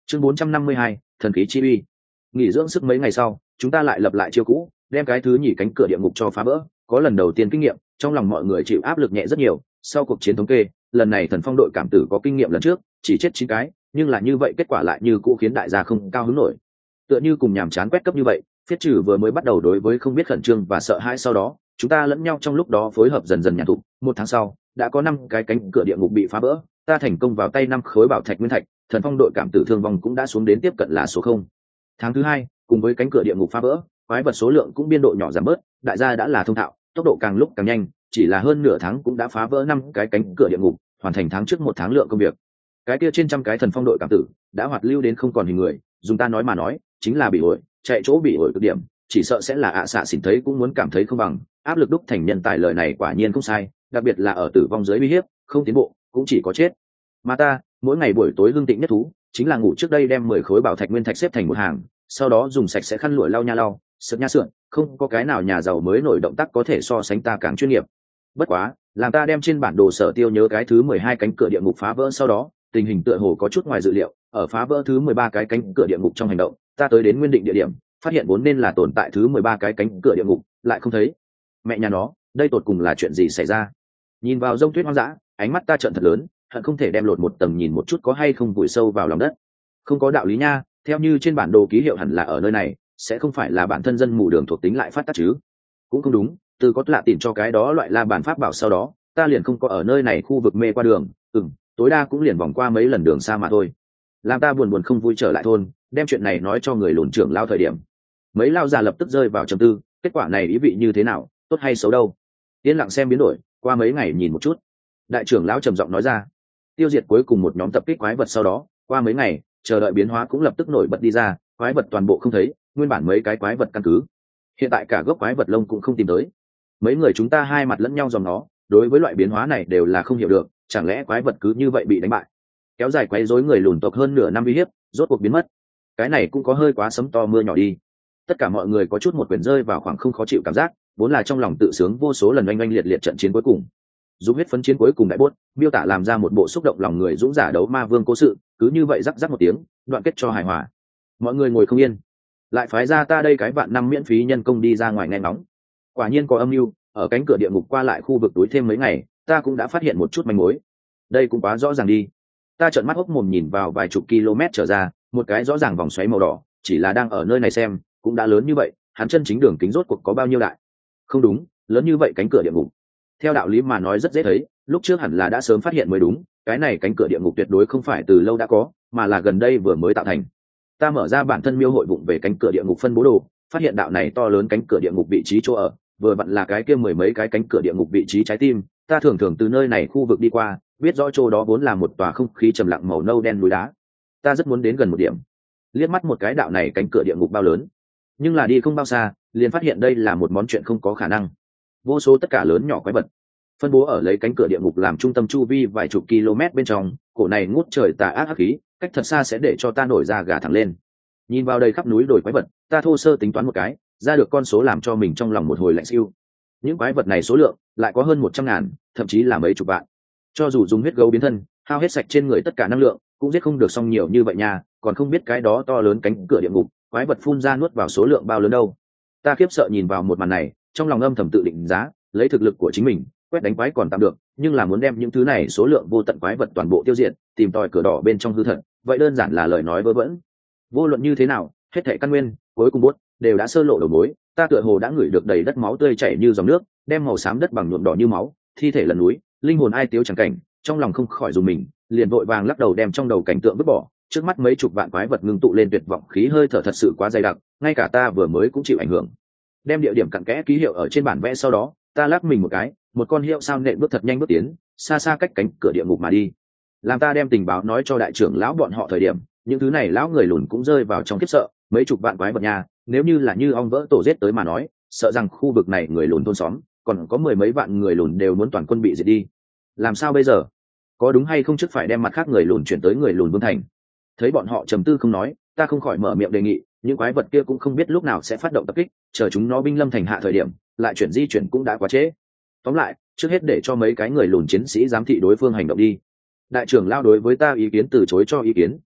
Chương 452, thần khí chi uy. Nghỉ dưỡng sức mấy ngày sau, chúng ta lại lập lại chiêu cũ, đem cái thứ nhì cánh cửa địa ngục cho phá vỡ. Có lần đầu tiên kinh nghiệm, trong lòng mọi người chịu áp lực nhẹ rất nhiều. Sau cuộc chiến thống kê, lần này Thần Phong đội cảm tử có kinh nghiệm lần trước, chỉ chết 9 cái, nhưng là như vậy kết quả lại như cũ khiến đại gia không cao hứng nổi. Tựa như cùng nhàm chán quét cấp như vậy, phiết trừ vừa mới bắt đầu đối với không biết khẩn trương và sợ hãi, sau đó chúng ta lẫn nhau trong lúc đó phối hợp dần dần nhạt thụ. 1 tháng sau, đã có 5 cái cánh cửa địa ngục bị phá vỡ, ta thành công vào tay 5 khối bảo thạch nguyên thạch, Thần Phong đội cảm tử thương vong cũng đã xuống đến tiếp cận là số 0. Tháng thứ 2, cùng với cánh cửa địa ngục phá vỡ, quái vật số lượng cũng biên độ nhỏ giảm bớt, đại gia đã là thông thạo, tốc độ càng lúc càng nhanh, chỉ là hơn nửa tháng cũng đã phá vỡ 5 cái cánh cửa địa ngục, hoàn thành tháng trước 1 tháng lượng công việc. Cái kia trên trăm cái Thần Phong đội cảm tử đã hoạt lưu đến không còn hình người, dùng ta nói mà nói, chính là bị ổi, chạy chỗ bị ổi cực điểm, chỉ sợ sẽ là xạ xỉn thấy cũng muốn cảm thấy không bằng, áp lực đúc thành nhân tài, lời này quả nhiên không sai, đặc biệt là ở tử vong dưới uy hiếp, không tiến bộ, cũng chỉ có chết. Mà ta, mỗi ngày buổi tối hương tịnh nhất thú, chính là ngủ trước đây đem 10 khối bảo thạch nguyên thạch xếp thành một hàng, sau đó dùng sạch sẽ khăn lụa lau nha lau, sượt nha sượn, không có cái nào nhà giàu mới nổi động tác có thể so sánh ta càng chuyên nghiệp. Bất quá, làm ta đem trên bản đồ sở tiêu nhớ cái thứ 12 cánh cửa địa ngục phá vỡ sau đó, tình hình tựa hồ có chút ngoài dự liệu, ở phá vỡ thứ 13 cái cánh cửa địa ngục trong hành động, ta tới đến nguyên định địa điểm, phát hiện vốn nên là tồn tại thứ 13 cái cánh cửa địa ngục, lại không thấy. Mẹ nhà nó, đây tột cùng là chuyện gì xảy ra? Nhìn vào rông tuyết hoang dã, ánh mắt ta trợn thật lớn, hận không thể đem lột một tầng nhìn một chút có hay không vùi sâu vào lòng đất. Không có đạo lý nha, theo như trên bản đồ ký hiệu hẳn là ở nơi này, sẽ không phải là bản thân dân mù đường thuộc tính lại phát tác chứ? Cũng không đúng, từ có lạ tìm cho cái đó loại la bản pháp bảo sau đó, ta liền không có ở nơi này khu vực mê qua đường, tối đa cũng liền vòng qua mấy lần đường xa mà thôi. Làm ta buồn không vui trở lại thôn, đem chuyện này nói cho người lùn trưởng lao thời điểm, mấy lao già lập tức rơi vào trầm tư, kết quả này ý vị như thế nào, tốt hay xấu đâu? Yên lặng xem biến đổi, qua mấy ngày nhìn một chút. Đại trưởng lão trầm giọng nói ra. Tiêu diệt cuối cùng một nhóm tập kích quái vật sau đó, qua mấy ngày, chờ đợi biến hóa cũng lập tức nổi bật đi ra, quái vật toàn bộ không thấy, nguyên bản mấy cái quái vật căn cứ. Hiện tại cả gốc quái vật lông cũng không tìm tới. Mấy người chúng ta hai mặt lẫn nhau dòng nó, đối với loại biến hóa này đều là không hiểu được, chẳng lẽ quái vật cứ như vậy bị đánh bại? Kéo dài quấy rối người lùn tộc hơn nửa năm uy hiếp, rốt cuộc biến mất. Cái này cũng có hơi quá sấm to mưa nhỏ đi. Tất cả mọi người có chút một quyển rơi vào khoảng không khó chịu cảm giác, vốn là trong lòng tự sướng vô số lần oanh oanh liệt liệt trận chiến cuối cùng. Dùng huyết phấn chiến cuối cùng đại bốt, miêu tả làm ra một bộ xúc động lòng người dũng giả đấu ma vương cố sự, cứ như vậy rắc rắc một tiếng, đoạn kết cho hài hòa. Mọi người ngồi không yên, lại phái ra ta đây cái vạn năm miễn phí nhân công đi ra ngoài nghe ngóng. Quả nhiên có âm mưu, ở cánh cửa địa ngục qua lại khu vực túi thêm mấy ngày, ta cũng đã phát hiện một chút manh mối. Đây cũng quá rõ ràng đi. Ta trợn mắt hốc mồm nhìn vào vài chục km trở ra, một cái rõ ràng vòng xoáy màu đỏ, chỉ là đang ở nơi này xem, cũng đã lớn như vậy, hắn chân chính đường kính rốt cuộc có bao nhiêu đại? Không đúng, lớn như vậy cánh cửa địa ngục. Theo đạo lý mà nói rất dễ thấy, lúc trước hẳn là đã sớm phát hiện mới đúng, cái này cánh cửa địa ngục tuyệt đối không phải từ lâu đã có, mà là gần đây vừa mới tạo thành. Ta mở ra bản thân miêu hội vụng về cánh cửa địa ngục phân bố đồ, phát hiện đạo này to lớn cánh cửa địa ngục vị trí chỗ ở, vừa vặn là cái kia 10 mấy cái cánh cửa địa ngục vị trí trái tim. Ta thường thường từ nơi này khu vực đi qua, biết rõ chỗ đó vốn là một tòa không khí trầm lặng màu nâu đen núi đá. Ta rất muốn đến gần một điểm, liếc mắt một cái đạo này cánh cửa địa ngục bao lớn, nhưng là đi không bao xa, liền phát hiện đây là một món chuyện không có khả năng. Vô số tất cả lớn nhỏ quái vật phân bố ở lấy cánh cửa địa ngục làm trung tâm chu vi vài chục km bên trong, cổ này ngút trời tà ác hắc khí, cách thật xa sẽ để cho ta nổi da gà thẳng lên. Nhìn vào đây khắp núi đồi quái vật, ta thô sơ tính toán một cái, ra được con số làm cho mình trong lòng một hồi lạnh siêu. Những quái vật này số lượng lại có hơn 100.000, thậm chí là mấy chục vạn. Cho dù dùng huyết gấu biến thân, hao hết sạch trên người tất cả năng lượng, cũng giết không được xong nhiều như vậy nha, còn không biết cái đó to lớn cánh cửa địa ngục, quái vật phun ra nuốt vào số lượng bao lớn đâu. Ta khiếp sợ nhìn vào một màn này, trong lòng âm thầm tự định giá, lấy thực lực của chính mình, quét đánh quái còn tạm được, nhưng là muốn đem những thứ này số lượng vô tận quái vật toàn bộ tiêu diệt, tìm tòi cửa đỏ bên trong hư thật, vậy đơn giản là lời nói vớ vẩn. Vô luận như thế nào, hết thảy căn nguyên, cuối cùng bốt đều đã sơ lộ đầu mối, ta tựa hồ đã ngửi được đầy đất máu tươi chảy như dòng nước, đem màu xám đất bằng nhuộm đỏ như máu, thi thể lần núi, linh hồn ai tiếu chẳng cảnh, trong lòng không khỏi dùng mình, liền vội vàng lắc đầu đem trong đầu cảnh tượng vứt bỏ, trước mắt mấy chục vạn quái vật ngưng tụ lên tuyệt vọng khí hơi thở thật sự quá dày đặc, ngay cả ta vừa mới cũng chịu ảnh hưởng. Đem địa điểm cặn kẽ ký hiệu ở trên bản vẽ sau đó, ta lắc mình một cái, một con hiệu sao nện bước thật nhanh bước tiến, xa xa cách cánh cửa địa ngục mà đi. Làm ta đem tình báo nói cho đại trưởng lão bọn họ thời điểm, những thứ này lão người lùn cũng rơi vào trong khiếp sợ, mấy chục vạn quái vật nha, nếu như là như ong vỡ tổ giết tới mà nói, sợ rằng khu vực này người lùn thôn xóm, còn có 10 mấy vạn người lùn đều muốn toàn quân bị diệt đi. Làm sao bây giờ? Có đúng hay không trước phải đem mặt khác người lùn chuyển tới người lùn vương thành? Thấy bọn họ trầm tư không nói, ta không khỏi mở miệng đề nghị, những quái vật kia cũng không biết lúc nào sẽ phát động tập kích, chờ chúng nó binh lâm thành hạ thời điểm, lại chuyển di chuyển cũng đã quá trễ. Tóm lại, trước hết để cho mấy cái người lùn chiến sĩ giám thị đối phương hành động đi. Đại trưởng lao đối với ta ý kiến từ chối cho ý kiến,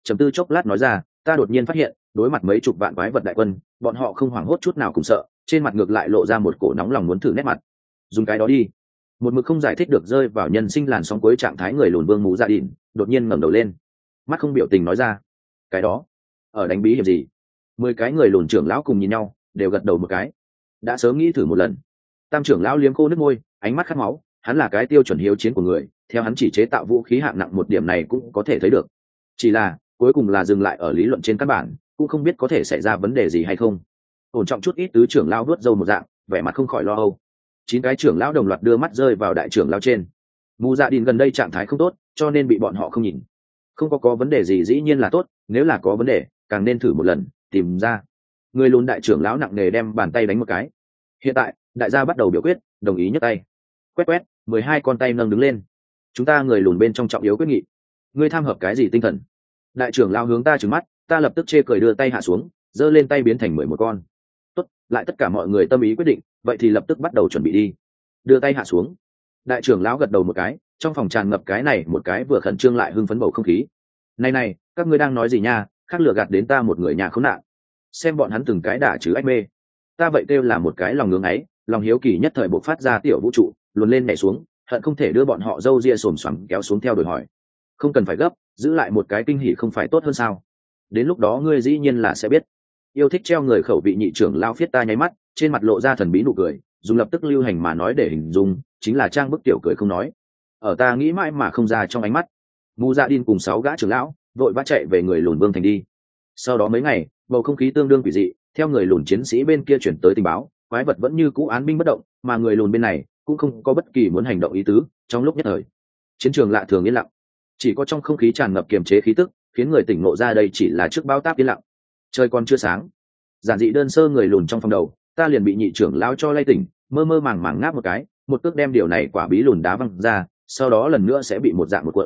trầm tư chốc lát nói ra, ta đột nhiên phát hiện đối mặt mấy chục vạn quái vật đại quân, bọn họ không hoảng hốt chút nào cùng sợ, trên mặt ngược lại lộ ra một cổ nóng lòng muốn thử nét mặt. Dùng cái đó đi. Một mực không giải thích được rơi vào nhân sinh làn sóng cuối trạng thái người lùn Vương Mù Dạ Đỉnh đột nhiên ngẩng đầu lên, mắt không biểu tình nói ra, cái đó ở đánh bí hiểm gì? 10 cái người lùn trưởng lão cùng nhìn nhau, đều gật đầu một cái. Đã sớm nghĩ thử một lần. Tam trưởng lão liếm khô nước môi, ánh mắt khát máu, hắn là cái tiêu chuẩn hiếu chiến của người, theo hắn chỉ chế tạo vũ khí hạng nặng một điểm này cũng có thể thấy được. Chỉ là cuối cùng là dừng lại ở lý luận trên căn bản, cũng không biết có thể xảy ra vấn đề gì hay không. Ổn trọng chút ít tứ trưởng lão vuốt râu một dạng, vẻ mặt không khỏi lo âu. 9 cái trưởng lão đồng loạt đưa mắt rơi vào đại trưởng lão trên. Mù Dạ Đỉnh gần đây trạng thái không tốt, cho nên bị bọn họ không nhìn. Không có vấn đề gì dĩ nhiên là tốt, nếu là có vấn đề, càng nên thử một lần, tìm ra. Người lùn đại trưởng lão nặng nề đem bàn tay đánh một cái. Hiện tại, đại gia bắt đầu biểu quyết, đồng ý nhấc tay. Quét quét, 12 con tay nâng đứng lên. Chúng ta người lùn bên trong trọng yếu quyết nghị. Ngươi tham hợp cái gì tinh thần? Đại trưởng lão hướng ta trừng mắt, ta lập tức chê cười đưa tay hạ xuống, giơ lên tay biến thành 11 con. Tốt, lại tất cả mọi người tâm ý quyết định, vậy thì lập tức bắt đầu chuẩn bị đi. Đưa tay hạ xuống. Đại trưởng lão gật đầu một cái, trong phòng tràn ngập cái này một cái vừa khẩn trương lại hưng phấn bầu không khí. Này, các ngươi đang nói gì nha, khác lừa gạt đến ta một người nhà khốn nạn. Xem bọn hắn từng cái đả chứ ách mê. Ta vậy kêu là một cái lòng ngưỡng ấy, lòng hiếu kỳ nhất thời bộc phát ra tiểu vũ trụ, luồn lên nhảy xuống, hận không thể đưa bọn họ râu ria xồm xoàm kéo xuống theo đuổi hỏi. Không cần phải gấp, giữ lại một cái kinh hỉ không phải tốt hơn sao? Đến lúc đó ngươi dĩ nhiên là sẽ biết. Yêu thích treo người khẩu vị nhị trưởng lao phiết ta nháy mắt, trên mặt lộ ra thần bí nụ cười, dùng lập tức lưu hành mà nói để hình dung, chính là trang bức tiểu cười không nói. Ở ta nghĩ mãi mà không ra trong ánh mắt. Mù Dạ Đin cùng 6 gã trưởng lão vội vã chạy về người lùn Vương thành đi. Sau đó mấy ngày, bầu không khí tương đương quỷ dị, theo người lùn chiến sĩ bên kia chuyển tới tình báo, quái vật vẫn như cũ án binh bất động, mà người lùn bên này cũng không có bất kỳ muốn hành động ý tứ. Trong lúc nhất thời, chiến trường lạ thường yên lặng, chỉ có trong không khí tràn ngập kiềm chế khí tức, khiến người tỉnh ngộ ra đây chỉ là trước bao táp yên lặng. Trời còn chưa sáng, giản dị đơn sơ người lùn trong phòng đầu, ta liền bị nhị trưởng lão cho lay tỉnh, mơ mơ màng màng ngáp một cái, một cước đem điều này quả bí lùn đá văng ra, sau đó lần nữa sẽ bị một dạng một cuộn.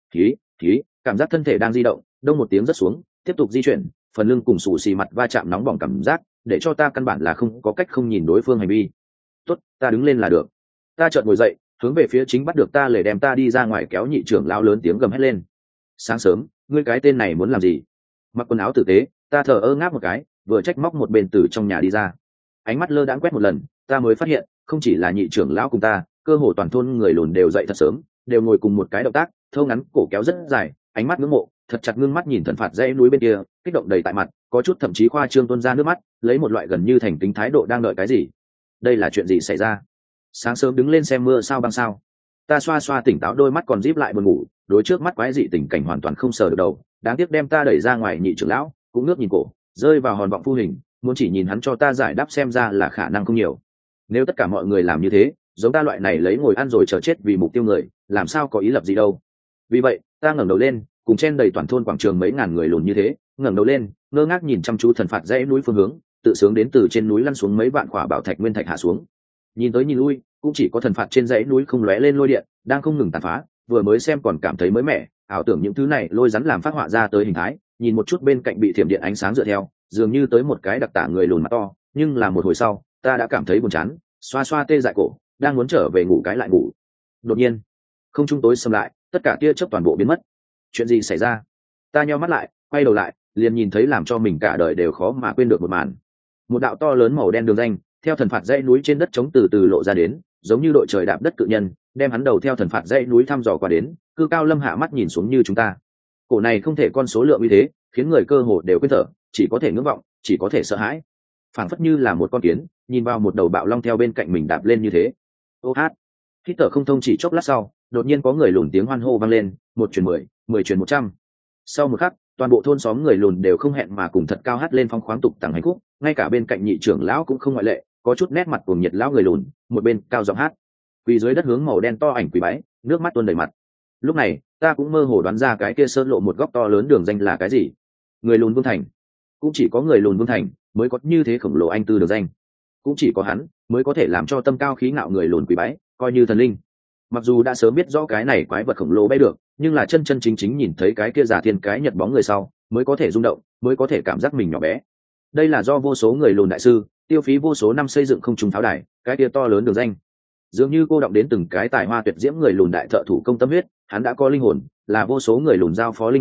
Khí, cảm giác thân thể đang di động, đông một tiếng rất xuống, tiếp tục di chuyển, phần lưng cùng xù xì mặt va chạm nóng bỏng cảm giác, để cho ta căn bản là không có cách không nhìn đối phương hành vi. Tốt, ta đứng lên là được. Ta chợt ngồi dậy, hướng về phía chính bắt được ta lề đem ta đi ra ngoài kéo nhị trưởng lão lớn tiếng gầm hét lên. Sáng sớm, ngươi cái tên này muốn làm gì? Mặc quần áo tử tế, ta thở ơ ngáp một cái, vừa trách móc một bên từ trong nhà đi ra. Ánh mắt lơ đãng quét một lần, ta mới phát hiện, không chỉ là nhị trưởng lão cùng ta, cơ hồ toàn thôn người lùn đều dậy thật sớm, đều ngồi cùng một cái động tác, thâu ngắn cổ kéo rất dài, ánh mắt ngưỡng mộ, thật chặt ngưng mắt nhìn thần phạt dãy núi bên kia, kích động đầy tại mặt, có chút thậm chí khoa trương tuôn ra nước mắt, lấy một loại gần như thành kính thái độ đang đợi cái gì. Đây là chuyện gì xảy ra? Sáng sớm đứng lên xem mưa sao băng sao? Ta xoa xoa tỉnh táo đôi mắt còn díp lại buồn ngủ, đối trước mắt quái dị tình cảnh hoàn toàn không sờ được đầu, đáng tiếc đem ta đẩy ra ngoài nhị trưởng lão, cũng ngước nhìn cổ, rơi vào hòn vọng phu hình, muốn chỉ nhìn hắn cho ta giải đáp xem ra là khả năng không nhiều. Nếu tất cả mọi người làm như thế, giống ta loại này lấy ngồi ăn rồi chờ chết vì mục tiêu người, làm sao có ý lập gì đâu. Vì vậy, ta ngẩng đầu lên, cùng chen đầy toàn thôn quảng trường mấy ngàn người lùn như thế, ngẩng đầu lên, ngơ ngác nhìn chăm chú thần phạt dãy núi phương hướng, tự sướng đến từ trên núi lăn xuống mấy vạn quả bảo thạch nguyên thạch hạ xuống. Nhìn tới nhìn lui, cũng chỉ có thần phạt trên dãy núi không lóe lên lôi điện, đang không ngừng tàn phá, vừa mới xem còn cảm thấy mới mẻ, ảo tưởng những thứ này lôi rắn làm phát họa ra tới hình thái, nhìn một chút bên cạnh bị thiểm điện ánh sáng dựa theo, dường như tới một cái đặc tả người lùn mặt to, nhưng là một hồi sau, ta đã cảm thấy buồn chán, xoa xoa tê dại cổ, đang muốn trở về ngủ cái lại ngủ. Đột nhiên, không trung tối sầm lại, tất cả tia chớp toàn bộ biến mất. Chuyện gì xảy ra? Ta nheo mắt lại, quay đầu lại, liền nhìn thấy làm cho mình cả đời đều khó mà quên được một màn. Một đạo to lớn màu đen đường danh, theo thần phạt dãy núi trên đất trống từ từ lộ ra đến, giống như đội trời đạp đất cự nhân, đem hắn đầu theo thần phạt dãy núi thăm dò qua đến, cư cao lâm hạ mắt nhìn xuống như chúng ta. Cổ này không thể con số lượng như thế, khiến người cơ hồ đều quên thở, chỉ có thể ngưỡng vọng, chỉ có thể sợ hãi. Phảng phất như là một con kiến, nhìn vào một đầu bạo long theo bên cạnh mình đạp lên như thế. Ô hát. Hít thở không thông chỉ chốc lát sau, đột nhiên có người lùn tiếng hoan hô vang lên, 1 truyền 10, 10 truyền 100. Sau một khắc, toàn bộ thôn xóm người lùn đều không hẹn mà cùng thật cao hát lên phong khoáng tục tằng hành khúc, ngay cả bên cạnh nhị trưởng lão cũng không ngoại lệ, có chút nét mặt cuồng nhiệt lão người lùn, một bên cao giọng hát. Quỳ dưới đất hướng màu đen to ảnh quỳ bái, nước mắt tuôn đầy mặt. Lúc này, ta cũng mơ hồ đoán ra cái kia sơn lộ một góc to lớn đường danh là cái gì. Người lùn Vương thành. Cũng chỉ có người lùn Vương thành mới có như thế khổng lồ anh tư đường danh. Cũng chỉ có hắn mới có thể làm cho tâm cao khí ngạo người lùn quỳ bái, coi như thần linh. Mặc dù đã sớm biết rõ cái này quái vật khổng lồ bay được, nhưng là chân chân chính chính nhìn thấy cái kia giả thiên cái nhật bóng người sau, mới có thể rung động, mới có thể cảm giác mình nhỏ bé. Đây là do vô số người lùn đại sư tiêu phí vô số năm xây dựng không trùng pháo đài, cái kia to lớn đường danh dường như cô động đến từng cái tài hoa tuyệt diễm người lùn đại thợ thủ công tâm huyết. Hắn đã có linh hồn, là vô số người lùn giao phó linh hồn,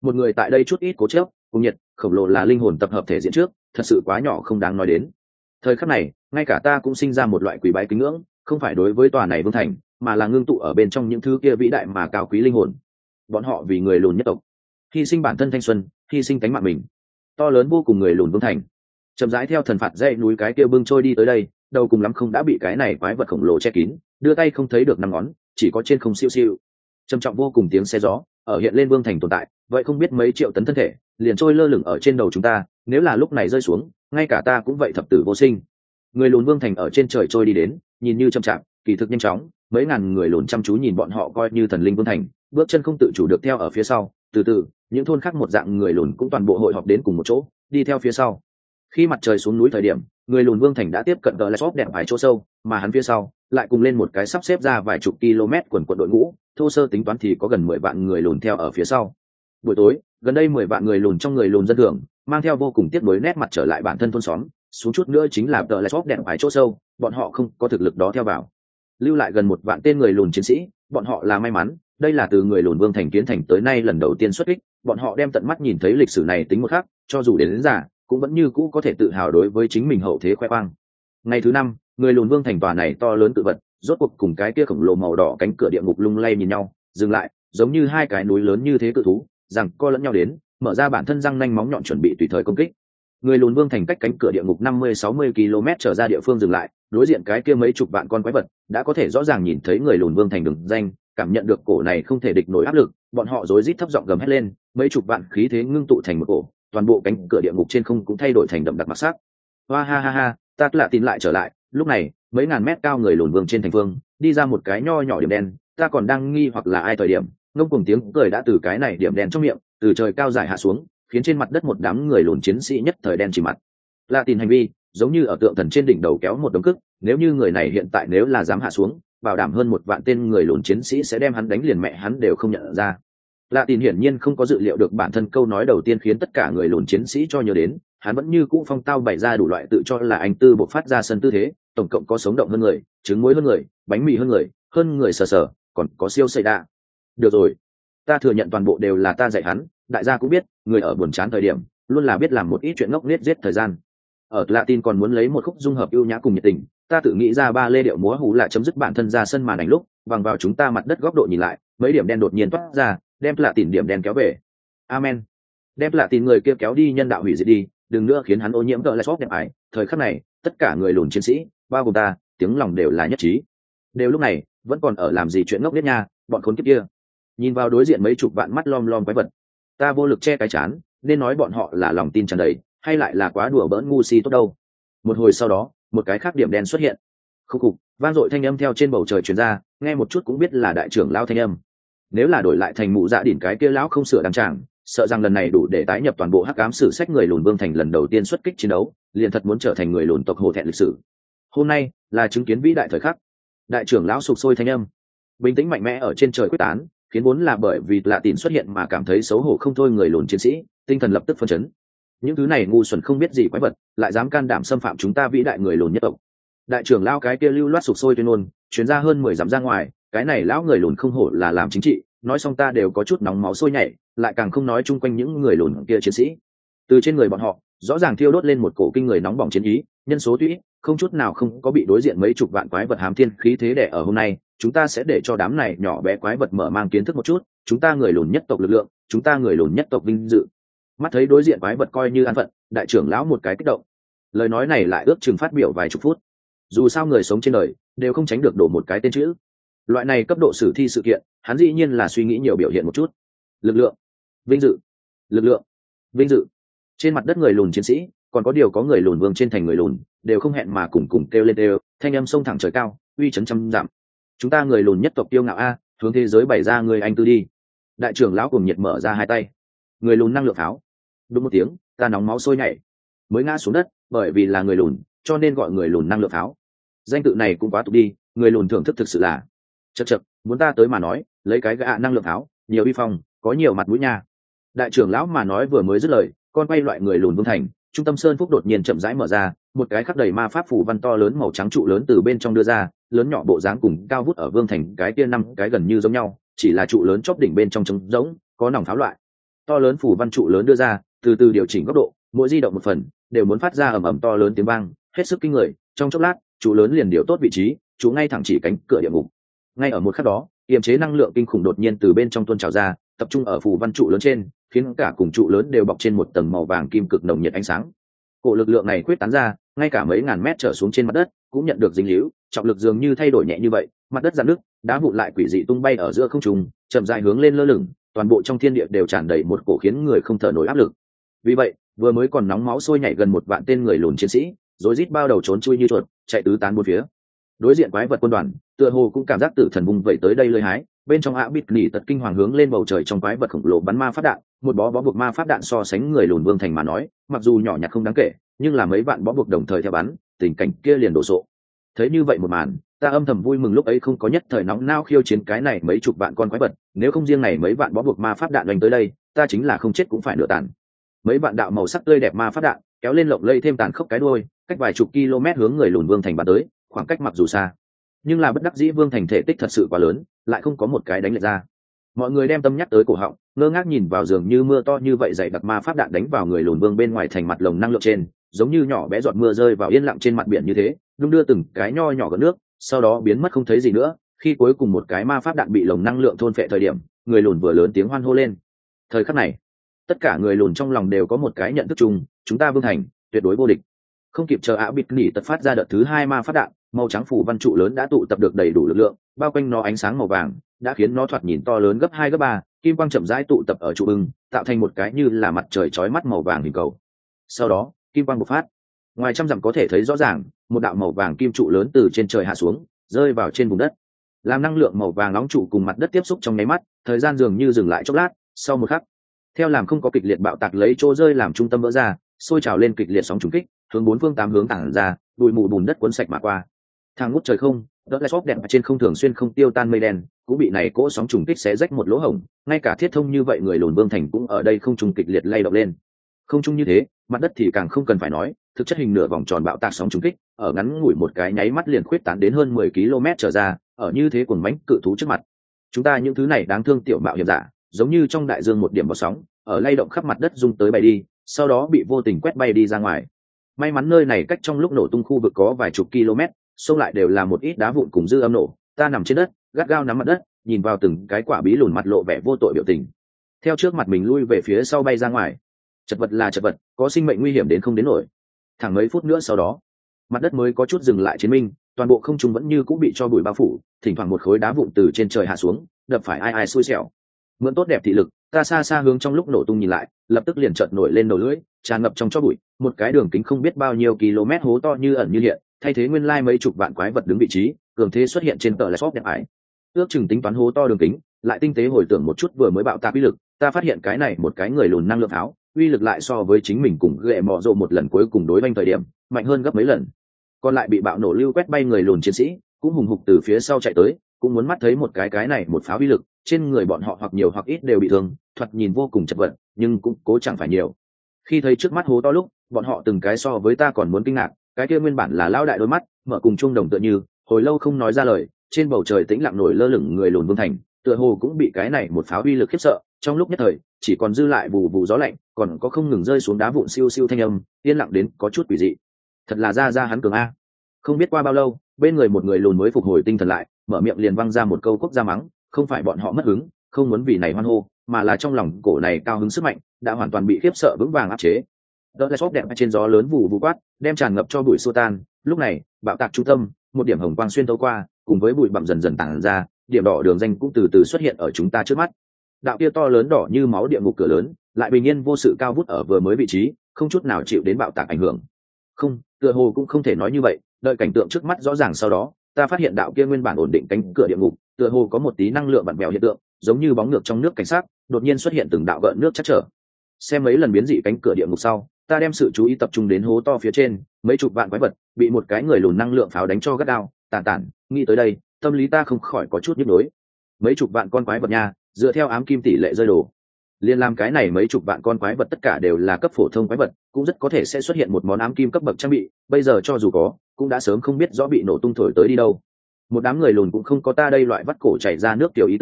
một người tại đây chút ít cố chấp cùng nhiệt khổng lồ là linh hồn tập hợp thể diện trước thật sự quá nhỏ không đáng nói đến. Thời khắc này ngay cả ta cũng sinh ra một loại quỷ bái kính ngưỡng, không phải đối với tòa này vương thành mà là ngưng tụ ở bên trong những thứ kia vĩ đại mà cao quý linh hồn. Bọn họ vì người lùn nhất tộc hy sinh bản thân thanh xuân, hy sinh cánh mạng mình. To lớn vô cùng người lùn vương thành chậm rãi theo thần phạt dãy núi cái kia bưng trôi đi tới đây, đầu cùng lắm không đã bị cái này quái vật khổng lồ che kín, đưa tay không thấy được năm ngón, chỉ có trên không siêu siêu trầm trọng vô cùng tiếng xe gió ở hiện lên vương thành tồn tại. Vậy không biết mấy triệu tấn thân thể liền trôi lơ lửng ở trên đầu chúng ta, nếu là lúc này rơi xuống ngay cả ta cũng vậy thập tử vô sinh. Người lùn vương thành ở trên trời trôi đi đến, nhìn như chậm chạp kỳ thực nhanh chóng, mấy ngàn người lùn chăm chú nhìn bọn họ coi như thần linh vương thành, bước chân không tự chủ được theo ở phía sau. Từ từ những thôn khác một dạng người lùn cũng toàn bộ hội họp đến cùng một chỗ đi theo phía sau. Khi mặt trời xuống núi thời điểm, người lùn vương thành đã tiếp cận tờ lại shop đẹp vài chỗ sâu, mà hắn phía sau lại cùng lên một cái sắp xếp ra vài chục km quần quận đội ngũ, thô sơ tính toán thì có gần 10 vạn người lùn theo ở phía sau. Buổi tối gần đây 10 vạn người lùn trong người lùn dân thường mang theo vô cùng tiếc nuối nét mặt trở lại bản thân thôn xóm, xuống chút nữa chính là tờ lại shop đẹp vài chỗ sâu, bọn họ không có thực lực đó theo vào, lưu lại gần 1 vạn tên người lùn chiến sĩ. Bọn họ là may mắn, đây là từ người lùn vương thành kiến thành tới nay lần đầu tiên xuất kích, bọn họ đem tận mắt nhìn thấy lịch sử này tính một khắc, cho dù đến già cũng vẫn như cũ có thể tự hào đối với chính mình hậu thế khoe khoang. Ngày thứ 5, người lùn vương thành tòa này to lớn tự vật rốt cuộc cùng cái kia khổng lồ màu đỏ cánh cửa địa ngục lung lay nhìn nhau, dừng lại, giống như hai cái núi lớn như thế cự thú rằng co lẫn nhau đến, mở ra bản thân răng nanh móng nhọn chuẩn bị tùy thời công kích. Người lùn vương thành cách cánh cửa địa ngục 50-60 km trở ra địa phương dừng lại, đối diện cái kia mấy chục vạn con quái vật đã có thể rõ ràng nhìn thấy người lùn vương thành đường danh, cảm nhận được cổ này không thể địch nổi áp lực, bọn họ rối rít thấp giọng gầm hét lên, mấy chục vạn khí thế ngưng tụ thành một cổ, toàn bộ cánh cửa địa ngục trên không cũng thay đổi thành đậm đặc màu sắc. Hoa ha ha ha, ta lạ tin lại trở lại. Lúc này mấy ngàn mét cao người lùn vương trên thành phương đi ra một cái nho nhỏ điểm đen, ta còn đang nghi hoặc là ai thời điểm, ngông cuồng tiếng cười đã từ cái này điểm đen trong miệng từ trời cao dài hạ xuống, khiến trên mặt đất một đám người lùn chiến sĩ nhất thời đen chỉ mặt. Lạ tin hành vi giống như ở tượng thần trên đỉnh đầu kéo một đống cức, nếu như người này hiện tại nếu là dám hạ xuống, bảo đảm hơn 1 vạn tên người lùn chiến sĩ sẽ đem hắn đánh liền mẹ hắn đều không nhận ra. Lạ tin hiển nhiên không có dự liệu được bản thân câu nói đầu tiên khiến tất cả người lùn chiến sĩ cho nhớ đến, hắn vẫn như cũ phong tao bày ra đủ loại tự cho là anh tư buộc phát ra sân tư thế, tổng cộng có sống động hơn người, trứng muối hơn người, bánh mì hơn người sờ sờ, còn có siêu xây đa. Được rồi, ta thừa nhận toàn bộ đều là ta dạy hắn, đại gia cũng biết, người ở buồn chán thời điểm luôn là biết làm một ít chuyện ngốc nghếch giết thời gian. Ở Latin còn muốn lấy một khúc dung hợp ưu nhã cùng nhiệt tình, ta tự nghĩ ra 3 lê điệu múa hú lại chấm dứt bản thân ra sân màn ảnh lúc, bằng vào chúng ta mặt đất góc độ nhìn lại, mấy điểm đen đột nhiên toát ra, đem Latin điểm đen kéo về. Amen. Đem Latin người kia kéo đi nhân đạo hủy diệt đi, đừng nữa khiến hắn ô nhiễm tợ lại shop đẹp ải. Thời khắc này, tất cả người lùn chiến sĩ, bao gồm ta, tiếng lòng đều là nhất trí. Đều lúc này, vẫn còn ở làm gì chuyện ngốc nghếch nha, bọn khốn kiếp kia. Nhìn vào đối diện mấy chục vạn mắt lom lom quái vật, ta vô lực che cái chán, nên nói bọn họ là lòng tin tràn đầy, hay lại là quá đùa bỡn ngu si tốt đâu. Một hồi sau đó, một cái khác điểm đen xuất hiện. Khúc khục, vang dội thanh âm theo trên bầu trời truyền ra, nghe một chút cũng biết là đại trưởng lão thanh âm. Nếu là đổi lại thành mụ dạ đỉnh cái kia lão không sửa đăng tràng, sợ rằng lần này đủ để tái nhập toàn bộ hắc ám sử sách người lùn vương thành lần đầu tiên xuất kích chiến đấu, liền thật muốn trở thành người lùn tộc hổ thẹn lịch sử. Hôm nay là chứng kiến vĩ đại thời khắc. Đại trưởng lão sục sôi thanh âm, bình tĩnh mạnh mẽ ở trên trời quyết tán, khiến vốn là bởi vì lạ tìn xuất hiện mà cảm thấy xấu hổ không thôi người lùn chiến sĩ, tinh thần lập tức phân chấn. Những thứ này ngu xuẩn không biết gì quái vật, lại dám can đảm xâm phạm chúng ta vĩ đại người lùn nhất tộc. Đại trưởng lão cái kia lưu loát sục sôi tuyên ngôn, truyền ra hơn 10 dặm ra ngoài, cái này lão người lùn không hổ là làm chính trị, nói xong ta đều có chút nóng máu sôi nhảy, lại càng không nói chung quanh những người lùn kia chiến sĩ. Từ trên người bọn họ, rõ ràng thiêu đốt lên một cổ kinh người nóng bỏng chiến ý, nhân số tuy ít, không chút nào không có bị đối diện mấy chục vạn quái vật hám thiên khí thế đè ở hôm nay, chúng ta sẽ để cho đám này nhỏ bé quái vật mở mang kiến thức một chút, chúng ta người lùn nhất tộc lực lượng, chúng ta người lùn nhất tộc vinh dự. Mắt thấy đối diện quái vật coi như an phận, đại trưởng lão một cái kích động. Lời nói này lại ước chừng phát biểu vài chục phút. Dù sao người sống trên đời đều không tránh được đổ một cái tên chữ. Loại này cấp độ sử thi sự kiện, hắn dĩ nhiên là suy nghĩ nhiều biểu hiện một chút. Lực lượng, vinh dự, lực lượng, vinh dự. Trên mặt đất người lùn chiến sĩ, còn có điều có người lùn vương trên thành người lùn, đều không hẹn mà cùng kêu lên đều, thanh âm sông thẳng trời cao, uy chấn trăm dặm. Chúng ta người lùn nhất tộc tiêu ngạo a, hướng thế giới bày ra người anh tư đi. Đại trưởng lão cùng nhiệt mở ra hai tay. Người lùn năng lượng pháo. Đúng một tiếng, ta nóng máu sôi nhảy, mới ngã xuống đất, bởi vì là người lùn, cho nên gọi người lùn năng lượng pháo. Danh tự này cũng quá tục đi, người lùn thưởng thức thực sự là. Chậc chậc, muốn ta tới mà nói, lấy cái gã năng lượng pháo, nhiều uy phong, có nhiều mặt mũi nha. Đại trưởng lão mà nói vừa mới dứt lời, con quay loại người lùn vương thành, trung tâm sơn phúc đột nhiên chậm rãi mở ra, một cái khắc đầy ma pháp phù văn to lớn màu trắng trụ lớn từ bên trong đưa ra, lớn nhỏ bộ dáng cùng cao vút ở vương thành cái kia 5 cái gần như giống nhau, chỉ là trụ lớn chóp đỉnh bên trong trống rỗng, có nòng pháo loại. to lớn phủ văn trụ lớn đưa ra, từ từ điều chỉnh góc độ, mỗi di động một phần đều muốn phát ra ầm ầm to lớn tiếng vang, hết sức kinh người. Trong chốc lát, trụ lớn liền điều tốt vị trí, trụ ngay thẳng chỉ cánh cửa địa ngục. Ngay ở một khắc đó, kiềm chế năng lượng kinh khủng đột nhiên từ bên trong tuôn trào ra, tập trung ở phủ văn trụ lớn trên, khiến cả cùng trụ lớn đều bọc trên một tầng màu vàng kim cực nồng nhiệt ánh sáng. Cổ lực lượng này quyết tán ra, ngay cả mấy ngàn mét trở xuống trên mặt đất cũng nhận được dính líu, trọng lực dường như thay đổi nhẹ như vậy, mặt đất rạn nứt, đá vụn lại quỷ dị tung bay ở giữa không trung, chậm rãi hướng lên lơ lửng, toàn bộ trong thiên địa đều tràn đầy một cổ khiến người không thở nổi áp lực. Vì vậy, vừa mới còn nóng máu sôi nhảy gần một vạn tên người lùn chiến sĩ, rối rít bao đầu trốn chui như chuột, chạy tứ tán bốn phía. Đối diện quái vật quân đoàn, tựa hồ cũng cảm giác tử thần vùng vậy tới đây lơi hái, bên trong ạ bịt nỉ tật kinh hoàng hướng lên bầu trời trong quái vật khổng lồ bắn ma pháp đạn, một bó buộc ma pháp đạn so sánh người lùn vương thành mà nói, mặc dù nhỏ nhặt không đáng kể, nhưng là mấy vạn bó buộc đồng thời theo bắn, tình cảnh kia liền đổ sộ. Thấy như vậy một màn, ta âm thầm vui mừng lúc ấy không có nhất thời nóng nao khiêu chiến cái này mấy chục vạn con quái vật, nếu không riêng này mấy vạn bó buộc ma pháp đạn đánh tới đây, ta chính là không chết cũng phải nửa tàn. Mấy vạn đạo màu sắc tươi đẹp ma pháp đạn kéo lên lộng lây thêm tàn khốc cái đuôi, cách vài chục km hướng người lùn vương thành bắn tới, khoảng cách mặc dù xa, nhưng là bất đắc dĩ vương thành thể tích thật sự quá lớn, lại không có một cái đánh lệch ra. Mọi người đem tâm nhắc tới cổ họng, ngơ ngác nhìn vào giường như mưa to như vậy dày đặc ma pháp đạn đánh vào người lùn vương bên ngoài thành mặt lồng năng lượng trên, giống như nhỏ bé giọt mưa rơi vào yên lặng trên mặt biển như thế, đung đưa từng cái nho nhỏ gợn nước, sau đó biến mất không thấy gì nữa. Khi cuối cùng một cái ma pháp đạn bị lồng năng lượng thôn phệ thời điểm, người lùn vừa lớn tiếng hoan hô lên. Thời khắc này, tất cả người lùn trong lòng đều có một cái nhận thức chung, chúng ta vương thành tuyệt đối vô địch. Không kịp chờ áo bịt nỉ tật phát ra đợt thứ hai ma pháp đạn, màu trắng phủ văn trụ lớn đã tụ tập được đầy đủ lực lượng, bao quanh nó ánh sáng màu vàng đã khiến nó thoạt nhìn to lớn gấp 2 gấp 3, kim quang chậm rãi tụ tập ở trụ bưng, tạo thành một cái như là mặt trời chói mắt màu vàng hình cầu. Sau đó, kim quang bộc phát, ngoài trăm dặm có thể thấy rõ ràng, một đạo màu vàng kim trụ lớn từ trên trời hạ xuống, rơi vào trên vùng đất. Làm năng lượng màu vàng nóng trụ cùng mặt đất tiếp xúc trong nháy mắt, thời gian dường như dừng lại chốc lát, sau một khắc, theo làm không có kịch liệt bạo tạc lấy chỗ rơi làm trung tâm vỡ ra, sôi trào lên kịch liệt sóng trùng kích, hướng bốn phương tám hướng tản ra, bụi mù bùn đất cuốn sạch mà qua. Thang ngút trời không, đất lại xóp đẹp trên không thường xuyên không tiêu tan mây đen, cũng bị này cỗ sóng trùng kích xé rách một lỗ hổng, ngay cả thiết thông như vậy người lùn vương thành cũng ở đây không trùng kịch liệt lay động lên. Không trung như thế, mặt đất thì càng không cần phải nói, thực chất hình nửa vòng tròn bạo tạc sóng trùng kích, ở ngắn ngủi một cái nháy mắt liền khuyết tán đến hơn 10 km trở ra, ở như thế cuồng mãnh cự thú trước mặt. Chúng ta những thứ này đáng thương tiểu mạo hiểm giả, giống như trong đại dương một điểm bọt sóng, ở lay động khắp mặt đất rung tới bay đi, sau đó bị vô tình quét bay đi ra ngoài. May mắn nơi này cách trong lúc nổ tung khu vực có vài chục km, xông lại đều là một ít đá vụn cùng dư âm nổ. Ta nằm trên đất, gắt gao nắm mặt đất, nhìn vào từng cái quả bí lùn mặt lộ vẻ vô tội biểu tình. Theo trước mặt mình lui về phía sau bay ra ngoài. Chật vật là chật vật, có sinh mệnh nguy hiểm đến không đến nổi. Thẳng mấy phút nữa sau đó, mặt đất mới có chút dừng lại chiến minh, toàn bộ không trung vẫn như cũng bị cho bụi bao phủ, thỉnh thoảng một khối đá vụn từ trên trời hạ xuống, đập phải ai ai xui xẻo. Mượn tốt đẹp thị lực, ta xa xa hướng trong lúc nổ tung nhìn lại, lập tức liền chợt nổi lên đầu lưỡi, tràn ngập trong cho bụi, một cái đường kính không biết bao nhiêu km hố to như ẩn như hiện, thay thế nguyên lai mấy chục vạn quái vật đứng vị trí, cường thế xuất hiện trên tờ là shop đẹp ải. Ước chừng tính toán hố to đường kính, lại tinh tế hồi tưởng một chút vừa mới bạo tạc uy lực, ta phát hiện cái này một cái người lùn năng lượng tháo, uy lực lại so với chính mình cùng ghệ mọ rộ một lần cuối cùng đối banh thời điểm, mạnh hơn gấp mấy lần. Còn lại bị bạo nổ lưu quét bay người lùn chiến sĩ, cũng hùng hục từ phía sau chạy tới, cũng muốn mắt thấy một cái này một pháo uy lực, trên người bọn họ hoặc nhiều hoặc ít đều bị thương, thoạt nhìn vô cùng chật vật, nhưng cũng cố chẳng phải nhiều. Khi thấy trước mắt hố to lúc, bọn họ từng cái so với ta còn muốn kinh ngạc, cái kia nguyên bản là lao đại đôi mắt, mở cùng chung đồng tựa như, hồi lâu không nói ra lời, trên bầu trời tĩnh lặng nổi lơ lửng người lùn vương thành, tựa hồ cũng bị cái này một pháo uy lực khiếp sợ, trong lúc nhất thời, chỉ còn dư lại vù vù gió lạnh, còn có không ngừng rơi xuống đá vụn siêu siêu thanh âm, yên lặng đến có chút quỷ dị. Thật là ra hắn cường a. Không biết qua bao lâu, bên người một người lùn mới phục hồi tinh thần lại, mở miệng liền văng ra một câu quốc gia mắng, không phải bọn họ mất hứng, không muốn vì này hoan hô, mà là trong lòng cổ này cao hứng sức mạnh đã hoàn toàn bị khiếp sợ vững vàng áp chế. Đợt lại xốp đẹp trên gió lớn vù vù quát, đem tràn ngập cho bụi xua tan. Lúc này, bạo tạc trung tâm, một điểm hồng quang xuyên thấu qua, cùng với bụi bặm dần dần tản ra, điểm đỏ đường danh cũng từ từ xuất hiện ở chúng ta trước mắt. Đạo kia to lớn đỏ như máu địa ngục cửa lớn, lại bình yên vô sự cao vút ở vừa mới vị trí, không chút nào chịu đến bạo tạc ảnh hưởng. Không, tựa hồ cũng không thể nói như vậy, đợi cảnh tượng trước mắt rõ ràng sau đó, ta phát hiện đạo kia nguyên bản ổn định cánh cửa địa ngục, tựa hồ có một tí năng lượng vặn vẹo hiện tượng, giống như bóng ngược trong nước cảnh sát, đột nhiên xuất hiện từng đạo gợn nước chắc trở. Xem mấy lần biến dị cánh cửa địa ngục sau, ta đem sự chú ý tập trung đến hố to phía trên, mấy chục vạn quái vật bị một cái người lùn năng lượng pháo đánh cho gắt đao, tàn, nghĩ tới đây, tâm lý ta không khỏi có chút nhức nhối. Mấy chục vạn con quái vật nha, dựa theo ám kim tỷ lệ rơi đồ, liên làm cái này mấy chục vạn con quái vật tất cả đều là cấp phổ thông quái vật, cũng rất có thể sẽ xuất hiện một món ám kim cấp bậc trang bị, bây giờ cho dù có, cũng đã sớm không biết rõ bị nổ tung thổi tới đi đâu. Một đám người lùn cũng không có ta đây loại vắt cổ chảy ra nước tiểu ý tưởng,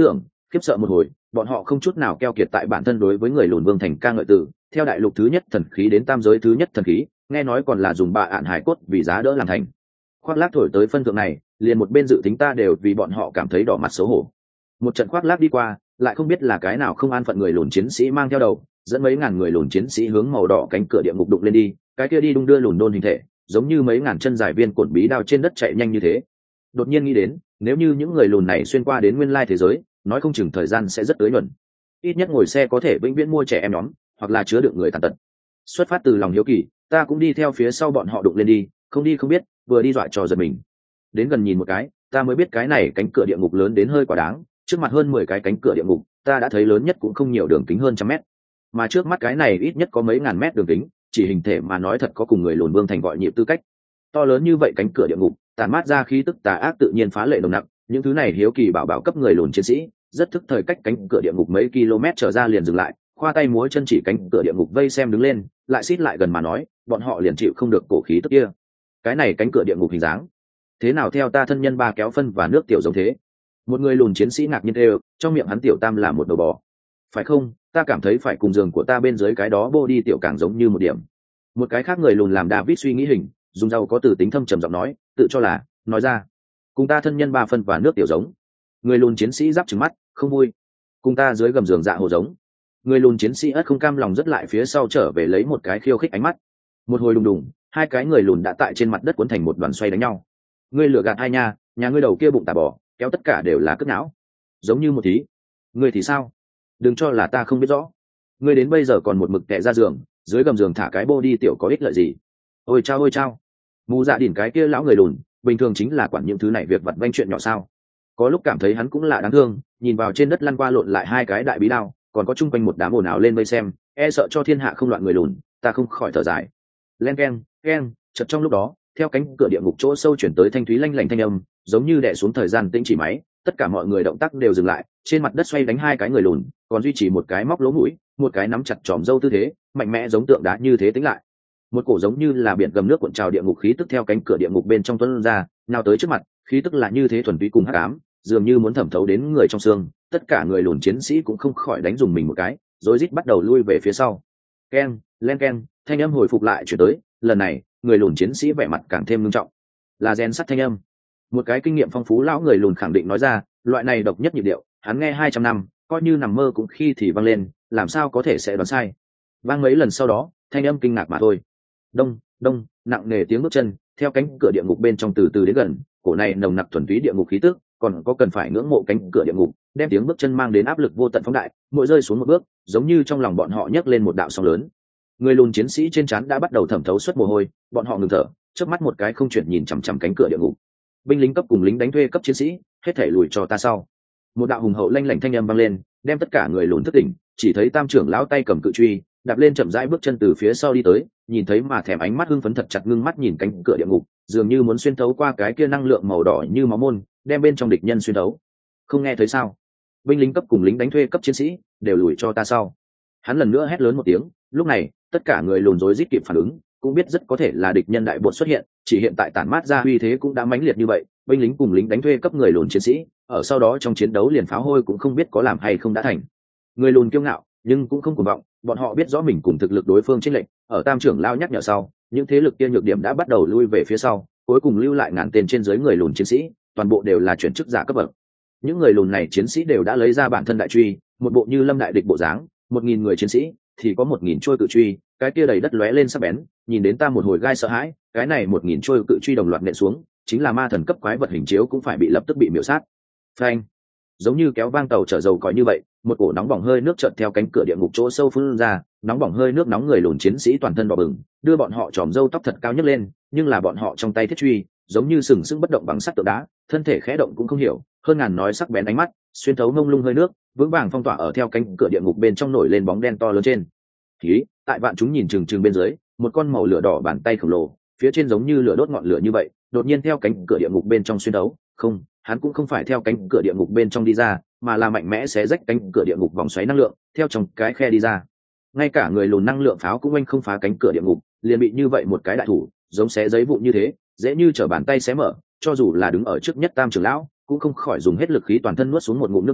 khiếp sợ một hồi, bọn họ không chút nào keo kiệt tại bản thân đối với người lùn vương thành ca ngợi từ, theo đại lục thứ nhất thần khí đến tam giới thứ nhất thần khí, nghe nói còn là dùng bạ ạn hải cốt vì giá đỡ làm thành. Khoác lác thổi tới phân thượng này, liền một bên dự tính ta đều vì bọn họ cảm thấy đỏ mặt xấu hổ. Một trận khoác lác đi qua, lại không biết là cái nào không an phận người lùn chiến sĩ mang theo đầu, dẫn mấy ngàn người lùn chiến sĩ hướng màu đỏ cánh cửa địa ngục đụng lên đi, cái kia đi đung đưa lùn đôn hình thể, giống như mấy ngàn chân dài viên cổn bí đao trên đất chạy nhanh như thế. Đột nhiên nghĩ đến, nếu như những người lùn này xuyên qua đến nguyên lai thế giới, nói không chừng thời gian sẽ rất tới nhuận. Ít nhất ngồi xe có thể vĩnh viễn mua trẻ em nhóm, hoặc là chứa đựng người tàn tật. Xuất phát từ lòng hiếu kỳ, ta cũng đi theo phía sau bọn họ đụng lên đi, không đi không biết, vừa đi dọa cho giật mình. Đến gần nhìn một cái, ta mới biết cái này cánh cửa địa ngục lớn đến hơi quá đáng, trước mặt hơn 10 cái cánh cửa địa ngục, ta đã thấy lớn nhất cũng không nhiều, đường kính hơn 100 mét, mà trước mắt cái này ít nhất có mấy ngàn mét đường kính, chỉ hình thể mà nói thật có cùng người lùn vương thành gọi nhịp tư cách. To lớn như vậy cánh cửa địa ngục, tản mát ra khí tức tà ác tự nhiên phá lệ nồng nặc, những thứ này hiếu kỳ bảo bảo cấp người lùn chiến sĩ, rất thức thời cách cánh cửa địa ngục mấy km trở ra liền dừng lại, khoa tay múa chân chỉ cánh cửa địa ngục vây xem đứng lên, lại xít lại gần mà nói, bọn họ liền chịu không được cổ khí tức kia. Cái này cánh cửa địa ngục hình dáng, thế nào theo ta thân nhân ba kéo phân và nước tiểu giống thế? Một người lùn chiến sĩ ngạc nhiên đều, trong miệng hắn tiểu tam là một đầu bò. Phải không, ta cảm thấy phải cùng giường của ta bên dưới cái đó bô đi tiểu càng giống như một điểm. Một cái khác người lùn làm David suy nghĩ hình, dùng dâu có từ tính thâm trầm giọng nói, tự cho là, nói ra, cùng ta thân nhân ba phân và nước tiểu giống. Người lùn chiến sĩ giáp trừng mắt, không vui. Cùng ta dưới gầm giường dạ hồ giống. Người lùn chiến sĩ ất không cam lòng rất lại phía sau trở về lấy một cái khiêu khích ánh mắt. Một hồi đùng đùng, hai cái người lùn đã tại trên mặt đất cuốn thành một đoàn xoay đánh nhau. Ngươi lừa gạt hai nha, nhà ngươi đầu kia bụng tà bò, kéo tất cả đều là cất não. Giống như một tí. Ngươi thì sao? Đừng cho là ta không biết rõ. Ngươi đến bây giờ còn một mực tẹ ra giường, dưới gầm giường thả cái bô đi tiểu có ích lợi gì? Ôi chao ôi chao. Mù dạ đỉn cái kia lão người lùn, bình thường chính là quản những thứ này việc vặt vanh chuyện nhỏ sao? Có lúc cảm thấy hắn cũng lạ đáng thương, nhìn vào trên đất lăn qua lộn lại hai cái đại bí đao, còn có chung quanh một đám ồn ào lên vây xem, e sợ cho thiên hạ không loạn người lùn, ta không khỏi thở dài. Len keng, keng, chợt trong lúc đó, theo cánh cửa địa ngục chỗ sâu chuyển tới thanh thúy lanh lảnh thanh âm, giống như đè xuống thời gian tĩnh chỉ máy, tất cả mọi người động tác đều dừng lại, trên mặt đất xoay đánh hai cái người lùn, còn duy trì một cái móc lỗ mũi, một cái nắm chặt chòm râu tư thế, mạnh mẽ giống tượng đá như thế tĩnh lại. Một cổ giống như là biển gầm nước cuộn trào địa ngục khí tức theo cánh cửa địa ngục bên trong tuôn ra, nào tới trước mặt, khí tức là như thế thuần túy cùng hắc ám, dường như muốn thẩm thấu đến người trong xương, tất cả người lùn chiến sĩ cũng không khỏi đánh dùng mình một cái, rối rít bắt đầu lui về phía sau. Keng, len keng, thanh âm hồi phục lại chuyển tới, lần này, người lùn chiến sĩ vẻ mặt càng thêm nghiêm trọng. Là rèn sắt thanh âm. Một cái kinh nghiệm phong phú lão người lùn khẳng định nói ra, loại này độc nhất nhịp điệu, hắn nghe 200 năm, coi như nằm mơ cũng khi thì vang lên, làm sao có thể sẽ đoán sai. Vang mấy lần sau đó, thanh âm kinh ngạc mà thôi. Đông, đông, nặng nề tiếng bước chân, theo cánh cửa địa ngục bên trong từ từ đến gần, cổ này nồng nặc thuần túy địa ngục khí tức, còn có cần phải ngưỡng mộ cánh cửa địa ngục, đem tiếng bước chân mang đến áp lực vô tận phóng đại, mỗi rơi xuống một bước, giống như trong lòng bọn họ nhấc lên một đạo sóng lớn. Người lùn chiến sĩ trên trán đã bắt đầu thẩm thấu suất mồ hôi, bọn họ ngừng thở, chớp mắt một cái không chuyển nhìn chằm chằm cánh cửa địa ngục. Binh lính cấp cùng lính đánh thuê cấp chiến sĩ, hết thảy lùi cho ta sau. Một đạo hùng hậu lanh lảnh thanh âm vang lên, đem tất cả người lùn thức tỉnh, chỉ thấy tam trưởng lão tay cầm cự truy, đạp lên chậm rãi bước chân từ phía sau đi tới, nhìn thấy mà thèm ánh mắt hưng phấn thật chặt ngưng mắt nhìn cánh cửa địa ngục, dường như muốn xuyên thấu qua cái kia năng lượng màu đỏ như máu môn, đem bên trong địch nhân xuyên thấu. Không nghe thấy sao? Binh lính cấp cùng lính đánh thuê cấp chiến sĩ, đều lùi cho ta sau. Hắn lần nữa hét lớn một tiếng, lúc này, tất cả người lùn rối rít kịp phản ứng, cũng biết rất có thể là địch nhân đại bột xuất hiện, chỉ hiện tại tản mát ra uy thế cũng đã mãnh liệt như vậy, binh lính cùng lính đánh thuê cấp người lùn chiến sĩ, ở sau đó trong chiến đấu liền pháo hôi cũng không biết có làm hay không đã thành. Người lùn kiêu ngạo, nhưng cũng không cuồng vọng, bọn họ biết rõ mình cùng thực lực đối phương chênh lệch, ở tam trưởng lao nhắc nhở sau, những thế lực kia nhược điểm đã bắt đầu lui về phía sau, cuối cùng lưu lại ngàn tên trên dưới người lùn chiến sĩ, toàn bộ đều là chuyển chức giả cấp bậc. Những người lùn này chiến sĩ đều đã lấy ra bản thân đại truy, một bộ như lâm đại địch bộ dáng, 1000 người chiến sĩ thì có 1000 trôi cự truy, cái kia đầy đất lóe lên sắc bén, nhìn đến ta một hồi gai sợ hãi, cái này 1000 trôi cự truy đồng loạt nện xuống, chính là ma thần cấp quái vật hình chiếu cũng phải bị lập tức bị miểu sát. Phanh! Giống như kéo vang tàu chở dầu còi như vậy, một cổ nóng bỏng hơi nước chợt theo cánh cửa địa ngục chỗ sâu phun ra, nóng bỏng hơi nước nóng người lùn chiến sĩ toàn thân đỏ bừng, đưa bọn họ tròm râu tóc thật cao nhấc lên, nhưng là bọn họ trong tay thiết truy, giống như sừng sững bất động bằng sắt tượng đá, thân thể khẽ động cũng không hiểu, hơn ngàn nói sắc bén ánh mắt, xuyên thấu mông lung hơi nước, vững vàng phong tỏa ở theo cánh cửa địa ngục bên trong nổi lên bóng đen to lớn trên. Khí, tại vạn chúng nhìn chừng chừng bên dưới, một con màu lửa đỏ bàn tay khổng lồ, phía trên giống như lửa đốt ngọn lửa như vậy, đột nhiên theo cánh cửa địa ngục bên trong xuyên thấu, không, hắn cũng không phải theo cánh cửa địa ngục bên trong đi ra, mà là mạnh mẽ xé rách cánh cửa địa ngục vòng xoáy năng lượng, theo trong cái khe đi ra. Ngay cả người lùn năng lượng pháo cũng oanh không phá cánh cửa địa ngục, liền bị như vậy một cái đại thủ, giống xé giấy vụn như thế, dễ như trở bàn tay xé mở, cho dù là đứng ở trước nhất tam trưởng lão, cũng không khỏi dùng hết lực khí toàn thân nuốt xuống một ngụm nước miếng,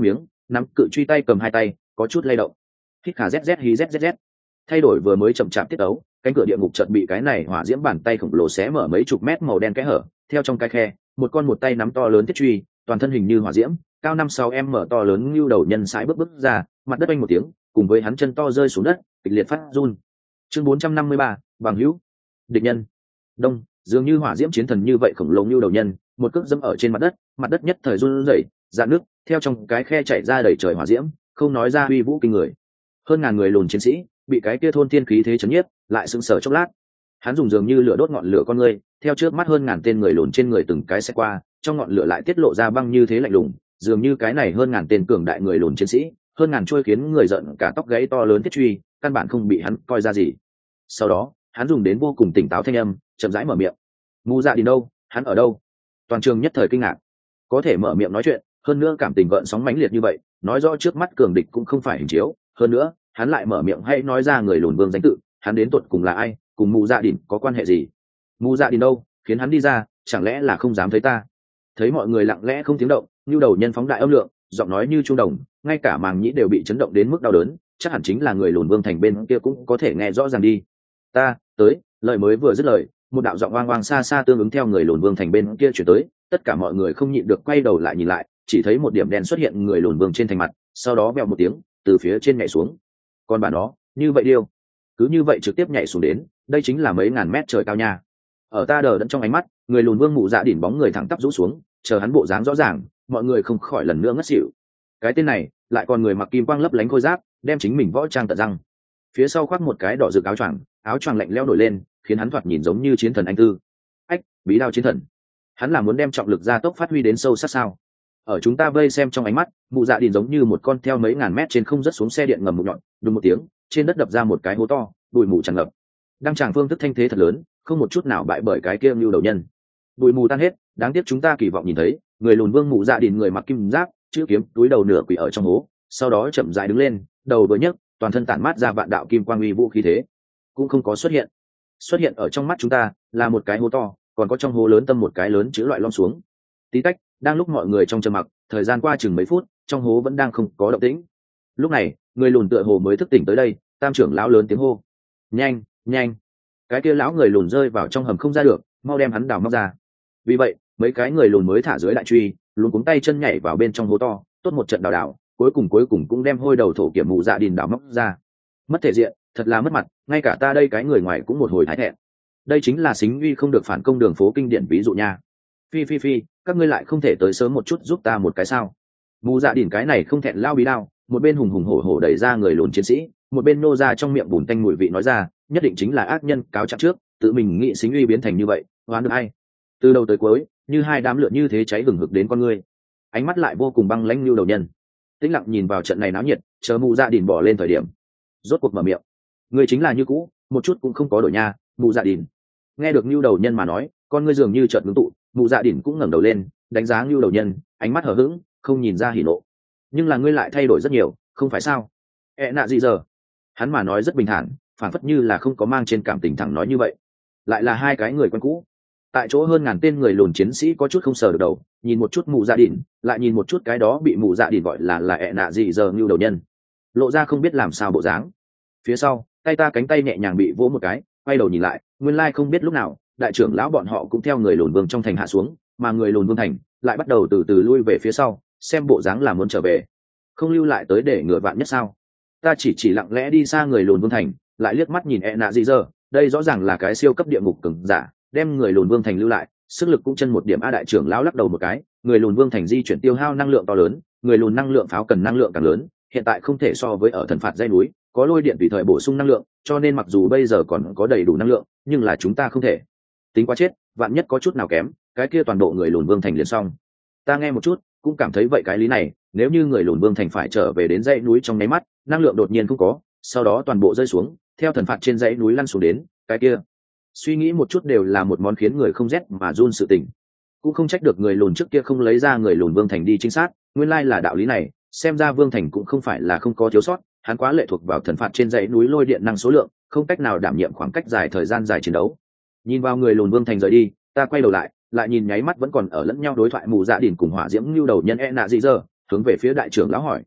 nắm cự truy tay cầm hai tay có chút lay động. Hít khà zz hí zzz, thay đổi vừa mới chậm chạp tiết ấu, cánh cửa địa ngục chợt bị cái này hỏa diễm bàn tay khổng lồ xé mở mấy chục mét màu đen kẽ hở. Theo trong cái khe, một tay nắm to lớn thiết truy, toàn thân hình như hỏa diễm, cao 5-6 m to lớn như đầu nhân sải bước ra, mặt đất oanh một tiếng, cùng với hắn chân to rơi xuống đất, kịch liệt phát run. Chương 453, bằng hữu. Địch nhân. Đông, dường như hỏa diễm chiến thần như vậy khổng lồ như đầu nhân, một cước dẫm ở trên mặt đất nhất thời run rẩy, dạn nước, theo trong cái khe chảy ra đầy trời hỏa diễm, không nói ra uy vũ kinh người. Hơn ngàn người lùn chiến sĩ bị cái kia thôn tiên khí thế chấn nhiếp, lại sững sờ chốc lát. Hắn dùng dường như lửa đốt ngọn lửa con người, theo trước mắt hơn ngàn tên người lùn trên người từng cái sẽ qua, trong ngọn lửa lại tiết lộ ra băng như thế lạnh lùng, dường như cái này hơn ngàn tên cường đại người lùn chiến sĩ, hơn ngàn trôi khiến người giận cả tóc gáy to lớn thiết truy, căn bản không bị hắn coi ra gì. Sau đó, hắn dùng đến vô cùng tỉnh táo thanh âm, chậm rãi mở miệng. Mù Dạ Đình đâu, hắn ở đâu? Toàn trường nhất thời kinh ngạc. Có thể mở miệng nói chuyện, hơn nữa cảm tình gợn sóng mãnh liệt như vậy, nói rõ trước mắt cường địch cũng không phải hình chiếu, hơn nữa, hắn lại mở miệng hay nói ra người lùn vương danh tự, hắn đến tuột cùng là ai, cùng Mù Dạ Đình có quan hệ gì? Mù Dạ Đình đâu, khiến hắn đi ra, chẳng lẽ là không dám thấy ta? Thấy mọi người lặng lẽ không tiếng động, như đầu nhân phóng đại âm lượng, giọng nói như trung đồng, ngay cả màng nhĩ đều bị chấn động đến mức đau đớn, chắc hẳn chính là người lùn vương thành bên kia cũng có thể nghe rõ ràng đi. Ta tới, lời mới vừa dứt lời, một đạo giọng oang oang xa xa tương ứng theo người lùn vương thành bên kia chuyển tới, tất cả mọi người không nhịn được quay đầu lại nhìn lại, chỉ thấy một điểm đen xuất hiện người lùn vương trên thành mặt, sau đó vèo một tiếng, từ phía trên nhảy xuống. Còn bản đó, như vậy điêu, cứ như vậy trực tiếp nhảy xuống đến, đây chính là mấy ngàn mét trời cao nha. Ở ta đờ đẫn trong ánh mắt, người lùn vương Mụ Dạ Đỉnh bóng người thẳng tắp rũ xuống, chờ hắn bộ dáng rõ ràng, mọi người không khỏi lần nữa ngất xỉu. Cái tên này, lại còn người mặc kim quang lấp lánh khôi giáp, đem chính mình võ trang tận răng. Phía sau khoác một cái đỏ rực áo choàng lạnh lẽo nổi lên, khiến hắn thoạt nhìn giống như chiến thần anh tư. Ách, bí đao chiến thần. Hắn là muốn đem trọng lực gia tốc phát huy đến sâu sát sao? Ở chúng ta vây xem trong ánh mắt, Mụ Dạ Đỉnh giống như một con theo mấy ngàn mét trên không rớt xuống xe điện ngầm mục nhọn, đùng một tiếng, trên đất đập ra một cái hố to, bụi mù tràn ngập. Đăng tràng phương thức thanh thế thật lớn, không một chút nào bại bởi cái kia như đầu nhân. Bụi mù tan hết, đáng tiếc chúng ta kỳ vọng nhìn thấy người lùn vương Mụ Dạ Đỉnh người mặc kim giáp, chữ kiếm, túi đầu nửa quỳ ở trong hố, sau đó chậm rãi đứng lên, đầu vừa nhấc, toàn thân tản mát ra vạn đạo kim quang uy vũ khí thế, cũng không có xuất hiện ở trong mắt chúng ta là một cái hố to, còn có trong hố lớn tâm một cái lớn chữ loại lom xuống. Tí tách, đang lúc mọi người trong trầm mặc, thời gian qua chừng mấy phút, trong hố vẫn đang không có động tĩnh. Lúc này, người lùn tựa hồ mới thức tỉnh tới đây, tam trưởng lão lớn tiếng hô: nhanh nhanh, cái kia lão người lùn rơi vào trong hầm không ra được, mau đem hắn đào móc ra. Vì vậy, mấy cái người lùn mới thả dưới đại truy, luôn cuống tay chân nhảy vào bên trong hố to, tốt một trận đào, cuối cùng cũng đem hôi đầu thổ kiểm Mụ Dạ Đỉnh đào móc ra. Mất thể diện, thật là mất mặt, ngay cả ta đây cái người ngoài cũng một hồi thái thẹn. Đây chính là xính uy không được phản công đường phố kinh điển ví dụ nha. Phi, các ngươi lại không thể tới sớm một chút giúp ta một cái sao? Mụ Dạ Đỉnh cái này không thẹn lao bí đao, một bên hùng hổ đẩy ra người lùn chiến sĩ, một bên nô ra trong miệng bùn tanh mùi vị nói ra, nhất định chính là ác nhân cáo trạng trước, tự mình nghĩ xính uy biến thành như vậy, oán được hay? Từ đầu tới cuối, như hai đám lửa như thế cháy hừng hực đến con ngươi. Ánh mắt lại vô cùng băng lãnh như đầu nhân. Tĩnh lặng nhìn vào trận này náo nhiệt, chờ Mụ Dạ Đỉnh bỏ lên thời điểm, rốt cuộc mở miệng: ngươi chính là như cũ, một chút cũng không có đổi nha, Mụ Dạ Đỉnh. Nghe được Nưu đầu nhân mà nói, con ngươi dường như chợt ngưng tụ, Mụ Dạ Đỉnh cũng ngẩng đầu lên, đánh giá Nưu đầu nhân, ánh mắt hờ hững, không nhìn ra hỉ nộ. Nhưng là ngươi lại thay đổi rất nhiều, không phải sao? Nạ gì giờ? Hắn mà nói rất bình thản, phản phất như là không có mang trên cảm tình thẳng nói như vậy. Lại là hai cái người quen cũ. Tại chỗ hơn ngàn tên người lùn chiến sĩ có chút không sờ được đầu, nhìn một chút Mụ Dạ Đỉnh, lại nhìn một chút cái đó bị Mụ Dạ Đỉnh gọi là Nạ gì giờ Nưu đầu nhân, lộ ra không biết làm sao bộ dáng. Phía sau, tay ta cánh tay nhẹ nhàng bị vỗ một cái, quay đầu nhìn lại, nguyên lai không biết lúc nào, đại trưởng lão bọn họ cũng theo người lùn vương trong thành hạ xuống, mà người lùn vương thành lại bắt đầu từ từ lui về phía sau, xem bộ dáng là muốn trở về, không lưu lại tới để ngừa vạn nhất sao? Ta chỉ lặng lẽ đi xa người lùn vương thành, lại liếc mắt nhìn Nạ gì giờ, đây rõ ràng là cái siêu cấp địa ngục cường giả, đem người lùn vương thành lưu lại, sức lực cũng chân một điểm. A đại trưởng lão lắc đầu một cái, người lùn vương thành di chuyển tiêu hao năng lượng to lớn, người lùn năng lượng pháo cần năng lượng càng lớn, hiện tại không thể so với ở thần phạt dãy núi có lôi điện tùy thời bổ sung năng lượng, cho nên mặc dù bây giờ còn có đầy đủ năng lượng, nhưng là chúng ta không thể tính quá chết, vạn nhất có chút nào kém, cái kia toàn bộ người lùn vương thành liền xong. Ta nghe một chút cũng cảm thấy vậy cái lý này, nếu như người lùn vương thành phải trở về đến dãy núi trong nháy mắt, năng lượng đột nhiên không có, sau đó toàn bộ rơi xuống, theo thần phạt trên dãy núi lăn xuống đến, cái kia suy nghĩ một chút đều là một món khiến người không rét mà run sự tình. Cũng không trách được người lùn trước kia không lấy ra người lùn vương thành đi trinh sát, nguyên lai là đạo lý này, xem ra vương thành cũng không phải là không có thiếu sót, hắn quá lệ thuộc vào thần phạt trên dãy núi lôi điện năng số lượng, không cách nào đảm nhiệm khoảng cách dài thời gian dài chiến đấu. Nhìn vào người lùn vương thành rời đi, ta quay đầu lại nhìn nháy mắt vẫn còn ở lẫn nhau đối thoại Mụ Dạ Đỉnh cùng hỏa diễm lưu đầu nhân Nạ gì giờ, hướng về phía đại trưởng lão hỏi: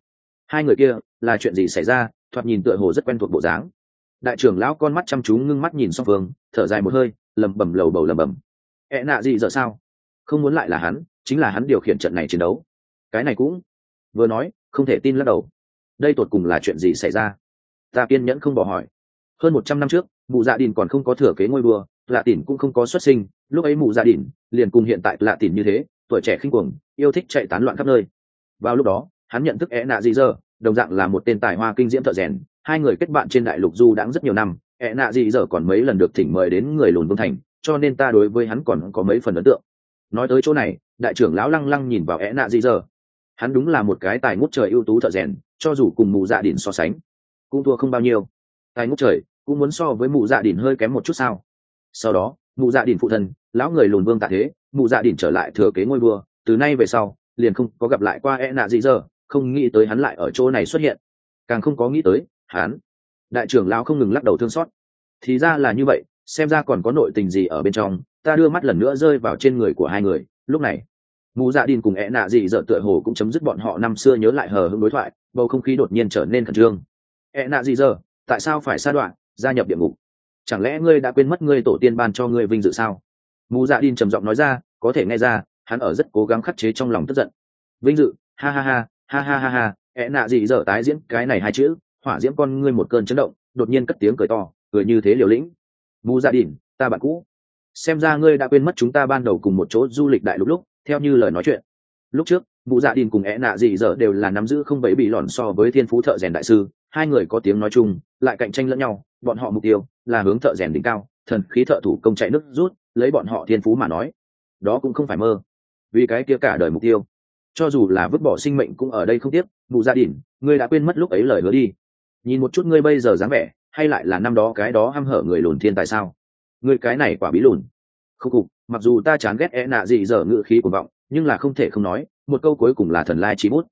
Hai người kia là chuyện gì xảy ra, thoạt nhìn tựa hồ rất quen thuộc bộ dáng. Đại trưởng lão con mắt chăm chú ngưng mắt nhìn song phương, thở dài một hơi, lẩm bẩm lầu bầu lẩm bẩm. Nạ gì giờ sao? Không muốn lại là hắn, chính là hắn điều khiển trận này chiến đấu. Cái này cũng vừa nói, không thể tin lắc đầu. Đây tột cùng là chuyện gì xảy ra? Ta kiên nhẫn không bỏ hỏi. Hơn 100 năm trước, Mụ Dạ Đỉnh còn không có thừa kế ngôi vua, Lạ Tỉn cũng không có xuất sinh, lúc ấy Mụ Dạ Đỉnh liền cùng hiện tại Lạ Tỉn như thế, tuổi trẻ khinh cuồng, yêu thích chạy tán loạn khắp nơi. Vào lúc đó, hắn nhận thức Nạ gì giờ, đồng dạng là một tên tài hoa kinh diễm thợ rèn, hai người kết bạn trên đại lục du đãng rất nhiều năm, Nạ gì giờ còn mấy lần được thỉnh mời đến người lùn vương thành, cho nên ta đối với hắn còn có mấy phần ấn tượng. Nói tới chỗ này, đại trưởng lão lăng lăng nhìn vào Nạ gì giờ. Hắn đúng là một cái tài ngút trời ưu tú thợ rèn, cho dù cùng Mụ Dạ Đỉnh so sánh, cũng thua không bao nhiêu. Tài ngút trời cũng muốn so với Mụ Dạ Đỉnh hơi kém một chút sao? Sau đó, Mụ Dạ Đỉnh phụ thân, lão người lùn vương tạ thế, Mụ Dạ Đỉnh trở lại thừa kế ngôi vua, từ nay về sau liền không có gặp lại qua Nạ gì giờ, không nghĩ tới hắn lại ở chỗ này xuất hiện, càng không có nghĩ tới hắn. Đại trưởng lão không ngừng lắc đầu thương xót. Thì ra là như vậy, xem ra còn có nội tình gì ở bên trong. Ta đưa mắt lần nữa rơi vào trên người của hai người, lúc này Mụ Dạ Đỉnh cùng Nạ gì giờ tựa hồ cũng chấm dứt bọn họ năm xưa nhớ lại hờ hững đối thoại, bầu không khí đột nhiên trở nên khẩn trương. Nạ gì giờ, tại sao phải sa đoạn gia nhập địa ngục? Chẳng lẽ ngươi đã quên mất ngươi tổ tiên ban cho ngươi vinh dự sao? Mụ Dạ Đỉnh trầm giọng nói ra, có thể nghe ra hắn ở rất cố gắng khắc chế trong lòng tức giận. Vinh dự? Ha ha ha, ha ha ha ha. Nạ gì giờ tái diễn cái này hai chữ, hỏa diễm con ngươi một cơn chấn động, đột nhiên cất tiếng cười to, cười như thế liều lĩnh. Mụ Dạ Đỉnh, ta bạn cũ, xem ra ngươi đã quên mất chúng ta ban đầu cùng một chỗ du lịch đại lục lúc, theo như lời nói chuyện. Lúc trước, Mụ Dạ Đỉnh cùng Nạ gì giờ đều là nắm giữ không bẫy bị lòn so với thiên phú thợ rèn đại sư, hai người có tiếng nói chung, lại cạnh tranh lẫn nhau, bọn họ mục tiêu là hướng thợ rèn đỉnh cao, thần khí thợ thủ công chạy nước rút, lấy bọn họ thiên phú mà nói, đó cũng không phải mơ. Vì cái kia cả đời mục tiêu, cho dù là vứt bỏ sinh mệnh cũng ở đây không tiếc. Mụ Dạ Đỉnh, ngươi đã quên mất lúc ấy lời hứa đi. Nhìn một chút ngươi bây giờ dáng vẻ, hay lại là năm đó cái đó hăm hở người lùn thiên tài sao? Ngươi cái này quả bí lùn. Không cục, mặc dù ta chán ghét Nạ gì giờ ngự khí cuồng vọng, nhưng là không thể không nói, một câu cuối cùng là thần lai chí bút.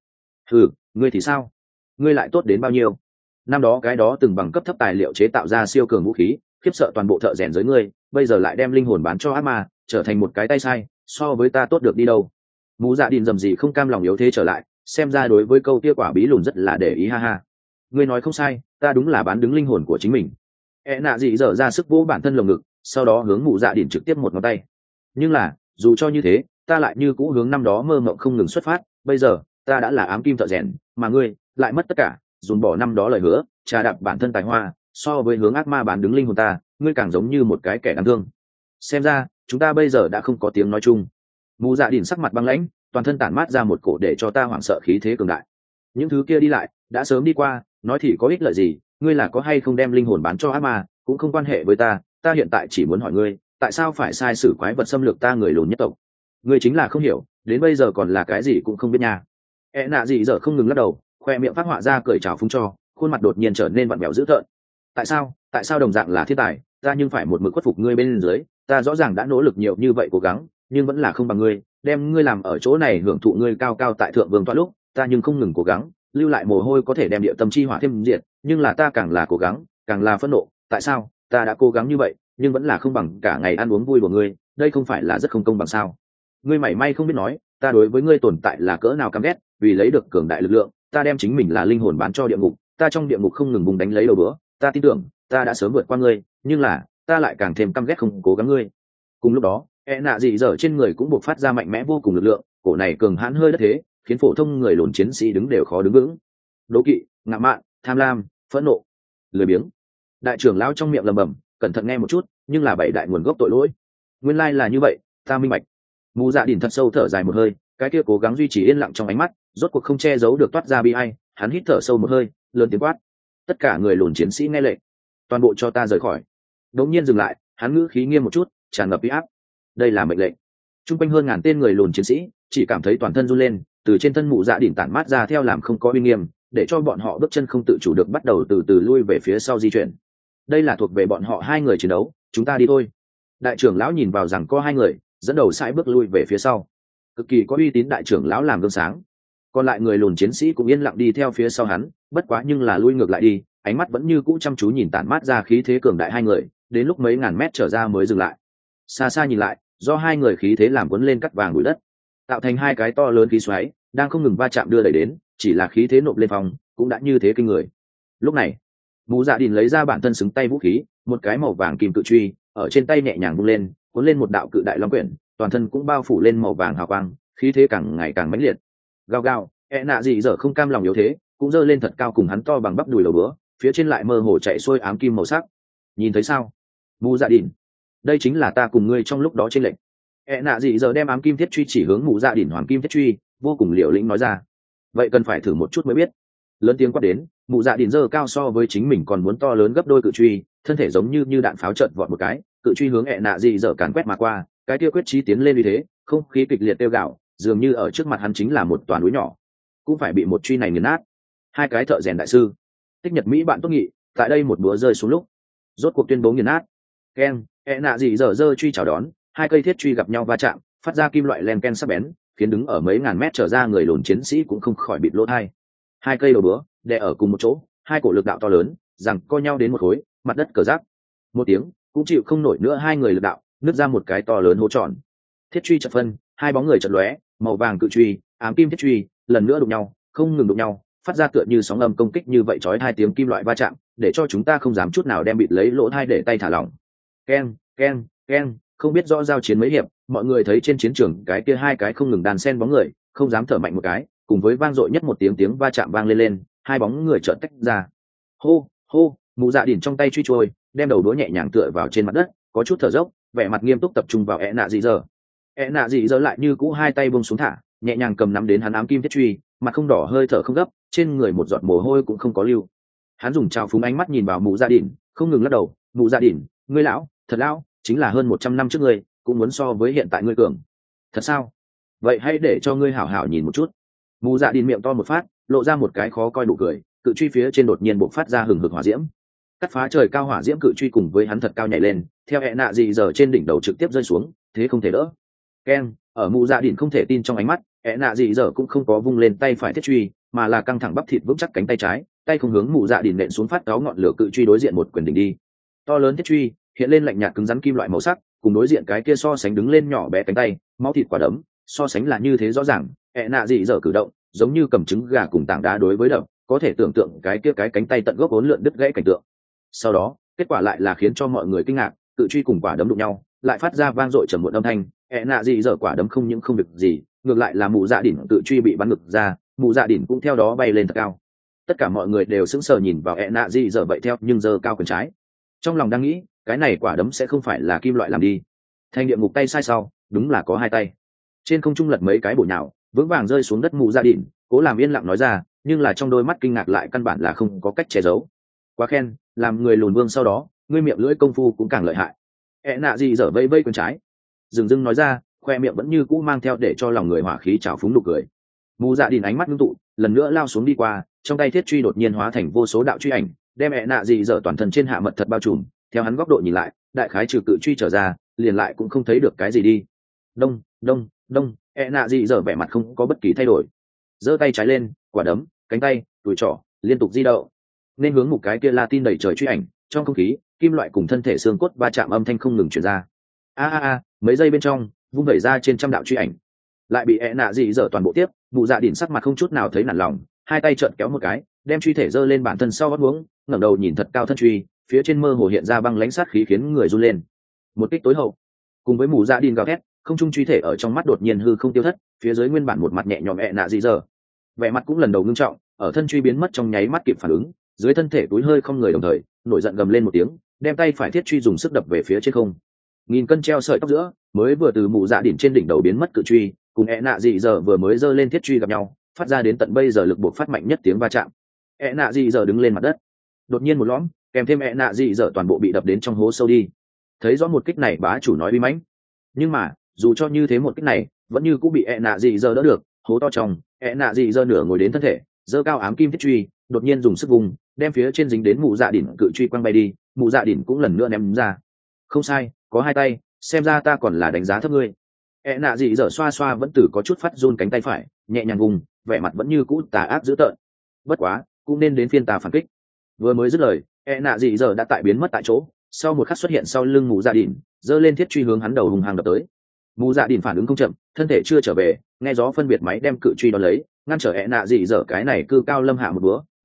Ngươi thì sao? Ngươi lại tốt đến bao nhiêu? Năm đó cái đó từng bằng cấp thấp tài liệu chế tạo ra siêu cường vũ khí, khiếp sợ toàn bộ thợ rèn giới ngươi, bây giờ lại đem linh hồn bán cho ác ma, trở thành một cái tay sai, so với ta tốt được đi đâu? Mụ Dạ Đỉnh dầm gì không cam lòng yếu thế trở lại, xem ra đối với câu kia quả bí lùn rất là để ý, ha ha. Ngươi nói không sai, ta đúng là bán đứng linh hồn của chính mình. Nạ dị dở ra sức vỗ bản thân lồng ngực, sau đó hướng Mụ Dạ Đỉnh trực tiếp một ngón tay. Nhưng là, dù cho như thế, ta lại như cũ hướng năm đó mơ mộng không ngừng xuất phát, bây giờ ta đã là ám kim thợ rèn, mà ngươi lại mất tất cả, dồn bỏ năm đó lời hứa, trà đạp bản thân tài hoa, so với hướng ác ma bán đứng linh hồn ta, ngươi càng giống như một cái kẻ đáng thương. Xem ra chúng ta bây giờ đã không có tiếng nói chung. Mụ Dạ Đỉnh sắc mặt băng lãnh, toàn thân tản mát ra một cổ để cho ta hoảng sợ khí thế cường đại. Những thứ kia đi lại đã sớm đi qua, nói thì có ích lợi gì? Ngươi là có hay không đem linh hồn bán cho ác ma cũng không quan hệ với ta. Ta hiện tại chỉ muốn hỏi ngươi, tại sao phải sai sử quái vật xâm lược ta người lùn nhất tộc? Ngươi chính là không hiểu, đến bây giờ còn là cái gì cũng không biết nha. Nạ gì giờ không ngừng lắc đầu, khoe miệng phát họa ra cười chào phúng cho, khuôn mặt đột nhiên trở nên vặn vẹo dữ tợn. Tại sao đồng dạng là thiên tài, ta nhưng phải một mực khuất phục ngươi bên dưới? Ta rõ ràng đã nỗ lực nhiều như vậy cố gắng, nhưng vẫn là không bằng ngươi. Đem ngươi làm ở chỗ này hưởng thụ ngươi cao cao tại thượng vương toa lúc, ta nhưng không ngừng cố gắng, lưu lại mồ hôi có thể đem địa tâm chi hỏa thêm diệt, nhưng là ta càng là cố gắng, càng là phẫn nộ. Tại sao ta đã cố gắng như vậy, nhưng vẫn là không bằng cả ngày ăn uống vui của ngươi? Đây không phải là rất không công bằng sao? Ngươi mảy may không biết nói, ta đối với ngươi tồn tại là cỡ nào căm ghét, vì lấy được cường đại lực lượng, ta đem chính mình là linh hồn bán cho địa ngục, ta trong địa ngục không ngừng bùng đánh lấy đầu bữa, ta tin tưởng ta đã sớm vượt qua ngươi, nhưng là ta lại càng thêm căm ghét không cố gắng ngươi. Cùng lúc đó, Nạ dị dở trên người cũng buộc phát ra mạnh mẽ vô cùng lực lượng, cổ này cường hãn hơi đất thế, khiến phổ thông người lùn chiến sĩ đứng đều khó đứng vững. Đố kỵ, ngạo mạn, tham lam, phẫn nộ, lười biếng. Đại trưởng lão trong miệng lẩm bẩm, cẩn thận nghe một chút, nhưng là bảy đại nguồn gốc tội lỗi. Nguyên lai là như vậy, ta minh bạch. Mụ Dạ Đỉnh thật sâu thở dài một hơi, cái kia cố gắng duy trì yên lặng trong ánh mắt, rốt cuộc không che giấu được toát ra bi ai, hắn hít thở sâu một hơi, lớn tiếng quát: tất cả người lùn chiến sĩ nghe lệnh, toàn bộ cho ta rời khỏi. Đống nhiên dừng lại, hắn ngữ khí nghiêm một chút, tràn ngập uy áp. Đây là mệnh lệnh. Trung quanh hơn ngàn tên người lùn chiến sĩ chỉ cảm thấy toàn thân run lên, từ trên thân Mụ Dạ Đỉnh tản mát ra theo làm không có uy nghiêm, để cho bọn họ bước chân không tự chủ được bắt đầu từ từ lui về phía sau di chuyển. Đây là thuộc về bọn họ hai người chiến đấu, chúng ta đi thôi. Đại trưởng lão nhìn vào rằng có hai người, dẫn đầu sải bước lui về phía sau. Cực kỳ có uy tín đại trưởng lão làm gương sáng, còn lại người lùn chiến sĩ cũng yên lặng đi theo phía sau hắn, bất quá nhưng là lui ngược lại đi, ánh mắt vẫn như cũ chăm chú nhìn tản mát ra khí thế cường đại hai người, đến lúc mấy ngàn mét trở ra mới dừng lại. Xa xa nhìn lại, do hai người khí thế làm cuốn lên cắt vàng bụi đất, tạo thành hai cái to lớn khí xoáy đang không ngừng va chạm đưa đẩy đến, chỉ là khí thế nộp lên phòng cũng đã như thế kinh người. Lúc này mụ dạ đình lấy ra bản thân xứng tay vũ khí, một cái màu vàng kim cự truy ở trên tay nhẹ nhàng vung lên, cuốn lên một đạo cự đại long quyển, toàn thân cũng bao phủ lên màu vàng hào quang, khí thế càng ngày càng mãnh liệt. Gào gào, nạ dị dở không cam lòng yếu thế, cũng giơ lên thật cao cùng hắn to bằng bắp đùi đầu bữa, phía trên lại mơ hồ chạy xuôi ám kim màu sắc. Nhìn thấy sao, mụ dạ đình, đây chính là ta cùng ngươi trong lúc đó trên lệnh. Nạ dị dở đem ám kim thiết truy chỉ hướng mụ dạ đình hoàng kim thiết truy, vô cùng liều lĩnh nói ra. Vậy cần phải thử một chút mới biết. Lớn tiếng quát đến, mụ dạ đình giơ cao so với chính mình còn muốn to lớn gấp đôi cự truy, thân thể giống như đạn pháo chợt vọt một cái, cự truy hướng nạ dị dở càn quét mà qua, cái kia quyết chí tiến lên như thế, không khí kịch liệt tiêu gạo, dường như ở trước mặt hắn chính là một toàn núi nhỏ, cũng phải bị một truy này nghiền nát. Hai cái thợ rèn đại sư, tích nhật mỹ bạn tốt nghị, tại đây một búa rơi xuống lúc, rốt cuộc tuyên bố nghiền nát. Keng, nạ dị dở giơ truy chào đón, hai cây thiết truy gặp nhau va chạm, phát ra kim loại len ken sắc bén, khiến đứng ở mấy ngàn mét trở ra người lùn chiến sĩ cũng không khỏi bịt lỗ tai. Hai cây đầu búa đè ở cùng một chỗ, hai cổ lực đạo to lớn rằng co nhau đến một khối, mặt đất cờ rác. Một tiếng cũng chịu không nổi nữa, hai người lực đạo nứt ra một cái to lớn hố tròn. Thiết truy chật phân, hai bóng người chật lóe, màu vàng cự truy, ám kim thiết truy lần nữa đụng nhau, không ngừng đụng nhau, phát ra tựa như sóng âm công kích như vậy, chói hai tiếng kim loại va chạm, để cho chúng ta không dám chút nào đem bịt lấy lỗ tai để tay thả lỏng. Keng, keng, keng, không biết rõ giao chiến mấy hiệp, mọi người thấy trên chiến trường cái kia hai cái không ngừng đàn sen bóng người, không dám thở mạnh một cái, cùng với vang dội nhất một tiếng va chạm vang lên, hai bóng người chợt tách ra. Hô, hô, mụ dạ đỉnh trong tay truy trôi, đem đầu đũa nhẹ nhàng tựa vào trên mặt đất, có chút thở dốc, vẻ mặt nghiêm túc tập trung vào nạ dị dở. Nạ dị dở lại như cũ hai tay buông xuống thả, nhẹ nhàng cầm nắm đến hắn ám kim thiết truy, mặt không đỏ hơi thở không gấp, trên người một giọt mồ hôi cũng không có lưu. Hắn dùng trào phúng ánh mắt nhìn vào mụ dạ đỉnh, không ngừng lắc đầu. Mụ dạ đỉnh, ngươi lão, thật lão, chính là hơn 100 năm trước ngươi, cũng muốn so với hiện tại ngươi cường. Thật sao? Vậy hãy để cho ngươi hảo hảo nhìn một chút. Mụ dạ đỉnh miệng to một phát, lộ ra một cái khó coi nụ cười, cự truy phía trên đột nhiên bộc phát ra hừng hực hỏa diễm, cắt phá trời cao hỏa diễm cự truy cùng với hắn thật cao nhảy lên, theo nạ dị dở trên đỉnh đầu trực tiếp rơi xuống, thế không thể đỡ. Keng, ở mụ dạ đỉnh không thể tin trong ánh mắt, nạ dị dở cũng không có vung lên tay phải thiết truy, mà là căng thẳng bắp thịt vững chắc cánh tay trái, tay không hướng mụ dạ đỉnh nện xuống, phát cáo ngọn lửa cự truy đối diện một quyền đỉnh đi. To lớn thiết truy hiện lên lạnh nhạt cứng rắn kim loại màu sắc, cùng đối diện cái kia so sánh đứng lên nhỏ bé cánh tay, máu thịt quả đấm, so sánh là như thế rõ ràng. Nạ dị dở cử động giống như cầm trứng gà cùng tảng đá đối với đập, có thể tưởng tượng cái kia cái cánh tay tận gốc uốn lượn đứt gãy cảnh tượng. Sau đó kết quả lại là khiến cho mọi người kinh ngạc, cự truy cùng quả đấm đụng nhau, lại phát ra vang dội trầm muộn âm thanh. Nạ dị dở quả đấm không những không việc gì, ngược lại là mụ dạ đỉnh cự truy bị bắn ngực ra, mụ dạ đỉnh cũng theo đó bay lên thật cao. Tất cả mọi người đều sững sờ nhìn vào nạ dị dở vậy theo nhưng giơ cao quyền trái, trong lòng đang nghĩ cái này quả đấm sẽ không phải là kim loại làm đi. Thanh địa ngục tay sai sau, đúng là có hai tay. Trên không trung lật mấy cái bổ nhào, vững vàng rơi xuống đất. Mụ dạ đỉnh cố làm yên lặng nói ra, nhưng là trong đôi mắt kinh ngạc lại căn bản là không có cách che giấu. Quá khen, làm người lùn vương sau đó, ngươi miệng lưỡi công phu cũng càng lợi hại. Nạ dị dở vây vây quyền trái, dừng dưng nói ra, khoe miệng vẫn như cũ mang theo để cho lòng người hỏa khí trào phúng nụ cười. Mụ dạ đỉnh ánh mắt ngưng tụ, lần nữa lao xuống đi qua, trong tay thiết truy đột nhiên hóa thành vô số đạo truy ảnh, đem nạ dị dở toàn thân trên hạ mật thật bao trùm. Theo hắn góc độ nhìn lại, đại khái trừ cự truy trở ra, liền lại cũng không thấy được cái gì đi. Đông đông đông, nạ dị dở vẻ mặt không có bất kỳ thay đổi, giơ tay trái lên, quả đấm, cánh tay, tuổi trỏ liên tục di động, nên hướng một cái kia Latin đầy trời truy ảnh. Trong không khí, kim loại cùng thân thể xương cốt va chạm âm thanh không ngừng truyền ra. Mấy giây bên trong, vung vẩy ra trên trăm đạo truy ảnh, lại bị nạ dị dở toàn bộ tiếp. Mụ dạ đỉnh sắc mặt không chút nào thấy nản lòng, hai tay trợn kéo một cái, đem truy thể giơ lên bản thân sau gót uống, ngẩng đầu nhìn thật cao thân truy, phía trên mơ hồ hiện ra băng lãnh sát khí khiến người run lên. Một kích tối hậu, cùng với mụ dạ đỉnh gào thét, không trung truy thể ở trong mắt đột nhiên hư không tiêu thất, phía dưới nguyên bản một mặt nhẹ nhõm nạ dị dở, vẻ mặt cũng lần đầu ngưng trọng, ở thân truy biến mất trong nháy mắt kịp phản ứng, dưới thân thể túi hơi không người, đồng thời nổi giận gầm lên một tiếng, đem tay phải thiết truy dùng sức đập về phía trên không. Nghìn cân treo sợi tóc giữa, mới vừa từ mụ dạ đỉnh trên đỉnh đầu biến mất cự truy, cùng nạ dị dở vừa mới giơ lên thiết truy gặp nhau, phát ra đến tận bây giờ lực buộc phát mạnh nhất tiếng va chạm. Nạ dị dở đứng lên mặt đất, đột nhiên một lõm, kèm thêm nạ dị dở toàn bộ bị đập đến trong hố sâu đi. Thấy rõ một kích này bá chủ nói uy mãnh, nhưng mà dù cho như thế một kích này vẫn như cũng bị nạ dị dở đỡ được. Hố to trong, nạ dị dở nửa ngồi đến thân thể, giơ cao ám kim thiết truy, đột nhiên dùng sức vùng, đem phía trên dính đến mụ dạ đỉnh cự truy quăng bay đi. Mụ dạ đỉnh cũng lần nữa ném ra. Không sai, có hai tay, xem ra ta còn là đánh giá thấp ngươi. Nạ dị dở xoa xoa vẫn từ có chút phát run cánh tay phải, nhẹ nhàng vùng, vẻ mặt vẫn như cũ tà ác dữ tợn. Bất quá cũng nên đến phiên ta phản kích. Vừa mới dứt lời, nạ dị dở đã tại biến mất tại chỗ, sau một khắc xuất hiện sau lưng mụ dạ đỉnh, giơ lên thiết truy hướng hắn đầu hùng hăng đập tới. Mụ dạ đỉnh phản ứng không chậm, thân thể chưa trở về, nghe gió phân biệt máy đem cự truy đón lấy, ngăn trở nạ dị dở cái này cư cao lâm hạ một búa,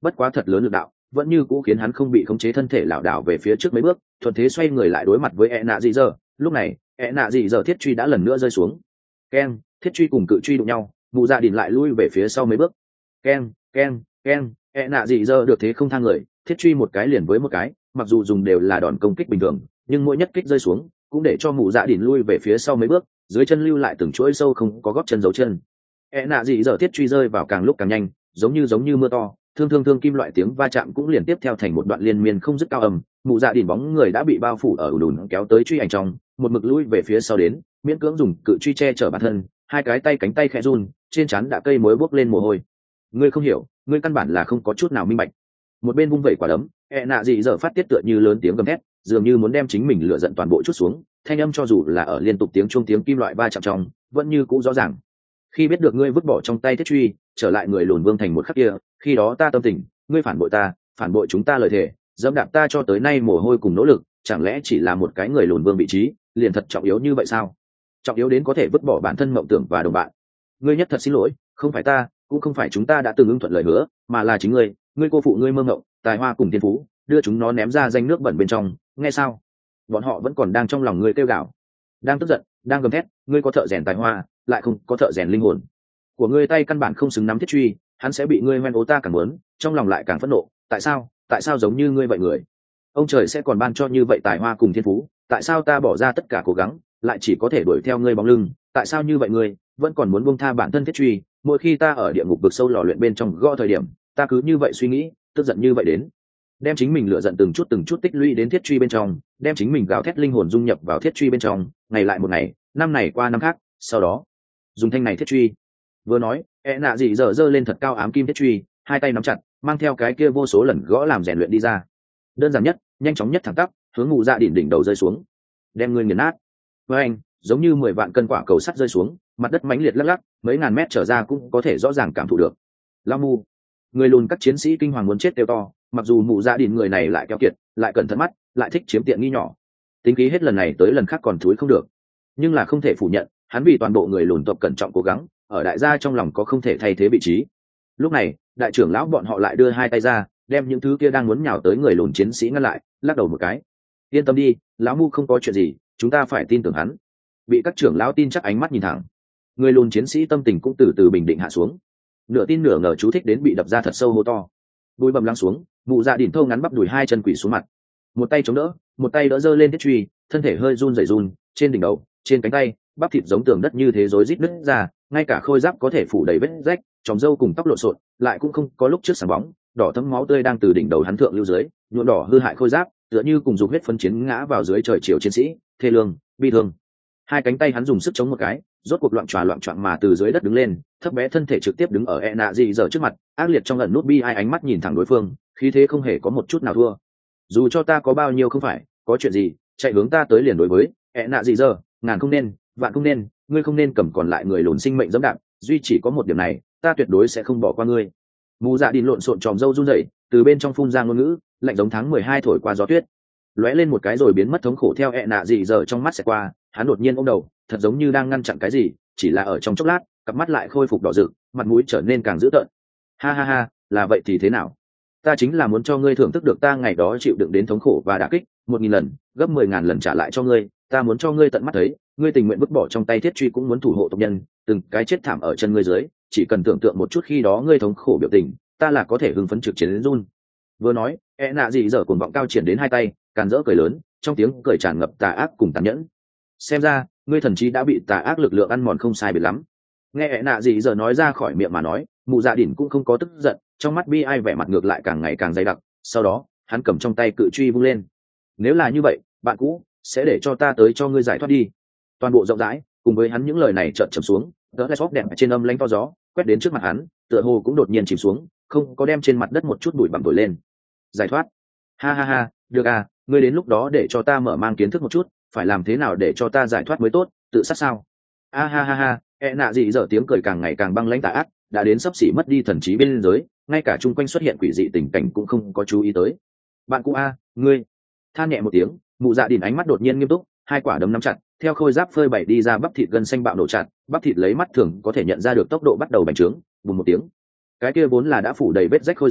bất quá thật lớn lực đạo vẫn như cũ khiến hắn không bị khống chế, thân thể lảo đảo về phía trước mấy bước, thuận thế xoay người lại đối mặt với e nạ dị dơ. Lúc này e nạ dị dơ thiết truy đã lần nữa rơi xuống. Keng, thiết truy cùng cự truy đụng nhau, mụ dạ đỉnh lại lui về phía sau mấy bước. Keng keng keng, e nạ dị dơ được thế không thang người, thiết truy một cái liền với một cái, mặc dù dùng đều là đòn công kích bình thường, nhưng mỗi nhất kích rơi xuống cũng để cho mụ dạ đỉnh lui về phía sau mấy bước, dưới chân lưu lại từng chuỗi sâu không có gót chân dấu chân. E nạ dị dơ thiết truy rơi vào càng lúc càng nhanh, giống như mưa to, thương kim loại tiếng va chạm cũng liền tiếp theo thành một đoạn liên miên không dứt cao âm. Mụ dạ đỉnh bóng người đã bị bao phủ ở đùn kéo tới truy ảnh trong, một mực lui về phía sau đến, miễn cưỡng dùng cự truy che chở bản thân, hai cái tay cánh tay khẽ run, trên trán đã cây mối bốc lên mồ hôi. Ngươi không hiểu, ngươi căn bản là không có chút nào minh bạch. Một bên vung vẩy quả đấm, e nạ dị dở phát tiết tựa như lớn tiếng gầm thét, dường như muốn đem chính mình lửa giận toàn bộ chút xuống, thanh âm cho dù là ở liên tục tiếng chuông tiếng kim loại va chạm trong, vẫn như cũ rõ ràng. Khi biết được ngươi vứt bỏ trong tay thiết truy, trở lại người lùn vương thành một khắc kia, khi đó ta tâm tình, ngươi phản bội ta, phản bội chúng ta lời thề, dẫm đạp ta cho tới nay mồ hôi cùng nỗ lực, chẳng lẽ chỉ là một cái người lùn vương vị trí liền thật trọng yếu như vậy sao? Trọng yếu đến có thể vứt bỏ bản thân mộng tưởng và đồng bạn. Ngươi nhất thật xin lỗi, không phải ta, cũng không phải chúng ta đã từng ưng thuận lời hứa, mà là chính ngươi cô phụ ngươi mơ mộng, tài hoa cùng thiên phú, đưa chúng nó ném ra danh nước bẩn bên trong, nghe sao? Bọn họ vẫn còn đang trong lòng ngươi kêu gào, đang tức giận, đang gầm thét, ngươi có thợ rèn tài hoa, lại không có thợ rèn linh hồn của ngươi, tay căn bản không xứng nắm thiết truy, hắn sẽ bị ngươi hoen ố, ta càng muốn, trong lòng lại càng phẫn nộ, tại sao giống như ngươi vậy người, ông trời sẽ còn ban cho như vậy tài hoa cùng thiên phú, tại sao ta bỏ ra tất cả cố gắng lại chỉ có thể đuổi theo ngươi bóng lưng, tại sao như vậy ngươi vẫn còn muốn buông tha bản thân thiết truy, mỗi khi ta ở địa ngục vực sâu lò luyện bên trong gõ thời điểm, ta cứ như vậy suy nghĩ, tức giận như vậy đến, đem chính mình lựa giận từng chút tích lũy đến thiết truy bên trong, đem chính mình gào thét linh hồn dung nhập vào thiết truy bên trong, ngày lại một ngày, năm này qua năm khác, sau đó dùng thanh này thiết truy. Vừa nói, e nạ dị dở giơ lên thật cao ám kim thiết truy, hai tay nắm chặt, mang theo cái kia vô số lần gõ làm rèn luyện đi ra. Đơn giản nhất, nhanh chóng nhất, thẳng tắp hướng mụ dạ đỉnh đầu rơi xuống, đem ngươi nghiền nát. Với anh, giống như 10 vạn cân quả cầu sắt rơi xuống, mặt đất mãnh liệt lắc lắc, mấy ngàn mét trở ra cũng có thể rõ ràng cảm thụ được. Lao mu, người lùn các chiến sĩ kinh hoàng muốn chết kêu to, mặc dù mụ dạ đỉnh người này lại keo kiệt, lại cẩn thận mắt, lại thích chiếm tiện nghi nhỏ, tính khí hết lần này tới lần khác còn thúi không được. Nhưng là không thể phủ nhận, hắn vì toàn bộ người lùn tộc cẩn trọng cố gắng, ở đại gia trong lòng có không thể thay thế vị trí. Lúc này đại trưởng lão bọn họ lại đưa hai tay ra, đem những thứ kia đang muốn nhào tới người lùn chiến sĩ ngăn lại, lắc đầu một cái, yên tâm đi, lão mu không có chuyện gì, chúng ta phải tin tưởng hắn. Bị các trưởng lão tin chắc ánh mắt nhìn thẳng, người lùn chiến sĩ tâm tình cũng từ từ bình định hạ xuống, nửa tin nửa ngờ chú thích đến bị đập ra thật sâu hô to. Bùi bầm lắng xuống, mụ dạ đỉnh thâu ngắn bắp đùi hai chân quỳ xuống mặt, một tay chống đỡ, một tay đỡ giơ lên thiết truy, thân thể hơi run rẩy run, trên đỉnh đầu, trên cánh tay, bắp thịt giống tường đất như thế rối rít nứt ra, ngay cả khôi giáp có thể phủ đầy vết rách, tròng râu cùng tóc lộn xộn, lại cũng không có lúc trước sáng bóng, đỏ thấm máu tươi đang từ đỉnh đầu hắn thượng lưu dưới, nhuộm đỏ hư hại khôi giáp, tựa như cùng dùng huyết phân chiến ngã vào dưới trời chiều chiến sĩ, thê lương, bi thương. Hai cánh tay hắn dùng sức chống một cái, rốt cuộc loạn choạng mà từ dưới đất đứng lên, thấp bé thân thể trực tiếp đứng ở e nạ dị dở trước mặt, ác liệt trong ẩn nút bi ai ánh mắt nhìn thẳng đối phương, khí thế không hề có một chút nào thua. Dù cho ta có bao nhiêu không phải, có chuyện gì, chạy hướng ta tới liền đối với, e nạ dị dở, ngàn không nên, vạn không nên, ngươi không nên cầm còn lại người lùn sinh mệnh dẫm đạp, duy chỉ có một điểm này, ta tuyệt đối sẽ không bỏ qua ngươi. Mù dạ đi lộn xộn tròm râu run rẩy, từ bên trong phun ra ngôn ngữ, lạnh giống tháng 12 thổi qua gió tuyết, lóe lên một cái rồi biến mất thống khổ theo e nạ dị dở trong mắt sẽ qua, hắn đột nhiên ôm đầu, thật giống như đang ngăn chặn cái gì, chỉ là ở trong chốc lát, cặp mắt lại khôi phục đỏ rực, mặt mũi trở nên càng dữ tợn. Ha ha ha, là vậy thì thế nào? Ta chính là muốn cho ngươi thưởng thức được ta ngày đó chịu đựng đến thống khổ và đả kích, 1000 lần, gấp 10.000 lần trả lại cho ngươi, ta muốn cho ngươi tận mắt thấy, ngươi tình nguyện vứt bỏ trong tay thiết truy cũng muốn thủ hộ tộc nhân, từng cái chết thảm ở chân ngươi dưới, chỉ cần tưởng tượng một chút khi đó ngươi thống khổ biểu tình, ta là có thể hưng phấn trực chiến đến run. Vừa nói, e nạ dị dở cuồng vọng cao triển đến hai tay, càn rỡ cười lớn, trong tiếng cười tràn ngập tà ác cùng tàn nhẫn. Xem ra ngươi thần trí đã bị tà ác lực lượng ăn mòn không sai biệt lắm. Nghe e nạ dị dở nói ra khỏi miệng mà nói, mụ dạ đỉnh cũng không có tức giận, trong mắt bi ai vẻ mặt ngược lại càng ngày càng dày đặc. Sau đó hắn cầm trong tay cự truy vung lên, nếu là như vậy, bạn cũ sẽ để cho ta tới cho ngươi giải thoát đi. Toàn bộ rộng rãi, cùng với hắn những lời này chợt trầm xuống, đỡ cái xóp đẹp trên âm lãnh to gió quét đến trước mặt hắn, tựa hồ cũng đột nhiên chìm xuống, không có đem trên mặt đất một chút bụi bặm thổi lên. Giải thoát? Ha ha ha, được à, ngươi đến lúc đó để cho ta mở mang kiến thức một chút, phải làm thế nào để cho ta giải thoát mới tốt, tự sát sao? A ha ha ha, e nạ dị dở tiếng cười càng ngày càng băng lãnh tà ác, đã đến sắp xỉ mất đi thần trí bên giới, ngay cả chung quanh xuất hiện quỷ dị tình cảnh cũng không có chú ý tới. Bạn cũ a, ngươi. Than nhẹ một tiếng, mụ dạ đỉnh ánh mắt đột nhiên nghiêm túc, hai quả đấm nắm chặt, theo khôi giáp phơi bày đi ra bắp thịt gân xanh bạo nổ chặt, bắp thịt lấy mắt thường có thể nhận ra được tốc độ bắt đầu bành trướng, bùng một tiếng, cái kia vốn là đã phủ đầy vết rách khôi giáp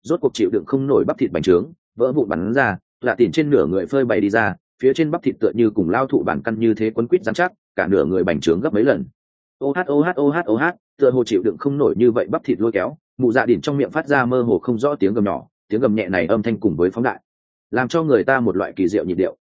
rốt cuộc chịu đựng không nổi bắp thịt bành trướng vỡ vụn bắn ra, lạ tỉn trên nửa người phơi bày đi ra, phía trên bắp thịt tựa như cùng lao thụ bản căn như thế quấn quít rắn chắc, cả nửa người bành trướng gấp mấy lần. Ô hát, tựa hồ chịu đựng không nổi như vậy bắp thịt lôi kéo, mụ dạ đỉn trong miệng phát ra mơ hồ không rõ tiếng gầm nhỏ, tiếng gầm nhẹ này âm thanh cùng với phóng đại, làm cho người ta một loại kỳ diệu nhịp điệu,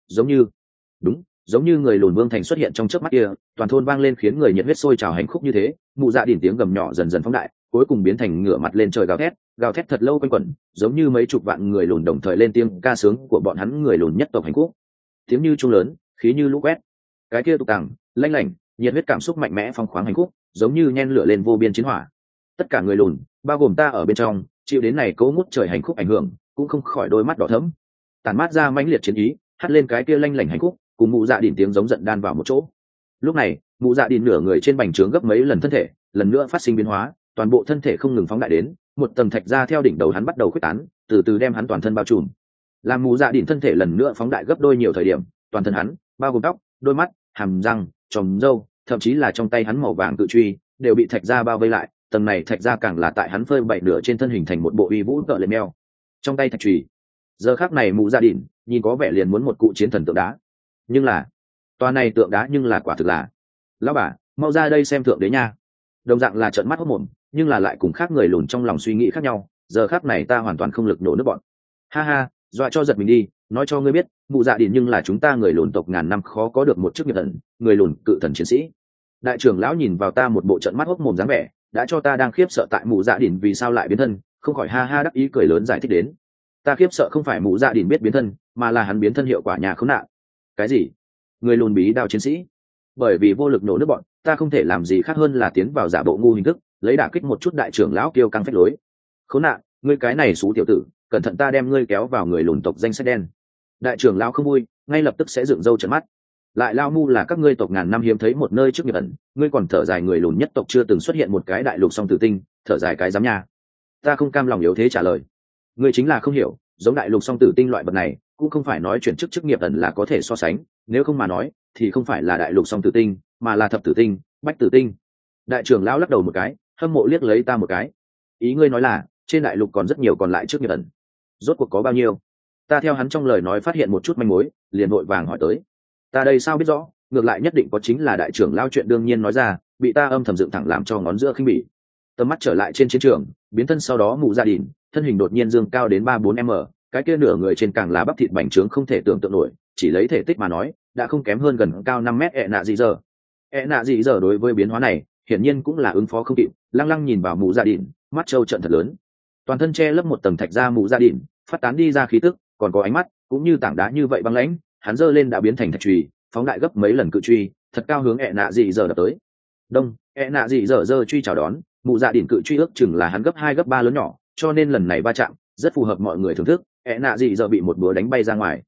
giống như người lùn vương thành xuất hiện trong chớp mắt kia, toàn thôn vang lên khiến người nhiệt huyết sôi trào hành khúc như thế. Mụ dạ đỉn tiếng gầm nhỏ dần dần phóng đại, cuối cùng biến thành ngửa mặt lên trời gào thét thật lâu quanh quẩn, giống như mấy chục vạn người lùn đồng thời lên tiếng ca sướng của bọn hắn người lùn nhất tộc hành khúc. Tiếng như trung lớn, khí như lũ quét, cái kia tục tằng lanh lảnh, nhiệt huyết cảm xúc mạnh mẽ phong khoáng hành khúc, giống như nhen lửa lên vô biên chiến hỏa. Tất cả người lùn, bao gồm ta ở bên trong, chịu đến này cố ngút trời hành khúc ảnh hưởng, cũng không khỏi đôi mắt đỏ thẫm, tàn mát ra mãnh liệt chiến ý, hắt lên cái kia lanh lảnh hành khúc, cùng mụ dạ đỉn tiếng giống giận đan vào một chỗ. Lúc này mụ dạ đỉn nửa người trên bành trướng gấp mấy lần thân thể lần nữa phát sinh biến hóa, toàn bộ thân thể không ngừng phóng đại đến, một tầng thạch ra theo đỉnh đầu hắn bắt đầu khuếch tán, từ từ đem hắn toàn thân bao trùm. Làm mụ dạ đỉn thân thể lần nữa phóng đại gấp đôi nhiều thời điểm, toàn thân hắn bao gồm tóc, đôi mắt, hàm răng, chòm râu, thậm chí là trong tay hắn màu vàng cự truy đều bị thạch ra bao vây lại. Tầng này thạch ra càng là tại hắn phơi bày nửa trên thân hình thành một bộ uy vũ cỡ lên meo. Trong tay thạch chùy, giờ khắc này mụ dạ đỉn nhìn có vẻ liền muốn một cụ chiến thần tượng đá, nhưng là tòa này tượng đá nhưng là quả thực là lão bà mau ra đây xem thượng đế nha. Đồng dạng là trợn mắt hốt mồm, nhưng là lại cùng khác người lùn trong lòng suy nghĩ khác nhau. Giờ khắc này ta hoàn toàn không lực nổ nước bọn. Ha ha, dọa cho giật mình đi, nói cho ngươi biết, mụ dạ đỉn nhưng là chúng ta người lùn tộc ngàn năm khó có được một chức nghiệp thần, người lùn cự thần chiến sĩ. Đại trưởng lão nhìn vào ta một bộ trợn mắt hốt mồm dáng vẻ, đã cho ta đang khiếp sợ tại mụ dạ đỉn vì sao lại biến thân, không khỏi ha ha đắc ý cười lớn giải thích đến. Ta khiếp sợ không phải mụ dạ đỉn biết biến thân, mà là hắn biến thân hiệu quả nhà khốn nạn. Cái gì? Người lùn bí đao chiến sĩ? Bởi vì vô lực nổ nước bọn, ta không thể làm gì khác hơn là tiến vào giả bộ ngu hình thức, lấy đả kích một chút đại trưởng lão kiêu căng phách lối. Khốn nạn, ngươi cái này xú tiểu tử, cẩn thận ta đem ngươi kéo vào người lùn tộc danh sách đen. Đại trưởng lão không vui, ngay lập tức sẽ dựng râu trợn mắt. Lại lao mu là các ngươi tộc ngàn năm hiếm thấy một nơi trước nghiệp ẩn, ngươi còn thở dài người lùn nhất tộc chưa từng xuất hiện một cái đại lục song tử tinh, thở dài cái dám nha. Ta không cam lòng yếu thế trả lời. Ngươi chính là không hiểu, giống đại lục song tử tinh loại vật này, cũng không phải nói chuyển chức nghiệp ẩn là có thể so sánh, nếu không mà nói, thì không phải là đại lục song tử tinh, mà là thập tử tinh, bách tử tinh. Đại trưởng lão lắc đầu một cái, hâm mộ liếc lấy ta một cái. Ý ngươi nói là, trên đại lục còn rất nhiều còn lại trước nghiệp ẩn. Rốt cuộc có bao nhiêu? Ta theo hắn trong lời nói phát hiện một chút manh mối, liền vội vàng hỏi tới. Ta đây sao biết rõ, ngược lại nhất định có chính là đại trưởng lão chuyện đương nhiên nói ra, bị ta âm thầm dựng thẳng làm cho ngón giữa khinh bỉ. Tầm mắt trở lại trên chiến trường, biến thân sau đó mụ gia đình, thân hình đột nhiên dương cao đến 3-4 m, cái kia nửa người trên càng là bắp thịt bành trướng không thể tưởng tượng nổi, chỉ lấy thể tích mà nói, đã không kém hơn gần cao 5 mét ẹ nạ gì giờ. Ẹ nạ gì giờ đối với biến hóa này, hiển nhiên cũng là ứng phó không kịp, lăng lăng nhìn vào mụ gia đình, mắt trâu trận thật lớn. Toàn thân che lấp một tầng thạch ra mụ gia đình, phát tán đi ra khí tức, còn có ánh mắt, cũng như tảng đá như vậy băng lãnh, hắn giơ lên đã biến thành thạch chùy, phóng đại gấp mấy lần cự truy, thật cao hướng ẹ nạ gì giờ đập tới. Đông, ẹ nạ gì giờ giơ truy chào đón, mụ dạ đỉnh cự truy ước chừng là hắn gấp 2 gấp 3 lớn nhỏ, cho nên lần này va chạm rất phù hợp mọi người thưởng thức. Ẹ nạ gì giờ bị một búa đánh bay ra ngoài.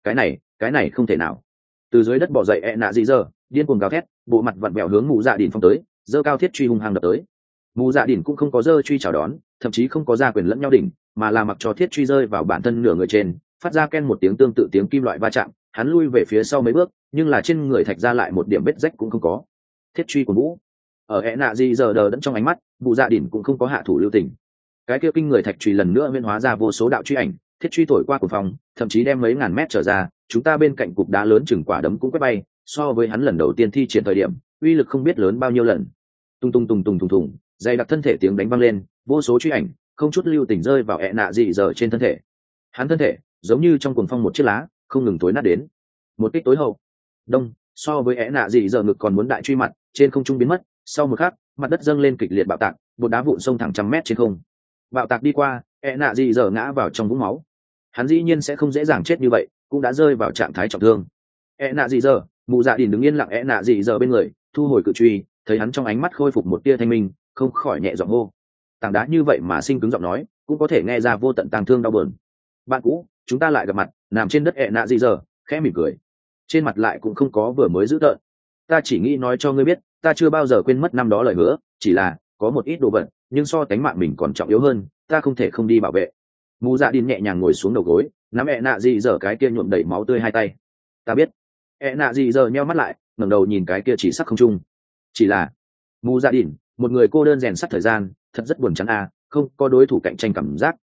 Cái này không thể nào. Từ dưới đất bò dậy ẹ nạ gì giờ, điên cuồng gào thét, bộ mặt vặn vẹo hướng mụ dạ đỉnh phong tới, giơ cao thiết truy hung hăng đập tới. Mụ dạ đỉnh cũng không có giơ truy chào đón, thậm chí không có ra quyền lẫn nhau đỉnh, mà là mặc cho thiết truy rơi vào bản thân nửa người trên, phát ra ken một tiếng tương tự tiếng kim loại va chạm, hắn lui về phía sau mấy bước, nhưng là trên người thạch ra lại một điểm vết rách cũng không có. Thiết truy của vũ ở ẹ nạ gì giờ đờ đẫn trong ánh mắt, mụ dạ đỉnh cũng không có hạ thủ lưu tình. Cái kia kinh người thạch truy lần nữa nguyên hóa ra vô số đạo truy ảnh, thiết truy thổi qua cuồng phong, thậm chí đem mấy ngàn mét trở ra, chúng ta bên cạnh cục đá lớn chừng quả đấm cũng quét bay, so với hắn lần đầu tiên thi triển thời điểm, uy lực không biết lớn bao nhiêu lần. Tung, dày đặc thân thể tiếng đánh vang lên, vô số truy ảnh không chút lưu tình rơi vào ẹ nạ gì giờ trên thân thể. Hắn thân thể giống như trong cuồng phong một chiếc lá, không ngừng tối nát đến. Một kích tối hậu. Đông, so với ẹ nạ gì giờ ngực còn muốn đại truy mặt, trên không trung biến mất, sau một khắc, mặt đất dâng lên kịch liệt bạo tạc, một đá vụn sông thẳng trăm mét trên không. Bạo tạc đi qua, ẹ nạ gì giờ ngã vào trong vũng máu. Hắn dĩ nhiên sẽ không dễ dàng chết như vậy, cũng đã rơi vào trạng thái trọng thương. Ẹ nạ gì giờ, mụ dạ đỉnh đứng yên lặng ẹ nạ gì giờ bên người, thu hồi cự truy, thấy hắn trong ánh mắt khôi phục một tia thanh minh, không khỏi nhẹ giọng hô. Tảng đá như vậy mà sinh cứng giọng nói, cũng có thể nghe ra vô tận tang thương đau buồn. Bạn cũ, chúng ta lại gặp mặt. Nằm trên đất ẹ nạ gì giờ, khẽ mỉm cười, trên mặt lại cũng không có vừa mới dữ tợn. Ta chỉ nghĩ nói cho ngươi biết, ta chưa bao giờ quên mất năm đó lời hứa, chỉ là có một ít đồ vật, nhưng so tánh mạng mình còn trọng yếu hơn, ta không thể không đi bảo vệ. Mù dạ đin nhẹ nhàng ngồi xuống đầu gối, nắm ẹ nạ gì giờ cái kia nhuộm đầy máu tươi hai tay. Ta biết. Ẹ nạ gì giờ nheo mắt lại, ngẩng đầu nhìn cái kia chỉ sắc không trung. Chỉ là mù dạ đin, một người cô đơn rèn sắt thời gian, thật rất buồn chán à, không có đối thủ cạnh tranh cảm giác,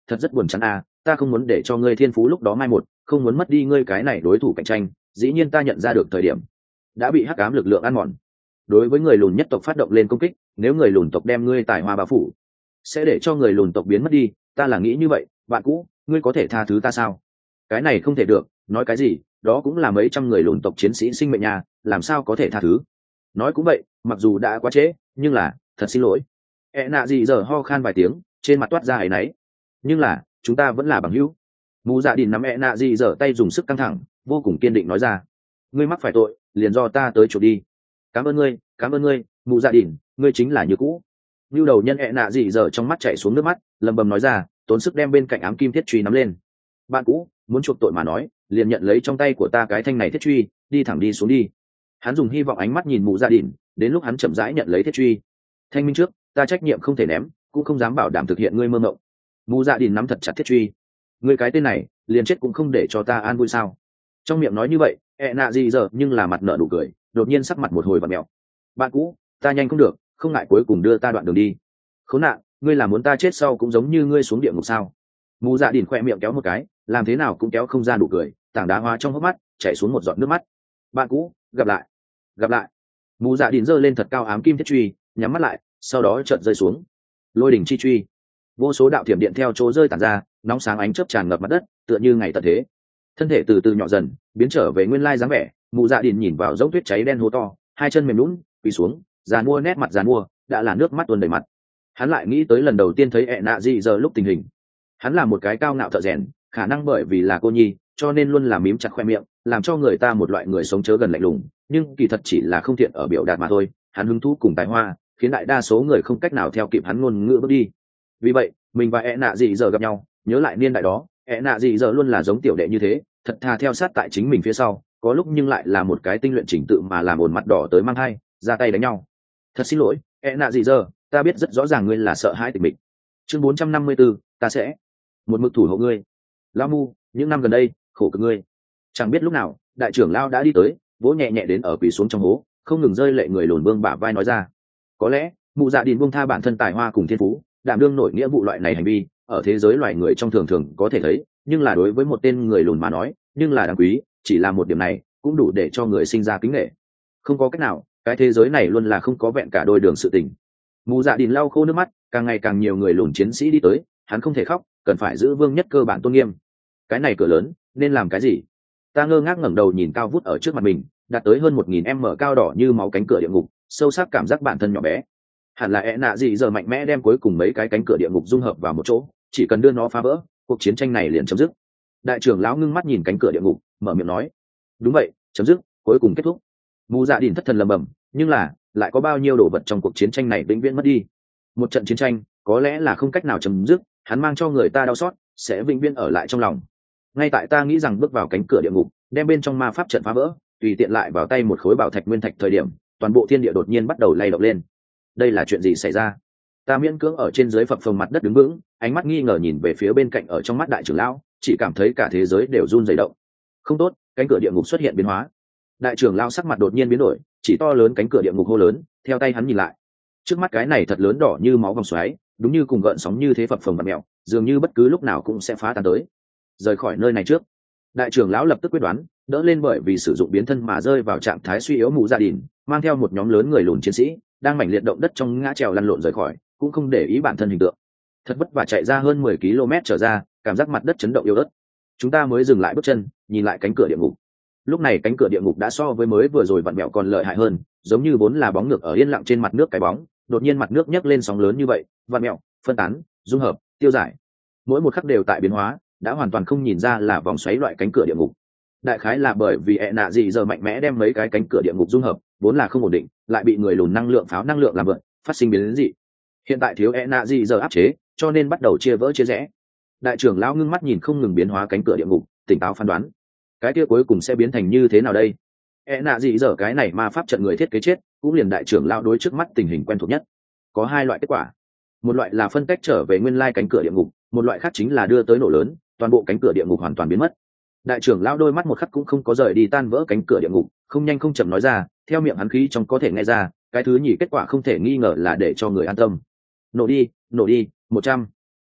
thật rất buồn chán à, ta không muốn để cho ngươi thiên phú lúc đó mai một, không muốn mất đi ngươi cái này đối thủ cạnh tranh. Dĩ nhiên ta nhận ra được thời điểm đã bị hắc ám lực lượng ăn mòn. Đối với người lùn nhất tộc phát động lên công kích, nếu người lùn tộc đem ngươi tài hoa bao phủ, sẽ để cho người lùn tộc biến mất đi. Ta là nghĩ như vậy, bạn cũ, ngươi có thể tha thứ ta sao? Cái này không thể được, nói cái gì, đó cũng là mấy trăm người lùn tộc chiến sĩ sinh mệnh nhà, làm sao có thể tha thứ? Nói cũng vậy, mặc dù đã quá trễ, nhưng là thật xin lỗi. Nạ gì giờ ho khan vài tiếng, trên mặt toát ra áy náy. Nhưng là chúng ta vẫn là bằng hữu. Mù Dạ Đỉnh nắm Nạ gì giờ tay dùng sức căng thẳng, vô cùng kiên định nói ra: ngươi mắc phải tội, liền do ta tới chuộc đi. Cảm ơn ngươi, Mù Dạ Đỉnh, ngươi chính là như cũ. Nưu đầu nhân Nạ gì giờ trong mắt chảy xuống nước mắt, lầm bầm nói ra, tốn sức đem bên cạnh ám kim thiết truy nắm lên. Bạn cũ, muốn chuộc tội mà nói, liền nhận lấy trong tay của ta cái thanh này thiết truy, đi thẳng đi xuống đi. Hắn dùng hy vọng ánh mắt nhìn Mù Dạ Đỉnh, đến lúc hắn chậm rãi nhận lấy thiết truy. Thanh minh trước, ta trách nhiệm không thể ném, cũng không dám bảo đảm thực hiện ngươi mơ mộng. Mù Dạ Đỉnh nắm thật chặt thiết truy. Ngươi cái tên này, liền chết cũng không để cho ta an vui sao? Trong miệng nói như vậy, Nạ gì giờ nhưng là mặt nở nụ cười, đột nhiên sắc mặt một hồi vặn mèo. Bạn cũ, ta nhanh không được, không ngại cuối cùng đưa ta đoạn đường đi. Khốn nạn, ngươi là muốn ta chết sau cũng giống như ngươi xuống địa ngục sao? Mù Dạ Đỉnh khoe miệng kéo một cái, làm thế nào cũng kéo không ra nụ cười, tảng đá hoa trong hốc mắt chảy xuống một giọt nước mắt. Bạn cũ, gặp lại. Mù Dạ Đỉnh giơ lên thật cao ám kim thiết truy, nhắm mắt lại, sau đó chợt rơi xuống. Lôi đỉnh chi truy, vô số đạo thiểm điện theo chỗ rơi tản ra, nóng sáng ánh chớp tràn ngập mặt đất, tựa như ngày tận thế. Thân thể từ từ nhỏ dần, biến trở về nguyên lai dáng vẻ. Mù Dạ Đỉnh nhìn vào dốc tuyết cháy đen hố to, hai chân mềm nhũn, quỳ xuống, giàn mua nét mặt giàn mua, đã là nước mắt tuôn đầy mặt. Hắn lại nghĩ tới lần đầu tiên thấy Nạ gì giờ lúc tình hình. Hắn là một cái cao ngạo thợ rèn, khả năng bởi vì là cô nhi, cho nên luôn là mím chặt khoe miệng, làm cho người ta một loại người sống chớ gần lạnh lùng, nhưng kỳ thật chỉ là không thiện ở biểu đạt mà thôi. Hắn hứng thú cùng tài hoa, khiến đại đa số người không cách nào theo kịp hắn ngôn ngữ bước đi. Vì vậy, mình và Nạ gì giờ gặp nhau, nhớ lại niên đại đó, Nạ gì giờ luôn là giống tiểu đệ như thế, thật thà theo sát tại chính mình phía sau, có lúc nhưng lại là một cái tinh luyện chỉnh tự mà làm ồn mặt đỏ tới mang hai, ra tay đánh nhau. Thật xin lỗi, Nạ gì giờ, ta biết rất rõ ràng ngươi là sợ hãi tịch mịch. Chương 454, ta sẽ một mực thủ hộ ngươi. Lão Mu, những năm gần đây, khổ cực ngươi. Chẳng biết lúc nào, đại trưởng lão đã đi tới, vỗ nhẹ nhẹ đến ở quỳ xuống trong hố, không ngừng rơi lệ người lùn bương bả vai nói ra. Có lẽ, Mụ Dạ Đỉnh buông tha bản thân tài hoa cùng thiên phú, đảm đương nổi nghĩa vụ loại này hành vi, ở thế giới loài người trong thường thường có thể thấy, nhưng là đối với một tên người lùn mà nói, nhưng là đáng quý, chỉ là một điểm này, cũng đủ để cho người sinh ra kính nể. Không có cách nào, cái thế giới này luôn là không có vẹn cả đôi đường sự tình. Mù Dạ Đỉnh lau khô nước mắt, càng ngày càng nhiều người lùn chiến sĩ đi tới, hắn không thể khóc, cần phải giữ vương nhất cơ bản tôn nghiêm. Cái này cửa lớn, nên làm cái gì? Ta ngơ ngác ngẩng đầu nhìn cao vút ở trước mặt mình, đạt tới hơn 1000m cao đỏ như máu cánh cửa địa ngục, sâu sắc cảm giác bản thân nhỏ bé. Hẳn là Nạ gì giờ mạnh mẽ đem cuối cùng mấy cái cánh cửa địa ngục dung hợp vào một chỗ, chỉ cần đưa nó phá vỡ, cuộc chiến tranh này liền chấm dứt. Đại trưởng lão ngưng mắt nhìn cánh cửa địa ngục, mở miệng nói: đúng vậy, chấm dứt, cuối cùng kết thúc. Mù Dạ Đỉnh thất thần lẩm bẩm, nhưng là, lại có bao nhiêu đồ vật trong cuộc chiến tranh này vĩnh viễn mất đi. Một trận chiến tranh, có lẽ là không cách nào chấm dứt, hắn mang cho người ta đau xót, sẽ vĩnh viễn ở lại trong lòng. Ngay tại ta nghĩ rằng bước vào cánh cửa địa ngục, đem bên trong ma pháp trận phá vỡ, tùy tiện lại vào tay một khối bảo thạch nguyên thạch thời điểm, toàn bộ thiên địa đột nhiên bắt đầu lay động lên. Đây là chuyện gì xảy ra? Ta miễn cưỡng ở trên dưới phập phồng mặt đất đứng vững, ánh mắt nghi ngờ nhìn về phía bên cạnh ở trong mắt đại trưởng lão, chỉ cảm thấy cả thế giới đều run rẩy động. Không tốt, cánh cửa địa ngục xuất hiện biến hóa. Đại trưởng lão sắc mặt đột nhiên biến đổi, chỉ to lớn cánh cửa địa ngục hô lớn, theo tay hắn nhìn lại. Trước mắt cái này thật lớn đỏ như máu vòng xoáy, đúng như cùng gợn sóng như thế phập phồng vặn mèo, dường như bất cứ lúc nào cũng sẽ phá tan tới. Rời khỏi nơi này trước. Đại trưởng lão lập tức quyết đoán, đỡ lên bởi vì sử dụng biến thân mà rơi vào trạng thái suy yếu Mù Dạ Đỉnh, mang theo một nhóm lớn người lùn chiến sĩ, đang mảnh liệt động đất trong ngã trèo lăn lộn rời khỏi, cũng không để ý bản thân hình tượng. Thật vất vả chạy ra hơn 10 km trở ra, cảm giác mặt đất chấn động yếu ớt. Chúng ta mới dừng lại bước chân, nhìn lại cánh cửa địa ngục. Lúc này cánh cửa địa ngục đã so với mới vừa rồi vặn mèo còn lợi hại hơn, giống như vốn là bóng ngược ở yên lặng trên mặt nước cái bóng, đột nhiên mặt nước nhấc lên sóng lớn như vậy, vặn mèo, phân tán, dung hợp, tiêu giải. Mỗi một khắc đều tại biến hóa, đã hoàn toàn không nhìn ra là vòng xoáy loại cánh cửa địa ngục. Đại khái là bởi vì Nạ gì giờ mạnh mẽ đem mấy cái cánh cửa địa ngục dung hợp, vốn là không ổn định, lại bị người lùn năng lượng pháo năng lượng làm vượt, phát sinh biến dị. Hiện tại thiếu Nạ gì giờ áp chế, cho nên bắt đầu chia vỡ chia rẽ. Đại trưởng lão ngưng mắt nhìn không ngừng biến hóa cánh cửa địa ngục, tỉnh táo phán đoán, cái kia cuối cùng sẽ biến thành như thế nào đây? Nạ gì giờ cái này ma pháp trận người thiết kế chết, cũng liền đại trưởng lão đối trước mắt tình hình quen thuộc nhất. Có hai loại kết quả, một loại là phân tách trở về nguyên lai cánh cửa địa ngục, một loại khác chính là đưa tới nổ lớn, toàn bộ cánh cửa địa ngục hoàn toàn biến mất. Đại trưởng lão đôi mắt một khắc cũng không có rời đi tan vỡ cánh cửa địa ngục, không nhanh không chậm nói ra, theo miệng hắn khí trong có thể nghe ra, cái thứ nhì kết quả không thể nghi ngờ là để cho người an tâm. Nổ đi, 100.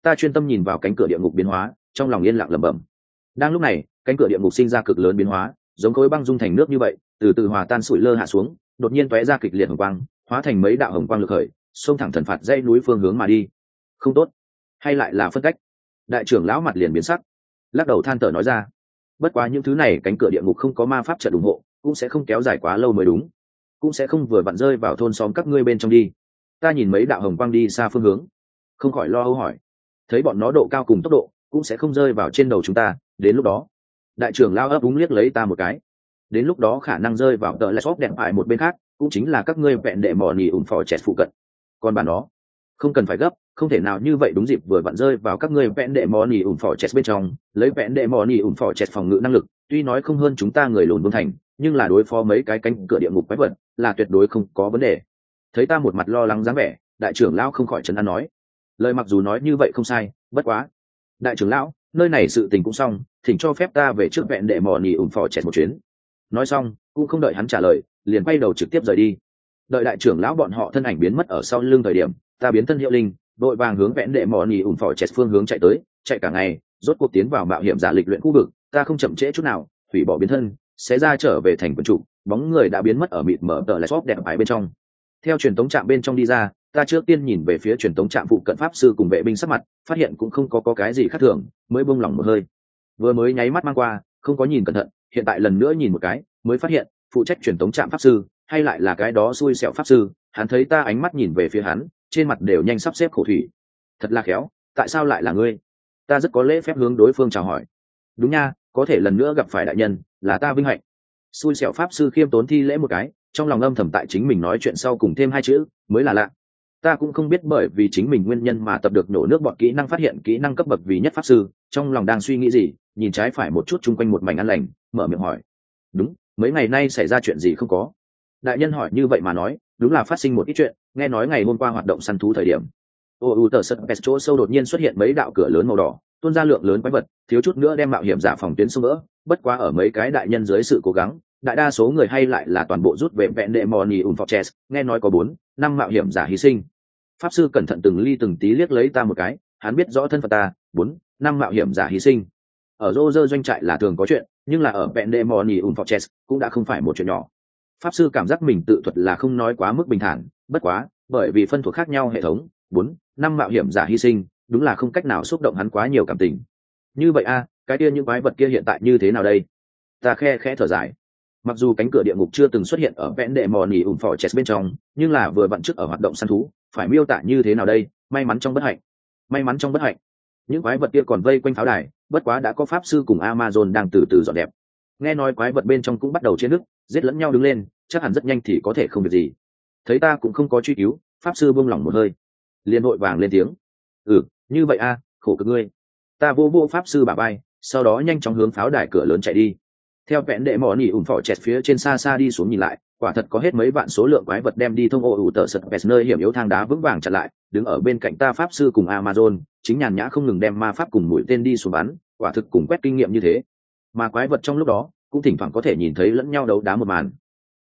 Ta chuyên tâm nhìn vào cánh cửa địa ngục biến hóa, trong lòng yên lặng lẩm bẩm. Đang lúc này, cánh cửa địa ngục sinh ra cực lớn biến hóa, giống khối băng dung thành nước như vậy, từ từ hòa tan sủi lơ hạ xuống, đột nhiên tóe ra kịch liệt hồng quang, hóa thành mấy đạo hồng quang lực khởi, xông thẳng thần phạt dãy núi phương hướng mà đi. Không tốt, hay lại là phân cách? Đại trưởng lão mặt liền biến sắc, lắc đầu than thở nói ra. Bất quá những thứ này cánh cửa địa ngục không có ma pháp trận ủng hộ, cũng sẽ không kéo dài quá lâu mới đúng, cũng sẽ không vừa vặn rơi vào thôn xóm các ngươi bên trong đi. Ta nhìn mấy đạo hồng quang đi xa phương hướng, không khỏi lo âu hỏi, thấy bọn nó độ cao cùng tốc độ cũng sẽ không rơi vào trên đầu chúng ta, đến lúc đó. Đại trưởng lao ấp úng liếc lấy ta một cái, đến lúc đó khả năng rơi vào tờ lại shop đẹp phải một bên khác, cũng chính là các ngươi vẹn đệ mò nỉ ủng phò chẹt phụ cận. Còn bản đó không cần phải gấp, không thể nào như vậy đúng dịp vừa vặn rơi vào các ngươi vẹn đệ mò nỉ ủng phò chẹt bên trong. Lấy vẹn đệ mò nỉ ủng phò chẹt phòng ngự năng lực tuy nói không hơn chúng ta người lùn vương thành, nhưng là đối phó mấy cái cánh cửa địa ngục quái vật là tuyệt đối không có vấn đề. Thấy ta một mặt lo lắng dáng vẻ, đại trưởng lão không khỏi trấn an nói, lời mặc dù nói như vậy không sai, bất quá đại trưởng lão, nơi này sự tình cũng xong, thỉnh cho phép ta về trước vẹn đệ mò nỉ ủng phò chẹt một chuyến. Nói xong cũng không đợi hắn trả lời, liền quay đầu trực tiếp rời đi. Đợi đại trưởng lão bọn họ thân ảnh biến mất ở sau lưng thời điểm, ta biến thân hiệu linh, đội vàng hướng vẹn đệ mò nỉ ủng phò chẹt phương hướng chạy tới, chạy cả ngày, rốt cuộc tiến vào mạo hiểm giả lịch luyện khu vực. Ta không chậm trễ chút nào, hủy bỏ biến thân, sẽ ra trở về thành quần trụ, bóng người đã biến mất ở mịt mở tờ lại shop đẹp ái bên trong. Theo truyền tống trạm bên trong đi ra, ta trước tiên nhìn về phía truyền tống trạm phụ cận pháp sư cùng vệ binh sắc mặt, phát hiện cũng không có cái gì khác thường, mới buông lỏng một hơi. Vừa mới nháy mắt mang qua, không có nhìn cẩn thận, hiện tại lần nữa nhìn một cái, mới phát hiện phụ trách truyền tống trạm pháp sư hay lại là cái đó xui xẻo pháp sư. Hắn thấy ta ánh mắt nhìn về phía hắn, trên mặt đều nhanh sắp xếp khổ thủy. Thật là khéo, tại sao lại là ngươi? Ta rất có lễ phép hướng đối phương chào hỏi. Đúng nha, có thể lần nữa gặp phải đại nhân, là ta vinh hạnh. Xui xẻo pháp sư khiêm tốn thi lễ một cái, trong lòng âm thầm tại chính mình nói chuyện sau cùng thêm hai chữ mới là lạ. Ta cũng không biết bởi vì chính mình nguyên nhân mà tập được nổ nước bọt kỹ năng phát hiện kỹ năng cấp bậc vì nhất pháp sư, trong lòng đang suy nghĩ gì, nhìn trái phải một chút chung quanh một mảnh an lành, mở miệng hỏi, đúng, mấy ngày nay xảy ra chuyện gì không có? Đại nhân hỏi như vậy mà nói, đúng là phát sinh một ít chuyện. Nghe nói ngày hôm qua hoạt động săn thú thời điểm, tờ sân pest chỗ sâu đột nhiên xuất hiện mấy đạo cửa lớn màu đỏ, tuôn ra lượng lớn quái vật, thiếu chút nữa đem mạo hiểm giả phòng tuyến xung vỡ. Bất quá ở mấy cái đại nhân dưới sự cố gắng, đại đa số người hay lại là toàn bộ rút về vẹn đệ mò nỉ ủng fortress. Nghe nói có 4-5 mạo hiểm giả hy sinh. Pháp sư cẩn thận từng ly từng tí liếc lấy ta một cái, hắn biết rõ thân phận ta. 4-5 mạo hiểm giả hy sinh ở Roger doanh trại là thường có chuyện, nhưng là ở vẹn đệ mò nỉ ủng fortress cũng đã không phải một chuyện nhỏ. Pháp sư cảm giác mình tự thuật là không nói quá mức bình thản, bất quá bởi vì phân thuộc khác nhau hệ thống, 4-5 mạo hiểm giả hy sinh đúng là không cách nào xúc động hắn quá nhiều cảm tình. Như vậy cái kia những quái vật kia hiện tại như thế nào đây? Ta khẽ thở dài. Mặc dù cánh cửa địa ngục chưa từng xuất hiện ở vẽn đệ mò nỉ ủng fortress bên trong, nhưng là vừa vặn trước ở hoạt động săn thú, phải miêu tả như thế nào đây? May mắn trong bất hạnh. May mắn trong bất hạnh. Những quái vật kia còn vây quanh pháo đài, bất quá đã có pháp sư cùng Amazon đang từ từ dọn đẹp. Nghe nói quái vật bên trong cũng bắt đầu chiến nước, giết lẫn nhau đứng lên, chắc hẳn rất nhanh thì có thể không việc gì. Thấy ta cũng không có truy cứu, pháp sư buông lỏng một hơi, liền vội vàng lên tiếng, như vậy khổ cực ngươi. Ta vô pháp sư bả vai, sau đó nhanh chóng hướng pháo đài cửa lớn chạy đi. Theo vẽn đệ mỏ nỉ ủng phỏ chẹt phía trên xa xa đi xuống nhìn lại, quả thật có hết mấy vạn số lượng quái vật đem đi thông tờ sật pest nơi hiểm yếu thang đá vững vàng chặn lại. Đứng ở bên cạnh ta pháp sư cùng Amazon chính nhàn nhã không ngừng đem ma pháp cùng mũi tên đi xuống bắn, quả thực cùng quét kinh nghiệm như thế. Mà quái vật trong lúc đó cũng thỉnh thoảng có thể nhìn thấy lẫn nhau đấu đá một màn.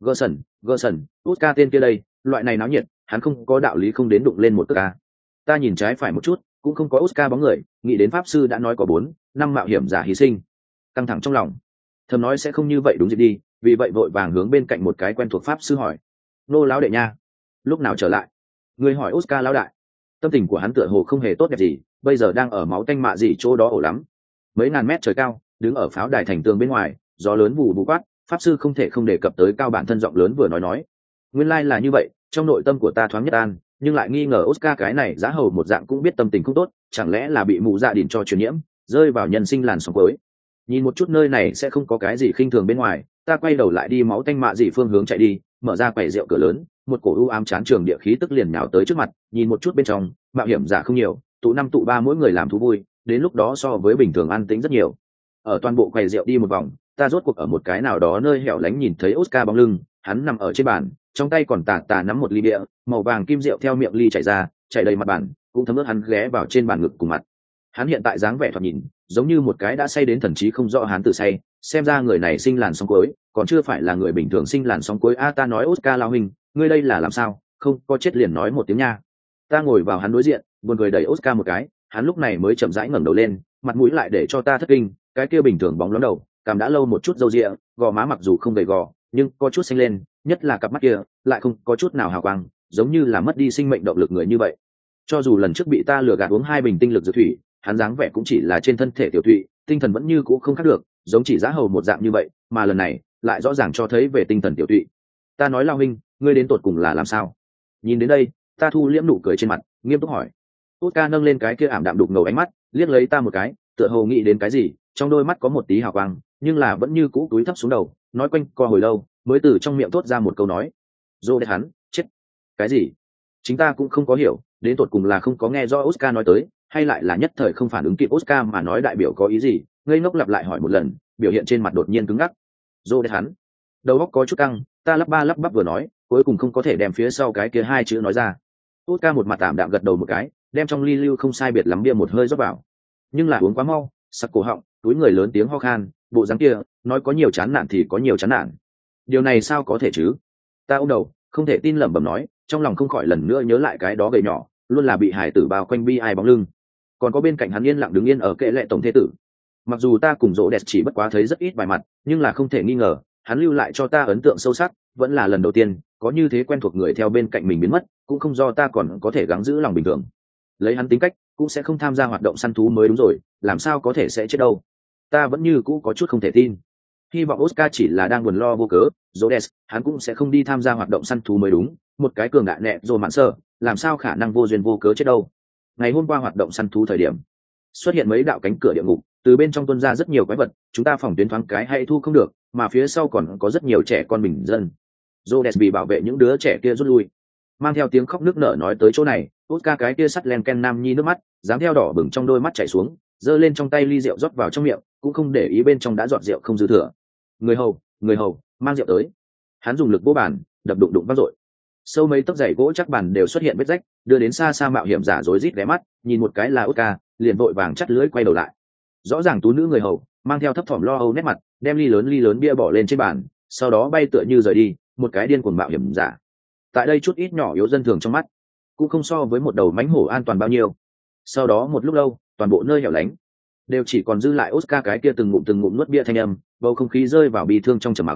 Gerson, Oscar tên kia đây, loại này náo nhiệt, hắn không có đạo lý không đến đụng lên một cước a. Ta nhìn trái phải một chút, cũng không có Oscar bóng người, nghĩ đến pháp sư đã nói có 4-5 mạo hiểm giả hy sinh, căng thẳng trong lòng, thầm nói sẽ không như vậy đúng dịp đi, vì vậy vội vàng hướng bên cạnh một cái quen thuộc pháp sư hỏi, nô lão đệ nha, lúc nào trở lại? Người hỏi Oscar lão đại. Tâm tình của hắn tựa hồ không hề tốt đẹp gì, bây giờ đang ở máu tanh mạ gì chỗ đó ổ lắm. Mấy ngàn mét trời cao, đứng ở pháo đài thành tường bên ngoài, gió lớn vù vù quát, pháp sư không thể không đề cập tới cao bản thân giọng lớn vừa nói. Nguyên lai là như vậy, trong nội tâm của ta thoáng nhất an, nhưng lại nghi ngờ Oscar cái này giá hầu một dạng cũng biết tâm tình không tốt, chẳng lẽ là bị mụ dạ đỉnh cho truyền nhiễm, rơi vào nhân sinh làn sóng cuối. Nhìn một chút nơi này sẽ không có cái gì khinh thường bên ngoài, ta quay đầu lại đi máu tanh mạ dị phương hướng chạy đi, mở ra quầy rượu cửa lớn, một cổ u ám chán trường địa khí tức liền nhào tới trước mặt, nhìn một chút bên trong, mạo hiểm giả không nhiều, tụ 5 tụ 3 mỗi người làm thú vui, đến lúc đó so với bình thường an tĩnh rất nhiều. Ở toàn bộ quầy rượu đi một vòng, ta rốt cuộc ở một cái nào đó nơi hẻo lánh nhìn thấy Oscar bóng lưng, hắn nằm ở trên bàn, trong tay còn tà nắm một ly bia, màu vàng kim rượu theo miệng ly chảy ra, chảy đầy mặt bàn, cũng thấm ướt hắn ghé vào trên bàn ngực cùng mặt. Hắn hiện tại dáng vẻ thoạt nhìn, giống như một cái đã say đến thần trí không rõ hắn tự say, xem ra người này sinh làn sóng cuối, còn chưa phải là người bình thường sinh làn sóng cuối. Ta nói Oscar lao huynh, ngươi đây là làm sao, không có chết liền nói một tiếng nha. Ta ngồi vào hắn đối diện, buồn cười đẩy Oscar một cái, hắn lúc này mới chậm rãi ngẩng đầu lên, mặt mũi lại để cho ta thất kinh, cái kia bình thường bóng loáng đầu, cằm đã lâu một chút râu ria, gò má mặc dù không gầy gò, nhưng có chút xanh lên, nhất là cặp mắt kia, lại không có chút nào hào quang, giống như là mất đi sinh mệnh động lực người như vậy. Cho dù lần trước bị ta lừa gạt uống 2 bình tinh lực dược thủy, hắn dáng vẻ cũng chỉ là trên thân thể tiểu thụy, tinh thần vẫn như cũ không khác được, giống chỉ giá hầu một dạng như vậy, mà lần này lại rõ ràng cho thấy về tinh thần tiểu thụy. Ta nói Lao huynh, ngươi đến tột cùng là làm sao? Nhìn đến đây, ta thu liễm nụ cười trên mặt, nghiêm túc hỏi. Oscar nâng lên cái kia ảm đạm đục ngầu ánh mắt, liếc lấy ta một cái, tựa hồ nghĩ đến cái gì, trong đôi mắt có một tí hào quang, nhưng là vẫn như cũ túi thấp xuống đầu, nói quanh co hồi lâu, mới từ trong miệng thốt ra một câu nói. Rô để hắn, chết. Cái gì? Chính ta cũng không có hiểu, đến tột cùng là không có nghe rõ Oscar nói tới, hay lại là nhất thời không phản ứng kịp Oscar mà nói đại biểu có ý gì, ngây ngốc lặp lại hỏi một lần, biểu hiện trên mặt đột nhiên cứng ngắc. Rô để hắn. Đầu óc có chút căng, ta lắp ba lắp bắp vừa nói, cuối cùng không có thể đem phía sau cái kia 2 chữ nói ra. Oscar một mặt tạm đạm gật đầu một cái, đem trong ly lưu không sai biệt lắm bia một hơi rót vào, nhưng là uống quá mau, sặc cổ họng, túi người lớn tiếng ho khan, bộ dáng kia, nói có nhiều chán nản thì có nhiều chán nản. Điều này sao có thể chứ? Ta ôm đầu, không thể tin lẩm bẩm nói, trong lòng không khỏi lần nữa nhớ lại cái đó gầy nhỏ, luôn là bị hải tử bao quanh bi ai bóng lưng. Còn có bên cạnh hắn yên lặng đứng yên ở kệ lệ tổng thế tử. Mặc dù ta cùng Rỗ Đẹp chỉ bất quá thấy rất ít vài mặt, nhưng là không thể nghi ngờ, hắn lưu lại cho ta ấn tượng sâu sắc, vẫn là lần đầu tiên có như thế quen thuộc người theo bên cạnh mình biến mất, cũng không do ta còn có thể gắng giữ lòng bình thường. Lấy hắn tính cách, cũng sẽ không tham gia hoạt động săn thú mới đúng rồi, làm sao có thể sẽ chết đâu. Ta vẫn như cũ có chút không thể tin. Hy vọng Oscar chỉ là đang buồn lo vô cớ, Rhodes, hắn cũng sẽ không đi tham gia hoạt động săn thú mới đúng, một cái cường đại nẹ rồi mạn sơ, làm sao khả năng vô duyên vô cớ chết đâu. Ngày hôm qua hoạt động săn thú thời điểm, xuất hiện mấy đạo cánh cửa địa ngục, từ bên trong tuôn ra rất nhiều quái vật, chúng ta phòng tuyến thoáng cái hay thu không được, mà phía sau còn có rất nhiều trẻ con bình dân. Rhodes bị bảo vệ những đứa trẻ kia rút lui. Mang theo tiếng khóc nức nở nói tới chỗ này, Oscar cái kia sắt len ken nam nhi nước mắt, dám theo đỏ bừng trong đôi mắt chảy xuống, giơ lên trong tay ly rượu rót vào trong miệng, cũng không để ý bên trong đã giọt rượu không dư thừa. Người hầu, mang rượu tới. Hắn dùng lực vô bàn, đập đụng đụng vang dội. Sâu mấy tấc giày gỗ chắc bàn đều xuất hiện vết rách, đưa đến xa xa mạo hiểm giả rối rít ghé mắt, nhìn một cái là Oscar, liền vội vàng chắt lưỡi quay đầu lại. Rõ ràng tú nữ người hầu, mang theo thấp thỏm lo âu nét mặt, đem ly lớn bia bỏ lên trên bàn, sau đó bay tựa như rời đi, một cái điên cuồng mạo hiểm giả. Tại đây chút ít nhỏ yếu dân thường trong mắt, cũng không so với một đầu mãnh hổ an toàn bao nhiêu. Sau đó một lúc lâu, toàn bộ nơi hẻo lánh đều chỉ còn dư lại Oscar cái kia từng ngụm nuốt bia thanh âm, bầu không khí rơi vào bi thương trong trầm mặc.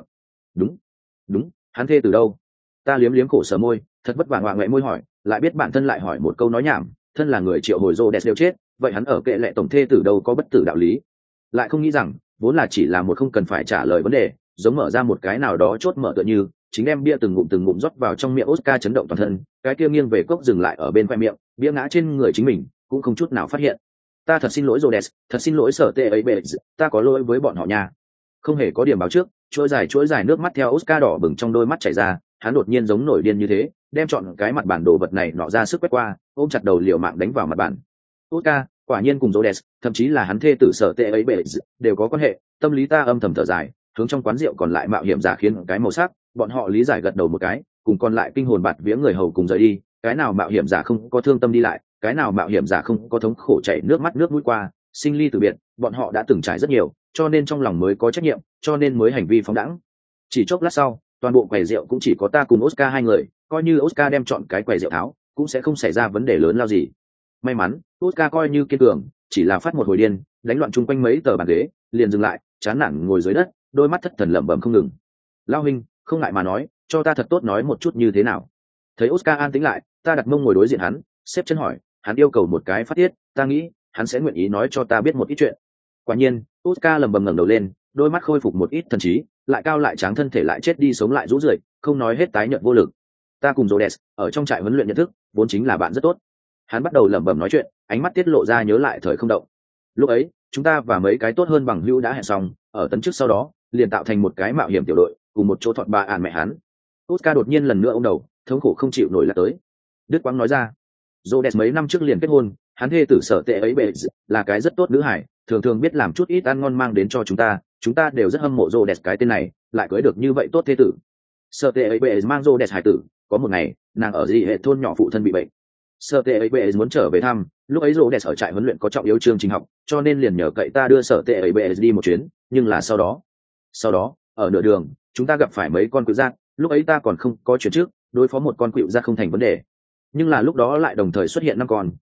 Đúng, hắn thê từ đâu? Ta liếm liếm khổ sở môi, thật vất vả ngoạ ngoại môi hỏi, lại biết bản thân lại hỏi một câu nói nhảm, thân là người triệu hồi Rhodes đều chết, vậy hắn ở kệ lệ tổng thê từ đâu có bất tử đạo lý? Lại không nghĩ rằng, vốn là chỉ là một không cần phải trả lời vấn đề, giống mở ra một cái nào đó chốt mở tựa như, chính đem bia từng ngụm rót vào trong miệng Oscar chấn động toàn thân, cái kia nghiêng về cốc dừng lại ở bên khoe miệng, bia ngã trên người chính mình, cũng không chút nào phát hiện. Ta thật xin lỗi Rhodes, thật xin lỗi sở tệ ấy bệ, ta có lỗi với bọn họ nha. Không hề có điểm báo trước, chuỗi dài nước mắt theo Oscar đỏ bừng trong đôi mắt chảy ra, hắn đột nhiên giống nổi điên như thế, đem chọn cái mặt bản đồ vật này nọ ra sức quét qua, ôm chặt đầu liều mạng đánh vào mặt bản. Oscar, quả nhiên cùng Rhodes, thậm chí là hắn thê tử sở tệ ấy bệ đều có quan hệ, tâm lý ta âm thầm thở dài, hướng trong quán rượu còn lại mạo hiểm giả khiến cái màu sắc, bọn họ lý giải gật đầu một cái, cùng còn lại kinh hồn bạt vía người hầu cùng rời đi, cái nào mạo hiểm giả không có thương tâm đi lại, cái nào mạo hiểm giả không có thống khổ chảy nước mắt nước mũi qua, sinh ly từ biệt, bọn họ đã từng trải rất nhiều, cho nên trong lòng mới có trách nhiệm, cho nên mới hành vi phóng đãng. Chỉ chốc lát sau, toàn bộ quầy rượu cũng chỉ có ta cùng Oscar 2 người, coi như Oscar đem chọn cái quầy rượu tháo, cũng sẽ không xảy ra vấn đề lớn lao gì. May mắn, Oscar coi như kiên cường, chỉ là phát một hồi điên, đánh loạn chung quanh mấy tờ bàn ghế, liền dừng lại, chán nản ngồi dưới đất, đôi mắt thất thần lẩm bẩm không ngừng. Lao huynh, không ngại mà nói, cho ta thật tốt nói một chút như thế nào. Thấy Oscar an tĩnh lại, ta đặt mông ngồi đối diện hắn, xếp chân hỏi, hắn yêu cầu một cái phát tiết, ta nghĩ hắn sẽ nguyện ý nói cho ta biết một ít chuyện. Quả nhiên, Oscar lẩm bẩm ngẩng đầu lên, đôi mắt khôi phục một ít thần trí, lại cao lại tráng thân thể lại chết đi sống lại rũ rượi, không nói hết tái nhợt vô lực. Ta cùng Rhodes ở trong trại huấn luyện nhận thức, vốn chính là bạn rất tốt. Hắn bắt đầu lẩm bẩm nói chuyện, ánh mắt tiết lộ ra nhớ lại thời không động. Lúc ấy, chúng ta và mấy cái tốt hơn bằng hữu đã hẹn xong, ở tấn trước sau đó, liền tạo thành một cái mạo hiểm tiểu đội, cùng một chỗ thọt bà ản mẹ hắn. Oscar đột nhiên lần nữa ông đầu, thống khổ không chịu nổi là tới. Đức Quang nói ra, Rhodes mấy năm trước liền kết hôn, hắn thê tử sở tệ ấy bệ là cái rất tốt nữ hải, thường biết làm chút ít ăn ngon mang đến cho chúng ta đều rất hâm mộ Rhodes cái tên này, lại cưới được như vậy tốt thê tử. Sở tệ ấy bệ mang Rhodes hải tử, có một ngày, nàng ở dị hệ thôn nhỏ phụ thân bị bệnh. Sở tệ ấy bệ muốn trở về thăm, lúc ấy Rhodes ở trại huấn luyện có trọng yếu chương trình học, cho nên liền nhờ cậy ta đưa sở tệ ấy bệ đi một chuyến, nhưng là sau đó, ở nửa đường, chúng ta gặp phải mấy con cựu giác, lúc ấy ta còn không có chuyển trước, đối phó một con cựu giác không thành vấn đề. Nhưng là lúc đó lại đồng thời xuất hiện 5 con,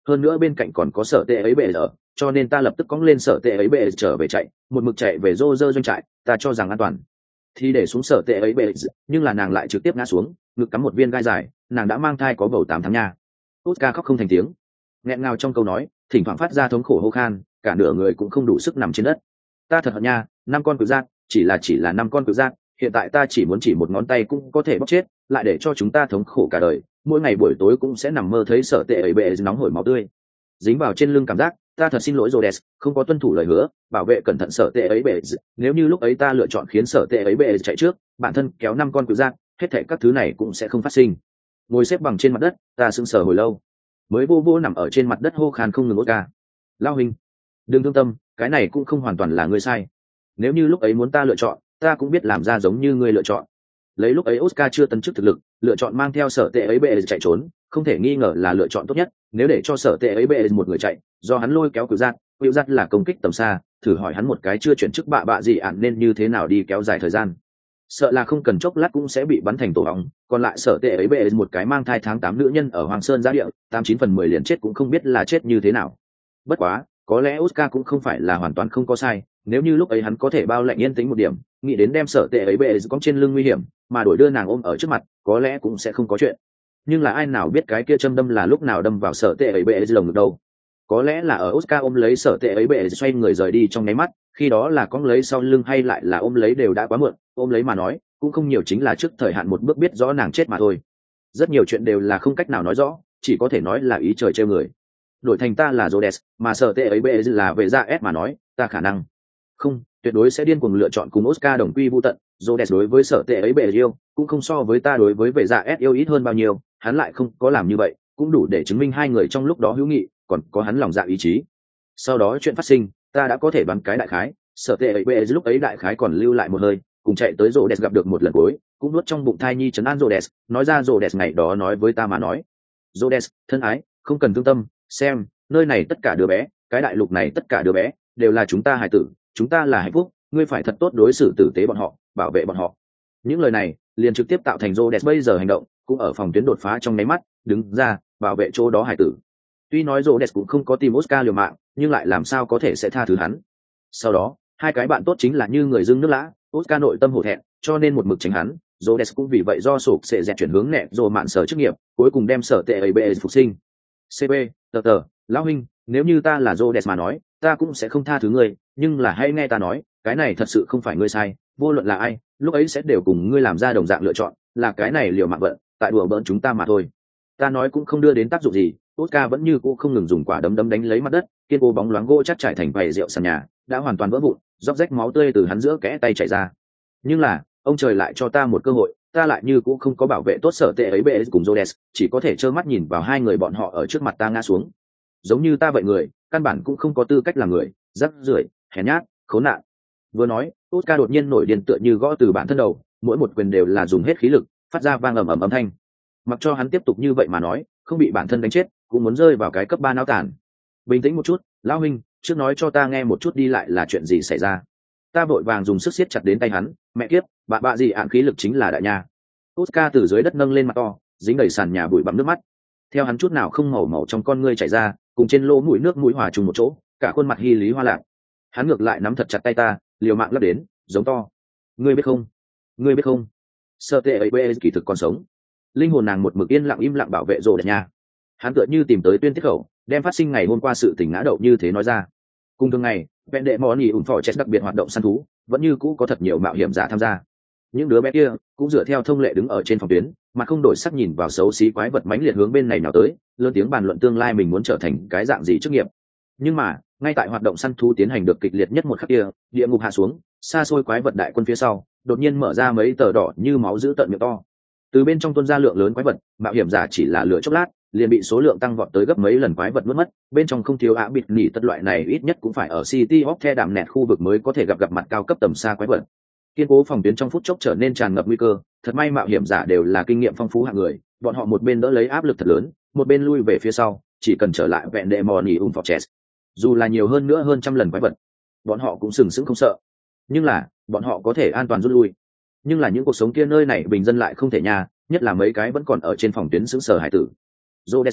hơn nữa bên cạnh còn có sở tệ ấy bệ ở, cho nên ta lập tức cõng lên sở tệ ấy bệ trở về chạy, một mực chạy về rô rơ doanh trại, ta cho rằng an toàn. Thì để xuống sở tệ ấy bệ, nhưng là nàng lại trực tiếp ngã xuống, ngực cắm một viên gai dài, nàng đã mang thai có bầu 8 tháng nha. Oscar khóc không thành tiếng, nghẹn ngào trong câu nói, thỉnh thoảng phát ra thống khổ hô khan, cả nửa người cũng không đủ sức nằm trên đất. Ta thật hận nha, 5 con cự giác, chỉ là 5 con cự giác, hiện tại ta chỉ muốn chỉ một ngón tay cũng có thể bóc chết, lại để cho chúng ta thống khổ cả đời, mỗi ngày buổi tối cũng sẽ nằm mơ thấy sở tệ ấy bệ nóng hổi máu tươi dính vào trên lưng cảm giác. Ta thật xin lỗi Rhodes, không có tuân thủ lời hứa, bảo vệ cẩn thận sở tệ ấy bệ. Nếu như lúc ấy ta lựa chọn khiến sở tệ ấy bệ chạy trước, bản thân kéo 5 con cự giác, hết thảy các thứ này cũng sẽ không phát sinh. Ngồi xếp bằng trên mặt đất, ta sững sờ hồi lâu, mới vô vô nằm ở trên mặt đất hô khan không ngừng. Oscar, lao hình, đừng thương tâm, cái này cũng không hoàn toàn là ngươi sai. Nếu như lúc ấy muốn ta lựa chọn, ta cũng biết làm ra giống như ngươi lựa chọn. Lấy lúc ấy Oscar chưa tấn chức thực lực, lựa chọn mang theo sở tệ ấy bệ chạy trốn, không thể nghi ngờ là lựa chọn tốt nhất. Nếu để cho sở tệ ấy bệ một người chạy, do hắn lôi kéo cự giác là công kích tầm xa, thử hỏi hắn một cái chưa chuyển chức bạ gì ạn nên như thế nào đi kéo dài thời gian, sợ là không cần chốc lát cũng sẽ bị bắn thành tổ ong. Còn lại sở tệ ấy bệ một cái mang thai tháng 8 nữ nhân ở Hoàng Sơn giá địa, 89/10 liền chết cũng không biết là chết như thế nào. Bất quá, có lẽ Oscar cũng không phải là hoàn toàn không có sai, nếu như lúc ấy hắn có thể bao lạnh yên tĩnh một điểm, nghĩ đến đem sở tệ ấy bệ cong trên lưng nguy hiểm, mà đổi đưa nàng ôm ở trước mặt, có lẽ cũng sẽ không có chuyện. Nhưng là ai nào biết cái kia châm đâm là lúc nào đâm vào sở tệ ấy bệ lồng ngực đâu. Có lẽ là ở Oscar ôm lấy sở tệ ấy bệ xoay người rời đi trong nháy mắt, khi đó là cong lấy sau lưng hay lại là ôm lấy đều đã quá muộn. Ôm lấy mà nói cũng không nhiều, chính là trước thời hạn một bước biết rõ nàng chết mà thôi. Rất nhiều chuyện đều là không cách nào nói rõ, chỉ có thể nói là ý trời trêu người. Đổi thành ta là Rhodes, mà sở tệ ấy bệ là về ra S mà nói, ta khả năng không, tuyệt đối sẽ điên cuồng lựa chọn cùng Oscar đồng quy vu tận. Rhodes đối với sở tệ ấy bệ yêu cũng không so với ta đối với về dạ S yêu ít hơn bao nhiêu, hắn lại không có làm như vậy, cũng đủ để chứng minh hai người trong lúc đó hữu nghị, còn có hắn lòng dạ ý chí. Sau đó chuyện phát sinh, ta đã có thể đoán cái đại khái, sở tệ ấy bệ lúc ấy đại khái còn lưu lại một hơi, cùng chạy tới Rhodes gặp được một lần cuối, cũng nuốt trong bụng thai nhi trấn an Rhodes, nói ra Rhodes ngày đó nói với ta mà nói. Rhodes, thân ái, không cần thương tâm, xem, nơi này tất cả đứa bé, cái đại lục này tất cả đứa bé đều là chúng ta hài tử, chúng ta là hạnh phúc, ngươi phải thật tốt đối xử tử tế bọn họ, bảo vệ bọn họ. Những lời này liền trực tiếp tạo thành Rhodes bây giờ hành động, cũng ở phòng tuyến đột phá trong nháy mắt, đứng ra bảo vệ chỗ đó hài tử. Tuy nói Rhodes cũng không có tìm Oscar liều mạng, nhưng lại làm sao có thể sẽ tha thứ hắn. Sau đó, hai cái bạn tốt chính là như người dưng nước lã, Oscar nội tâm hổ thẹn, cho nên một mực tránh hắn. Rhodes cũng vì vậy do sụp sẽ dẹt chuyển hướng nẹt rồi mạn sở chức nghiệp, cuối cùng đem sở tệ ấy bệ phục sinh. CB, tờ, lão huynh, nếu như ta là Rhodes mà nói, ta cũng sẽ không tha thứ ngươi, nhưng là hãy nghe ta nói, cái này thật sự không phải ngươi sai, vô luận là ai, lúc ấy sẽ đều cùng ngươi làm ra đồng dạng lựa chọn, là cái này liều mạng vận, tại đùa bỡn chúng ta mà thôi. Ta nói cũng không đưa đến tác dụng gì. Oscar vẫn như cũ không ngừng dùng quả đấm đánh lấy mặt đất, kiên cố bóng loáng gỗ chắc trải thành vảy rượu sàn nhà, đã hoàn toàn vỡ vụn, róc rách máu tươi từ hắn giữa kẽ tay chảy ra. Nhưng là, ông trời lại cho ta một cơ hội, ta lại như cũ không có bảo vệ tốt sở tệ ấy bệ cùng Rhodes, chỉ có thể trơ mắt nhìn vào hai người bọn họ ở trước mặt ta ngã xuống. Giống như ta vậy người, căn bản cũng không có tư cách làm người, rắc rưởi, hèn nhát, khốn nạn. Vừa nói, Oscar đột nhiên nổi điên tựa như gõ từ bản thân đầu, mỗi một quyền đều là dùng hết khí lực, phát ra vang ầm ầm âm thanh. Mặc cho hắn tiếp tục như vậy mà nói, không bị bản thân đánh chết, cũng muốn rơi vào cái cấp 3 não tàn. Bình tĩnh một chút, lão huynh, trước nói cho ta nghe một chút đi lại là chuyện gì xảy ra. Ta vội vàng dùng sức siết chặt đến tay hắn, mẹ kiếp, bạ gì ạn khí lực chính là đại nha. Oscar từ dưới đất nâng lên mặt to, dính đầy sàn nhà bụi bặm nước mắt. Theo hắn chút nào không màu trong con ngươi chảy ra, cùng trên lỗ mũi nước mũi hòa trùng một chỗ, cả khuôn mặt hy lý hoa lạc. Hắn ngược lại nắm thật chặt tay ta, liều mạng lấp đến, giống to. Ngươi biết không? Ngươi biết không? Sợ tệ ấy bê kỳ thực còn sống. Linh hồn nàng một mực yên lặng im lặng bảo vệ rồ đẹp nha. Hắn tựa như tìm tới tuyên tiết khẩu, đem phát sinh ngày hôm qua sự tình ngã đậu như thế nói ra. Cùng thường ngày, vẹn đệ món nhì ủng phò chết đặc biệt hoạt động săn thú, vẫn như cũ có thật nhiều mạo hiểm giả tham gia. Những đứa bé kia cũng dựa theo thông lệ đứng ở trên phòng tuyến, mà không đổi sắc nhìn vào xấu xí quái vật mãnh liệt hướng bên này nào tới, lớn tiếng bàn luận tương lai mình muốn trở thành cái dạng gì chức nghiệp. Nhưng mà, ngay tại hoạt động săn thú tiến hành được kịch liệt nhất một khắc kia, địa ngục hạ xuống, xa xôi quái vật đại quân phía sau, đột nhiên mở ra mấy tờ đỏ như máu giữ tận miệng to. Từ bên trong tuôn ra lượng lớn quái vật, mạo hiểm giả chỉ là lửa chốc lát, liền bị số lượng tăng vọt tới gấp mấy lần quái vật mất. Bên trong không thiếu bịt nỉ tất loại này ít nhất cũng phải ở City of The Đạm Nẹt khu vực mới có thể gặp mặt cao cấp tầm xa quái vật. Kiên cố phòng tuyến trong phút chốc trở nên tràn ngập nguy cơ, thật may mạo hiểm giả đều là kinh nghiệm phong phú hạng người, bọn họ một bên đỡ lấy áp lực thật lớn, một bên lui về phía sau, chỉ cần trở lại vẹn đệ mòn nhì fortress. Dù là nhiều hơn nữa hơn trăm lần quái vật, bọn họ cũng sừng sững không sợ. Nhưng là, bọn họ có thể an toàn rút lui. Nhưng là những cuộc sống kia nơi này bình dân lại không thể nha, nhất là mấy cái vẫn còn ở trên phòng tuyến sững sờ hải tử. Rhodes xuất hiện,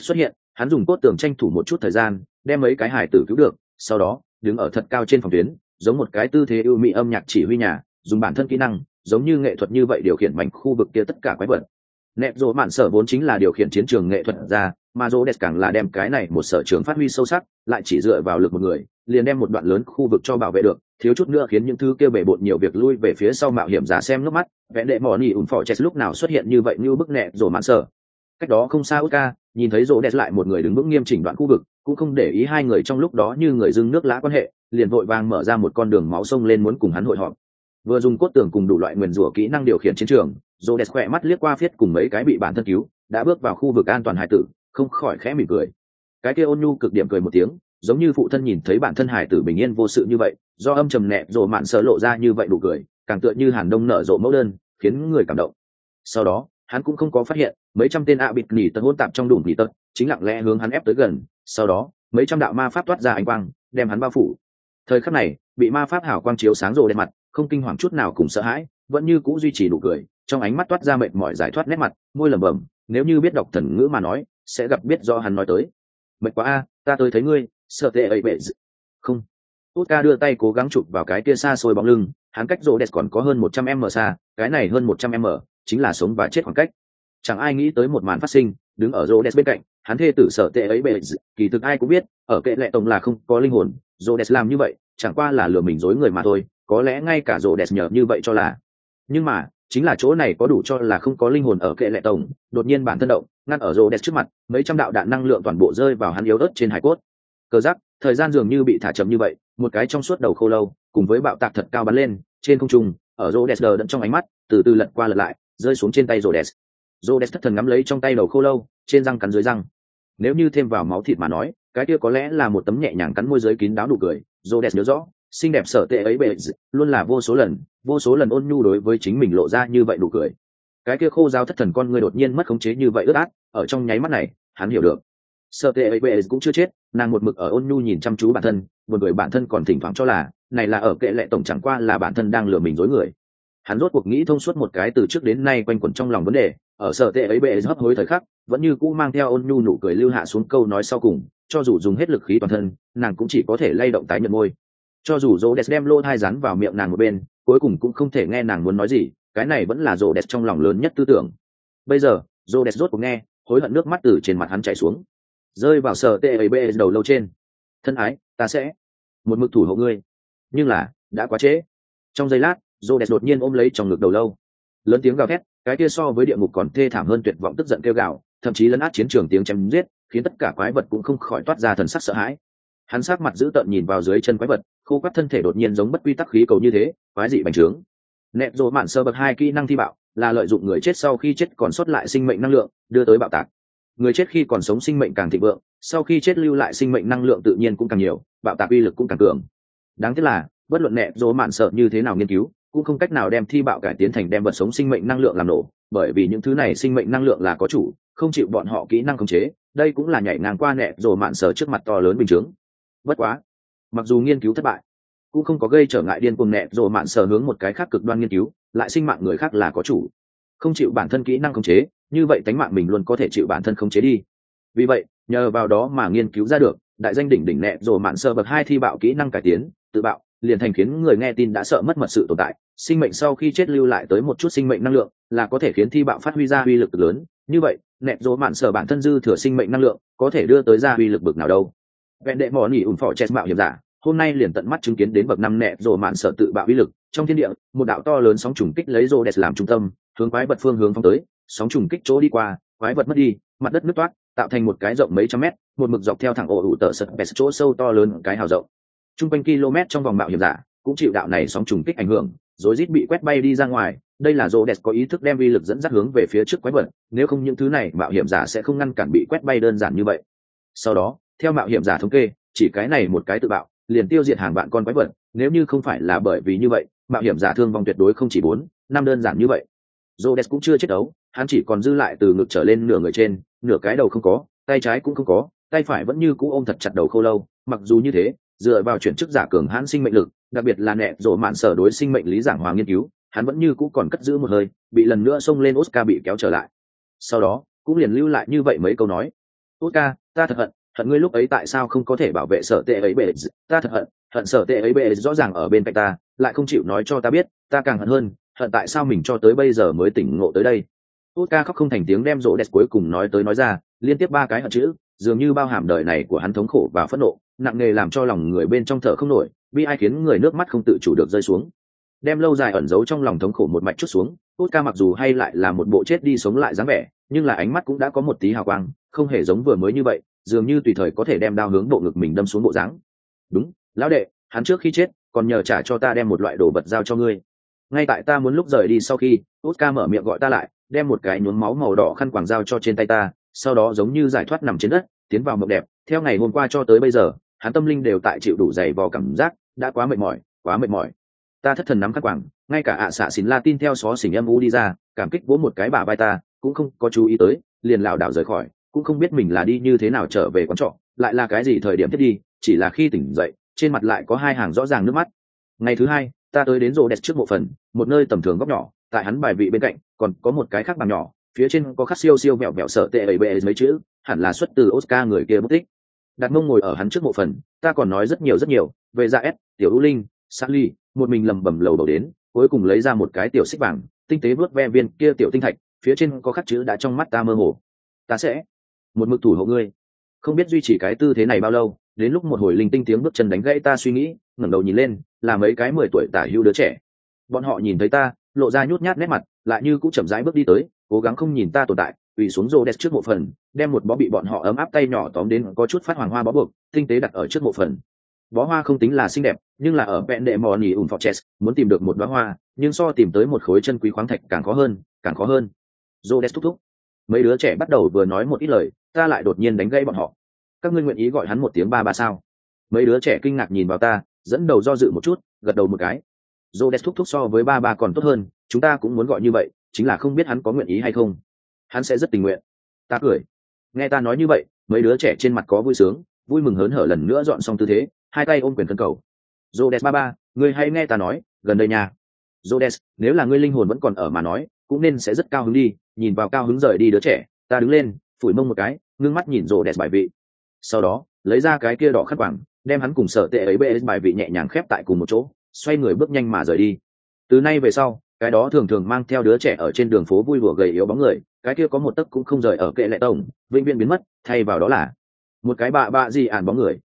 Hắn dùng cốt tường tranh thủ một chút thời gian đem mấy cái hải tử cứu được, sau đó đứng ở thật cao trên phòng tuyến, giống một cái tư thế ưu mỹ âm nhạc chỉ huy nhà, dùng bản thân kỹ năng giống như nghệ thuật như vậy điều khiển mảnh khu vực kia tất cả quái vật. Nẹp rộ mạn sở vốn chính là điều khiển chiến trường nghệ thuật ra, mà rô đẹp càng là đem cái này một sở trường phát huy sâu sắc, lại chỉ dựa vào lực một người liền đem một đoạn lớn khu vực cho bảo vệ được, thiếu chút nữa khiến những thứ kêu bể bộn nhiều việc lui về phía sau mạo hiểm giả xem nước mắt. Vẽ đệ mỏ nỉ ủng phỏ chết lúc nào xuất hiện như vậy như bức nẹp rộ mạn sở. Cách đó không xa Uka nhìn thấy rô đẹp lại một người đứng vững nghiêm chỉnh đoạn khu vực, cũng không để ý hai người trong lúc đó như người dưng nước lã quan hệ, liền vội vàng mở ra một con đường máu sông lên muốn cùng hắn hội họp. Vừa dùng cốt tường cùng đủ loại nguyền rủa kỹ năng điều khiển chiến trường, Rhodes khỏe mắt liếc qua phiết cùng mấy cái bị bản thân cứu đã bước vào khu vực an toàn hải tử, không khỏi khẽ mỉm cười. Cái kia ôn nhu cực điểm cười một tiếng, giống như phụ thân nhìn thấy bản thân hải tử bình yên vô sự như vậy, do âm trầm nẹp rộ mạn sở lộ ra như vậy đủ cười, càng tựa như hàn đông nở rộ mẫu đơn, khiến người cảm động. Sau đó hắn cũng không có phát hiện mấy trăm tên ạ bịt nỉ tật hỗn tạp trong đùm nỉ tật chính lặng lẽ hướng hắn ép tới gần, sau đó mấy trăm đạo ma pháp toát ra ánh quang đem hắn bao phủ. Thời khắc này bị ma pháp hào quang chiếu sáng rộ đen mặt không kinh hoàng chút nào cùng sợ hãi, vẫn như cũ duy trì nụ cười, trong ánh mắt toát ra mệt mỏi giải thoát nét mặt, môi lẩm bẩm, nếu như biết đọc thần ngữ mà nói sẽ gặp biết do hắn nói tới. Mệt quá a, ta tới thấy ngươi, sợ tệ ấy bệ không. Utka đưa tay cố gắng chụp vào cái kia xa xôi bóng lưng, hắn cách rô đẹp còn có hơn 100 m xa, cái này hơn 100 m chính là sống và chết khoảng cách. Chẳng ai nghĩ tới một màn phát sinh, đứng ở rô đẹp bên cạnh, hắn thê tử sợ tệ ấy bệ kỳ thực ai cũng biết, ở kệ lệ tổng là không có linh hồn, rô đẹp làm như vậy chẳng qua là lừa mình dối người mà thôi, có lẽ ngay cả rô đẹp nhờ như vậy cho là. Nhưng mà chính là chỗ này có đủ cho là không có linh hồn ở kệ lệ tổng, đột nhiên bản thân động ngăn ở rô đẹp trước mặt, mấy trăm đạo đạn năng lượng toàn bộ rơi vào hắn yếu ớt trên hải cốt. Cờ giác thời gian dường như bị thả chậm như vậy, một cái trong suốt đầu khô lâu cùng với bạo tạc thật cao bắn lên trên không trung, ở rô đẹp đẫn trong ánh mắt từ từ lật qua lật lại rơi xuống trên tay rô đẹp. Rô đẹp thất thần ngắm lấy trong tay đầu khô lâu, trên răng cắn dưới răng. Nếu như thêm vào máu thịt mà nói, cái kia có lẽ là một tấm nhẹ nhàng cắn môi giới kín đáo nụ cười. Rô đẹp nhớ rõ xinh đẹp sở tệ ấy bệ luôn là vô số lần ôn nhu đối với chính mình lộ ra như vậy nụ cười. Cái kia khô giáo thất thần con người đột nhiên mất khống chế như vậy ướt át, ở trong nháy mắt này hắn hiểu được sở tệ ấy bệ cũng chưa chết, nàng một mực ở ôn nhu nhìn chăm chú bản thân, một người bản thân còn thỉnh thoảng cho là này là ở kệ lệ tổng, chẳng qua là bản thân đang lừa mình dối người. Hắn rốt cuộc nghĩ thông suốt một cái từ trước đến nay quanh quẩn trong lòng vấn đề, ở sở tệ ấy bệ hấp hối thời khắc vẫn như cũ mang theo ôn nhu nụ cười lưu hạ xuống câu nói sau cùng, cho dù dùng hết lực khí toàn thân nàng cũng chỉ có thể lay động tái nhợt môi. Cho dù rô đẹp đem lô thai rắn vào miệng nàng một bên, cuối cùng cũng không thể nghe nàng muốn nói gì, cái này vẫn là rô đẹp trong lòng lớn nhất tư tưởng. Bây giờ rô đẹp rốt cuộc nghe, hối hận nước mắt từ trên mặt hắn chảy xuống, rơi vào sở tệ ấy bệ đầu lâu trên. Thân ái, ta sẽ một mực thủ hộ ngươi. Nhưng là đã quá trễ. Trong giây lát rô đẹp đột nhiên ôm lấy trong ngực đầu lâu, lớn tiếng gào thét, cái kia so với địa ngục còn thê thảm hơn tuyệt vọng tức giận kêu gào, thậm chí lấn át chiến trường tiếng chém giết, khiến tất cả quái vật cũng không khỏi toát ra thần sắc sợ hãi. Hắn sắc mặt dữ tợn nhìn vào dưới chân quái vật, khô quắt thân thể đột nhiên giống bất quy tắc khí cầu như thế, quái dị bành trướng. Nẹp rộ mạn sơ bậc 2 kỹ năng thi bạo là lợi dụng người chết sau khi chết còn sót lại sinh mệnh năng lượng đưa tới bạo tạc. Người chết khi còn sống sinh mệnh càng thịnh vượng, sau khi chết lưu lại sinh mệnh năng lượng tự nhiên cũng càng nhiều, bạo tạc uy lực cũng càng cường. Đáng tiếc là bất luận nẹp rộ mạn sợ như thế nào nghiên cứu cũng không cách nào đem thi bạo cải tiến thành đem vật sống sinh mệnh năng lượng làm nổ, bởi vì những thứ này sinh mệnh năng lượng là có chủ, không chịu bọn họ kỹ năng khống chế. Đây cũng là nhảy ngang qua nẹp rộ mạn sợ trước mặt to lớn bình chứng. Bất quá mặc dù nghiên cứu thất bại cũng không có gây trở ngại điên cuồng nẹp rộ mạn sợ hướng một cái khác cực đoan nghiên cứu, lại sinh mạng người khác là có chủ, không chịu bản thân kỹ năng khống chế, như vậy tánh mạng mình luôn có thể chịu bản thân khống chế đi. Vì vậy nhờ vào đó mà nghiên cứu ra được đại danh đỉnh đỉnh nẹp rộ mạn sợ bậc 2 thi bạo kỹ năng cải tiến tự bạo, liền thành khiến người nghe tin đã sợ mất mật sự tồn tại. Sinh mệnh sau khi chết lưu lại tới một chút sinh mệnh năng lượng là có thể khiến thi bạo phát huy ra uy lực lớn. Như vậy nẹp rộ mạn sợ bản thân dư thừa sinh mệnh năng lượng có thể đưa tới ra uy lực bực nào đâu. Vẹn đệ mỏ nỉ ủng phỏ chết mạo hiểm giả hôm nay liền tận mắt chứng kiến đến bậc 5 nẹp rộ mạn sợ tự bạo uy lực. Trong thiên địa một đạo to lớn sóng trùng kích lấy rô đẹp làm trung tâm, hướng quái vật phương hướng phóng tới. Sóng trùng kích chỗ đi qua, quái vật mất đi, mặt đất nứt toát, tạo thành một cái rộng mấy trăm mét, một mực dọc theo thẳng ổ ủ tờ sật bẹt chỗ sâu to lớn cái hào rộng trung quanh km trong vòng mạo hiểm giả cũng chịu đạo này sóng trùng kích ảnh hưởng, rối rít bị quét bay đi ra ngoài. Đây là rô đẹp có ý thức đem uy lực dẫn dắt hướng về phía trước quái vật, nếu không những thứ này mạo hiểm giả sẽ không ngăn cản bị quét bay đơn giản như vậy. Sau đó theo mạo hiểm giả thống kê, chỉ cái này một cái tự bạo liền tiêu diệt hàng vạn con quái vật, nếu như không phải là bởi vì như vậy mạo hiểm giả thương vong tuyệt đối không chỉ 4-5 đơn giản như vậy. Rô đẹp cũng chưa chết đấu, hắn chỉ còn dư lại từ ngực trở lên nửa người trên, nửa cái đầu không có, tay trái cũng không có, tay phải vẫn như cũ ôm thật chặt đầu khô lâu. Mặc dù như thế, dựa vào chuyển chức giả cường hãn sinh mệnh lực, đặc biệt là nẹp rộ mạn sở đối sinh mệnh lý giảng hòa nghiên cứu, hắn vẫn như cũ còn cất giữ một hơi, bị lần nữa xông lên Oscar bị kéo trở lại. Sau đó cũng liền lưu lại như vậy mấy câu nói. Oscar, ta thật hận, hận ngươi lúc ấy tại sao không có thể bảo vệ sở tệ ấy bệ. Ta thật hận, hận sở tệ ấy bệ rõ ràng ở bên cạnh ta, lại không chịu nói cho ta biết, ta càng hận hơn, hận tại sao mình cho tới bây giờ mới tỉnh ngộ tới đây. Oscar khóc không thành tiếng đem rỗ đẹp cuối cùng nói tới nói ra, liên tiếp 3 cái hận chữ, dường như bao hàm đời này của hắn thống khổ và phẫn nộ, nặng nề làm cho lòng người bên trong thở không nổi, bi ai khiến người nước mắt không tự chủ được rơi xuống. Đem lâu dài ẩn giấu trong lòng thống khổ một mạch chút xuống, Oscar mặc dù hay lại là một bộ chết đi sống lại dáng vẻ, nhưng là ánh mắt cũng đã có một tí hào quang, không hề giống vừa mới như vậy, dường như tùy thời có thể đem đao hướng bộ ngực mình đâm xuống bộ dáng. Đúng, lão đệ, hắn trước khi chết còn nhờ trả cho ta đem một loại đồ vật giao cho ngươi. Ngay tại ta muốn lúc rời đi sau khi, Oscar mở miệng gọi ta lại, đem một cái nhuốm máu màu đỏ khăn quàng dao cho trên tay ta, sau đó giống như giải thoát nằm trên đất, tiến vào mộng đẹp. Theo ngày hôm qua cho tới bây giờ, hắn tâm linh đều tại chịu đủ dày vò cảm giác, đã quá mệt mỏi, quá mệt mỏi. Ta thất thần nắm khăn quàng, ngay cả xạ xỉn Latin theo xó xỉnh âm u đi ra, cảm kích vỗ một cái bả vai ta, cũng không có chú ý tới, liền lảo đảo rời khỏi, cũng không biết mình là đi như thế nào trở về quán trọ, lại là cái gì thời điểm thiết đi, chỉ là khi tỉnh dậy, trên mặt lại có 2 hàng rõ ràng nước mắt. Ngày thứ 2, ta tới đến rô đẹp trước mộ phần, một nơi tầm thường góc nhỏ, tại hắn bài vị bên cạnh còn có một cái khác bằng nhỏ, phía trên có khắc siêu siêu vẹo vẹo sở tệ ấy bệ mấy chữ, hẳn là xuất từ Oscar người kia mất tích. Đặt mông ngồi ở hắn trước mộ phần, ta còn nói rất nhiều về Dạ S, tiểu U Linh, Sally, một mình lầm bầm lầu bầu đến, cuối cùng lấy ra một cái tiểu xích vàng, tinh tế vuốt ve viên kia tiểu tinh thạch, phía trên có khắc chữ đã trong mắt ta mơ hồ. Ta sẽ một mực thủ hộ ngươi. Không biết duy trì cái tư thế này bao lâu, đến lúc một hồi linh tinh tiếng bước chân đánh gãy ta suy nghĩ, ngẩng đầu nhìn lên, là mấy cái 10 tuổi tả hữu đứa trẻ. Bọn họ nhìn thấy ta, lộ ra nhút nhát nét mặt, lại như cũng chậm rãi bước đi tới, cố gắng không nhìn ta tồn tại, quỳ xuống rô đẹp trước mộ phần, đem một bó bị bọn họ ấm áp tay nhỏ tóm đến có chút phát hoàng hoa bó buộc, tinh tế đặt ở trước mộ phần. Bó hoa không tính là xinh đẹp, nhưng là ở vẹn đệ mò nỉ ủng fortress, muốn tìm được một đóa hoa, nhưng so tìm tới một khối chân quý khoáng thạch càng khó hơn, càng khó hơn. Rô đẹp thúc thúc. Mấy đứa trẻ bắt đầu vừa nói một ít lời, ta lại đột nhiên đánh gãy bọn họ. Các ngươi nguyện ý gọi hắn một tiếng ba ba sao? Mấy đứa trẻ kinh ngạc nhìn vào ta, dẫn đầu do dự một chút, gật đầu một cái. Rhodes thúc thúc so với ba ba còn tốt hơn, chúng ta cũng muốn gọi như vậy, chính là không biết hắn có nguyện ý hay không. Hắn sẽ rất tình nguyện. Ta cười. Nghe ta nói như vậy, mấy đứa trẻ trên mặt có vui sướng, vui mừng hớn hở lần nữa dọn xong tư thế, 2 tay ôm quyền khấn cầu. Rhodes ba ba, ngươi hãy nghe ta nói, gần đây nha. Rhodes, nếu là ngươi linh hồn vẫn còn ở mà nói, cũng nên sẽ rất cao hứng đi. Nhìn vào cao hứng rời đi đứa trẻ, ta đứng lên, phủi mông một cái, ngưng mắt nhìn Rhodes bài vị. Sau đó, lấy ra cái kia đỏ khăn quàng, đem hắn cùng sở tệ ấy bê bài vị nhẹ nhàng khép tại cùng một chỗ, xoay người bước nhanh mà rời đi. Từ nay về sau, cái đó thường thường mang theo đứa trẻ ở trên đường phố vui đùa gầy yếu bóng người, cái kia có một tấc cũng không rời ở kệ lệ tổng, vĩnh viễn biến mất, thay vào đó là một cái bạ gì ản bóng người.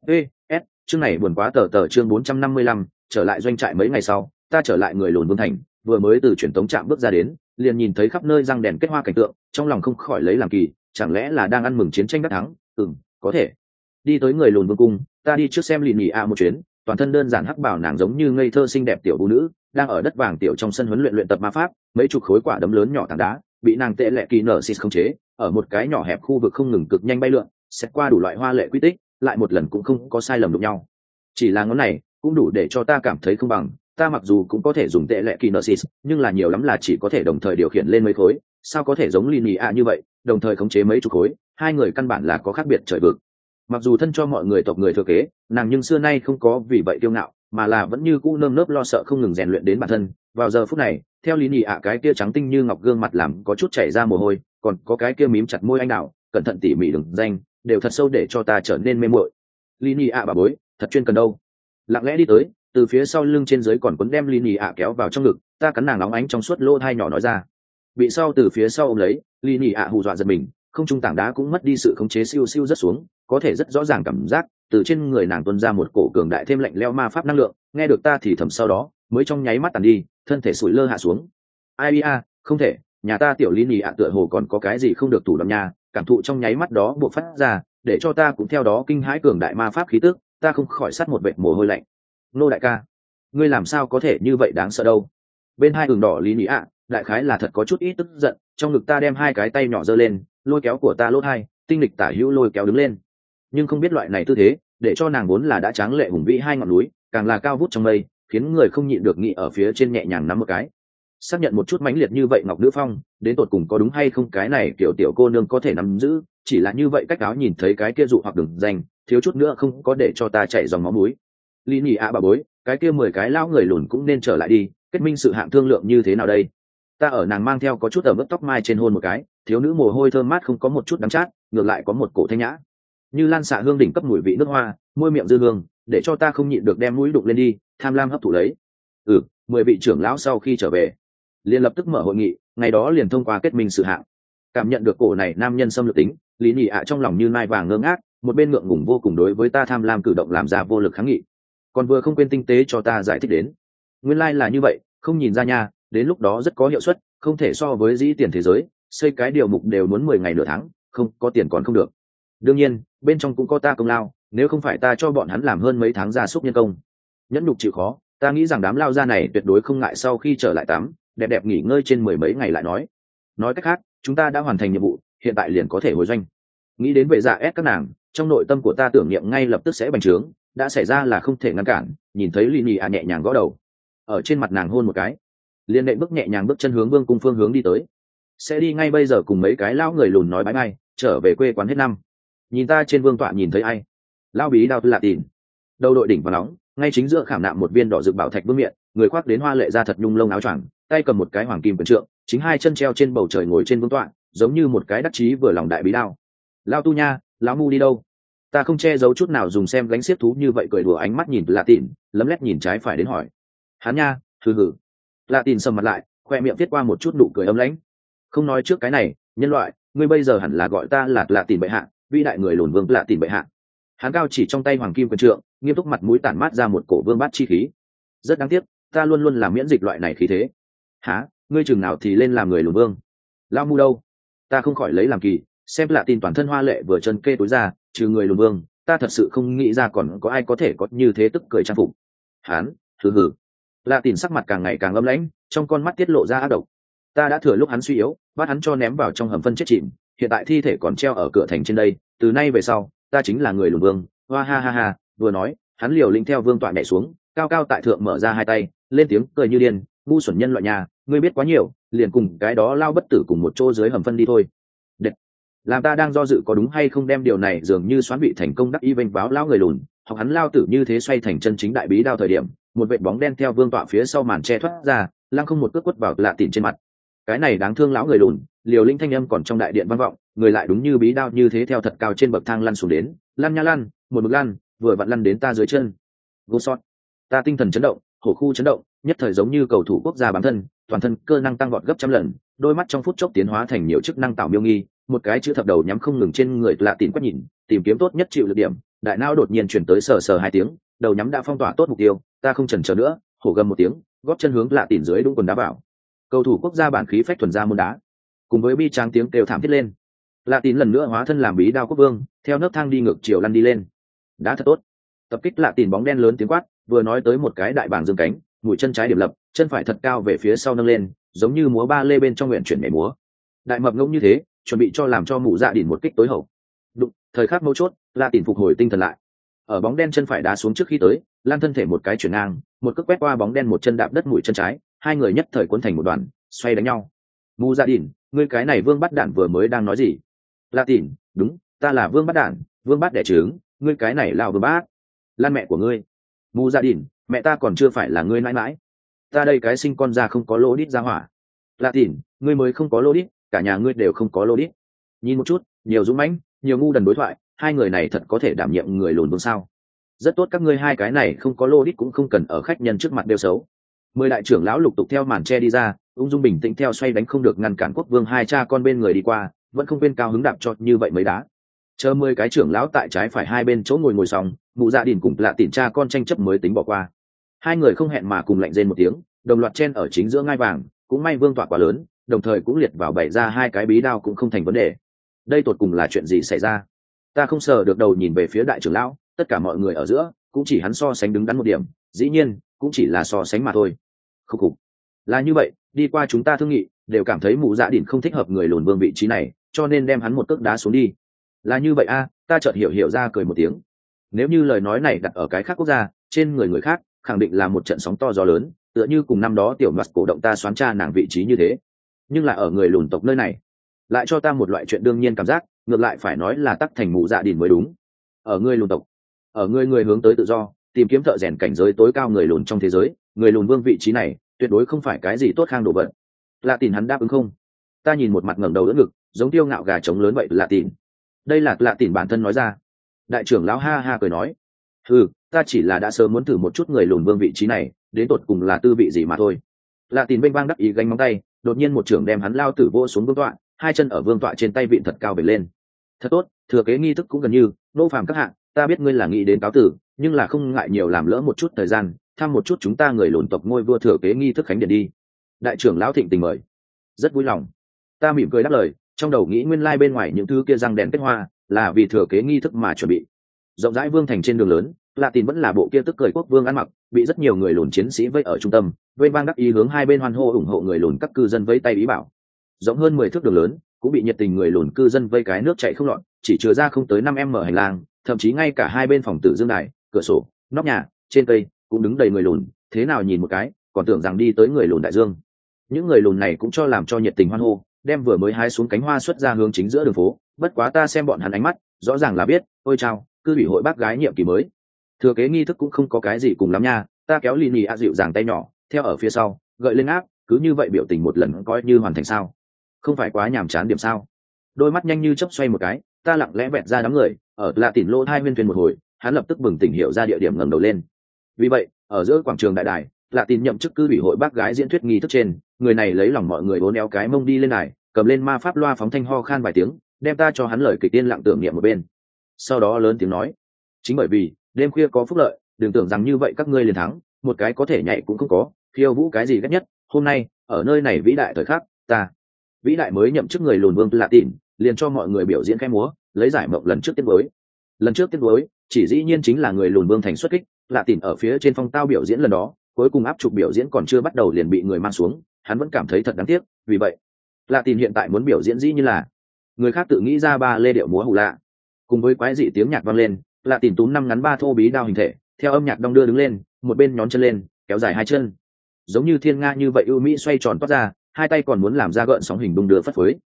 Chương này buồn quá tờ chương 455, trở lại doanh trại mấy ngày sau, ta trở lại người lùn vương thành, vừa mới từ truyền tống trạm bước ra đến, liền nhìn thấy khắp nơi răng đèn kết hoa cảnh tượng, trong lòng không khỏi lấy làm kỳ, chẳng lẽ là đang ăn mừng chiến tranh đắc thắng? Có thể. Đi tới người lùn vương cung, ta đi trước xem lì nhì a một chuyến, toàn thân đơn giản hắc bảo nàng giống như ngây thơ xinh đẹp tiểu phụ nữ, đang ở đất vàng tiểu trong sân huấn luyện tập ma pháp, mấy chục khối quả đấm lớn nhỏ tảng đá, bị nàng tệ lệ kỳ nở xịt khống chế, ở một cái nhỏ hẹp khu vực không ngừng cực nhanh bay lượn, xét qua đủ loại hoa lệ quy tích, lại một lần cũng không có sai lầm đụng nhau. Chỉ là ngón này, cũng đủ để cho ta cảm thấy không bằng, ta mặc dù cũng có thể dùng tệ lệ kỳ nở xịt, nhưng là nhiều lắm là chỉ có thể đồng thời điều khiển lên mấy khối, sao có thể giống lì nhì a như vậy, đồng thời khống chế mấy chục khối, hai người căn bản là có khác biệt trời vực. Mặc dù thân cho mọi người tộc người thừa kế, nàng nhưng xưa nay không có vì vậy kiêu ngạo, mà là vẫn như cũ nơm nớp lo sợ không ngừng rèn luyện đến bản thân. Vào giờ phút này, theo lý nhị ạ cái kia trắng tinh như ngọc gương mặt làm có chút chảy ra mồ hôi, còn có cái kia mím chặt môi anh đào, cẩn thận tỉ mỉ đường danh, đều thật sâu để cho ta trở nên mê muội. Lý nhị ạ bà bối, thật chuyên cần đâu. Lặng lẽ đi tới, từ phía sau lưng trên dưới còn quấn đem Lý nhị ạ kéo vào trong ngực, ta cắn nàng nóng ánh trong suốt lỗ thai nhỏ nói ra. Bị sau từ phía sau ôm lấy, Lý nhị ạ hù dọa giật mình, không trung tảng đá cũng mất đi sự khống chế siêu siêu rất xuống, có thể rất rõ ràng cảm giác từ trên người nàng tuôn ra một cổ cường đại thêm lạnh lẽo ma pháp năng lượng, nghe được ta thì thầm sau đó mới trong nháy mắt tàn đi, thân thể sủi lơ hạ xuống. Ai a, không thể, nhà ta tiểu Lý nhì ạ tựa hồ còn có cái gì không được thủ động nha, cảm thụ trong nháy mắt đó buộc phát ra, để cho ta cũng theo đó kinh hãi cường đại ma pháp khí tức, ta không khỏi sắt một vệt mồ hôi lạnh. Nô đại ca, ngươi làm sao có thể như vậy đáng sợ đâu? Bên hai ửng đỏ Lý nhì ạ, đại khái là thật có chút ít tức giận, trong ngực ta đem 2 cái tay nhỏ giơ lên, lôi kéo của ta lốt hai, tinh lịch tả hữu lôi kéo đứng lên. Nhưng không biết loại này tư thế, để cho nàng vốn là đã tráng lệ hùng vĩ 2 ngọn núi, càng là cao vút trong mây, khiến người không nhịn được nghĩ ở phía trên nhẹ nhàng nắm một cái. Xác nhận một chút mãnh liệt như vậy ngọc nữ phong, đến tột cùng có đúng hay không cái này kiểu tiểu cô nương có thể nắm giữ, chỉ là như vậy cách áo nhìn thấy cái kia dụ hoặc đừng danh, thiếu chút nữa không có để cho ta chảy dòng máu mũi. Lý nhị ạ bà bối, cái kia 10 cái lão người lùn cũng nên trở lại đi, kết minh sự hạng thương lượng như thế nào đây? Ta ở nàng mang theo có chút ở mức tóc mai trên hôn một cái, thiếu nữ mồ hôi thơm mát không có một chút đắng chát, ngược lại có một cổ thanh nhã như lan xạ hương đỉnh cấp mùi vị nước hoa, môi miệng dư hương, để cho ta không nhịn được đem mũi đụng lên đi, tham lam hấp thụ lấy. 10 vị trưởng lão sau khi trở về liền lập tức mở hội nghị, ngày đó liền thông qua kết minh sự hạng. Cảm nhận được cổ này nam nhân xâm lược tính, lý nhị ạ trong lòng như nai vàng ngơ ngác, một bên ngượng ngùng vô cùng đối với ta tham lam cử động làm ra vô lực kháng nghị, còn vừa không quên tinh tế cho ta giải thích đến nguyên lai là như vậy, không nhìn ra nha, đến lúc đó rất có hiệu suất, không thể so với dĩ tiền thế giới, xây cái điều mục đều muốn 10 ngày nửa tháng, không có tiền còn không được. Đương nhiên bên trong cũng có ta công lao, nếu không phải ta cho bọn hắn làm hơn mấy tháng gia súc nhân công nhẫn nhục chịu khó, ta nghĩ rằng đám lao gia này tuyệt đối không ngại sau khi trở lại tắm đẹp đẹp nghỉ ngơi trên 10 mấy ngày lại nói cách khác chúng ta đã hoàn thành nhiệm vụ, hiện tại liền có thể hồi doanh. Nghĩ đến vệ dạ ép các nàng, trong nội tâm của ta tưởng niệm ngay lập tức sẽ bành trướng, đã xảy ra là không thể ngăn cản. Nhìn thấy Lini à nhẹ nhàng gõ đầu, ở trên mặt nàng hôn một cái, liền nện bước nhẹ nhàng bước chân hướng vương cung phương hướng đi tới, sẽ đi ngay bây giờ cùng mấy cái lão người lùn nói bái bai, trở về quê quán hết năm. Nhìn ta trên vương tọa nhìn thấy ai? Lão bí đao lạ tìn, đầu đội đỉnh và nóng, ngay chính giữa khảm nạm một viên đỏ rực bảo thạch vương miện, người khoác đến hoa lệ da thật nhung lông áo choàng, tay cầm một cái hoàng kim quyền trượng, chính hai chân treo trên bầu trời ngồi trên vương tọa, giống như một cái đắc chí vừa lòng đại bí đao. Lão tu nha, lão mu đi đâu? Ta không che giấu chút nào dùng xem gánh xiết thú như vậy cười đùa ánh mắt nhìn lạ tìn, lấm lét nhìn trái phải đến hỏi. Hắn nha, hừ hừ. Lạ tìn sầm mặt lại, khoe miệng viết qua một chút nụ cười ấm lãnh. Không nói trước cái này, nhân loại, ngươi bây giờ hẳn là gọi ta là lạ tìn bệ hạ, vĩ đại người lùn vương lạ tìn bệ hạ. Hắn cao chỉ trong tay hoàng kim quyền trượng, nghiêm túc mặt mũi tản mát ra một cổ vương bát chi khí. Rất đáng tiếc, ta luôn luôn làm miễn dịch loại này khí thế. Hả? Ngươi chừng nào thì lên làm người lùn vương? Lao mu đâu? Ta không khỏi lấy làm kỳ, xem lạ tin toàn thân hoa lệ vừa chân kê tối ra, trừ người lùn vương, ta thật sự không nghĩ ra còn có ai có thể có như thế tức cười trang phục. Hắn, hừ hừ. Lạ tin sắc mặt càng ngày càng âm lãnh, trong con mắt tiết lộ ra ác độc. Ta đã thừa lúc hắn suy yếu, bắt hắn cho ném vào trong hầm phân chết chìm, hiện tại thi thể còn treo ở cửa thành trên đây, từ nay về sau, ta chính là người lùn vương. Hoa ha ha ha. Vừa nói, hắn liều lĩnh theo vương tọa nhảy xuống, cao cao tại thượng mở ra hai tay, lên tiếng cười như điên, ngu xuẩn nhân loại nhà, ngươi biết quá nhiều, liền cùng cái đó lao bất tử cùng một chỗ dưới hầm phân đi thôi. Đệt. Làm ta đang do dự có đúng hay không đem điều này dường như xoán bị thành công đắc ý vênh váo lao người lùn, hoặc hắn lao tử như thế xoay thành chân chính đại bí đao thời điểm, một vệt bóng đen theo vương tọa phía sau màn che thoát ra, lăng không một cước quất vào lạ tỉn trên mặt. Cái này đáng thương lão người lùn, liều linh thanh âm còn trong đại điện vang vọng, người lại đúng như bí đao như thế theo thật cao trên bậc thang lăn xuống đến, lăn nha lăn, một mực lăn, vừa vặn lăn đến ta dưới chân. Vô sót. Ta tinh thần chấn động, hổ khu chấn động, nhất thời giống như cầu thủ quốc gia bám thân, toàn thân cơ năng tăng vọt gấp trăm lần, đôi mắt trong phút chốc tiến hóa thành nhiều chức năng tạo miêu nghi, một cái chữ thập đầu nhắm không ngừng trên người lạ tỉn quét nhìn, tìm kiếm tốt nhất chịu lực điểm, đại não đột nhiên chuyển tới sờ sờ hai tiếng, đầu nhắm đã phong tỏa tốt mục tiêu, ta không chần chờ nữa, hổ gầm một tiếng, góp chân hướng lạ tỉn dưới đúng quần đá vào. Cầu thủ quốc gia bản khí phách thuần ra môn đá, cùng với bi tráng tiếng kêu thảm thiết lên. Lạ tỉn lần nữa hóa thân làm bí đao quốc vương, theo nấc thang đi ngược chiều lăn đi lên. Đã thật tốt. Tập kích lạ tỉn bóng đen lớn tiếng quát, vừa nói tới một cái đại bảng dương cánh, mũi chân trái điểm lập, chân phải thật cao về phía sau nâng lên, giống như múa ba lê bên trong nguyện chuyển nhảy múa. Đại mập ngỗng như thế, chuẩn bị cho làm cho mụ dạ đỉn một kích tối hậu. Đụng, thời khắc mấu chốt, lạ tỉn phục hồi tinh thần lại. Ở bóng đen chân phải đá xuống trước khi tới, lan thân thể một cái chuyển ngang, một cước quét qua bóng đen một chân đạp đất mũi chân trái, hai người nhất thời cuốn thành một đoàn, xoay đánh nhau. Mụ dạ đỉn, ngươi cái này vương bắt đản vừa mới đang nói gì? Lạ tỉn, đúng, ta là vương bắt đản, vương bắt đẻ trứng, ngươi cái này lao vương bát. Lan mẹ của ngươi. Mù gia đình, mẹ ta còn chưa phải là ngươi mãi mãi, ta đây cái sinh con ra không có lô đít ra hỏa. Lạ tỉn, ngươi mới không có lô đít, cả nhà ngươi đều không có lô đít. Nhìn một chút, nhiều dũng mãnh, nhiều ngu đần đối thoại, hai người này thật có thể đảm nhiệm người lùn vương sao? Rất tốt, các ngươi hai cái này không có lô đít cũng không cần ở khách nhân trước mặt đeo xấu. 10 đại trưởng lão lục tục theo màn che đi ra, ung dung bình tĩnh theo xoay đánh không được ngăn cản quốc vương hai cha con bên người đi qua, vẫn không quên cao hứng đạp cho như vậy mấy đá. Chờ 10 cái trưởng lão tại trái phải hai bên chỗ ngồi xong, mụ dạ đỉn cùng lạ tỉn cha con tranh chấp mới tính bỏ qua. Hai người không hẹn mà cùng lạnh rên một tiếng, đồng loạt chen ở chính giữa ngai vàng, cũng may vương tọa quá lớn, đồng thời cũng liệt vào bày ra hai cái bí đao cũng không thành vấn đề. Đây tột cùng là chuyện gì xảy ra? Ta không sờ được đầu nhìn về phía đại trưởng lão, tất cả mọi người ở giữa cũng chỉ hắn so sánh đứng đắn một điểm, dĩ nhiên cũng chỉ là so sánh mà thôi. Khúc khục. Là như vậy, đi qua chúng ta thương nghị, đều cảm thấy mụ dạ đỉn không thích hợp người lùn vương vị trí này, cho nên đem hắn một cước đá xuống đi. Là như vậy a, ta chợt hiểu ra cười một tiếng. Nếu như lời nói này đặt ở cái khác quốc gia, trên người khác, khẳng định là một trận sóng to gió lớn, tựa như cùng năm đó tiểu mặt cổ động ta xoán tra nàng vị trí như thế. Nhưng là ở người lùn tộc nơi này, lại cho ta một loại chuyện đương nhiên cảm giác, ngược lại phải nói là tắc thành mụ dạ đỉn mới đúng. Ở người lùn tộc, ở người hướng tới tự do, tìm kiếm thợ rèn cảnh giới tối cao người lùn trong thế giới, người lùn vương vị trí này, tuyệt đối không phải cái gì tốt khang đồ vật. Lạ Tìn hắn đáp ứng không? Ta nhìn một mặt ngẩng đầu đỡ ngực, giống tiêu ngạo gà trống lớn vậy. Lạ Tìn, đây là lạ tỉn bản thân nói ra. Đại trưởng lão ha ha cười nói, ta chỉ là đã sớm muốn thử một chút người lùn vương vị trí này, đến tột cùng là tư vị gì mà thôi. Lạ tỉn bênh bang đắc ý gánh móng tay, đột nhiên một trưởng đem hắn lao tử vô xuống vương tọa, hai chân ở vương tọa trên tay vịn thật cao về lên. Thật tốt, thừa kế nghi thức cũng gần như, nô phàm các hạng, ta biết ngươi là nghĩ đến cáo tử, nhưng là không ngại nhiều làm lỡ một chút thời gian, thăm một chút chúng ta người lùn tộc ngôi vua thừa kế nghi thức khánh điện đi. Đại trưởng lão thịnh tình mời. Rất vui lòng. Ta mỉm cười đáp lời, trong đầu nghĩ nguyên lai bên ngoài những thứ kia răng đèn kết hoa là vì thừa kế nghi thức mà chuẩn bị. Rộng rãi vương thành trên đường lớn, lạ tin vẫn là bộ kia tức cười quốc vương ăn mặc, bị rất nhiều người lùn chiến sĩ vây ở trung tâm, vây bang đắc ý hướng hai bên hoan hô ủng hộ người lùn các cư dân vây tay ý bảo. Rộng hơn 10 thước đường lớn cũng bị nhiệt tình người lùn cư dân vây cái nước chảy không lọt, chỉ chừa ra không tới 5m hành lang, thậm chí ngay cả hai bên phòng tử dương đài, cửa sổ, nóc nhà, trên cây cũng đứng đầy người lùn, thế nào nhìn một cái còn tưởng rằng đi tới người lùn đại dương. Những người lùn này cũng cho làm cho nhiệt tình hoan hô, đem vừa mới hái xuống cánh hoa xuất ra hướng chính giữa đường phố. Bất quá ta xem bọn hắn ánh mắt rõ ràng là biết, ôi chao, cư ủy hội bác gái nhiệm kỳ mới, thừa kế nghi thức cũng không có cái gì cùng lắm nha. Ta kéo lì nhì dịu dàng tay nhỏ theo ở phía sau gợi lên áp, cứ như vậy biểu tình một lần coi như hoàn thành sao, không phải quá nhàm chán điểm sao. Đôi mắt nhanh như chớp xoay một cái, ta lặng lẽ vẹt ra đám người ở lạ tỉn lô thai huyên thuyền một hồi, hắn lập tức bừng tỉnh hiểu ra địa điểm ngẩng đầu lên. Vì vậy ở giữa quảng trường đại đài, lạ tỉn nhậm chức cư ủy hội bác gái diễn thuyết nghi thức trên, người này lấy lòng mọi người uốn éo cái mông đi lên đài, cầm lên ma pháp loa phóng thanh ho khan vài tiếng, đem ta cho hắn lời kịch tiên lặng tưởng niệm một bên. Sau đó lớn tiếng nói, chính bởi vì đêm khuya có phúc lợi, đừng tưởng rằng như vậy các ngươi liền thắng, một cái có thể nhảy cũng không có, khiêu vũ cái gì ghét nhất. Hôm nay ở nơi này vĩ đại thời khắc, ta vĩ đại mới nhậm chức người lùn vương lạ tỉn liền cho mọi người biểu diễn khẽ múa, lấy giải mộng lần trước tiết đối. Lần trước tiết đối chỉ dĩ nhiên chính là người lùn vương thành xuất kích, lạ tỉn ở phía trên phong tao biểu diễn lần đó, cuối cùng áp trục biểu diễn còn chưa bắt đầu liền bị người mang xuống, hắn vẫn cảm thấy thật đáng tiếc. Vì vậy lạ tỉn hiện tại muốn biểu diễn dĩ như là người khác tự nghĩ ra ba lê điệu múa hù lạ, cùng với quái dị tiếng nhạc vang lên, lạ tỉn túm năm ngắn ba thô bí đao hình thể theo âm nhạc đong đưa đứng lên, một bên nhón chân lên kéo dài hai chân giống như thiên nga như vậy ưu mỹ xoay tròn toát ra, hai tay còn muốn làm ra gợn sóng hình đung đưa phất phới.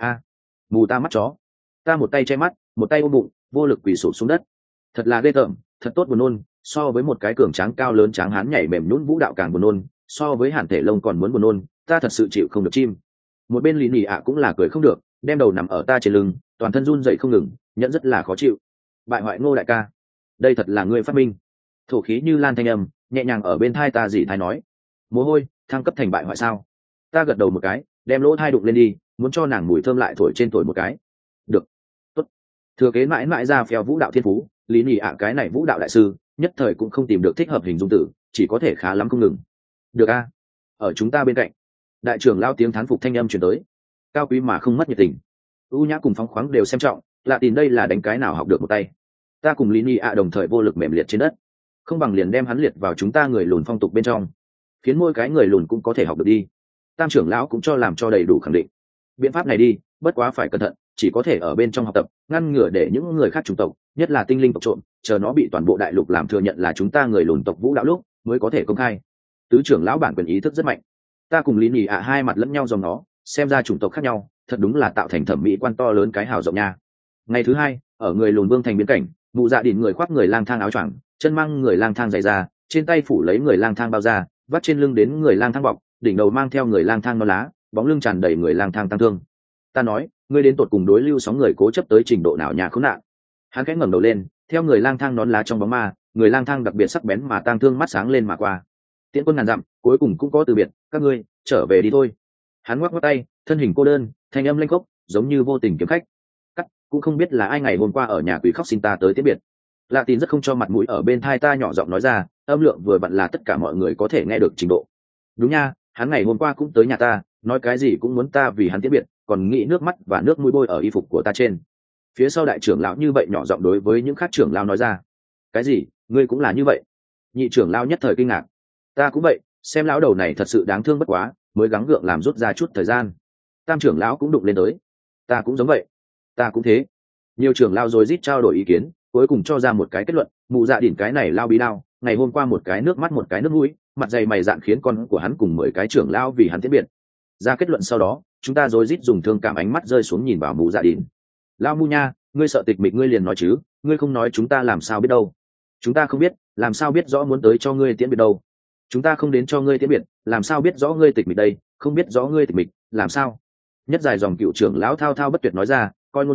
Mù ta mắt chó. Ta một tay che mắt, một tay ôm bụng, vô lực quỳ sụp xuống đất. Thật là ghê tởm, thật tốt buồn nôn, so với một cái cường tráng cao lớn tráng hán nhảy mềm nhũn vũ đạo càng buồn nôn, so với hàn thể lông còn muốn buồn nôn, ta thật sự chịu không được chim. Một bên lý nỉ ạ cũng là cười không được, đem đầu nằm ở ta trên lưng, toàn thân run dậy không ngừng, nhận rất là khó chịu. Bại hoại Ngô đại ca, đây thật là ngươi phát minh. Thổ khí như lan thanh âm nhẹ nhàng ở bên thai ta dì thai nói, mồ hôi thăng cấp thành bại hoại sao? Ta gật đầu một cái, đem lỗ thai đụng lên đi, muốn cho nàng mùi thơm lại thổi trên thổi một cái. Được, tốt. Thừa kế mãi mãi ra phèo vũ đạo thiên phú, lý nỉ ạ cái này vũ đạo đại sư nhất thời cũng không tìm được thích hợp hình dung tử, chỉ có thể khá lắm không ngừng. Được a, ở chúng ta bên cạnh. Đại trưởng lao tiếng thán phục thanh âm truyền tới, cao quý mà không mất nhiệt tình. U nhã cùng phóng khoáng đều xem trọng, lạ tin đây là đánh cái nào học được một tay. Ta cùng lý nỉ ạ đồng thời vô lực mềm liệt trên đất, không bằng liền đem hắn liệt vào chúng ta người lùn phong tục bên trong, khiến mỗi cái người lùn cũng có thể học được đi. Tam trưởng lão cũng cho làm cho đầy đủ khẳng định. Biện pháp này đi, bất quá phải cẩn thận, chỉ có thể ở bên trong học tập, ngăn ngừa để những người khác chủng tộc, nhất là tinh linh tộc trộm, chờ nó bị toàn bộ đại lục làm thừa nhận là chúng ta người lùn tộc vũ đạo lúc mới có thể công khai. Tứ trưởng lão bản quyền ý thức rất mạnh. Ta cùng lý nhì ạ hai mặt lẫn nhau dòng nó, xem ra chủng tộc khác nhau, thật đúng là tạo thành thẩm mỹ quan to lớn cái hào rộng nha. Ngày thứ hai, ở người lùn vương thành biên cảnh, mụ dạ đỉnh người khoác người lang thang áo choàng, chân mang người lang thang giày da, trên tay phủ lấy người lang thang bao da, vắt trên lưng đến người lang thang bọc, đỉnh đầu mang theo người lang thang non lá, bóng lưng tràn đầy người lang thang tăng thương. Ta nói, ngươi đến tột cùng đối lưu sóng người cố chấp tới trình độ nào nhà khốn nạn. Hắn khẽ ngẩng đầu lên, theo người lang thang nón lá trong bóng ma, người lang thang đặc biệt sắc bén mà tang thương mắt sáng lên mà qua. Tiễn quân ngàn dặm, cuối cùng cũng có từ biệt, các ngươi trở về đi thôi. Hắn ngoắc ngoắc tay, thân hình cô đơn, thanh âm lanh khốc, giống như vô tình kiếm khách. Cắt, cũng không biết là ai ngày hôm qua ở nhà quỷ khóc xin ta tới tiễn biệt. Lạ Tín rất không cho mặt mũi ở bên thai ta nhỏ giọng nói ra, âm lượng vừa vặn là tất cả mọi người có thể nghe được trình độ. Đúng nha, hắn ngày hôm qua cũng tới nhà ta, nói cái gì cũng muốn ta vì hắn tiễn biệt, còn nghĩ nước mắt và nước mũi bôi ở y phục của ta trên. Phía sau đại trưởng lão như vậy nhỏ giọng đối với những khác trưởng lão nói ra. Cái gì, ngươi cũng là như vậy? Nhị trưởng lão nhất thời kinh ngạc. Ta cũng vậy, xem lão đầu này thật sự đáng thương bất quá, mới gắng gượng làm rút ra chút thời gian. Tam trưởng lão cũng đụng lên tới. Ta cũng giống vậy. Ta cũng thế. Nhiều trưởng lão rồi rít trao đổi ý kiến, cuối cùng cho ra một cái kết luận, mụ dạ đỉnh cái này lao bí đao, ngày hôm qua một cái nước mắt một cái nước mũi, mặt dày mày dạn khiến con của hắn cùng 10 cái trưởng lão vì hắn tiễn biệt. Ra kết luận sau đó, chúng ta rồi rít dùng thương cảm ánh mắt rơi xuống nhìn vào mụ dạ đỉnh. Lao mu nha, ngươi sợ tịch mịch ngươi liền nói chứ, ngươi không nói chúng ta làm sao biết đâu. Chúng ta không biết, làm sao biết rõ muốn tới cho ngươi tiễn biệt đâu. Chúng ta không đến cho ngươi tiễn biệt, làm sao biết rõ ngươi tịch mịch đây, không biết rõ ngươi tịch mịch, làm sao? Nhất dài dòng cựu trưởng lão thao thao bất tuyệt nói ra, coi ngôn ngữ,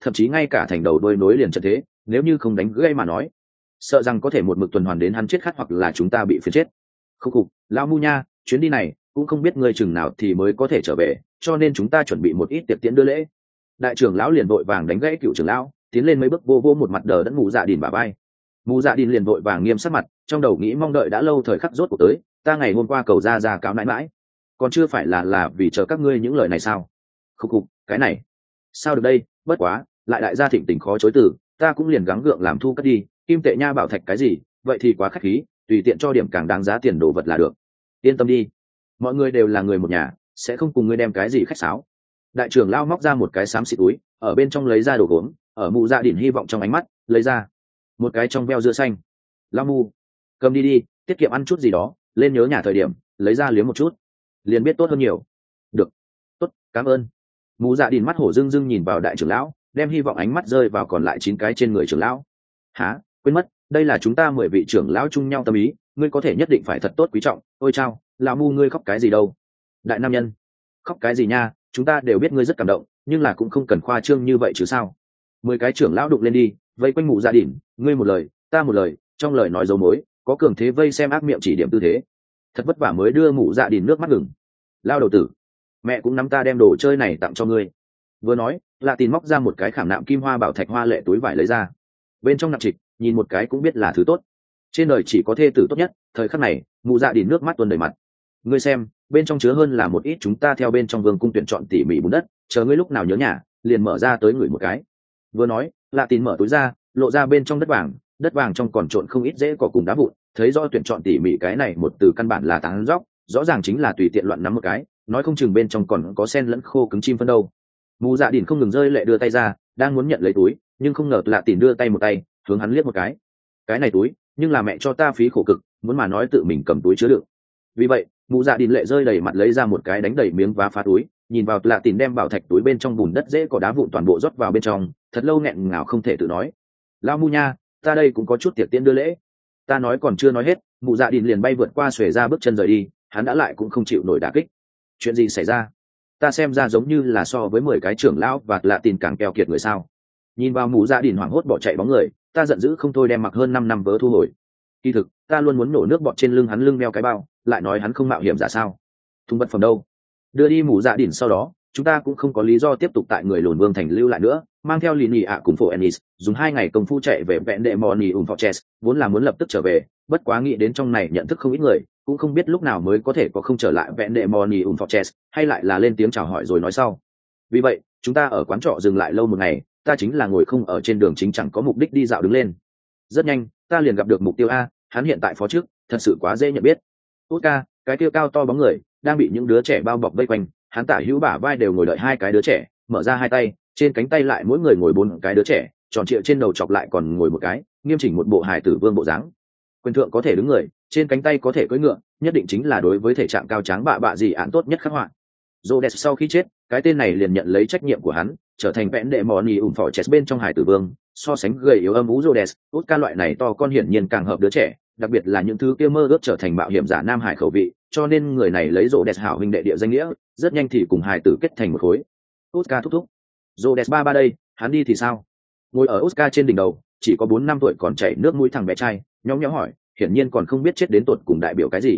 thậm chí ngay cả thành đầu đôi nối liền trận thế, nếu như không đánh gãy mà nói, sợ rằng có thể một mực tuần hoàn đến hắn chết khát hoặc là chúng ta bị phiến chết. Khúc khục, lão Mu nha, chuyến đi này cũng không biết ngươi chừng nào thì mới có thể trở về, cho nên chúng ta chuẩn bị một ít tiệc tiễn đưa lễ. Đại trưởng lão liền vội vàng đánh gãy cựu trưởng lão, tiến lên mấy bước vô vô một mặt đờ đẫn Mù Dạ Đìn bả vai. Mù Dạ Đìn liền vội vàng nghiêm sắc mặt, trong đầu nghĩ mong đợi đã lâu thời khắc rốt cuộc tới, ta ngày hôm qua cầu ra cáo nãi mãi, còn chưa phải là vì chờ các ngươi những lời này sao? Khúc khục, cái này sao được đây, bất quá lại đại gia thịnh tình khó chối từ, ta cũng liền gắng gượng làm thu cất đi, kim tệ nha bảo thạch cái gì, vậy thì quá khách khí, tùy tiện cho điểm càng đáng giá tiền đồ vật là được. Yên tâm đi, mọi người đều là người một nhà, sẽ không cùng ngươi đem cái gì khách sáo. Đại trưởng lao móc ra một cái xám xịt túi, ở bên trong lấy ra đồ gốm, ở Mù Dạ Đỉnh hy vọng trong ánh mắt lấy ra một cái trong veo dưa xanh. Lao Mu, cầm đi đi, tiết kiệm ăn chút gì đó, lên nhớ nhà thời điểm lấy ra liếm một chút, liền biết tốt hơn nhiều. Được, tốt, cảm ơn. Mù Dạ Đỉnh mắt hổ dưng dưng nhìn vào đại trưởng lão, đem hy vọng ánh mắt rơi vào còn lại 9 cái trên người trưởng lão. Hả, quên mất, đây là chúng ta 10 vị trưởng lão chung nhau tâm ý, ngươi có thể nhất định phải thật tốt quý trọng. Ôi chao, lão Mu ngươi khóc cái gì đâu? Đại nam nhân, khóc cái gì nha, chúng ta đều biết ngươi rất cảm động, nhưng là cũng không cần khoa trương như vậy chứ sao? 10 cái trưởng lão đụng lên đi, vây quanh Mù Dạ Đỉnh, ngươi một lời, ta một lời, trong lời nói dấu mối, có cường thế vây xem ác miệng chỉ điểm tư thế. Thật vất vả mới đưa Mù Dạ Đỉnh nước mắt ngừng. Lao đầu tử, mẹ cũng nắm ta đem đồ chơi này tặng cho ngươi. Vừa nói, Lạ Tín móc ra một cái khảm nạm kim hoa bảo thạch hoa lệ túi vải lấy ra, bên trong nặng trịch, nhìn một cái cũng biết là thứ tốt. Trên đời chỉ có thê tử tốt nhất, thời khắc này Mù Dạ Đỉnh nước mắt tuôn đầy mặt. Ngươi xem, bên trong chứa hơn là một ít chúng ta theo bên trong vương cung tuyển chọn tỉ mỉ bùn đất, chờ ngươi lúc nào nhớ nhà liền mở ra tới ngửi một cái. Vừa nói, Lạ Tín mở túi ra, lộ ra bên trong đất vàng trong còn trộn không ít rễ cỏ cùng đá vụn, thấy rõ tuyển chọn tỉ mỉ cái này một từ căn bản là tán dóc, rõ ràng chính là tùy tiện loạn nắm một cái, nói không chừng bên trong còn có sen lẫn khô cứng chim phân đâu. Mù Dạ Đỉnh không ngừng rơi lệ đưa tay ra, đang muốn nhận lấy túi, nhưng không ngờ Lạ Tín đưa tay một tay hướng hắn liếc một cái này túi nhưng là mẹ cho ta phí khổ cực, muốn mà nói tự mình cầm túi chứa đựng. Vì vậy Mù Dạ Đỉnh lệ rơi đầy mặt lấy ra một cái đánh đầy miếng vá phá túi, nhìn vào Lạ Tín đem bảo thạch túi bên trong bùn đất dễ có đá vụn toàn bộ rót vào bên trong, thật lâu nghẹn ngào không thể tự nói. Lao Mu nha, ta đây cũng có chút tiệc tiễn đưa lễ. Ta nói còn chưa nói hết, Mù Dạ Đỉnh liền bay vượt qua xuề ra bước chân rời đi, hắn đã lại cũng không chịu nổi đả kích. Chuyện gì xảy ra? Ta xem ra giống như là so với 10 cái trưởng lão và Lạ Tín càng keo kiệt người sao? Nhìn vào Mù Dạ Đỉnh hoảng hốt bỏ chạy bóng người, ta giận dữ không thôi đem mặc hơn 5 năm vớ thu hồi. Kỳ thực ta luôn muốn nổ nước bọt trên lưng hắn lưng đeo cái bao, lại nói hắn không mạo hiểm giả sao? Thùng vật phẩm đâu? Đưa đi Mù Dạ Đỉnh sau đó, chúng ta cũng không có lý do tiếp tục tại người lùn vương thành lưu lại nữa, mang theo lì nhì ạ cùng phổ ennis dùng 2 ngày công phu chạy về vẹn đệ moni fortress, vốn là muốn lập tức trở về, bất quá nghĩ đến trong này nhận thức không ít người, cũng không biết lúc nào mới có thể có không trở lại vẹn đệ moni fortress, hay lại là lên tiếng chào hỏi rồi nói sau. Vì vậy chúng ta ở quán trọ dừng lại lâu một ngày, ta chính là ngồi không ở trên đường chính chẳng có mục đích đi dạo đứng lên. Rất nhanh ta liền gặp được mục tiêu a, hắn hiện tại phó trước, thật sự quá dễ nhận biết. Tốt ca, cái kia cao to bóng người đang bị những đứa trẻ bao bọc vây quanh, hắn tả hữu bả vai đều ngồi đợi 2 cái đứa trẻ, mở ra 2 tay, trên cánh tay lại mỗi người ngồi 4 cái đứa trẻ, tròn trịa trên đầu chọc lại còn ngồi một cái, nghiêm chỉnh một bộ hài tử vương bộ dáng. Quyền thượng có thể đứng người, trên cánh tay có thể cưỡi ngựa, nhất định chính là đối với thể trạng cao tráng bạ gì án tốt nhất khắc họa. Rhodes sau khi chết, cái tên này liền nhận lấy trách nhiệm của hắn, trở thành vẹn đệ moni fortress bên trong hài tử vương. So sánh gầy yếu âm ú Rhodes, Oscar loại này to con hiển nhiên càng hợp đứa trẻ, đặc biệt là những thứ kia mơ ước trở thành mạo hiểm giả nam hải khẩu vị, cho nên người này lấy Rhodes hảo huynh đệ địa danh nghĩa, rất nhanh thì cùng hài tử kết thành một khối. Oscar thúc thúc, Rhodes ba đây, hắn đi thì sao? Ngồi ở Oscar trên đỉnh đầu, chỉ có 4 năm tuổi còn chảy nước mũi thằng bé trai, nhõng nhẽo hỏi, hiển nhiên còn không biết chết đến tột cùng đại biểu cái gì.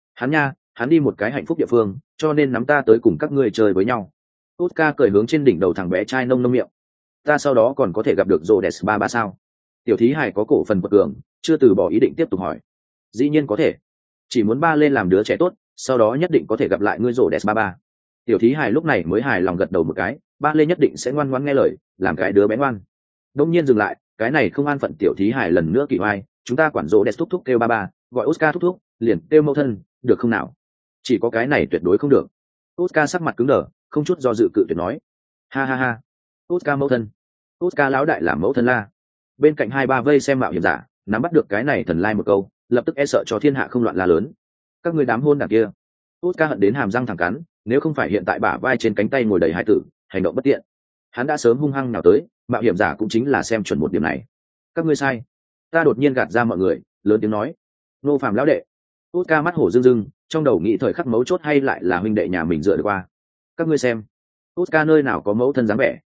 Hắn đi một cái hạnh phúc địa phương, cho nên nắm ta tới cùng các ngươi chơi với nhau. Oscar cười hướng trên đỉnh đầu thằng bé trai nông miệng. Ta sau đó còn có thể gặp được Rhodes ba sao? Tiểu thí hài có cổ phần bậc cường, chưa từ bỏ ý định tiếp tục hỏi. Dĩ nhiên có thể, chỉ muốn ba lên làm đứa trẻ tốt, sau đó nhất định có thể gặp lại ngươi Rhodes ba. Tiểu thí hài lúc này mới hài lòng gật đầu một cái, ba lên nhất định sẽ ngoan ngoãn nghe lời, làm cái đứa bé ngoan. Đông nhiên dừng lại, cái này không an phận tiểu thí hài lần nữa kỳ oai, chúng ta quản Rhodes thúc thúc kêu ba, gọi Oscar thúc thúc, liền kêu mẫu thân, được không nào? Chỉ có cái này tuyệt đối không được. Oscar sắc mặt cứng đờ, không chút do dự cự tuyệt nói. Ha. Oscar mẫu thân. Oscar lão đại làm mẫu thân la. Bên cạnh 2-3 vây xem mạo hiểm giả, nắm bắt được cái này thần lai một câu, lập tức e sợ cho thiên hạ không loạn la lớn. Các ngươi đám hôn đảng kia. Oscar hận đến hàm răng thẳng cắn, nếu không phải hiện tại bả vai trên cánh tay ngồi đầy hải tử, hành động bất tiện, hắn đã sớm hung hăng nào tới, mạo hiểm giả cũng chính là xem chuẩn một điểm này. Các ngươi sai. Ta đột nhiên gạt ra mọi người, lớn tiếng nói. Nô Phạm lão đệ. Oscar mắt hổ rưng rưng, trong đầu nghĩ thời khắc mấu chốt hay lại là huynh đệ nhà mình dựa được qua. Các ngươi xem, Oscar nơi nào có mẫu thân dáng vẻ.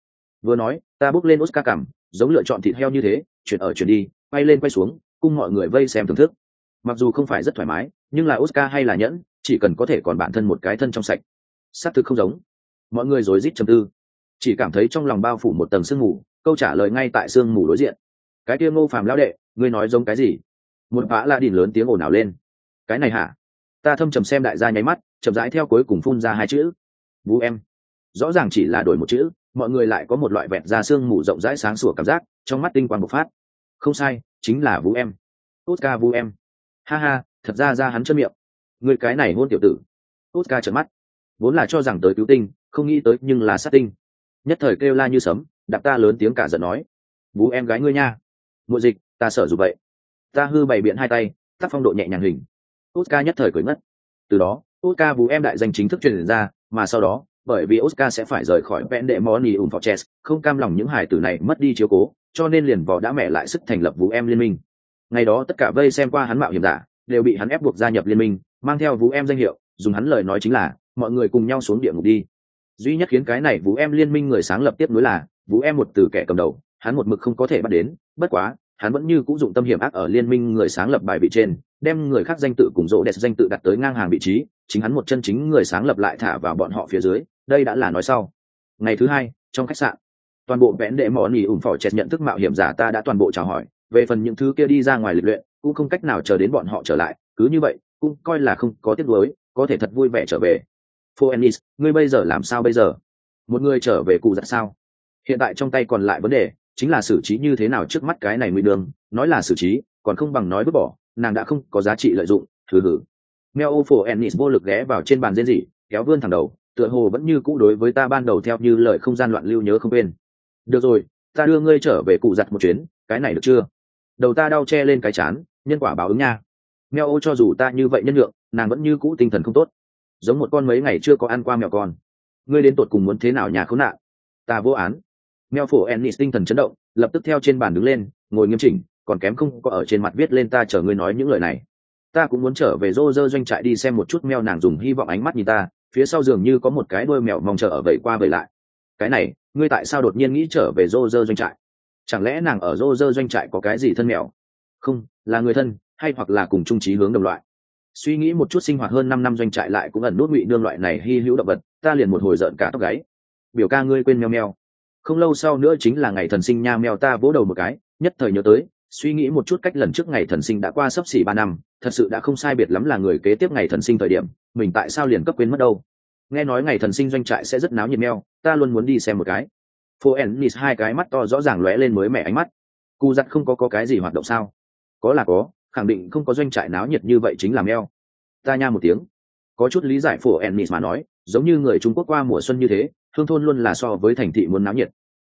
Vừa nói ta bước lên Oscar cằm, giống lựa chọn thịt heo như thế, chuyển ở chuyển đi, quay lên quay xuống, cùng mọi người vây xem thưởng thức. Mặc dù không phải rất thoải mái, nhưng là Oscar hay là nhẫn, chỉ cần có thể còn bản thân một cái thân trong sạch. Xác thực không giống. Mọi người rối rít trầm tư, chỉ cảm thấy trong lòng bao phủ một tầng sương mù, câu trả lời ngay tại sương mù đối diện. Cái kia Ngô Phàm lão đệ, ngươi nói giống cái gì? Một vã la đỉnh lớn tiếng ồn ào lên. Cái này hả? Ta thâm trầm xem đại gia nháy mắt, chậm rãi theo cuối cùng phun ra hai chữ: Vũ em. Rõ ràng chỉ là đổi một chữ, mọi người lại có một loại vẹn ra sương mù rộng rãi sáng sủa cảm giác, trong mắt tinh quang bộc phát. Không sai, chính là Vũ em. Oscar Vũ em. Ha ha, thật ra hắn chân miệng. Người cái này ngôn tiểu tử. Oscar trợn mắt, vốn là cho rằng tới cứu tinh, không nghĩ tới nhưng là sát tinh. Nhất thời kêu la như sấm, đạp ta lớn tiếng cả giận nói: Vũ em gái ngươi nha. Muội dịch, ta sợ dù vậy. Ta hư bày biện hai tay, tác phong độ nhẹ nhàng hình. Oscar nhất thời cười ngất. Từ đó, Oscar Vũ em đại danh chính thức truyền ra, mà sau đó, bởi vì Oscar sẽ phải rời khỏi vẽn đệ Money Fortress, không cam lòng những hài tử này mất đi chiếu cố, cho nên liền vò đã mẹ lại sức thành lập Vũ em liên minh. Ngày đó tất cả vây xem qua hắn mạo hiểm giả, đều bị hắn ép buộc gia nhập liên minh, mang theo Vũ em danh hiệu, dùng hắn lời nói chính là mọi người cùng nhau xuống địa ngục đi. Duy nhất khiến cái này Vũ em liên minh người sáng lập tiếp nối là Vũ em một từ kẻ cầm đầu, hắn một mực không có thể bắt đến, bất quá hắn vẫn như cũ dụng tâm hiểm ác ở liên minh người sáng lập bài vị trên, đem người khác danh tự cùng rỗ đẹp danh tự đặt tới ngang hàng vị trí, chính hắn một chân chính người sáng lập lại thả vào bọn họ phía dưới, đây đã là nói sau. Ngày thứ hai, trong khách sạn, toàn bộ vẽn đệ mỏ nỉ ủng phỏ chẹt nhận thức mạo hiểm giả ta đã toàn bộ chào hỏi, về phần những thứ kia đi ra ngoài lịch luyện cũng không cách nào chờ đến bọn họ trở lại, cứ như vậy cũng coi là không có tiếc nuối, có thể thật vui vẻ trở về. Phoenix, ngươi bây giờ làm sao bây giờ? Một người trở về cụ giặt sao? Hiện tại trong tay còn lại vấn đề chính là xử trí như thế nào trước mắt cái này nguy đường, nói là xử trí còn không bằng nói vứt bỏ, nàng đã không có giá trị lợi dụng. Hừ. Meo Phoenix vô lực ghé vào trên bàn rên rỉ, kéo vươn thẳng đầu, tựa hồ vẫn như cũ đối với ta ban đầu theo như lời không gian loạn lưu nhớ không quên. Được rồi, ta đưa ngươi trở về cụ giặt một chuyến, cái này được chưa? Đầu ta đau che lên cái chán, nhân quả báo ứng nha. Meo cho dù ta như vậy nhân lượng, nàng vẫn như cũ tinh thần không tốt, giống một con mấy ngày chưa có ăn qua mèo con. Ngươi đến tột cùng muốn thế nào nhà khốn nạn? Ta vô án. Meo phổ ennis tinh thần chấn động, lập tức theo trên bàn đứng lên, ngồi nghiêm chỉnh, còn kém không có ở trên mặt viết lên ta chờ ngươi nói những lời này. Ta cũng muốn trở về rô rơ doanh trại đi xem một chút. Meo nàng dùng hy vọng ánh mắt nhìn ta, phía sau dường như có một cái đôi mèo mong chờ ở vậy qua vậy lại. Cái này, ngươi tại sao đột nhiên nghĩ trở về rô rơ doanh trại? Chẳng lẽ nàng ở rô rơ doanh trại có cái gì thân mèo? Không, là người thân, hay hoặc là cùng chung chí hướng đồng loại. Suy nghĩ một chút, sinh hoạt hơn 5 năm doanh trại lại cũng ẩn nút ngụy nương loại này hy hữu động vật, ta liền một hồi rợn cả tóc gáy. Biểu ca ngươi quên meo meo. Không lâu sau nữa chính là ngày thần sinh nha. Meo ta vỗ đầu một cái, nhất thời nhớ tới, suy nghĩ một chút cách lần trước ngày thần sinh đã qua sấp xỉ 3 năm, thật sự đã không sai biệt lắm là người kế tiếp ngày thần sinh thời điểm, mình tại sao liền cấp quên mất đâu. Nghe nói ngày thần sinh doanh trại sẽ rất náo nhiệt. Meo, ta luôn muốn đi xem một cái. Phoenix hai cái mắt to rõ ràng lóe lên mới mẻ ánh mắt. Cú giặt không có cái gì hoạt động sao? Có là có, khẳng định không có doanh trại náo nhiệt như vậy chính là Meo. Ta nha một tiếng, có chút lý giải Phoenix mà nói, giống như người Trung Quốc qua mùa xuân như thế, thương thôn luôn là so với thành thị muốn náo nhiệt.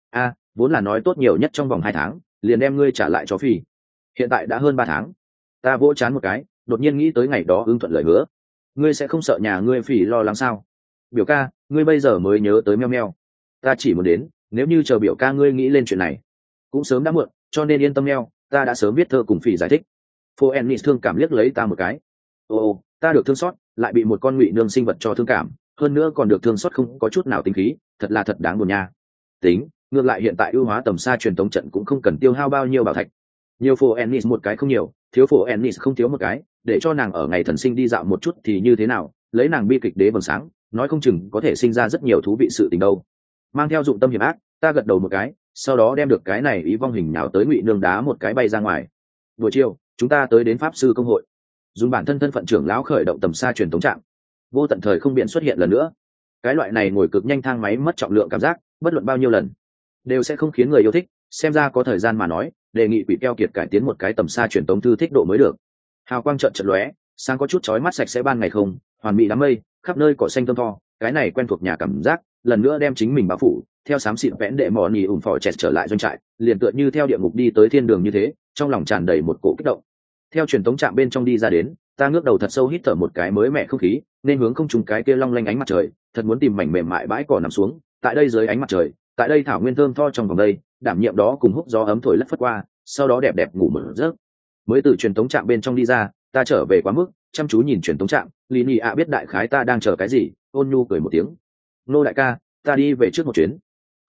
Vốn là nói tốt nhiều nhất trong vòng 2 tháng, liền đem ngươi trả lại cho Phi. Hiện tại đã hơn 3 tháng. Ta vỗ chán một cái, đột nhiên nghĩ tới ngày đó ưng thuận lời hứa. Ngươi sẽ không sợ nhà ngươi Phỉ lo lắng sao? Biểu ca, ngươi bây giờ mới nhớ tới Meo Meo. Ta chỉ muốn đến, nếu như chờ biểu ca ngươi nghĩ lên chuyện này, cũng sớm đã muộn, cho nên yên tâm Meo, ta đã sớm viết thơ cùng Phỉ giải thích. Phoenix thương cảm liếc lấy ta một cái. Ồ, ta được thương xót, lại bị một con ngụy nương sinh vật cho thương cảm, hơn nữa còn được thương xót không có chút nào tính khí, thật là thật đáng buồn nha. Tính, ngược lại hiện tại ưu hóa tầm xa truyền tống trận cũng không cần tiêu hao bao nhiêu bảo thạch. Nhiều Phoenix một cái không nhiều, thiếu Phoenix không thiếu một cái, để cho nàng ở ngày thần sinh đi dạo một chút thì như thế nào, lấy nàng bi kịch đế vầng sáng, nói không chừng có thể sinh ra rất nhiều thú vị sự tình đâu. Mang theo dụng tâm hiểm ác, ta gật đầu một cái, sau đó đem được cái này ý vong hình nào tới ngụy nương đá một cái bay ra ngoài. Buổi chiều, chúng ta tới đến pháp sư công hội, dùng bản thân thân phận trưởng lão khởi động tầm xa truyền tống trạm. Vô tận thời không biện xuất hiện lần nữa. Cái loại này ngồi cực nhanh thang máy mất trọng lượng cảm giác, bất luận bao nhiêu lần đều sẽ không khiến người yêu thích. Xem ra có thời gian mà nói, đề nghị quỷ keo kiệt cải tiến một cái tầm xa truyền tống thư thích độ mới được. Hào quang trận trận lóe, sáng có chút chói mắt sạch sẽ ban ngày không, hoàn mỹ đám mây, khắp nơi cỏ xanh thơm tho, cái này quen thuộc nhà cảm giác, lần nữa đem chính mình bao phủ, theo xám xịt vẽn đệ mò nỉ ủng phò chẹt trở lại doanh trại, liền tựa như theo địa ngục đi tới thiên đường như thế, trong lòng tràn đầy một cỗ kích động. Theo truyền tống trạm bên trong đi ra đến, ta ngước đầu thật sâu hít thở một cái mới mẻ không khí, nên hướng không trùng cái kia long lanh ánh mặt trời, thật muốn tìm mảnh mềm mại bãi cỏ nằm xuống, tại đây dưới ánh mặt trời, tại đây thảo nguyên thơm tho trong vòng đây, đảm nhiệm đó cùng hút gió ấm thổi lất phất qua, sau đó đẹp đẹp ngủ một giấc. Mới từ truyền tống trạm bên trong đi ra, ta trở về quá mức, chăm chú nhìn truyền tống trạm, Lý Nhi ạ biết đại khái ta đang chờ cái gì, ôn nhu cười một tiếng. Nô đại ca, ta đi về trước một chuyến.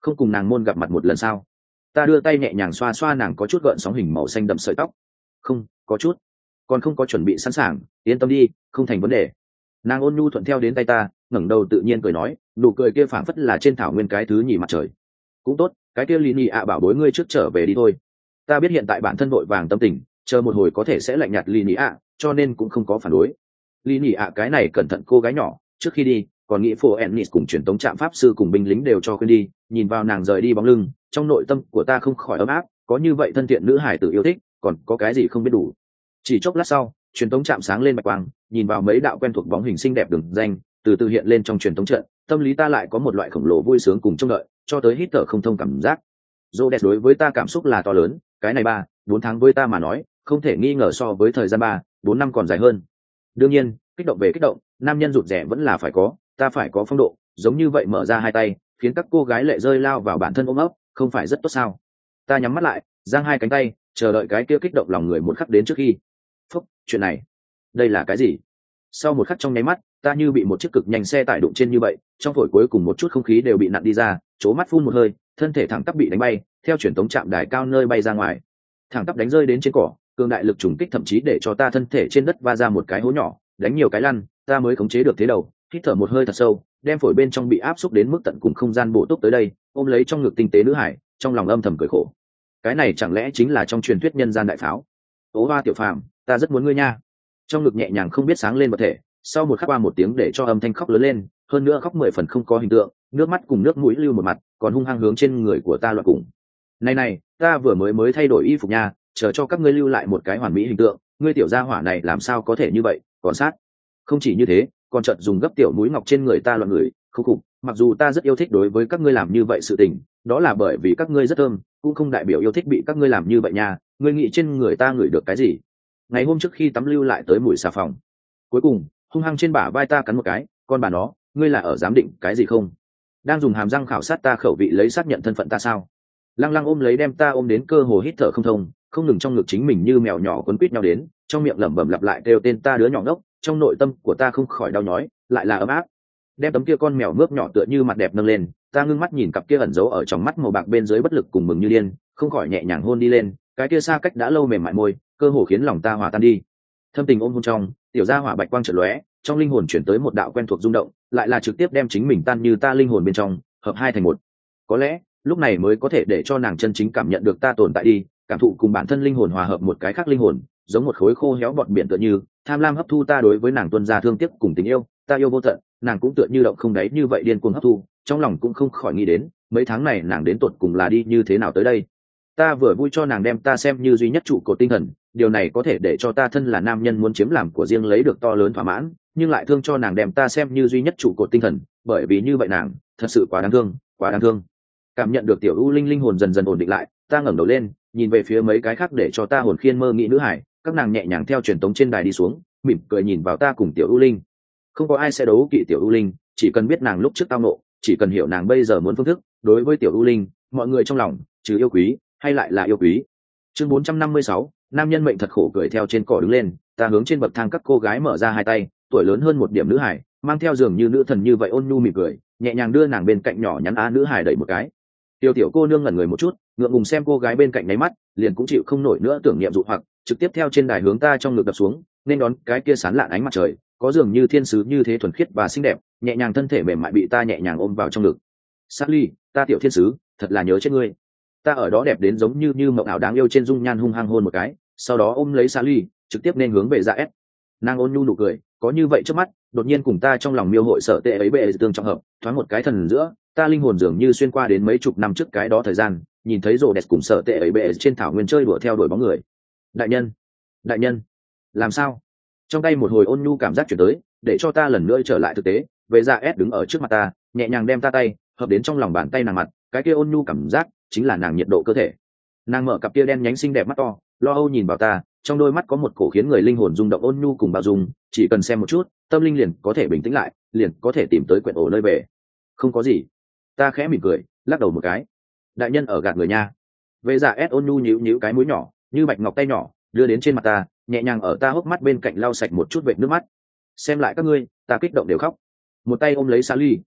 không cùng nàng môn gặp mặt một lần sao? Ta đưa tay nhẹ nhàng xoa xoa nàng có chút gợn sóng hình màu xanh đậm sợi tóc. Không, có chút, còn không có chuẩn bị sẵn sàng, yên tâm đi, không thành vấn đề. Nàng ôn nhu thuận theo đến tay ta, ngẩng đầu tự nhiên cười nói, nụ cười kia phảng phất là trên thảo nguyên cái thứ nhì mặt trời. Cũng tốt, cái kia lì nhì ạ bảo bối ngươi trước trở về đi thôi. Ta biết hiện tại bản thân vội vàng tâm tình, chờ một hồi có thể sẽ lạnh nhạt lì nhì ạ, cho nên cũng không có phản đối. Lì nhì ạ cái này cẩn thận cô gái nhỏ, trước khi đi còn nghĩ phổ ennis cùng truyền tống trạm pháp sư cùng binh lính đều cho quên đi, nhìn vào nàng rời đi bóng lưng, trong nội tâm của ta không khỏi ấm áp, có như vậy thân thiện nữ hải tử yêu thích, còn có cái gì không biết đủ. Chỉ chốc lát sau, truyền tống trạm sáng lên bạch quang, nhìn vào mấy đạo quen thuộc bóng hình xinh đẹp đường danh từ từ hiện lên trong truyền tống trận, tâm lý ta lại có một loại khổng lồ vui sướng cùng trông đợi, cho tới hít thở không thông cảm giác. Rhodes đối với ta cảm xúc là to lớn, cái này 3-4 tháng với ta mà nói, không thể nghi ngờ so với thời gian 3-4 năm còn dài hơn. Đương nhiên, kích động về kích động, nam nhân rụt rè vẫn là phải có, ta phải có phong độ, giống như vậy mở ra hai tay, khiến các cô gái lệ rơi lao vào bản thân ôm ấp, không phải rất tốt sao? Ta nhắm mắt lại, giang hai cánh tay, chờ đợi cái kia kích động lòng người một khắc đến trước khi. Phúc, chuyện này, đây là cái gì? Sau một khắc trong nháy mắt, ta như bị một chiếc cực nhanh xe tải đụng trên như vậy, trong phổi cuối cùng một chút không khí đều bị nặn đi ra, chố mắt phun một hơi, thân thể thẳng tắp bị đánh bay, theo truyền tống chạm đài cao nơi bay ra ngoài, thẳng tắp đánh rơi đến trên cỏ, cường đại lực trùng kích thậm chí để cho ta thân thể trên đất va ra một cái hố nhỏ, đánh nhiều cái lăn, ta mới khống chế được thế đầu, hít thở một hơi thật sâu, đem phổi bên trong bị áp xúc đến mức tận cùng không gian bổ túc tới đây, ôm lấy trong ngực tinh tế nữ hải, trong lòng âm thầm cười khổ. Cái này chẳng lẽ chính là trong truyền thuyết nhân gian đại pháo? Tố Hoa tiểu phàm, ta rất muốn ngươi nha. Trong ngực nhẹ nhàng không biết sáng lên vật thể, sau một khắc qua một tiếng để cho âm thanh khóc lớn lên, hơn nữa khóc 10 phần không có hình tượng, nước mắt cùng nước mũi lưu một mặt, còn hung hăng hướng trên người của ta loạn cùng. Này, ta vừa mới thay đổi y phục nha, chờ cho các ngươi lưu lại một cái hoàn mỹ hình tượng, ngươi tiểu gia hỏa này làm sao có thể như vậy, còn sát. Không chỉ như thế, còn chợt dùng gấp tiểu mũi ngọc trên người ta loạn người, khúc khục, mặc dù ta rất yêu thích đối với các ngươi làm như vậy sự tình, đó là bởi vì các ngươi rất thơm, cũng không đại biểu yêu thích bị các ngươi làm như vậy nha, ngươi nghĩ trên người ta ngửi được cái gì? Ngày hôm trước khi tắm lưu lại tới mùi xà phòng. Cuối cùng, hung hăng trên bả vai ta cắn một cái, con bà nó, ngươi là ở giám định cái gì không? Đang dùng hàm răng khảo sát ta khẩu vị lấy xác nhận thân phận ta sao? Lăng lăng ôm lấy đem ta ôm đến cơ hồ hít thở không thông, không ngừng trong ngực chính mình như mèo nhỏ quấn quýt nhau đến, trong miệng lẩm bẩm lặp lại kêu tên ta đứa nhỏ ngốc, trong nội tâm của ta không khỏi đau nhói, lại là ấm áp. Đem tấm kia con mèo mướp nhỏ tựa như mặt đẹp nâng lên, ta ngưng mắt nhìn cặp kia ẩn giấu ở trong mắt màu bạc bên dưới bất lực cùng mừng như điên, không khỏi nhẹ nhàng hôn đi lên, cái kia xa cách đã lâu mềm mại môi, cơ hồ khiến lòng ta hòa tan đi. Thâm tình ôm hôn trong, tiểu gia hỏa bạch quang chợt lóe, trong linh hồn chuyển tới một đạo quen thuộc rung động, lại là trực tiếp đem chính mình tan như ta linh hồn bên trong, hợp hai thành một. Có lẽ, lúc này mới có thể để cho nàng chân chính cảm nhận được ta tồn tại đi, cảm thụ cùng bản thân linh hồn hòa hợp một cái khác linh hồn, giống một khối khô héo bọt biển tựa như, tham lam hấp thu ta đối với nàng tuân ra thương tiếc cùng tình yêu, ta yêu vô tận, nàng cũng tựa như động không đáy như vậy điên cuồng hấp thu, trong lòng cũng không khỏi nghĩ đến, mấy tháng này nàng đến tột cùng là đi như thế nào tới đây. Ta vừa vui cho nàng đem ta xem như duy nhất trụ cột tinh thần, điều này có thể để cho ta thân là nam nhân muốn chiếm làm của riêng lấy được to lớn thỏa mãn, nhưng lại thương cho nàng đem ta xem như duy nhất trụ cột tinh thần, bởi vì như vậy nàng thật sự quá đáng thương, quá đáng thương. Cảm nhận được tiểu u linh linh hồn dần dần ổn định lại, ta ngẩng đầu lên, nhìn về phía mấy cái khác để cho ta hồn khiên mơ nghĩ nữ hải, các nàng nhẹ nhàng theo truyền tống trên đài đi xuống, mỉm cười nhìn vào ta cùng tiểu u linh. Không có ai sẽ đấu kỵ tiểu u linh, chỉ cần biết nàng lúc trước tao nộ, chỉ cần hiểu nàng bây giờ muốn phương thức, đối với tiểu u linh, mọi người trong lòng trừ yêu quý hay lại là yêu quý. Chương 456, nam nhân mệnh thật khổ cười theo trên cỏ đứng lên, ta hướng trên bậc thang các cô gái mở ra hai tay, tuổi lớn hơn một điểm nữ hải, mang theo giường như nữ thần như vậy ôn nhu mỉm cười, nhẹ nhàng đưa nàng bên cạnh nhỏ nhắn á nữ hải đẩy một cái. Tiểu cô nương ngẩn người một chút, ngượng ngùng xem cô gái bên cạnh nháy mắt, liền cũng chịu không nổi nữa tưởng niệm dụ hoặc, trực tiếp theo trên đài hướng ta trong ngực đập xuống, nên đón cái kia sán lạn ánh mặt trời, có dường như thiên sứ như thế thuần khiết và xinh đẹp, nhẹ nhàng thân thể mềm mại bị ta nhẹ nhàng ôm vào trong ngực. Sally, ta tiểu thiên sứ, thật là nhớ chết ngươi. Ta ở đó đẹp đến giống như mộng ảo đáng yêu trên dung nhan hung hăng hôn một cái, sau đó ôm lấy Sally, trực tiếp nên hướng về Dạ S. Nàng ôn nhu nụ cười, có như vậy trước mắt, đột nhiên cùng ta trong lòng miêu hội sợ tệ ấy bệ tương trọng hợp, thoáng một cái thần giữa, ta linh hồn dường như xuyên qua đến mấy chục năm trước cái đó thời gian, nhìn thấy rồ đẹp cùng sợ tệ ấy bệ trên thảo nguyên chơi đùa theo đuổi bóng người. Đại nhân, làm sao? Trong tay một hồi ôn nhu cảm giác chuyển tới, để cho ta lần nữa trở lại thực tế. Về Dạ S đứng ở trước mặt ta, nhẹ nhàng đem ta tay hợp đến trong lòng bàn tay nàng mặt, cái kia ôn nhu cảm giác chính là nàng nhiệt độ cơ thể. Nàng mở cặp kia đen nhánh xinh đẹp mắt to, lo âu nhìn vào ta, trong đôi mắt có một cổ khiến người linh hồn rung động ôn nhu cùng bao dung, chỉ cần xem một chút, tâm linh liền có thể bình tĩnh lại, liền có thể tìm tới quyển ổ nơi về. Không có gì. Ta khẽ mỉm cười, lắc đầu một cái. Đại nhân ở gạt người nha. Về Dạ S ôn nhu nhíu nhíu cái mũi nhỏ, như bạch ngọc tay nhỏ, đưa đến trên mặt ta, nhẹ nhàng ở ta hốc mắt bên cạnh lau sạch một chút vệt nước mắt. Xem lại các ngươi, ta kích động đều khóc. Một tay ôm lấy Sally,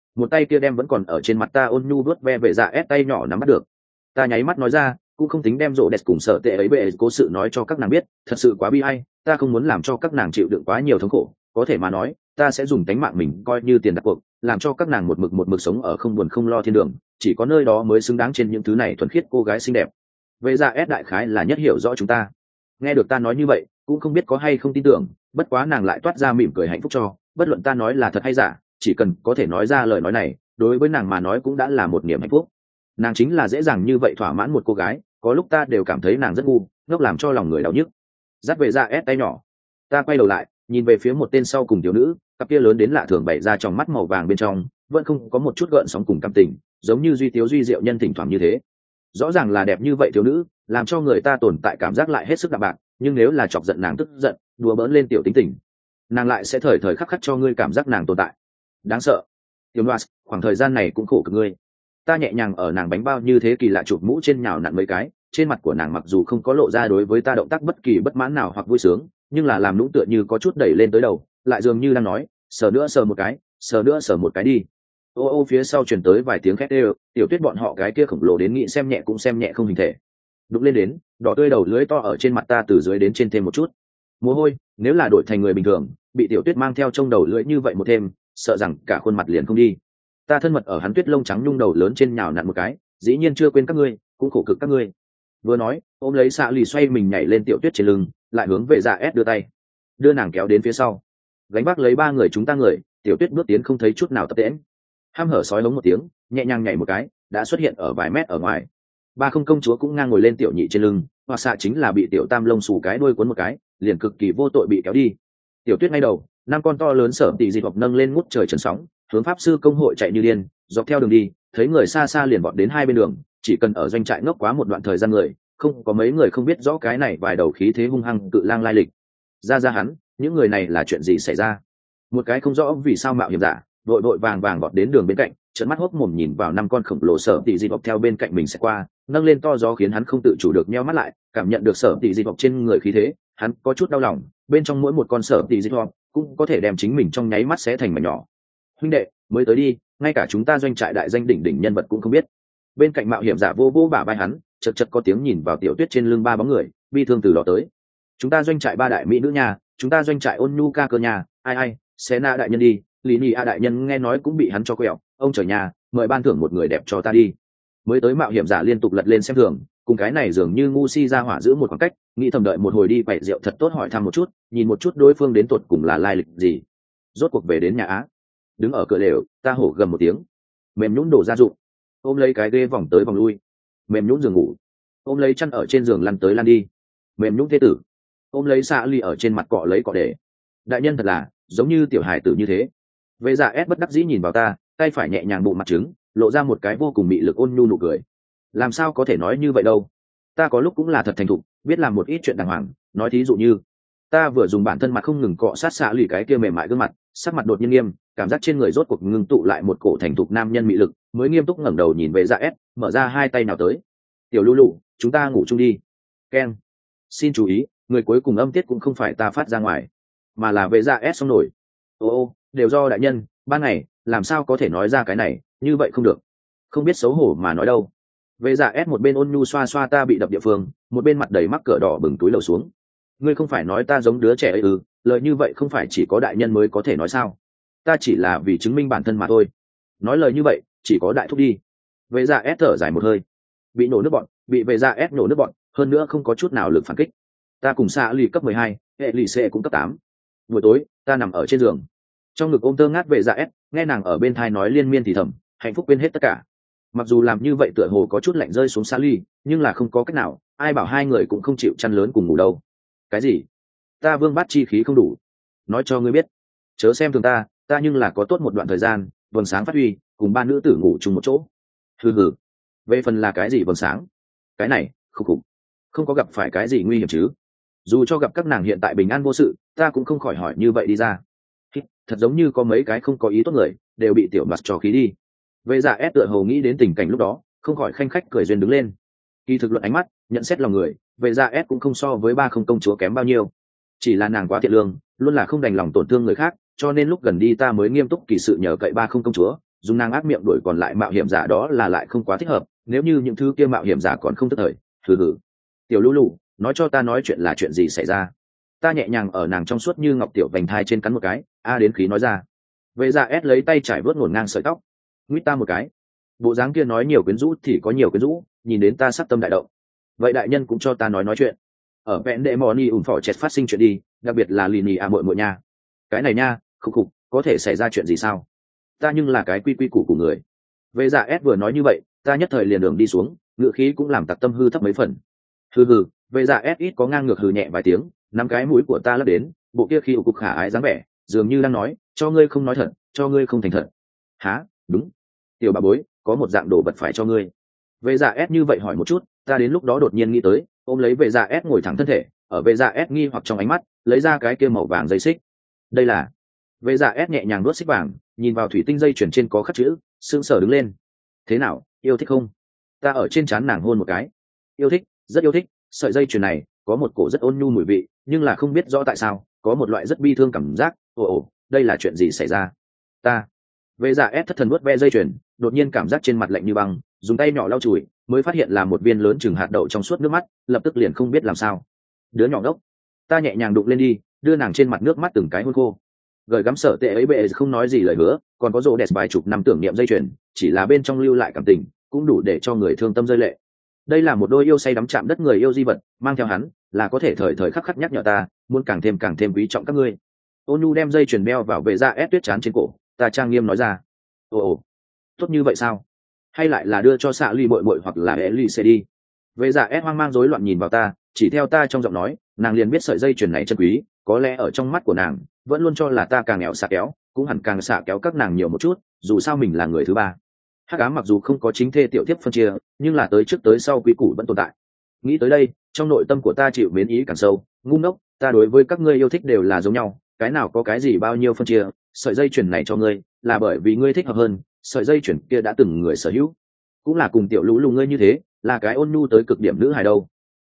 một tay kia đem vẫn còn ở trên mặt ta ôn nhu vuốt ve về dạ ép tay nhỏ nắm bắt được. Ta nháy mắt nói ra, cũng không tính đem rộ đẹp cùng sợ tệ ấy bệ cố sự nói cho các nàng biết, thật sự quá bi ai, ta không muốn làm cho các nàng chịu đựng quá nhiều thống khổ, có thể mà nói ta sẽ dùng tánh mạng mình coi như tiền đặt cuộc, làm cho các nàng một mực sống ở không buồn không lo thiên đường, chỉ có nơi đó mới xứng đáng trên những thứ này thuần khiết cô gái xinh đẹp. Vậy ra ép đại khái là nhất hiểu rõ chúng ta. Nghe được ta nói như vậy cũng không biết có hay không tin tưởng, bất quá nàng lại toát ra mỉm cười hạnh phúc cho, bất luận ta nói là thật hay giả, chỉ cần có thể nói ra lời nói này, đối với nàng mà nói cũng đã là một niềm hạnh phúc. Nàng chính là dễ dàng như vậy thỏa mãn một cô gái, có lúc ta đều cảm thấy nàng rất ngu ngốc, làm cho lòng người đau nhức. Dắt về ra ép tay nhỏ, ta quay đầu lại nhìn về phía một tên sau cùng thiếu nữ, cặp kia lớn đến lạ thường bày ra trong mắt màu vàng bên trong vẫn không có một chút gợn sóng cùng cảm tình, giống như duy tiếu duy diệu nhân thỉnh thoảng như thế. Rõ ràng là đẹp như vậy thiếu nữ, làm cho người ta tồn tại cảm giác lại hết sức đạm bạc, nhưng nếu là chọc giận nàng tức giận, đùa bỡn lên tiểu tính tình, nàng lại sẽ thời thời khắc khắc cho ngươi cảm giác nàng tồn tại. Đáng sợ. Tiểu Loa, khoảng thời gian này cũng khổ cực ngươi. Ta nhẹ nhàng ở nàng bánh bao như thế kỳ lạ chụp mũ trên nhào nặn mấy cái, trên mặt của nàng mặc dù không có lộ ra đối với ta động tác bất kỳ bất mãn nào hoặc vui sướng, nhưng là làm nũng tựa như có chút đẩy lên tới đầu, lại dường như đang nói, sờ nữa sờ một cái, sờ nữa sờ một cái đi. Ô ô phía sau truyền tới vài tiếng khét đều, Tiểu Tuyết bọn họ cái kia khổng lồ đến nghĩ xem nhẹ cũng xem nhẹ không hình thể. Đụng lên đến, đỏ tươi đầu lưỡi to ở trên mặt ta từ dưới đến trên thêm một chút. Mồ hôi, nếu là đổi thành người bình thường, bị Tiểu Tuyết mang theo trong đầu lưỡi như vậy một thêm, sợ rằng cả khuôn mặt liền không đi. Ta thân mật ở hắn tuyết lông trắng nhung đầu lớn trên nhào nặn một cái, dĩ nhiên chưa quên các ngươi, cũng khổ cực các ngươi. Vừa nói, ôm lấy xạ lì xoay mình nhảy lên Tiểu Tuyết trên lưng, lại hướng về dạ ép đưa tay, đưa nàng kéo đến phía sau, gánh vác lấy ba người chúng ta người. Tiểu Tuyết bước tiến không thấy chút nào tập tễnh, hăm hở sói hống một tiếng, nhẹ nhàng nhảy một cái, đã xuất hiện ở vài mét ở ngoài. Ba không công chúa cũng ngang ngồi lên tiểu nhị trên lưng, hoặc xạ chính là bị tiểu tam lông xù cái đuôi cuốn một cái, liền cực kỳ vô tội bị kéo đi. Tiểu Tuyết ngay đầu, năm con to lớn sở tỷ dị hoặc nâng lên ngút trời trần sóng, hướng pháp sư công hội chạy như điên, dọc theo đường đi, thấy người xa xa liền vọt đến hai bên đường, chỉ cần ở doanh trại ngốc quá một đoạn thời gian người, không có mấy người không biết rõ cái này vài đầu khí thế hung hăng cự lang lai lịch. Ra hắn, những người này là chuyện gì xảy ra? Một cái không rõ vì sao mạo hiểm giả, vội vội vàng vàng vọt đến đường bên cạnh, trợn mắt hốc mồm nhìn vào năm con khổng lồ sở tỷ dị vọc theo bên cạnh mình sẽ qua, nâng lên to gió khiến hắn không tự chủ được nheo mắt lại, cảm nhận được sở tỷ dị vọc trên người khí thế, hắn có chút đau lòng, bên trong mỗi một con sở tỷ dị vọc cũng có thể đem chính mình trong nháy mắt xé thành mảnh nhỏ. Huynh đệ, mới tới đi, ngay cả chúng ta doanh trại đại danh đỉnh đỉnh nhân vật cũng không biết. Bên cạnh mạo hiểm giả vô vô bả vai hắn, chật chật có tiếng nhìn vào Tiểu Tuyết trên lưng ba bóng người, bi thương từ đó tới. Chúng ta doanh trại ba đại mỹ nữ nhà, chúng ta doanh trại ôn nhu ca cơ nhà, ai xé na đại nhân đi, lý nhị a đại nhân nghe nói cũng bị hắn cho quẹo, ông trời nhà, mời ban thưởng một người đẹp cho ta đi. Mới tới mạo hiểm giả liên tục lật lên xem thường, cùng cái này dường như ngu si ra hỏa giữ một khoảng cách, nghĩ thầm đợi một hồi đi quậy rượu thật tốt hỏi thăm một chút, nhìn một chút đối phương đến tuột cùng là lai lịch gì. Rốt cuộc về đến nhà á, đứng ở cửa lều, ta hổ gầm một tiếng, mềm nhũn đổ ra dụng, ôm lấy cái ghế vòng tới vòng lui, mềm nhũn giường ngủ, ôm lấy chăn ở trên giường lăn tới lăn đi, mềm nhũn thế tử, ôm lấy xạ ly ở trên mặt cọ lấy cọ để. Đại nhân thật là giống như tiểu hài tử như thế. Vệ dạ ép bất đắc dĩ nhìn vào ta, tay phải nhẹ nhàng bụng mặt trứng, lộ ra một cái vô cùng mị lực ôn nhu nụ cười. Làm sao có thể nói như vậy đâu, ta có lúc cũng là thật thành thục, biết làm một ít chuyện đàng hoàng. Nói thí dụ như ta vừa dùng bản thân mặt không ngừng cọ sát xạ lì cái kia mềm mại gương mặt, sắc mặt đột nhiên nghiêm, cảm giác trên người rốt cuộc ngưng tụ lại một cổ thành thục nam nhân mị lực, mới nghiêm túc ngẩng đầu nhìn về dạ ép, mở ra hai tay nào tới. Tiểu lũ lụ, chúng ta ngủ chung đi. Ken, xin chú ý, người cuối cùng âm tiết cũng không phải ta phát ra ngoài, mà là về dạ ép xong nổi. Ô đều do đại nhân, ban ngày làm sao có thể nói ra cái này, như vậy không được, không biết xấu hổ mà nói đâu. Về dạ ép một bên ôn nhu xoa xoa ta bị đập địa phương, một bên mặt đầy mắc cỡ đỏ bừng túi lầu xuống. Ngươi không phải nói ta giống đứa trẻ ấy ư? Lời như vậy không phải chỉ có đại nhân mới có thể nói sao? Ta chỉ là vì chứng minh bản thân mà thôi. Nói lời như vậy chỉ có đại thúc đi. Vệ dạ ép thở dài một hơi, bị nổ nước bọn, bị vệ dạ ép nổ nước bọn, hơn nữa không có chút nào lực phản kích. Ta cùng xạ lì cấp 12, hệ lì xệ cũng cấp 8. Buổi tối ta nằm ở trên giường, trong ngực ôm tơ ngát vệ dạ ép, nghe nàng ở bên thai nói liên miên thì thầm, hạnh phúc quên hết tất cả. Mặc dù làm như vậy tựa hồ có chút lạnh rơi xuống xạ lì, nhưng là không có cách nào, ai bảo hai người cũng không chịu chăn lớn cùng ngủ đâu. Cái gì? Ta vương bát chi khí không đủ. Nói cho ngươi biết, chớ xem thường ta, ta nhưng là có tốt một đoạn thời gian vầng sáng phát huy, cùng ba nữ tử ngủ chung một chỗ. Hừ, về phần là cái gì vầng sáng, cái này không có gặp phải cái gì nguy hiểm chứ? Dù cho gặp các nàng hiện tại bình an vô sự, ta cũng không khỏi hỏi như vậy đi ra. Thật giống như có mấy cái không có ý tốt người đều bị tiểu mặt trò khí đi. Vệ dạ ép tựa hồ nghĩ đến tình cảnh lúc đó, không khỏi khanh khách cười duyên đứng lên. Kỳ thực luận ánh mắt, nhận xét lòng người, vệ dạ ép cũng không so với ba không công chúa kém bao nhiêu, chỉ là nàng quá thiện lương, luôn là không đành lòng tổn thương người khác, cho nên lúc gần đi ta mới nghiêm túc kỳ sự nhờ cậy ba không công chúa, dùng nàng ác miệng đuổi còn lại mạo hiểm giả đó là lại không quá thích hợp, nếu như những thứ kia mạo hiểm giả còn không tức thời. Hừ. Tiểu Lũ Lũ, nói cho ta nói chuyện là chuyện gì xảy ra. Ta nhẹ nhàng ở nàng trong suốt như ngọc tiểu vành thai trên cắn một cái, đến khí nói ra. Vệ Dạ S lấy tay trải vớt ngổn ngang sợi tóc, nguyết ta một cái. Bộ dáng kia nói nhiều quyến rũ thì có nhiều quyến rũ, nhìn đến ta sắc tâm đại động. Vậy đại nhân cũng cho ta nói chuyện. Ở vẹn đệ mò ni ủng phỏ chẹt phát sinh chuyện đi, đặc biệt là lì nhì muội muội nha. Cái này nha, khục, có thể xảy ra chuyện gì sao? Ta nhưng là cái quy quy củ của người. Vệ Dạ S vừa nói như vậy, ta nhất thời liền đường đi xuống, ngựa khí cũng làm tặc tâm hư thấp mấy phần. Hừ, Vệ Dạ S ít có ngang ngược hừ nhẹ vài tiếng, nắm cái mũi của ta lấp đến, bộ kia khi ủ cục khả ái dáng vẻ, dường như đang nói, cho ngươi không nói thật, cho ngươi không thành thật. Hả? Đúng. Tiểu bà bối, có một dạng đồ vật phải cho ngươi. Vệ Dạ S như vậy hỏi một chút, ta đến lúc đó đột nhiên nghĩ tới, ôm lấy Vệ Dạ S ngồi thẳng thân thể, ở Vệ Dạ S nghi hoặc trong ánh mắt, lấy ra cái kia màu vàng dây xích. Đây là. Vệ Dạ S nhẹ nhàng nuốt xích vàng, nhìn vào thủy tinh dây chuyền trên có khắc chữ, sững sờ đứng lên. Thế nào, yêu thích không? Ta ở trên trán nàng hôn một cái. Yêu thích, rất yêu thích. Sợi dây chuyền này có một cổ rất ôn nhu mùi vị, nhưng là không biết rõ tại sao có một loại rất bi thương cảm giác. Đây là chuyện gì xảy ra? Ta. Vệ Dạ S thất thần nuốt ve dây chuyền, đột nhiên cảm giác trên mặt lạnh như băng, dùng tay nhỏ lau chùi, mới phát hiện là một viên lớn chừng hạt đậu trong suốt nước mắt, lập tức liền không biết làm sao. Đứa nhỏ đốc. Ta nhẹ nhàng đụng lên đi, đưa nàng trên mặt nước mắt từng cái hôn khô. Gợi gắm sở tệ ấy bệ không nói gì lời hứa, còn có rô đẹp vài chục năm tưởng niệm dây chuyền, chỉ là bên trong lưu lại cảm tình, cũng đủ để cho người thương tâm rơi lệ. Đây là một đôi yêu say đắm chạm đất người yêu di vật, mang theo hắn là có thể thời thời khắc khắc nhắc nhở ta muốn càng thêm quý trọng các ngươi. Ôn nhu đem dây chuyền đeo vào Vệ Dạ S tuyết chán trên cổ, ta trang nghiêm nói ra. Tốt như vậy sao? Hay lại là đưa cho xạ ly bội bội hoặc là Ellie sẽ đi? Vệ Dạ S hoang mang rối loạn nhìn vào ta, chỉ theo ta trong giọng nói, nàng liền biết sợi dây chuyền này chân quý, có lẽ ở trong mắt của nàng vẫn luôn cho là ta càng nghèo xạ kéo, cũng hẳn càng xạ kéo các nàng nhiều một chút, dù sao mình là người thứ ba. Hắc ám mặc dù không có chính thê tiểu thiếp phân chia, nhưng là tới trước tới sau quý củ vẫn tồn tại. Nghĩ tới đây, trong nội tâm của ta chịu mến ý càng sâu. Ngu ngốc, ta đối với các ngươi yêu thích đều là giống nhau, cái nào có cái gì bao nhiêu phân chia. Sợi dây chuyền này cho ngươi là bởi vì ngươi thích hợp hơn, sợi dây chuyền kia đã từng người sở hữu, cũng là cùng Tiểu Lũ Lũ ngươi như thế, là cái ôn nhu tới cực điểm nữ hài đâu.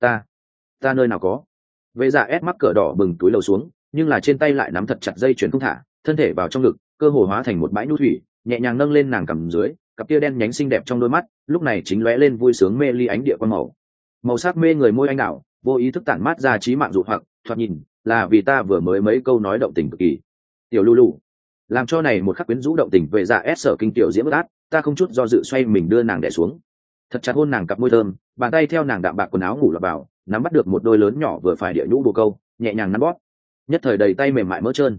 Ta nơi nào có? Vệ Dạ S mắc cỡ đỏ bừng túi lầu xuống, nhưng là trên tay lại nắm thật chặt dây chuyền không thả, thân thể vào trong ngực, cơ hồ hóa thành một bãi nhu thủy, nhẹ nhàng nâng lên nàng cằm dưới, cặp kia đen nhánh xinh đẹp trong đôi mắt lúc này chính lóe lên vui sướng mê ly ánh địa quan màu sắc mê người môi anh đào, vô ý thức tản mát ra trí mạng dụ hoặc, thoạt nhìn là vì ta vừa mới mấy câu nói động tình cực kỳ. Tiểu Lũ Lũ làm cho này một khắc quyến rũ động tình Vệ Dạ S sở kinh tiểu diễm bất át, ta không chút do dự xoay mình đưa nàng đè xuống, thật chặt hôn nàng cặp môi thơm, bàn tay theo nàng đạm bạc quần áo ngủ lọt vào, nắm bắt được một đôi lớn nhỏ vừa phải địa nhũ bồ câu, nhẹ nhàng nắn bóp, nhất thời đầy tay mềm mại mỡ trơn.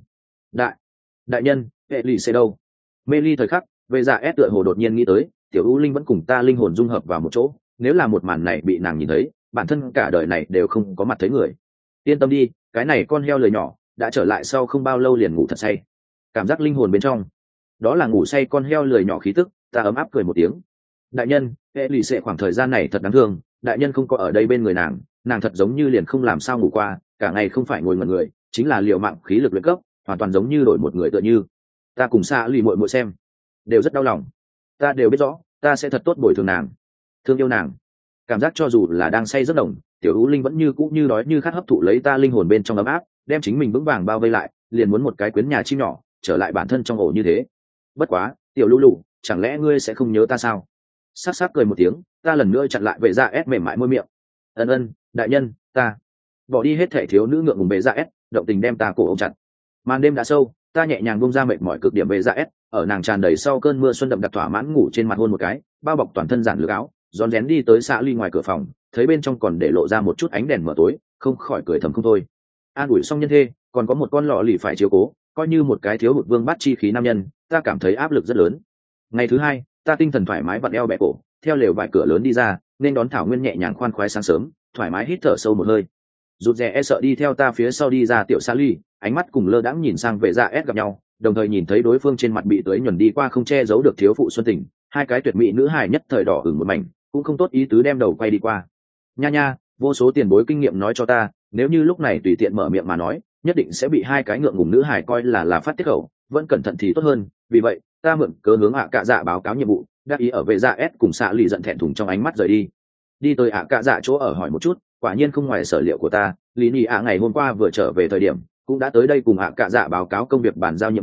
Đại nhân, hệ lì xê đâu? Mê ly thời khắc, Vệ Dạ S tựa hồ đột nhiên nghĩ tới, tiểu U Linh vẫn cùng ta linh hồn dung hợp vào một chỗ, nếu là một màn này bị nàng nhìn thấy, bản thân cả đời này đều không có mặt thấy người. Yên tâm đi, cái này con heo lười nhỏ đã trở lại sau không bao lâu liền ngủ thật say. Cảm giác linh hồn bên trong, đó là ngủ say con heo lười nhỏ khí tức, ta ấm áp cười một tiếng. Đại nhân, hệ lì xệ khoảng thời gian này thật đáng thương, đại nhân không có ở đây bên người nàng thật giống như liền không làm sao ngủ qua, cả ngày không phải ngồi ngẩn người, chính là liều mạng khí lực luyện cấp, hoàn toàn giống như đổi một người tựa như. Ta cùng xa lì muội muội xem, đều rất đau lòng. Ta đều biết rõ, ta sẽ thật tốt bồi thường nàng, thương yêu nàng. Cảm giác cho dù là đang say giấc đồng, tiểu U Linh vẫn như cũ như đói như khát hấp thụ lấy ta linh hồn bên trong ấm áp, đem chính mình vững vàng bao vây lại, liền muốn một cái quyến nhà chim nhỏ trở lại bản thân trong ổ như thế. Bất quá, Tiểu Lũ Lũ, chẳng lẽ ngươi sẽ không nhớ ta sao? Sắc sắc cười một tiếng, ta lần nữa chặn lại Vệ Dạ S mềm mại môi miệng. Ân, đại nhân, ta bỏ đi hết thể thiếu nữ ngượng ngùng Vệ Dạ S, động tình đem ta cổ ôm chặt. Màn đêm đã sâu, ta nhẹ nhàng buông ra mệt mỏi cực điểm Vệ Dạ S, ở nàng tràn đầy sau cơn mưa xuân đậm đặc thỏa mãn ngủ trên mặt hôn một cái, bao bọc toàn thân giản lược áo, rón rén đi tới xạ ly ngoài cửa phòng, thấy bên trong còn để lộ ra một chút ánh đèn mở tối, không khỏi cười thầm không thôi. An ủi xong nhân thê, còn có một con lọ lì phải chiếu cố, coi như một cái thiếu hụt vương bát chi khí nam nhân, ta cảm thấy áp lực rất lớn. Ngày thứ hai, ta tinh thần thoải mái vặn eo bẹ cổ, theo lều vải cửa lớn đi ra, nên đón Thảo Nguyên nhẹ nhàng khoan khoái sáng sớm, thoải mái hít thở sâu một hơi. Rụt rè sợ đi theo ta phía sau đi ra Tiểu Sa Ly, ánh mắt cùng lơ đãng nhìn sang Vệ Dạ S gặp nhau, đồng thời nhìn thấy đối phương trên mặt bị tưới nhuần đi qua không che giấu được thiếu phụ xuân tình, hai cái tuyệt mỹ nữ hài nhất thời đỏ ửng một mảnh, cũng không tốt ý tứ đem đầu quay đi qua. Nha, vô số tiền bối kinh nghiệm nói cho ta, nếu như lúc này tùy tiện mở miệng mà nói, nhất định sẽ bị hai cái ngượng ngùng nữ hài coi là phát tiết khẩu, vẫn cẩn thận thì tốt hơn. Vì vậy, ta mượn cớ hướng cạ dạ báo cáo nhiệm vụ, đắc ý ở Vệ Dạ S cùng xạ lì giận thẹn thùng trong ánh mắt rời đi tới cạ dạ chỗ ở hỏi một chút, quả nhiên không ngoài sở liệu của ta, lý nhị ngày hôm qua vừa trở về thời điểm cũng đã tới đây cùng cạ dạ báo cáo công việc bàn giao nhiệm vụ,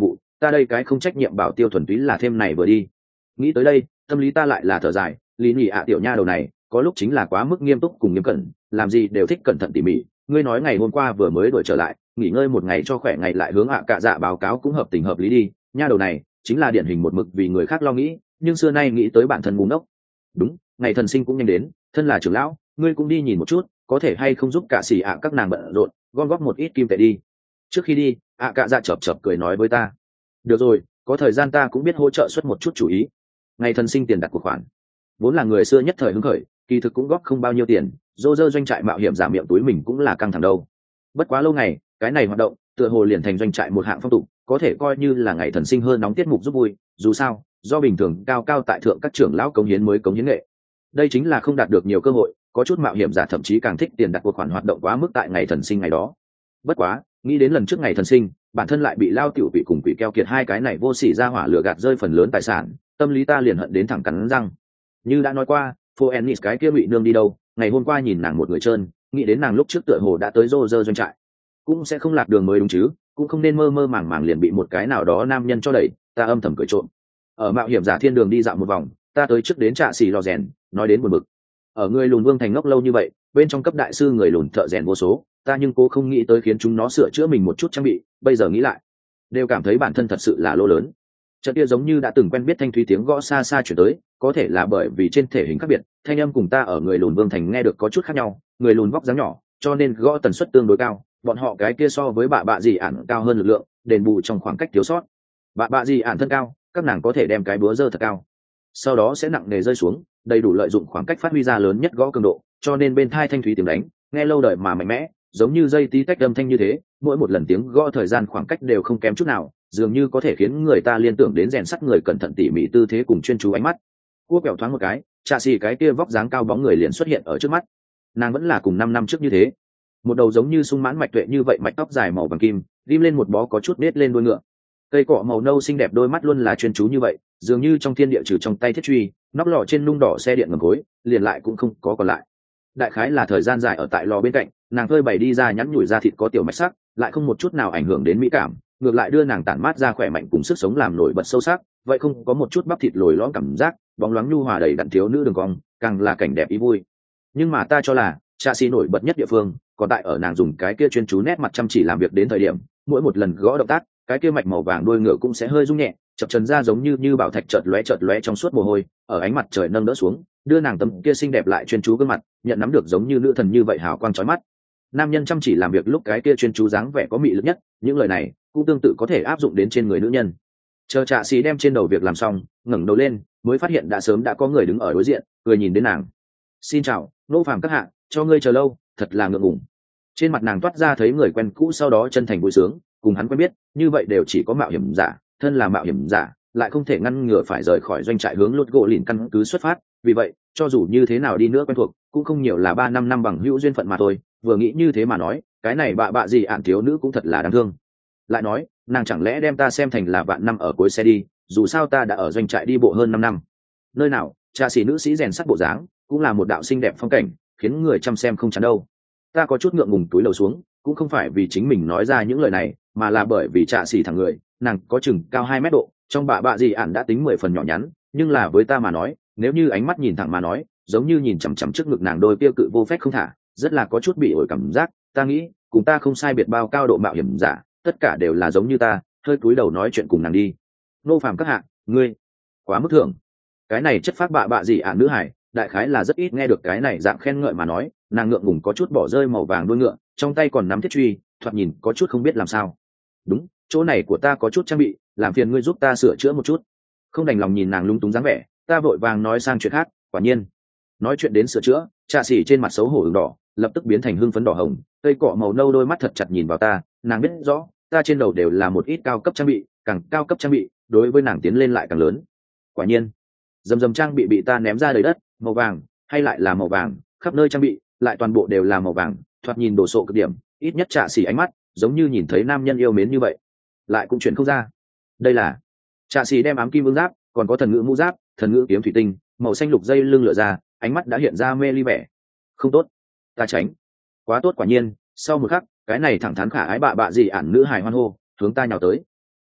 ta đây cái không trách nhiệm bảo tiêu thuần túy là thêm này vừa đi. Nghĩ tới đây, tâm lý ta lại là thở dài, lý nhị tiểu nha đầu này có lúc chính là quá mức nghiêm túc cùng nghiêm cẩn, làm gì đều thích cẩn thận tỉ mỉ. Ngươi nói ngày hôm qua vừa mới đổi trở lại, nghỉ ngơi một ngày cho khỏe ngày lại hướng cạ dạ báo cáo cũng hợp tình hợp lý đi. Nha đầu này chính là điển hình một mực vì người khác lo nghĩ, nhưng xưa nay nghĩ tới bản thân ngu ngốc. Đúng, ngày thần sinh cũng nhanh đến, thân là trưởng lão, ngươi cũng đi nhìn một chút, có thể hay không giúp cả xỉ các nàng bận rộn, gom góp một ít kim tệ đi. Trước khi đi, cạ dạ chợp chợp cười nói với ta, được rồi, có thời gian ta cũng biết hỗ trợ xuất một chút chủ ý. Ngày thần sinh tiền đặt cuộc khoản vốn là người xưa nhất thời hứng khởi, kỳ thực cũng góp không bao nhiêu tiền, dô dơ doanh trại mạo hiểm giảm miệng túi mình cũng là căng thẳng đâu. Bất quá lâu ngày cái này hoạt động tựa hồ liền thành doanh trại một hạng phong tục, có thể coi như là ngày thần sinh hơn nóng tiết mục giúp vui. Dù sao do bình thường cao cao tại thượng các trưởng lão cống hiến mới cống hiến nghệ, đây chính là không đạt được nhiều cơ hội, có chút mạo hiểm giả thậm chí càng thích tiền đặt cuộc khoản hoạt động quá mức tại ngày thần sinh ngày đó. Bất quá nghĩ đến lần trước ngày thần sinh bản thân lại bị lao tiểu bị cùng quỷ keo kiệt hai cái này vô sỉ ra hỏa lửa gạt rơi phần lớn tài sản, tâm lý ta liền hận đến thẳng cắn răng. Như đã nói qua, Phô Ennis cái kia bị nương đi đâu, ngày hôm qua nhìn nàng một người trơn, nghĩ đến nàng lúc trước tựa hồ đã tới rô rơ doanh trại, cũng sẽ không lạc đường mới đúng chứ, cũng không nên mơ mơ màng màng liền bị một cái nào đó nam nhân cho đẩy. Ta âm thầm cười trộm. Ở mạo hiểm giả thiên đường đi dạo một vòng, ta tới trước đến trạ xì lò rèn, nói đến buồn bực. Ở người lùn vương thành ngốc lâu như vậy, bên trong cấp đại sư người lùn thợ rèn vô số, ta nhưng cố không nghĩ tới khiến chúng nó sửa chữa mình một chút trang bị. Bây giờ nghĩ lại, đều cảm thấy bản thân thật sự là lỗ lớn. Trận kia giống như đã từng quen biết thanh thúy tiếng gõ xa xa chuyển tới, có thể là bởi vì trên thể hình khác biệt, thanh âm cùng ta ở người lùn vương thành nghe được có chút khác nhau. Người lùn vóc dáng nhỏ, cho nên gõ tần suất tương đối cao, bọn họ cái kia so với bạ gì ản cao hơn lực lượng, đền bù trong khoảng cách thiếu sót. Bạ gì ản thân cao, các nàng có thể đem cái búa giơ thật cao, sau đó sẽ nặng nề rơi xuống, đầy đủ lợi dụng khoảng cách phát huy ra lớn nhất gõ cường độ, cho nên bên thai thanh thúy tiếng đánh nghe lâu đời mà mạnh mẽ, giống như dây tí tách âm thanh như thế. Mỗi một lần tiếng gõ thời gian khoảng cách đều không kém chút nào, dường như có thể khiến người ta liên tưởng đến rèn sắt người cẩn thận tỉ mỉ tư thế cùng chuyên chú ánh mắt. Cua kẹo thoáng một cái, trà xì cái kia vóc dáng cao bóng người liền xuất hiện ở trước mắt. Nàng vẫn là cùng 5 năm trước như thế, một đầu giống như sung mãn mạch tuệ như vậy, mạch tóc dài màu vàng kim ghim lên một bó có chút nết lên đuôi ngựa, cây cọ màu nâu xinh đẹp, đôi mắt luôn là chuyên chú như vậy, dường như trong thiên địa trừ trong tay thiết truy nóc lò trên nung đỏ xe điện ngầm khối liền lại cũng không có còn lại. Đại khái là thời gian dài ở tại lò bên cạnh, nàng phơi bày đi ra nhắn nhủi da thịt có tiểu mạch sắc, lại không một chút nào ảnh hưởng đến mỹ cảm, ngược lại đưa nàng tản mát ra khỏe mạnh cùng sức sống làm nổi bật sâu sắc. Vậy không có một chút bắp thịt lồi lõm cảm giác, bóng loáng nhu hòa đầy đặn thiếu nữ đường cong, càng là cảnh đẹp ý vui. Nhưng mà ta cho là trà xì nổi bật nhất địa phương còn tại ở nàng dùng cái kia chuyên chú nét mặt chăm chỉ làm việc đến thời điểm, mỗi một lần gõ động tác, cái kia mạch màu vàng đuôi ngựa cũng sẽ hơi rung nhẹ, chập trần ra giống như bảo thạch chợt lóe trong suốt mồ hôi, ở ánh mặt trời nâng đỡ xuống, đưa nàng tấm kia xinh đẹp lại chuyên chú gương mặt nhận nắm được giống như nữ thần như vậy hào quang chói mắt. Nam nhân chăm chỉ làm việc lúc cái kia chuyên chú dáng vẻ có mị lực nhất, những lời này cũng tương tự có thể áp dụng đến trên người nữ nhân. Chờ trạ xì đem trên đầu việc làm xong, ngẩng đầu lên mới phát hiện đã sớm đã có người đứng ở đối diện, cười nhìn đến nàng. Xin chào, nô phàm các hạ, cho ngươi chờ lâu, thật là ngượng ngùng. Trên mặt nàng toát ra thấy người quen cũ, sau đó chân thành vui sướng, cùng hắn quen biết như vậy đều chỉ có mạo hiểm giả, thân là mạo hiểm giả lại không thể ngăn ngừa phải rời khỏi doanh trại hướng lốt gỗ lìn căn cứ xuất phát, vì vậy cho dù như thế nào đi nữa quen thuộc cũng không nhiều là 3-5 năm bằng hữu duyên phận mà thôi. Vừa nghĩ như thế mà nói, cái này bạ gì ạn thiếu nữ cũng thật là đáng thương. Lại nói nàng chẳng lẽ đem ta xem thành là vạn năm ở cuối xe đi, dù sao ta đã ở doanh trại đi bộ hơn 5 năm, nơi nào trà xỉ nữ sĩ rèn sắt bộ dáng cũng là một đạo xinh đẹp phong cảnh, khiến người chăm xem không chán đâu. Ta có chút ngượng ngùng túi lầu xuống, cũng không phải vì chính mình nói ra những lời này, mà là bởi vì trà xỉ thẳng người, nàng có chừng cao 2 mét độ, trong bạ gì ạn đã tính 10 phần nhỏ nhắn, nhưng là với ta mà nói, nếu như ánh mắt nhìn thẳng mà nói, giống như nhìn chằm chằm trước ngực nàng đôi kia cự vô phép không thả, rất là có chút bị ổi cảm giác. Ta nghĩ cùng ta không sai biệt bao cao độ mạo hiểm giả, tất cả đều là giống như ta, hơi cúi đầu nói chuyện cùng nàng đi. Nô phàm các hạ, ngươi quá mức thưởng. Cái này chất phác bạ gì ạn nữ hải, đại khái là rất ít nghe được cái này dạng khen ngợi mà nói, nàng ngượng ngùng có chút bỏ rơi màu vàng đuôi ngựa, trong tay còn nắm thiết truy, thoạt nhìn có chút không biết làm sao. Đúng, chỗ này của ta có chút trang bị, làm phiền ngươi giúp ta sửa chữa một chút. Không đành lòng nhìn nàng lung túng dáng vẻ, ta vội vàng nói sang chuyện khác. Quả nhiên nói chuyện đến sửa chữa, trà xỉ trên mặt xấu hổ ửng đỏ lập tức biến thành hưng phấn đỏ hồng, cây cọ màu nâu đôi mắt thật chặt nhìn vào ta. Nàng biết rõ ta trên đầu đều là một ít cao cấp trang bị, càng cao cấp trang bị đối với nàng tiến lên lại càng lớn. Quả nhiên dầm trang bị bị ta ném ra đầy đất, màu vàng hay lại là màu vàng, khắp nơi trang bị lại toàn bộ đều là màu vàng, thoạt nhìn đồ sộ cực điểm. Ít nhất trà xỉ ánh mắt giống như nhìn thấy nam nhân yêu mến như vậy, lại cũng chuyển không ra. Đây là trà xỉ đem ám kim vương giáp, còn có thần ngữ mũ giáp, thần ngữ kiếm thủy tinh màu xanh lục dây lưng lựa ra, ánh mắt đã hiện ra mê ly vẻ. Không tốt, ta tránh. Quá tốt. Quả nhiên sau một khắc, cái này thẳng thắn khả ái bạ gì ản nữ hài hoan hô hướng ta nhào tới.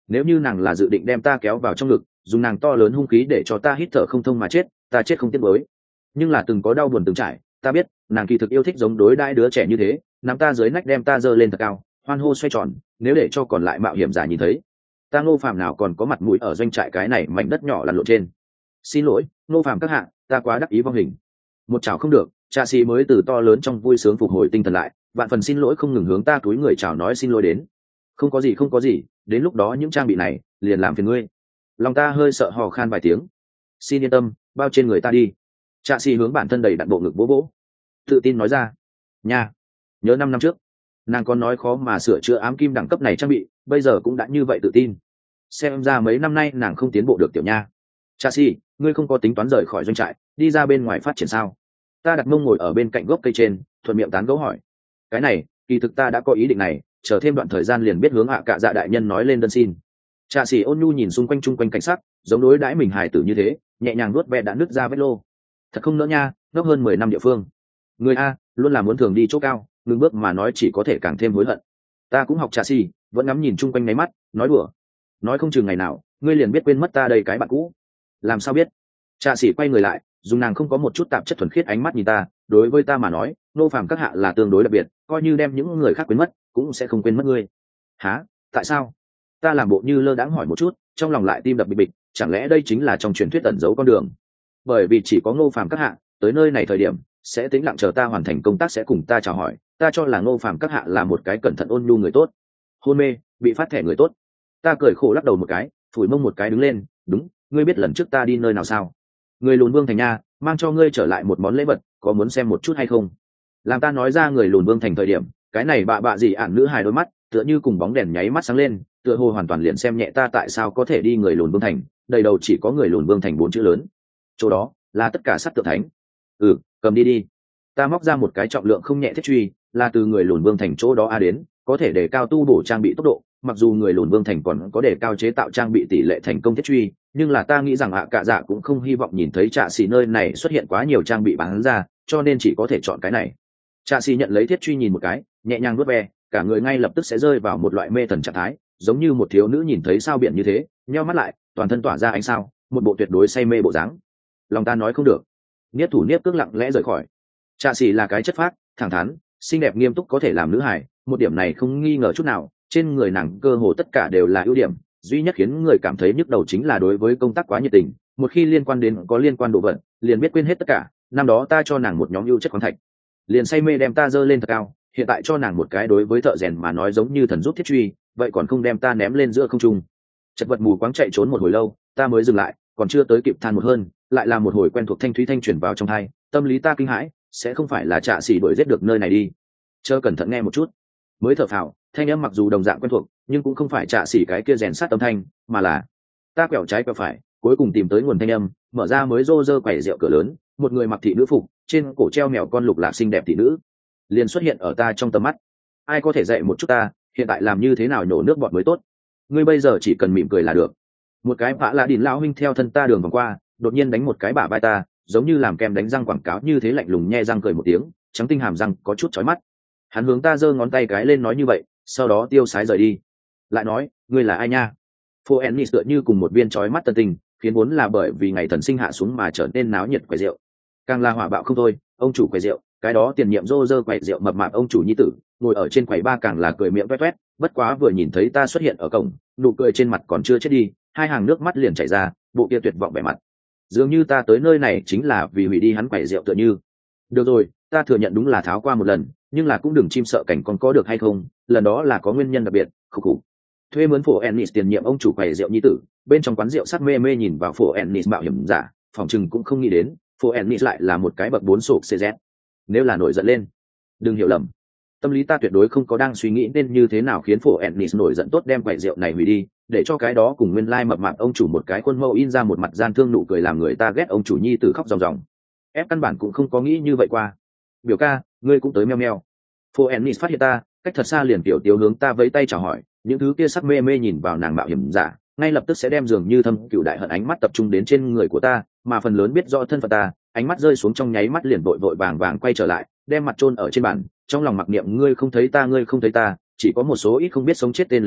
nếu như nàng là dự định đem ta kéo vào trong ngực dùng nàng to lớn hung khí để cho ta hít thở không thông mà chết, ta chết không tiếc nuối. Nhưng là từng có đau buồn từng trải, ta biết nàng kỳ thực yêu thích giống đối đãi đứa trẻ như thế, nắm ta dưới nách đem ta giơ lên thật cao, hoan hô xoay tròn. Nếu để cho còn lại mạo hiểm giả nhìn thấy, ta Ngô Phàm nào còn có mặt mũi ở doanh trại cái này mảnh đất nhỏ lăn lộn trên. Xin lỗi Ngô Phàm các hạ, ta quá đắc ý vong hình. Một chào không được, Trạ Sĩ mới từ to lớn trong vui sướng phục hồi tinh thần lại, vạn phần xin lỗi không ngừng hướng ta túi người chào nói xin lỗi đến. Không có gì không có gì, đến lúc đó những trang bị này liền làm phiền ngươi. Lòng ta hơi sợ hò khan vài tiếng. Xin yên tâm, bao trên người ta đi. Trạ Sĩ hướng bản thân đầy đặn bộ ngực vỗ vỗ, tự tin nói ra. Nha, nhớ 5 năm trước nàng còn nói khó mà sửa chữa ám kim đẳng cấp này trang bị, bây giờ cũng đã như vậy tự tin. Xem ra mấy năm nay nàng không tiến bộ được tiểu nha. Trạ Sĩ, ngươi không có tính toán rời khỏi doanh trại đi ra bên ngoài phát triển sao? Ta đặt mông ngồi ở bên cạnh gốc cây trên, thuận miệng tán gẫu hỏi. Cái này kỳ thực ta đã có ý định này, chờ thêm đoạn thời gian liền biết hướng hạ cạ dạ đại nhân nói lên đơn xin. Trạ Sĩ ôn nhu nhìn xung quanh chung quanh cảnh sắc, giống đối đãi mình hài tử như thế, nhẹ nhàng nuốt ve đã nứt ra vết lô. Thật không nỡ nha, ngốc hơn 10 năm địa phương. Người a luôn là muốn thường đi chỗ cao, ngừng bước mà nói chỉ có thể càng thêm hối hận. Ta cũng học Trạ Sĩ, vẫn ngắm nhìn chung quanh ngáy mắt, nói đùa. Nói không chừng ngày nào ngươi liền biết quên mất ta đây cái bạn cũ. Làm sao biết? Trạ Sĩ quay người lại, dùng nàng không có một chút tạp chất thuần khiết ánh mắt nhìn ta, đối với ta mà nói, Ngô Phàm các hạ là tương đối đặc biệt, coi như đem những người khác quên mất cũng sẽ không quên mất ngươi. Hả? Tại sao? Ta làm bộ như lơ đãng hỏi một chút, trong lòng lại tim đập bịch bịch, chẳng lẽ đây chính là trong truyền thuyết ẩn giấu con đường? Bởi vì chỉ có Ngô Phàm các hạ tới nơi này thời điểm sẽ tĩnh lặng chờ ta hoàn thành công tác sẽ cùng ta chào hỏi, ta cho là Ngô Phàm các hạ là một cái cẩn thận ôn nhu người tốt. Hôn mê bị phát thẻ người tốt. Ta cười khổ lắc đầu một cái, phủi mông một cái đứng lên. Đúng, ngươi biết lần trước ta đi nơi nào sao? Người lùn vương thành nha, mang cho ngươi trở lại một món lễ vật, có muốn xem một chút hay không? Làm ta nói ra người lùn vương thành thời điểm, cái này bạ gì ản nữ hài đôi mắt tựa như cùng bóng đèn nháy mắt sáng lên, tựa hồ hoàn toàn liền xem nhẹ ta tại sao có thể đi người lùn vương thành, đầy đầu chỉ có người lùn vương thành 4 chữ lớn. Chỗ đó là tất cả sắt tượng thánh. Cầm đi đi. Ta móc ra một cái trọng lượng không nhẹ thiết truy, là từ người lùn vương thành chỗ đó đến, có thể để cao tu bổ trang bị tốc độ. Mặc dù người lùn vương thành còn có để cao chế tạo trang bị tỷ lệ thành công thiết truy, nhưng là ta nghĩ rằng hạ cạ dạ cũng không hy vọng nhìn thấy Trạ Sĩ nơi này xuất hiện quá nhiều trang bị bán ra, cho nên chỉ có thể chọn cái này. Trạ Sĩ nhận lấy thiết truy nhìn một cái, nhẹ nhàng vuốt ve, cả người ngay lập tức sẽ rơi vào một loại mê thần trạng thái, giống như một thiếu nữ nhìn thấy sao biển như thế, nheo mắt lại, toàn thân tỏa ra ánh sao, một bộ tuyệt đối say mê bộ dáng. Lòng ta nói không được, niết thủ niết cước lặng lẽ rời khỏi. Trạ Sĩ là cái chất phác, thẳng thắn, xinh đẹp nghiêm túc có thể làm nữ hài, một điểm này không nghi ngờ chút nào, trên người nàng cơ hồ tất cả đều là ưu điểm, duy nhất khiến người cảm thấy nhức đầu chính là đối với công tác quá nhiệt tình, một khi liên quan đến có liên quan đồ vật liền biết quên hết tất cả. Năm đó ta cho nàng một nhóm ưu chất khoáng thạch, liền say mê đem ta dơ lên thật cao, hiện tại cho nàng một cái đối với thợ rèn mà nói giống như thần giúp thiết truy, vậy còn không đem ta ném lên giữa không trung. Chật vật mù quáng chạy trốn một hồi lâu, ta mới dừng lại, còn chưa tới kịp than một hơn, lại là một hồi quen thuộc thanh thúy thanh truyền vào trong tai, tâm lý ta kinh hãi, sẽ không phải là Trạ Sĩ đuổi giết được nơi này đi. Chờ cẩn thận nghe một chút. Mới thở phào, thanh âm mặc dù đồng dạng quen thuộc, nhưng cũng không phải Trạ Sĩ cái kia rèn sát âm thanh, mà là ta quẹo trái quẹo phải, cuối cùng tìm tới nguồn thanh âm, mở ra mới rô rơ quẩy rượu cửa lớn, một người mặc thị nữ phục, trên cổ treo mèo con lục lạc xinh đẹp thị nữ liền xuất hiện ở ta trong tầm mắt. Ai có thể dạy một chút ta hiện tại làm như thế nào nhổ nước bọt mới tốt? Ngươi bây giờ chỉ cần mỉm cười là được. Một cái vã là đỉn lão huynh theo thân ta đường vòng qua, đột nhiên đánh một cái bả vai ta, giống như làm kem đánh răng quảng cáo như thế, lạnh lùng nhe răng cười một tiếng, trắng tinh hàm răng có chút chói mắt. Hắn hướng ta giơ ngón tay cái lên nói như vậy, sau đó tiêu sái rời đi. Lại nói, ngươi là ai nha? Phô Ennis tựa như cùng một viên chói mắt tân tình, khiến vốn là bởi vì ngày thần sinh hạ xuống mà trở nên náo nhiệt quầy rượu. Càng là hỏa bạo không thôi, ông chủ quầy rượu, cái đó tiền nhiệm rô rơ quầy rượu mập mạp ông chủ nhi tử, ngồi ở trên quầy ba càng là cười miệng toét toét, bất quá vừa nhìn thấy ta xuất hiện ở cổng, nụ cười trên mặt còn chưa chết đi, hai hàng nước mắt liền chảy ra, bộ kia tuyệt vọng vẻ mặt. Dường như ta tới nơi này chính là vì hủy đi hắn quầy rượu tựa như. Được rồi, ta thừa nhận đúng là tháo qua một lần, nhưng là cũng đừng chim sợ cảnh còn có được hay không, lần đó là có nguyên nhân đặc biệt, khổ khổ. Thuê mướn Phổ Ennis tiền nhiệm ông chủ quầy rượu nhi tử, bên trong quán rượu sắc mê mê nhìn vào Phổ Ennis mạo hiểm giả, phòng chừng cũng không nghĩ đến, Phổ Ennis lại là một cái bậc 4 sộp CZ. Nếu là nổi giận lên, đừng hiểu lầm. Tâm lý ta tuyệt đối không có đang suy nghĩ nên như thế nào khiến Phổ Ennis nổi giận tốt đem quầy rượu này hủy đi, để cho cái đó cùng nguyên lai mập mạp ông chủ một cái khuôn mẫu in ra một mặt gian thương nụ cười làm người ta ghét ông chủ nhi tử khóc ròng ròng. Ép căn bản cũng không có nghĩ như vậy qua. Biểu ca, ngươi cũng tới meo meo. Phổ Ennis phát hiện ta, cách thật xa liền tiểu tiêu hướng ta vẫy tay chào hỏi, những thứ kia sắc mê mê nhìn vào nàng mạo hiểm giả, ngay lập tức sẽ đem dường như thâm cựu đại hận ánh mắt tập trung đến trên người của ta, mà phần lớn biết rõ thân phận ta, ánh mắt rơi xuống trong nháy mắt liền vội vội vàng vàng quay trở lại, đem mặt chôn ở trên bàn, trong lòng mặc niệm ngươi không thấy ta, ngươi không thấy ta, chỉ có một số ít không biết sống chết tên lính mới,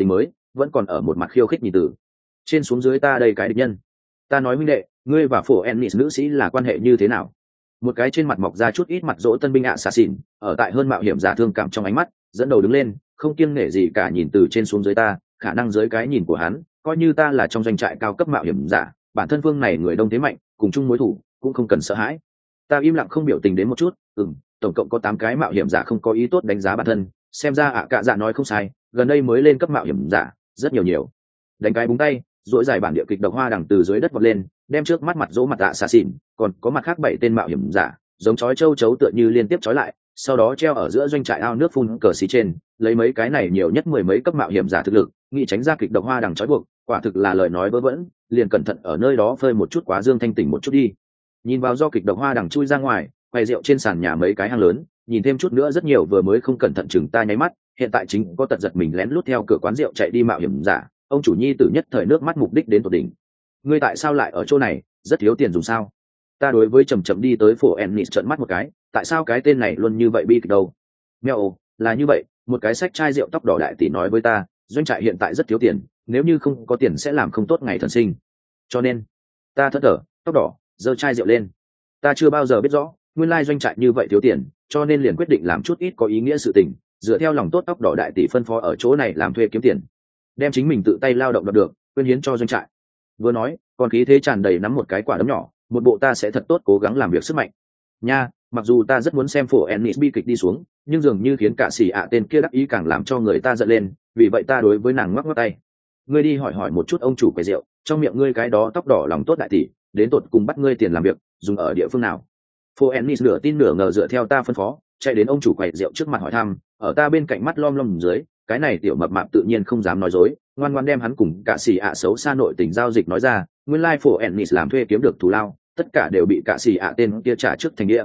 vẫn còn ở một mặt khiêu khích nhìn từ trên xuống dưới ta đây cái địch nhân. Ta nói huynh đệ, ngươi và phổ ennis nữ sĩ là quan hệ như thế nào? Một cái trên mặt mọc ra chút ít mặt dỗ tân binh ạ xà xỉn ở tại hơn mạo hiểm giả thương cảm trong ánh mắt dẫn đầu đứng lên, không kiêng nể gì cả nhìn từ trên xuống dưới ta, khả năng dưới cái nhìn của hắn coi như ta là trong doanh trại cao cấp mạo hiểm giả, bản thân phương này người đông thế mạnh, cùng chung mối thủ cũng không cần sợ hãi. Ta im lặng không biểu tình đến một chút. Tổng cộng có 8 cái mạo hiểm giả không có ý tốt đánh giá bản thân, xem ra ạ cạ dạ nói không sai, gần đây mới lên cấp mạo hiểm giả rất nhiều. Đánh cái búng tay, duỗi dài bản địa kịch độc hoa đằng từ dưới đất vọt lên, đem trước mắt mặt dỗ mặt ạ xà xỉn, còn có mặt khác 7 tên mạo hiểm giả giống chói châu chấu tựa như liên tiếp chói lại, sau đó treo ở giữa doanh trại ao nước phun cờ xí trên, lấy mấy cái này nhiều nhất 10 mấy cấp mạo hiểm giả thực lực, nghĩ tránh ra kịch độc hoa đằng trói buộc, quả thực là lời nói vớ vẩn, liền cẩn thận ở nơi đó phơi một chút quá dương thanh tỉnh một chút đi. Nhìn vào do kịch độc hoa đằng chui ra ngoài, quay rượu trên sàn nhà mấy cái hang lớn, nhìn thêm chút nữa rất nhiều vừa mới không cẩn thận chừng ta nháy mắt, hiện tại chính có tật giật mình lén lút theo cửa quán rượu chạy đi mạo hiểm giả, ông chủ nhi tử nhất thời nước mắt mục đích đến tột đỉnh. Ngươi tại sao lại ở chỗ này, rất thiếu tiền dùng sao? Ta đối với chậm chậm đi tới phổ ennis trợn mắt một cái, tại sao cái tên này luôn như vậy bi kịch đâu? Mèo, là như vậy, một cái xách chai rượu tóc đỏ đại tỷ nói với ta, doanh trại hiện tại rất thiếu tiền, nếu như không có tiền sẽ làm không tốt ngày thần sinh. Cho nên, ta thất thở, tóc đỏ, giơ chai rượu lên. Ta chưa bao giờ biết rõ, nguyên lai doanh trại như vậy thiếu tiền, cho nên liền quyết định làm chút ít có ý nghĩa sự tình, dựa theo lòng tốt tóc đỏ đại tỷ phân phó ở chỗ này làm thuê kiếm tiền, đem chính mình tự tay lao động được, quyên hiến cho doanh trại. Vừa nói, còn khí thế tràn đầy nắm một cái quả đấm nhỏ, một bộ ta sẽ thật tốt cố gắng làm việc sức mạnh. Nha, mặc dù ta rất muốn xem phổ ennis bi kịch đi xuống, nhưng dường như khiến cả xì ạ tên kia đắc ý càng làm cho người ta giận lên, vì vậy ta đối với nàng ngoắc ngoắc tay. Ngươi đi hỏi một chút ông chủ quầy rượu, trong miệng ngươi cái đó tóc đỏ lòng tốt đại tỷ, đến tột cùng bắt ngươi tiền làm việc dùng ở địa phương nào? Phổ ennis nửa tin nửa ngờ dựa theo ta phân phó, chạy đến ông chủ quầy rượu trước mặt hỏi thăm, ở ta bên cạnh mắt lom lom dưới, cái này tiểu mập mạp tự nhiên không dám nói dối, ngoan ngoan đem hắn cùng cả xì ạ xấu xa nội tình giao dịch nói ra, nguyên lai phổ ennis làm thuê kiếm được thù lao, tất cả đều bị cả xì ạ tên kia trả trước thành địa.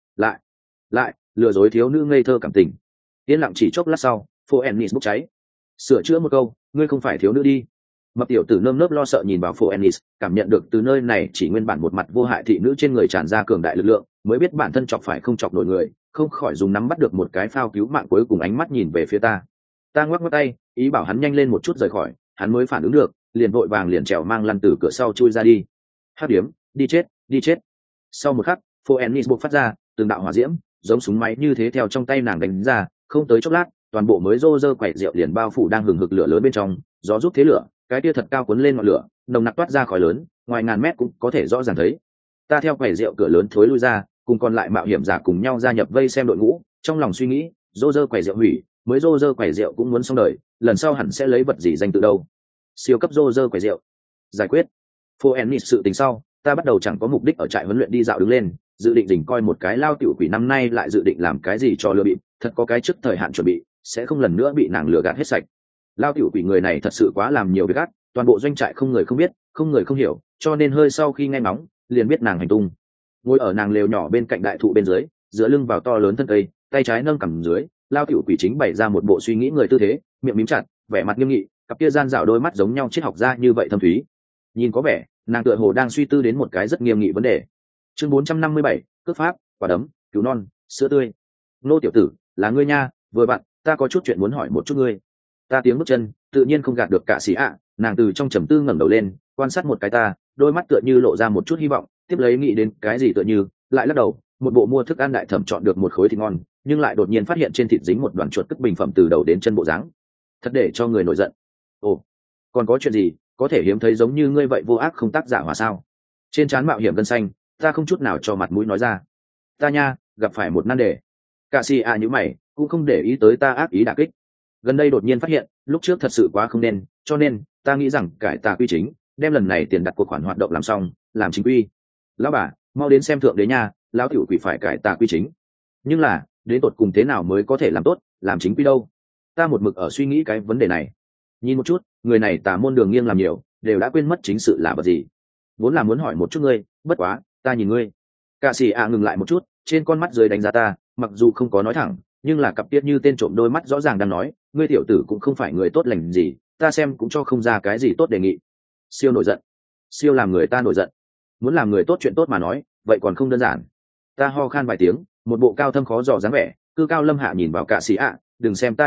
Lại lừa dối thiếu nữ ngây thơ cảm tình. Yên lặng chỉ chốc lát sau, phổ ennis bốc cháy. Sửa chữa một câu, ngươi không phải thiếu nữ đi. Mập tiểu tử nơm nớp lo sợ nhìn vào phổ ennis, cảm nhận được từ nơi này chỉ nguyên bản một mặt vô hại thị nữ trên người tràn ra cường đại lực lượng, mới biết bản thân chọc phải không chọc nổi người, không khỏi dùng nắm bắt được một cái phao cứu mạng cuối cùng ánh mắt nhìn về phía ta. Ta ngoắc ngoắc tay, ý bảo hắn nhanh lên một chút rời khỏi, hắn mới phản ứng được, liền vội vàng liền trèo mang lăn từ cửa sau chui ra đi. Hắc điếm, đi chết. Sau một khắc, phổ ennis buộc phát ra từng đạo hỏa diễm, giống súng máy như thế theo trong tay nàng đánh ra, không tới chốc lát, toàn bộ mới rô rơ quẩy rượu liền bao phủ đang hừng hực lửa lớn bên trong, gió giúp thế lửa, cái tia thật cao cuốn lên ngọn lửa, nồng nặc toát ra khói lớn, ngoài ngàn mét cũng có thể rõ ràng thấy. Ta theo quẩy rượu cửa lớn thối lui ra, cùng còn lại mạo hiểm giả cùng nhau gia nhập vây xem đội ngũ, trong lòng suy nghĩ, rô rơ quẩy rượu hủy, mới rô rơ quẩy rượu cũng muốn xong đời, lần sau hẳn sẽ lấy vật gì danh tự đâu. Siêu cấp rô rơ quẩy rượu giải quyết. Phô ennis sự tình sau, ta bắt đầu chẳng có mục đích ở trại huấn luyện đi dạo đứng lên, dự định dình coi một cái lao tiểu quỷ năm nay lại dự định làm cái gì cho lừa bịp, thật có cái trước thời hạn chuẩn bị, sẽ không lần nữa bị nàng lừa gạt hết sạch. Lao tiểu quỷ người này thật sự quá làm nhiều việc ác, toàn bộ doanh trại không người không biết, không người không hiểu, cho nên hơi sau khi nghe ngóng, liền biết nàng hành tung. Ngồi ở nàng lều nhỏ bên cạnh đại thụ bên dưới, dựa lưng vào to lớn thân cây, tay trái nâng cằm dưới, lao tiểu quỷ chính bày ra một bộ suy nghĩ người tư thế, miệng mím chặt, vẻ mặt nghiêm nghị, cặp kia gian dạo đôi mắt giống nhau triết học ra như vậy thâm thúy. Nhìn có vẻ, nàng tựa hồ đang suy tư đến một cái rất nghiêm nghị vấn đề. Chương 457, cướp pháp, quả đấm, cứu non, sữa tươi. Nô tiểu tử, là ngươi nha, vừa bạn, ta có chút chuyện muốn hỏi một chút ngươi. Ta tiếng bước chân, tự nhiên không gạt được cả xì ạ, nàng từ trong trầm tư ngẩng đầu lên, quan sát một cái ta, đôi mắt tựa như lộ ra một chút hy vọng, tiếp lấy nghĩ đến cái gì tựa như, lại lắc đầu, một bộ mua thức ăn đại thẩm chọn được một khối thịt ngon, nhưng lại đột nhiên phát hiện trên thịt dính một đoàn chuột cất bình phẩm từ đầu đến chân bộ dáng. Thật để cho người nổi giận. Ồ, còn có chuyện gì, có thể hiếm thấy giống như ngươi vậy vô ác không tác giả hòa sao? Trên trán mạo hiểm gân xanh, ta không chút nào cho mặt mũi nói ra. Ta nha, gặp phải một nan đề. Cả si à như mày, cũng không để ý tới ta ác ý đả kích. Gần đây đột nhiên phát hiện, lúc trước thật sự quá không nên, cho nên ta nghĩ rằng cải tà quy chính, đem lần này tiền đặt cuộc khoản hoạt động làm xong, làm chính quy. Lão bà, mau đến xem thượng đế nha, lão tiểu quỷ phải cải tà quy chính. Nhưng là, đến tột cùng thế nào mới có thể làm tốt, làm chính quy đâu? Ta một mực ở suy nghĩ cái vấn đề này. Nhìn một chút, người này tà môn đường nghiêng làm nhiều, đều đã quên mất chính sự là vật gì. Vốn là muốn hỏi một chút ngươi, bất quá, ta nhìn ngươi. Cả sĩ ạ ngừng lại một chút, trên con mắt dưới đánh giá ta, mặc dù không có nói thẳng, nhưng là cặp tiết như tên trộm đôi mắt rõ ràng đang nói, ngươi tiểu tử cũng không phải người tốt lành gì, ta xem cũng cho không ra cái gì tốt đề nghị. Siêu nổi giận, siêu làm người ta nổi giận. Muốn làm người tốt chuyện tốt mà nói, vậy còn không đơn giản. Ta ho khan vài tiếng, một bộ cao thâm khó dò dáng vẻ, cư cao lâm hạ nhìn vào cả sĩ ạ, đừng xem ta như vậy,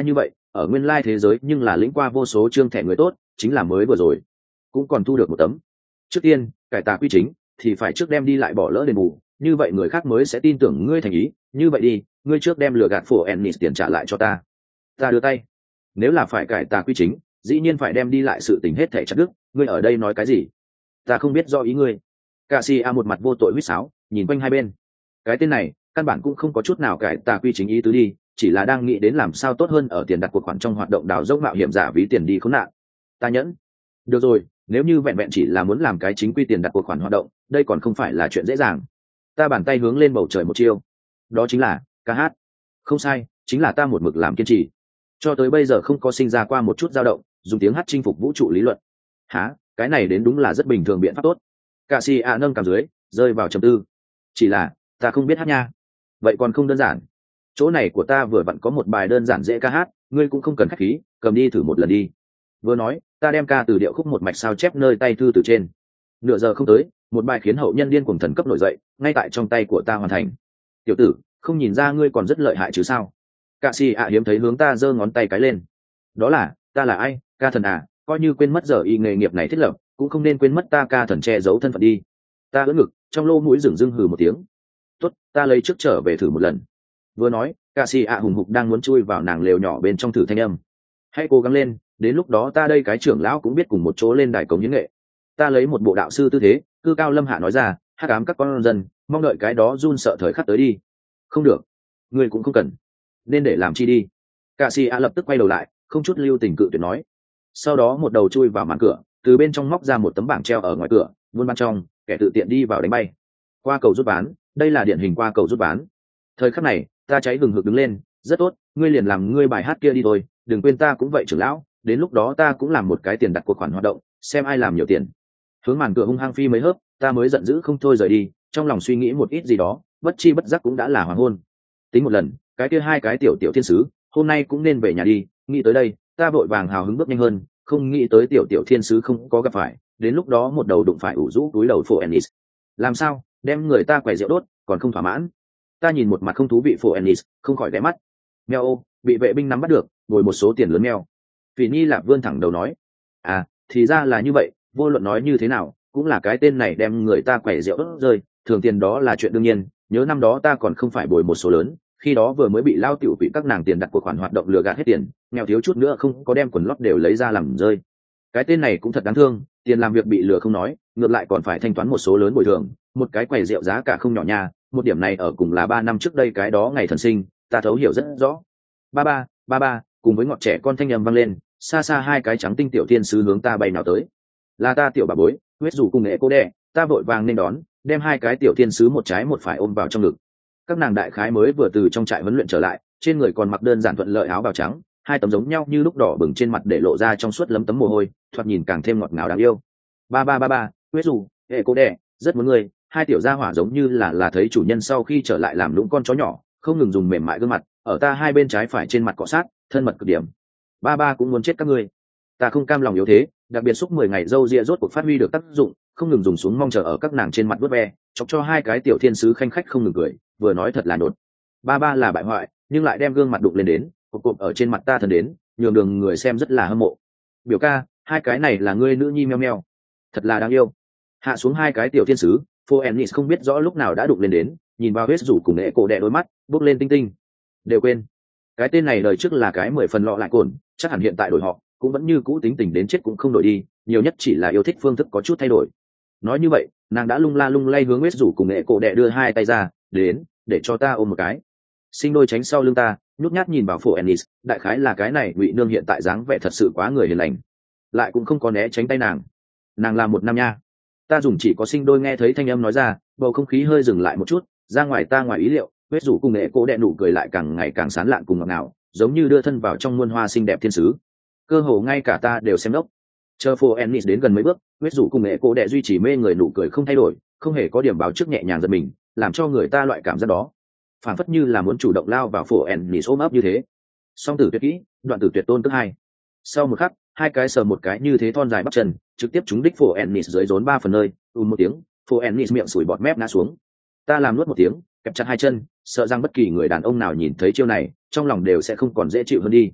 ở nguyên lai thế giới nhưng là lĩnh qua vô số chương thẻ người tốt, chính là mới vừa rồi cũng còn thu được một tấm. Trước tiên cải tà quy chính thì phải trước đem đi lại bỏ lỡ đền bù, như vậy người khác mới sẽ tin tưởng ngươi thành ý. Như vậy đi, ngươi trước đem lừa gạt phổ ennis tiền trả lại cho ta. Ta đưa tay. Nếu là phải cải tà quy chính, dĩ nhiên phải đem đi lại sự tình hết thẻ chặt đứt. Ngươi ở đây nói cái gì? Ta không biết do ý ngươi. Cà si a một mặt vô tội huýt sáo, nhìn quanh hai bên. Cái tên này căn bản cũng không có chút nào cải tà quy chính ý tứ đi, chỉ là đang nghĩ đến làm sao tốt hơn ở tiền đặt cuộc khoản trong hoạt động đào dốc mạo hiểm giả ví tiền đi khốn nạn. Ta nhẫn. Được rồi, nếu như vẹn vẹn chỉ là muốn làm cái chính quy tiền đặt cuộc khoản hoạt động, đây còn không phải là chuyện dễ dàng. Ta bàn tay hướng lên bầu trời một chiêu, đó chính là ca hát. Không sai, chính là ta một mực làm kiên trì, cho tới bây giờ không có sinh ra qua một chút dao động, dùng tiếng hát chinh phục vũ trụ lý luận. Hả? Cái này đến đúng là rất bình thường biện pháp tốt. Cà si a nâng cằm dưới, rơi vào trầm tư. Chỉ là ta không biết hát nha. Vậy còn không đơn giản. Chỗ này của ta vừa vặn có một bài đơn giản dễ ca hát, ngươi cũng không cần khách khí, cầm đi thử một lần đi. Vừa nói, ta đem ca từ điệu khúc một mạch sao chép nơi tay thư từ trên. Nửa giờ không tới, một bài khiến hậu nhân điên cuồng thần cấp nổi dậy, ngay tại trong tay của ta hoàn thành. Tiểu tử, không nhìn ra ngươi còn rất lợi hại chứ sao? Cạ xì ạ hiếm thấy hướng ta giơ ngón tay cái lên. Đó là, ta là ai, ca thần à? Coi như quên mất giờ y nghề nghiệp này thiết lập, cũng không nên quên mất ta ca thần che giấu thân phận đi. Ta ưỡn ngực, trong lô mũi dửng dưng hừ một tiếng. Tốt, ta lấy trước trở về thử một lần. Vừa nói, cạ xì ạ hùng hục đang muốn chui vào nàng lều nhỏ bên trong thử thanh âm. Hãy cố gắng lên, đến lúc đó ta đây cái trưởng lão cũng biết cùng một chỗ lên đài cống hiến nghệ. Ta lấy một bộ đạo sư tư thế, cư cao lâm hạ nói ra, hắc ám các con dân, mong đợi cái đó run sợ thời khắc tới đi. Không được, ngươi cũng không cần, nên để làm chi đi. Cạ xì ạ lập tức quay đầu lại, không chút lưu tình cự tuyệt nói. Sau đó một đầu chui vào màn cửa, từ bên trong móc ra một tấm bảng treo ở ngoài cửa, buôn ban trong, kẻ tự tiện đi vào đánh bay. Qua cầu rút bán, đây là điển hình qua cầu rút bán. Thời khắc này, ta cháy hừng hực đứng lên, rất tốt, ngươi liền làm ngươi bài hát kia đi thôi, đừng quên ta cũng vậy trưởng lão, đến lúc đó ta cũng làm một cái tiền đặt cuộc khoản hoạt động, xem ai làm nhiều tiền. Hướng màn cửa hung hăng phi mấy hớp, ta mới giận dữ không thôi rời đi, trong lòng suy nghĩ một ít gì đó, bất chi bất giác cũng đã là hoàng hôn. Tính một lần, cái kia hai cái tiểu tiểu thiên sứ, hôm nay cũng nên về nhà đi, nghĩ tới đây, ta vội vàng hào hứng bước nhanh hơn, không nghĩ tới tiểu tiểu thiên sứ không có gặp phải, đến lúc đó một đầu đụng phải ủ rũ túi đầu phổ Ennis. Làm sao, đem người ta quẻ rượu đốt, còn không thỏa mãn. Ta nhìn một mặt không thú vị phổ Ennis, không khỏi ghé mắt. Mèo ô, bị vệ binh nắm bắt được, ngồi một số tiền lớn mèo. Phỉ Nhi Lạp vươn thẳng đầu nói, à, thì ra là như vậy, vô luận nói như thế nào, cũng là cái tên này đem người ta quẻ rượu đốt rơi, thường tiền đó là chuyện đương nhiên, nhớ năm đó ta còn không phải bồi một số lớn, khi đó vừa mới bị lao tiểu quỷ các nàng tiền đặt cuộc khoản hoạt động lừa gạt hết tiền, nghèo thiếu chút nữa không có đem quần lót đều lấy ra làm rơi. Cái tên này cũng thật đáng thương, tiền làm việc bị lừa không nói, ngược lại còn phải thanh toán một số lớn bồi thường, một cái quầy rượu giá cả không nhỏ nha, một điểm này ở cùng là 3 năm trước đây cái đó ngày thần sinh, ta thấu hiểu rất rõ. Ba ba, cùng với ngọt trẻ con thanh âm vang lên, xa xa hai cái trắng tinh tiểu thiên sứ hướng ta bay nào tới. Là ta tiểu bà bối, huyết rủ cùng nghệ cô đẻ, ta vội vàng nên đón, đem hai cái tiểu thiên sứ một trái một phải ôm vào trong ngực. Các nàng đại khái mới vừa từ trong trại huấn luyện trở lại, trên người còn mặc đơn giản thuận lợi áo bào trắng, hai tấm giống nhau như lúc đỏ bừng trên mặt để lộ ra trong suốt lấm tấm mồ hôi, thoạt nhìn càng thêm ngọt ngào đáng yêu. Ba, huyết rủ, nghệ cô đẻ, rất muốn người. Hai tiểu gia hỏa giống như là thấy chủ nhân sau khi trở lại làm lũng con chó nhỏ, không ngừng dùng mềm mại gương mặt ở ta hai bên trái phải trên mặt cọ sát, thân mật cực điểm. Ba cũng muốn chết các ngươi. Ta không cam lòng yếu thế, đặc biệt xúc 10 ngày râu ria rốt cuộc phát huy được tác dụng, không ngừng dùng xuống mong chờ ở các nàng trên mặt vuốt ve, chọc cho hai cái tiểu thiên sứ khanh khách không ngừng cười, vừa nói thật là nột. Ba là bại hoại, nhưng lại đem gương mặt đụng lên đến, cộp ở trên mặt ta thần đến, nhường đường người xem rất là hâm mộ. Biểu ca, hai cái này là ngươi nữ nhi meo meo, thật là đáng yêu. Hạ xuống hai cái tiểu thiên sứ, Phô Ennis không biết rõ lúc nào đã đụng lên đến, nhìn vào huyết rủ cùng nghệ cổ đẻ đôi mắt, bốc lên tinh tinh. Đều quên, cái tên này đời trước là cái 10 phần lọ lại cồn, chắc hẳn hiện tại đổi họ, cũng vẫn như cũ tính tình đến chết cũng không đổi đi, nhiều nhất chỉ là yêu thích phương thức có chút thay đổi. Nói như vậy, nàng đã lung la lung lay hướng huyết rủ cùng nghệ cổ đẻ đưa hai tay ra, đến, để cho ta ôm một cái. Sinh đôi tránh sau lưng ta, nhút nhát nhìn vào Phô Ennis, đại khái là cái này ngụy nương hiện tại dáng vẻ thật sự quá người hiền lành, lại cũng không có né tránh tay nàng. Nàng là một nam nha. Ta dùng chỉ có sinh đôi nghe thấy thanh âm nói ra, bầu không khí hơi dừng lại một chút, ra ngoài ta ngoài ý liệu, huyết rủ cùng nghệ cố đẹ nụ cười lại càng ngày càng sán lạn cùng ngọt ngào, giống như đưa thân vào trong muôn hoa xinh đẹp thiên sứ. Cơ hồ ngay cả ta đều xem đốc. Chờ Phô Ennis đến gần mấy bước, huyết rủ cùng nghệ cố đẹ duy trì mê người nụ cười không thay đổi, không hề có điểm báo trước nhẹ nhàng giật mình, làm cho người ta loại cảm giác đó, phản phất như là muốn chủ động lao vào Phô Ennis ôm ấp như thế. Song tử tuyệt kỹ, đoạn tử tuyệt tôn tức hai. Sau một khắc, hai cái sờ một cái như thế thon dài bắp chân, trực tiếp trúng đích Phô Ennis dưới rốn 3 phần nơi, một tiếng, Phô Ennis miệng sủi bọt mép ngã xuống. Ta làm nuốt một tiếng, kẹp chặt hai chân, sợ rằng bất kỳ người đàn ông nào nhìn thấy chiêu này, trong lòng đều sẽ không còn dễ chịu hơn đi.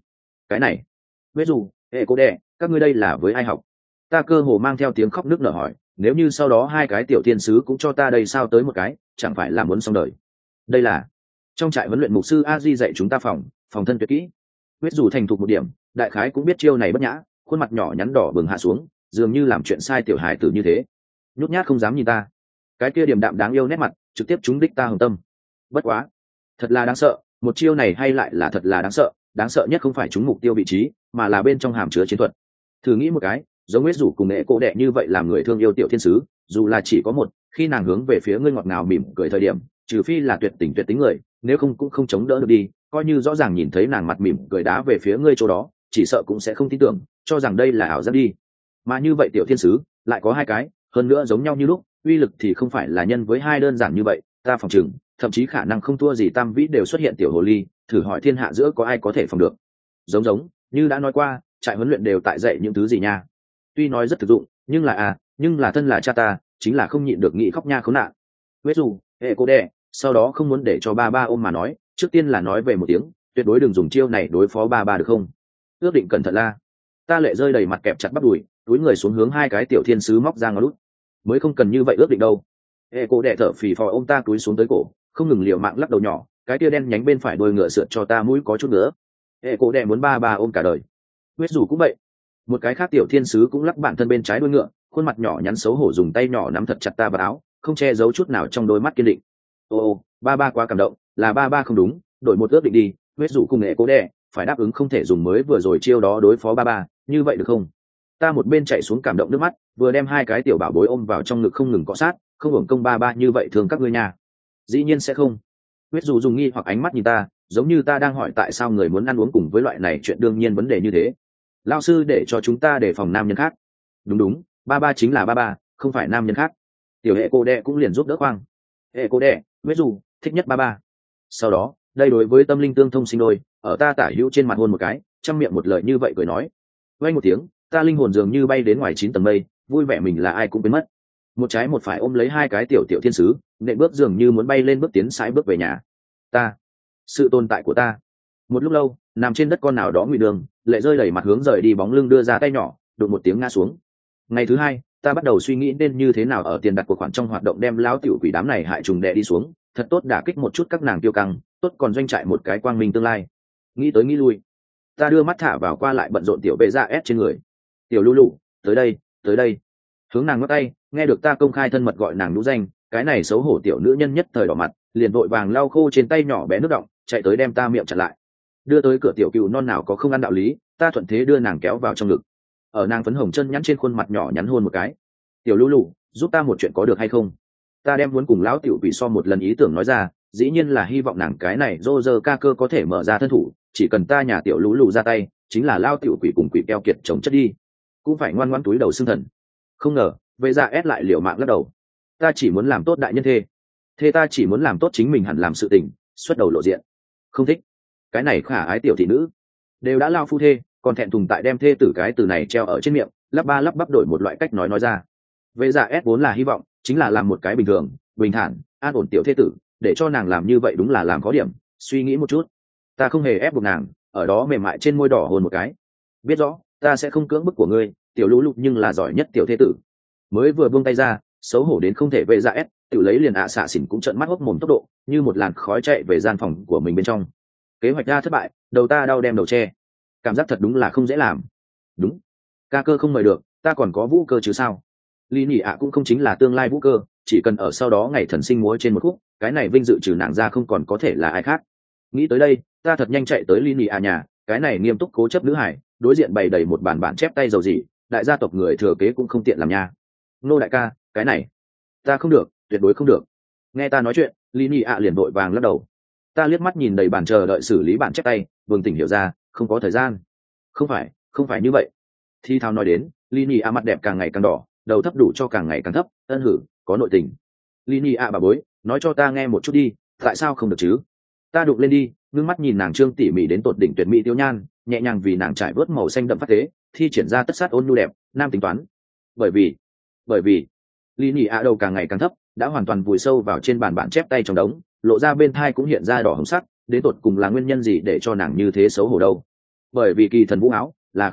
cái này ví dụ hệ cô đẻ các ngươi đây là với ai học? Ta cơ hồ mang theo tiếng khóc nức nở hỏi, nếu như sau đó hai cái tiểu thiên sứ cũng cho ta đây sao tới một cái, chẳng phải là muốn xong đời. Đây là trong trại huấn luyện mục sư a di dạy chúng ta phòng thân tuyệt kỹ. Huyết dù thành thục một điểm, đại khái cũng biết chiêu này bất nhã, khuôn mặt nhỏ nhắn đỏ bừng hạ xuống, dường như làm chuyện sai tiểu hài tử như thế. Nhút nhát không dám nhìn ta, cái kia điềm đạm đáng yêu nét mặt trực tiếp trúng đích ta hồng tâm. Bất quá, thật là đáng sợ, một chiêu này hay lại là thật là đáng sợ nhất không phải trúng mục tiêu vị trí, mà là bên trong hàm chứa chiến thuật. Thử nghĩ một cái, giống Huyết dù cùng nghệ cô đẻ như vậy làm người thương yêu tiểu thiên sứ, dù là chỉ có một, khi nàng hướng về phía ngươi ngọt ngào mỉm cười thời điểm, trừ phi là tuyệt tính người, nếu không cũng không chống đỡ được đi, coi như rõ ràng nhìn thấy nàng mặt mỉm cười đá về phía ngươi chỗ đó, chỉ sợ cũng sẽ không tin tưởng, cho rằng đây là ảo giác đi. Mà như vậy tiểu thiên sứ lại có hai cái, hơn nữa giống nhau như lúc, uy lực thì không phải là nhân với hai đơn giản như vậy, ta phòng chừng thậm chí khả năng không thua gì tam vĩ đều xuất hiện tiểu hồ ly, thử hỏi thiên hạ giữa có ai có thể phòng được. Giống như đã nói qua, trại huấn luyện đều tại dạy những thứ gì nha. Tuy nói rất thực dụng, nhưng là thân là cha ta, chính là không nhịn được nghĩ khóc nha khốn nạn. Huyết dù hệ cô đẻ, sau đó không muốn để cho ba ôm mà nói, trước tiên là nói về một tiếng, tuyệt đối đừng dùng chiêu này đối phó ba được không? Ước định cẩn thận la. Ta lệ rơi đầy mặt kẹp chặt bắp đùi, túi người xuống hướng hai cái tiểu thiên sứ móc ra ngó lút. Mới không cần như vậy ước định đâu. Hệ cô đẻ thở phì phò ôm ta túi xuống tới cổ, không ngừng liều mạng lắc đầu nhỏ, cái tia đen nhánh bên phải đôi ngựa sượt cho ta mũi có chút nữa. Hệ cô đẻ muốn ba ôm cả đời. Huyết dù cũng vậy. Một cái khác tiểu thiên sứ cũng lắc bản thân bên trái đuôi ngựa, khuôn mặt nhỏ nhắn xấu hổ dùng tay nhỏ nắm thật chặt ta vào áo, không che giấu chút nào trong đôi mắt kiên định. Ô ba quá cảm động, là ba không đúng, đổi một ước định đi. Huyết dụ cùng nghệ cố đẻ phải đáp ứng không thể dùng mới vừa rồi chiêu đó đối phó ba, như vậy được không? Ta một bên chạy xuống cảm động nước mắt, vừa đem hai cái tiểu bảo bối ôm vào trong ngực không ngừng cọ sát, không hưởng công ba như vậy thường các ngươi nhà. Dĩ nhiên sẽ không. Huyết dụ dùng nghi hoặc ánh mắt nhìn ta, giống như ta đang hỏi tại sao người muốn ăn uống cùng với loại này chuyện đương nhiên vấn đề như thế. Lao sư để cho chúng ta đề phòng nam nhân khác. Đúng, ba chính là ba, không phải nam nhân khác. Tiểu hệ cô đẻ cũng liền giúp đỡ khoang. Hệ cô đẻ, Huyết dù thích nhất ba. Sau đó, đây đối với tâm linh tương thông sinh đôi, ở ta tả hữu trên mặt hôn một cái, trong miệng một lời như vậy cười nói. Vang một tiếng, ta linh hồn dường như bay đến ngoài 9 tầng mây, vui vẻ mình là ai cũng quên mất. Một trái một phải ôm lấy hai cái tiểu thiên sứ, nện bước dường như muốn bay lên bước tiến sải bước về nhà. Sự tồn tại của ta. Một lúc lâu, nằm trên đất con nào đó ngụy đường, lệ rơi đẩy mặt hướng rời đi bóng lưng đưa ra tay nhỏ, đụng một tiếng ngã xuống. Ngày thứ hai, ta bắt đầu suy nghĩ nên như thế nào ở tiền đặt của khoản trong hoạt động đem lão tiểu quỷ đám này hại trùng đè đi xuống, thật tốt đả kích một chút các nàng tiêu căng, tốt còn doanh trại một cái quang minh tương lai. Nghĩ tới nghĩ lui, ta đưa mắt thả vào qua lại bận rộn tiểu bệ dạ ép trên người. Tiểu Lulu, tới đây. Hướng nàng ngắt tay, nghe được ta công khai thân mật gọi nàng nhũ danh, cái này xấu hổ tiểu nữ nhân nhất thời đỏ mặt, liền vội vàng lau khô trên tay nhỏ bé nước động, chạy tới đem ta miệng chặn lại. Đưa tới cửa tiểu cừu non nào có không ăn đạo lý, ta thuận thế đưa nàng kéo vào trong ngực, ở nàng phấn hồng chân nhắn trên khuôn mặt nhỏ nhắn hôn một cái. Tiểu Lulu, giúp ta một chuyện có được hay không? Ta đem muốn cùng lão tiểu quỷ so một lần ý tưởng nói ra, dĩ nhiên là hy vọng nàng cái này Roger ca cơ có thể mở ra thân thủ, chỉ cần ta nhà tiểu Lulu ra tay, chính là lao tiểu quỷ cùng quỷ keo kiệt chống chất đi, cũng phải ngoan ngoãn túi đầu xương thần. Không ngờ, vậy ra ép lại liều mạng lắc đầu. Ta chỉ muốn làm tốt đại nhân thê ta chỉ muốn làm tốt chính mình hẳn làm sự tình, xuất đầu lộ diện. Không thích cái này khả ái tiểu thị nữ, đều đã lao phu thê, còn thẹn thùng tại đem thê tử cái từ này treo ở trên miệng, lắp bắp đổi một loại cách nói ra. Vậy ra ép vốn là hy vọng chính là làm một cái bình thường, bình thản, an ổn tiểu thê tử, để cho nàng làm như vậy đúng là làm có điểm. Suy nghĩ một chút, ta không hề ép buộc nàng, ở đó mềm mại trên môi đỏ hôn một cái. Biết rõ ta sẽ không cưỡng bức của ngươi, tiểu lũ lục, nhưng là giỏi nhất tiểu thê tử. Mới vừa buông tay ra, xấu hổ đến không thể vệ ra ép, tự lấy liền xạ xỉn cũng trợn mắt hốc mồm tốc độ, như một làn khói chạy về gian phòng của mình bên trong. Kế hoạch ra thất bại, đầu ta đau đem đầu che, cảm giác thật đúng là không dễ làm. Đúng, ca cơ không mời được, ta còn có vũ cơ chứ sao? Lý Nhị cũng không chính là tương lai vũ cơ, chỉ cần ở sau đó ngày thần sinh múa trên một khúc, cái này vinh dự trừ nàng ra không còn có thể là ai khác. Nghĩ tới đây, ta thật nhanh chạy tới Lý Nhị nhà, cái này nghiêm túc cố chấp nữ hải, đối diện bày đầy một bản bản chép tay dầu gì, đại gia tộc người thừa kế cũng không tiện làm nha. Nô đại ca, cái này ta không được, tuyệt đối không được. Nghe ta nói chuyện, Lý Nhị liền vội vàng lắc đầu. Ta liếc mắt nhìn đầy bàn chờ đợi xử lý bản chép tay, vương tỉnh hiểu ra, không có thời gian. Không phải như vậy. Thi thao nói đến, Lý Nhị mặt đẹp càng ngày càng đỏ, đầu thấp đủ cho càng ngày càng thấp, ân hử, có nội tình. Lý Nhị bà bối, nói cho ta nghe một chút đi, tại sao không được chứ? Ta đụng lên đi, ngưng mắt nhìn nàng trương tỉ mỉ đến tột đỉnh tuyệt mỹ tiêu nhan, nhẹ nhàng vì nàng trải vớt màu xanh đậm phát tế, thi triển ra tất sát ôn nhu đẹp, nam tính toán. Bởi vì Lý Nhị đầu càng ngày càng thấp, đã hoàn toàn vùi sâu vào trên bàn bản chép tay trong đống, lộ ra bên thai cũng hiện ra đỏ hồng sắc, đến tột cùng là nguyên nhân gì để cho nàng như thế xấu hổ đâu? bởi vì kỳ thần vũ áo là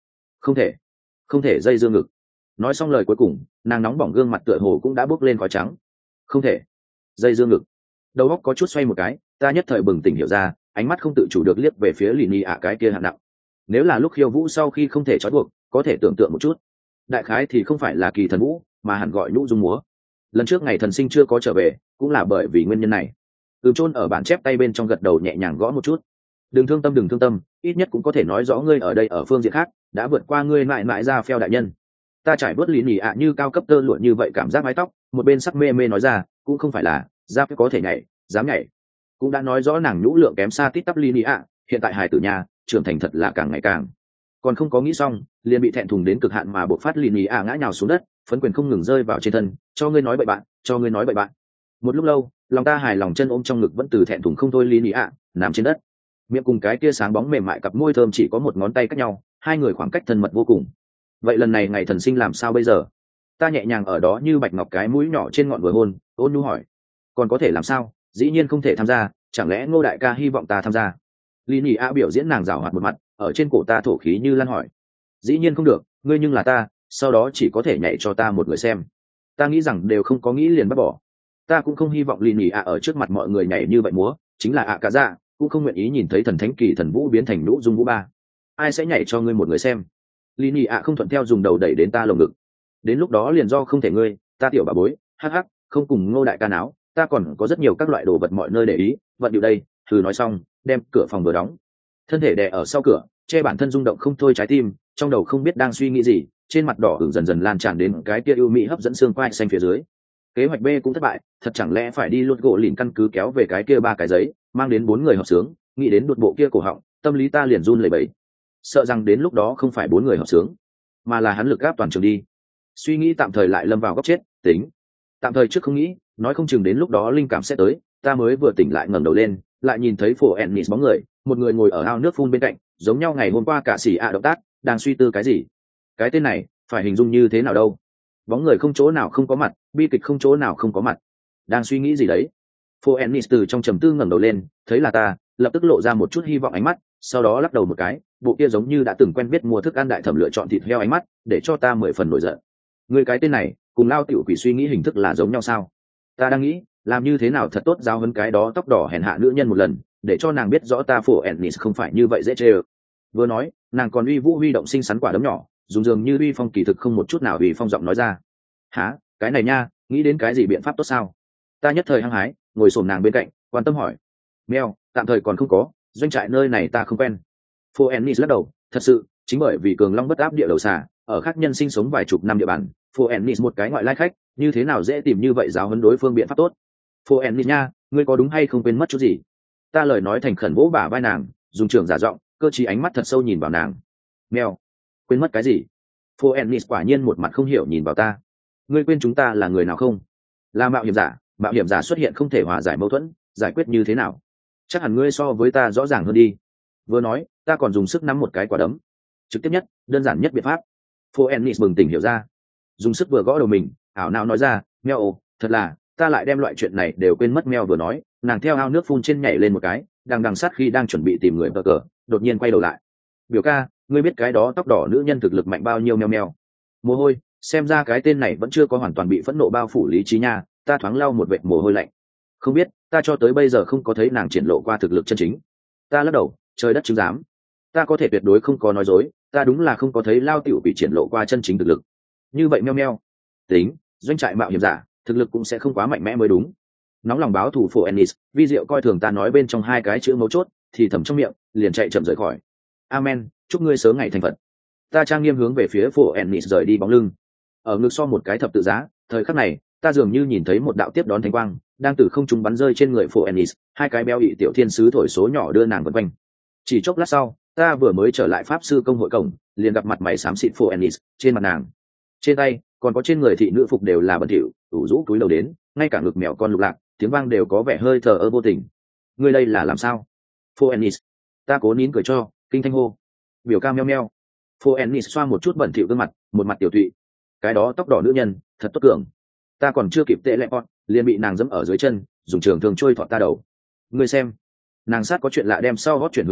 không thể dây dưa ngực. Nói xong lời cuối cùng, nàng nóng bỏng gương mặt tựa hồ cũng đã bốc lên khói trắng. Không thể dây dưa ngực. Đầu óc có chút xoay một cái, ta nhất thời bừng tỉnh hiểu ra, ánh mắt không tự chủ được liếc về phía lì ạ cái kia hạng nặng. Nếu là lúc khiêu vũ sau khi không thể trói buộc, có thể tưởng tượng một chút. Đại khái thì không phải là kỳ thần vũ, mà hẳn gọi nhũ dung múa. Lần trước ngày thần sinh chưa có trở về, cũng là bởi vì nguyên nhân này. Chôn ở bản chép tay bên trong gật đầu nhẹ nhàng gõ một chút. Đừng thương tâm, ít nhất cũng có thể nói rõ ngươi ở đây ở phương diện khác đã vượt qua ngươi mãi mãi ra phèo đại nhân. Ta trải bớt lì ạ như cao cấp tơ lụa như vậy cảm giác mái tóc, một bên sắc mê mê nói ra, cũng không phải là ra có thể nhảy, dám nhảy. Cũng đã nói rõ nàng nhũ lượng kém xa tít tắp lì ạ, hiện tại hài tử nhà trưởng thành thật là càng ngày càng. Còn không có nghĩ xong, liền bị thẹn thùng đến cực hạn mà bộc phát lì ạ ngã nhào xuống đất, phấn quyền không ngừng rơi vào trên thân, cho ngươi nói bậy bạn. Một lúc lâu, lòng ta hài lòng chân ôm trong ngực vẫn từ thẹn thùng không thôi lì ạ, nằm trên đất. Miệng cùng cái kia sáng bóng mềm mại cặp môi thơm chỉ có một ngón tay cách nhau, hai người khoảng cách thân mật vô cùng. Vậy lần này ngày thần sinh làm sao bây giờ? Ta nhẹ nhàng ở đó như bạch ngọc cái mũi nhỏ trên ngọn vừa hôn, ôn nhu hỏi. Còn có thể làm sao? Dĩ nhiên không thể tham gia, chẳng lẽ Ngô đại ca hy vọng ta tham gia? Lý A biểu diễn nàng giảo hoạt một mặt, ở trên cổ ta thổ khí như lan hỏi. Dĩ nhiên không được, ngươi nhưng là ta, sau đó chỉ có thể nhảy cho ta một người xem. Ta nghĩ rằng đều không có nghĩ liền bắt bỏ. Ta cũng không hy vọng Lý A ở trước mặt mọi người nhảy như vậy múa, chính là cả dạ, cũng không nguyện ý nhìn thấy thần thánh kỳ thần vũ biến thành nhũ dung vũ ba. Ai sẽ nhảy cho ngươi một người xem? Lý không thuận theo dùng đầu đẩy đến ta lồng ngực. Đến lúc đó liền do không thể ngươi, ta tiểu bà bối, hắc, không cùng Ngô đại ca náo, ta còn có rất nhiều các loại đồ vật mọi nơi để ý, vận điệu đây. Thử nói xong, đem cửa phòng vừa đóng, thân thể đè ở sau cửa, che bản thân rung động không thôi trái tim, trong đầu không biết đang suy nghĩ gì, trên mặt đỏ ửng dần dần lan tràn đến cái tia ưu mỹ hấp dẫn xương quai xanh phía dưới. Kế hoạch B cũng thất bại, thật chẳng lẽ phải đi lột gỗ lìn căn cứ kéo về cái kia 3 cái giấy, mang đến 4 người hợp sướng, nghĩ đến đột bộ kia cổ họng, tâm lý ta liền run lẩy bẩy. Sợ rằng đến lúc đó không phải 4 người hợp sướng, mà là hắn lực áp toàn trường đi. Suy nghĩ tạm thời lại lâm vào góc chết, tính. Tạm thời trước không nghĩ, nói không chừng đến lúc đó linh cảm sẽ tới, ta mới vừa tỉnh lại ngẩng đầu lên, lại nhìn thấy phổ ennis bóng người, một người ngồi ở ao nước phun bên cạnh, giống nhau ngày hôm qua cả xỉ động tác, đang suy tư cái gì. Cái tên này, phải hình dung như thế nào đâu? Bóng người không chỗ nào không có mặt, bi kịch không chỗ nào không có mặt. Đang suy nghĩ gì đấy? Phổ ennis từ trong trầm tư ngẩng đầu lên, thấy là ta, lập tức lộ ra một chút hy vọng ánh mắt, sau đó lắc đầu một cái, bộ kia giống như đã từng quen biết mua thức ăn đại thẩm lựa chọn thịt heo ánh mắt, để cho ta 10 phần nổi giận. Người cái tên này, cùng lao tiểu quỷ suy nghĩ hình thức là giống nhau sao? Ta đang nghĩ, làm như thế nào thật tốt giao hấn cái đó tóc đỏ hèn hạ nữ nhân một lần, để cho nàng biết rõ ta phổ ennis không phải như vậy dễ chê ơ. Vừa nói, nàng còn uy vũ huy động xinh xắn quả đấm nhỏ, dùng dường như uy phong kỳ thực không một chút nào uy phong giọng nói ra. Hả, cái này nha, nghĩ đến cái gì biện pháp tốt sao? Ta nhất thời hăng hái, ngồi xổm nàng bên cạnh, quan tâm hỏi. Mèo, tạm thời còn không có, doanh trại nơi này ta không quen. Phổ ennis lắc đầu, thật sự, chính bởi vì cường long bất áp địa đầu xà, ở khác nhân sinh sống vài chục năm địa bàn, phổ ennis một cái ngoại lai khách, như thế nào dễ tìm như vậy giáo huấn đối phương biện pháp tốt. Phổ ennis nha, ngươi có đúng hay không quên mất chút gì? Ta lời nói thành khẩn vỗ bả vai nàng, dùng trường giả giọng, cơ trí ánh mắt thật sâu nhìn vào nàng. Mèo, quên mất cái gì? Phổ ennis quả nhiên một mặt không hiểu nhìn vào ta. Ngươi quên chúng ta là người nào không? Là mạo hiểm giả xuất hiện không thể hòa giải mâu thuẫn, giải quyết như thế nào? Chắc hẳn ngươi so với ta rõ ràng hơn đi. Vừa nói, ta còn dùng sức nắm một cái quả đấm. Trực tiếp nhất, đơn giản nhất biện pháp. Phổ ennis bừng tỉnh hiểu ra, dùng sức vừa gõ đầu mình, ảo não nói ra, mèo, thật là, ta lại đem loại chuyện này đều quên mất. Mèo vừa nói, nàng theo ao nước phun trên nhảy lên một cái, đằng sát khi đang chuẩn bị tìm người vờ cờ, đột nhiên quay đầu lại. Biểu ca, ngươi biết cái đó tóc đỏ nữ nhân thực lực mạnh bao nhiêu? Mèo. Mồ hôi, xem ra cái tên này vẫn chưa có hoàn toàn bị phẫn nộ bao phủ lý trí nha. Ta thoáng lau một vệt mồ hôi lạnh. Không biết, ta cho tới bây giờ không có thấy nàng triển lộ qua thực lực chân chính. Ta lắc đầu, trời đất chứng giám. Ta có thể tuyệt đối không có nói dối, ta đúng là không có thấy lao tiểu bị triển lộ qua chân chính thực lực. Như vậy meo, tính, doanh trại mạo hiểm giả, thực lực cũng sẽ không quá mạnh mẽ mới đúng. Nóng lòng báo thù phổ ennis, vi diệu coi thường ta nói bên trong 2 cái chữ mấu chốt, thì thầm trong miệng, liền chạy chậm rời khỏi. Amen, chúc ngươi sớm ngày thành Phật. Ta trang nghiêm hướng về phía phổ ennis rời đi bóng lưng. Ở ngực so một cái thập tự giá, thời khắc này, ta dường như nhìn thấy một đạo tiếp đón thánh quang, đang từ không trung bắn rơi trên người phổ ennis, 2 cái béo ị tiểu thiên sứ thổi số nhỏ đưa nàng vần quanh. Chỉ chốc lát sau, ta vừa mới trở lại pháp sư công hội cổng, liền gặp mặt mày xám xịt phổ ennis, trên mặt nàng, trên tay, còn có trên người thị nữ phục đều là bẩn thỉu, ủ rũ cúi đầu đến, ngay cả ngực mèo con lục lạc, tiếng vang đều có vẻ hơi thờ ơ vô tình. Ngươi đây là làm sao? Phổ ennis. Ta cố nín cười cho, kinh thanh hô. Biểu ca meo. Phổ ennis xoa một chút bẩn thỉu gương mặt, một mặt tiểu thụy. Cái đó tóc đỏ nữ nhân, thật tốt cường. Ta còn chưa kịp tệ lẹ bọn, liền bị nàng giẫm ở dưới chân, dùng trường thương trôi thọt ta đầu. Ngươi xem, nàng sát có chuyện lạ đem sau gót chuyển hướng ta,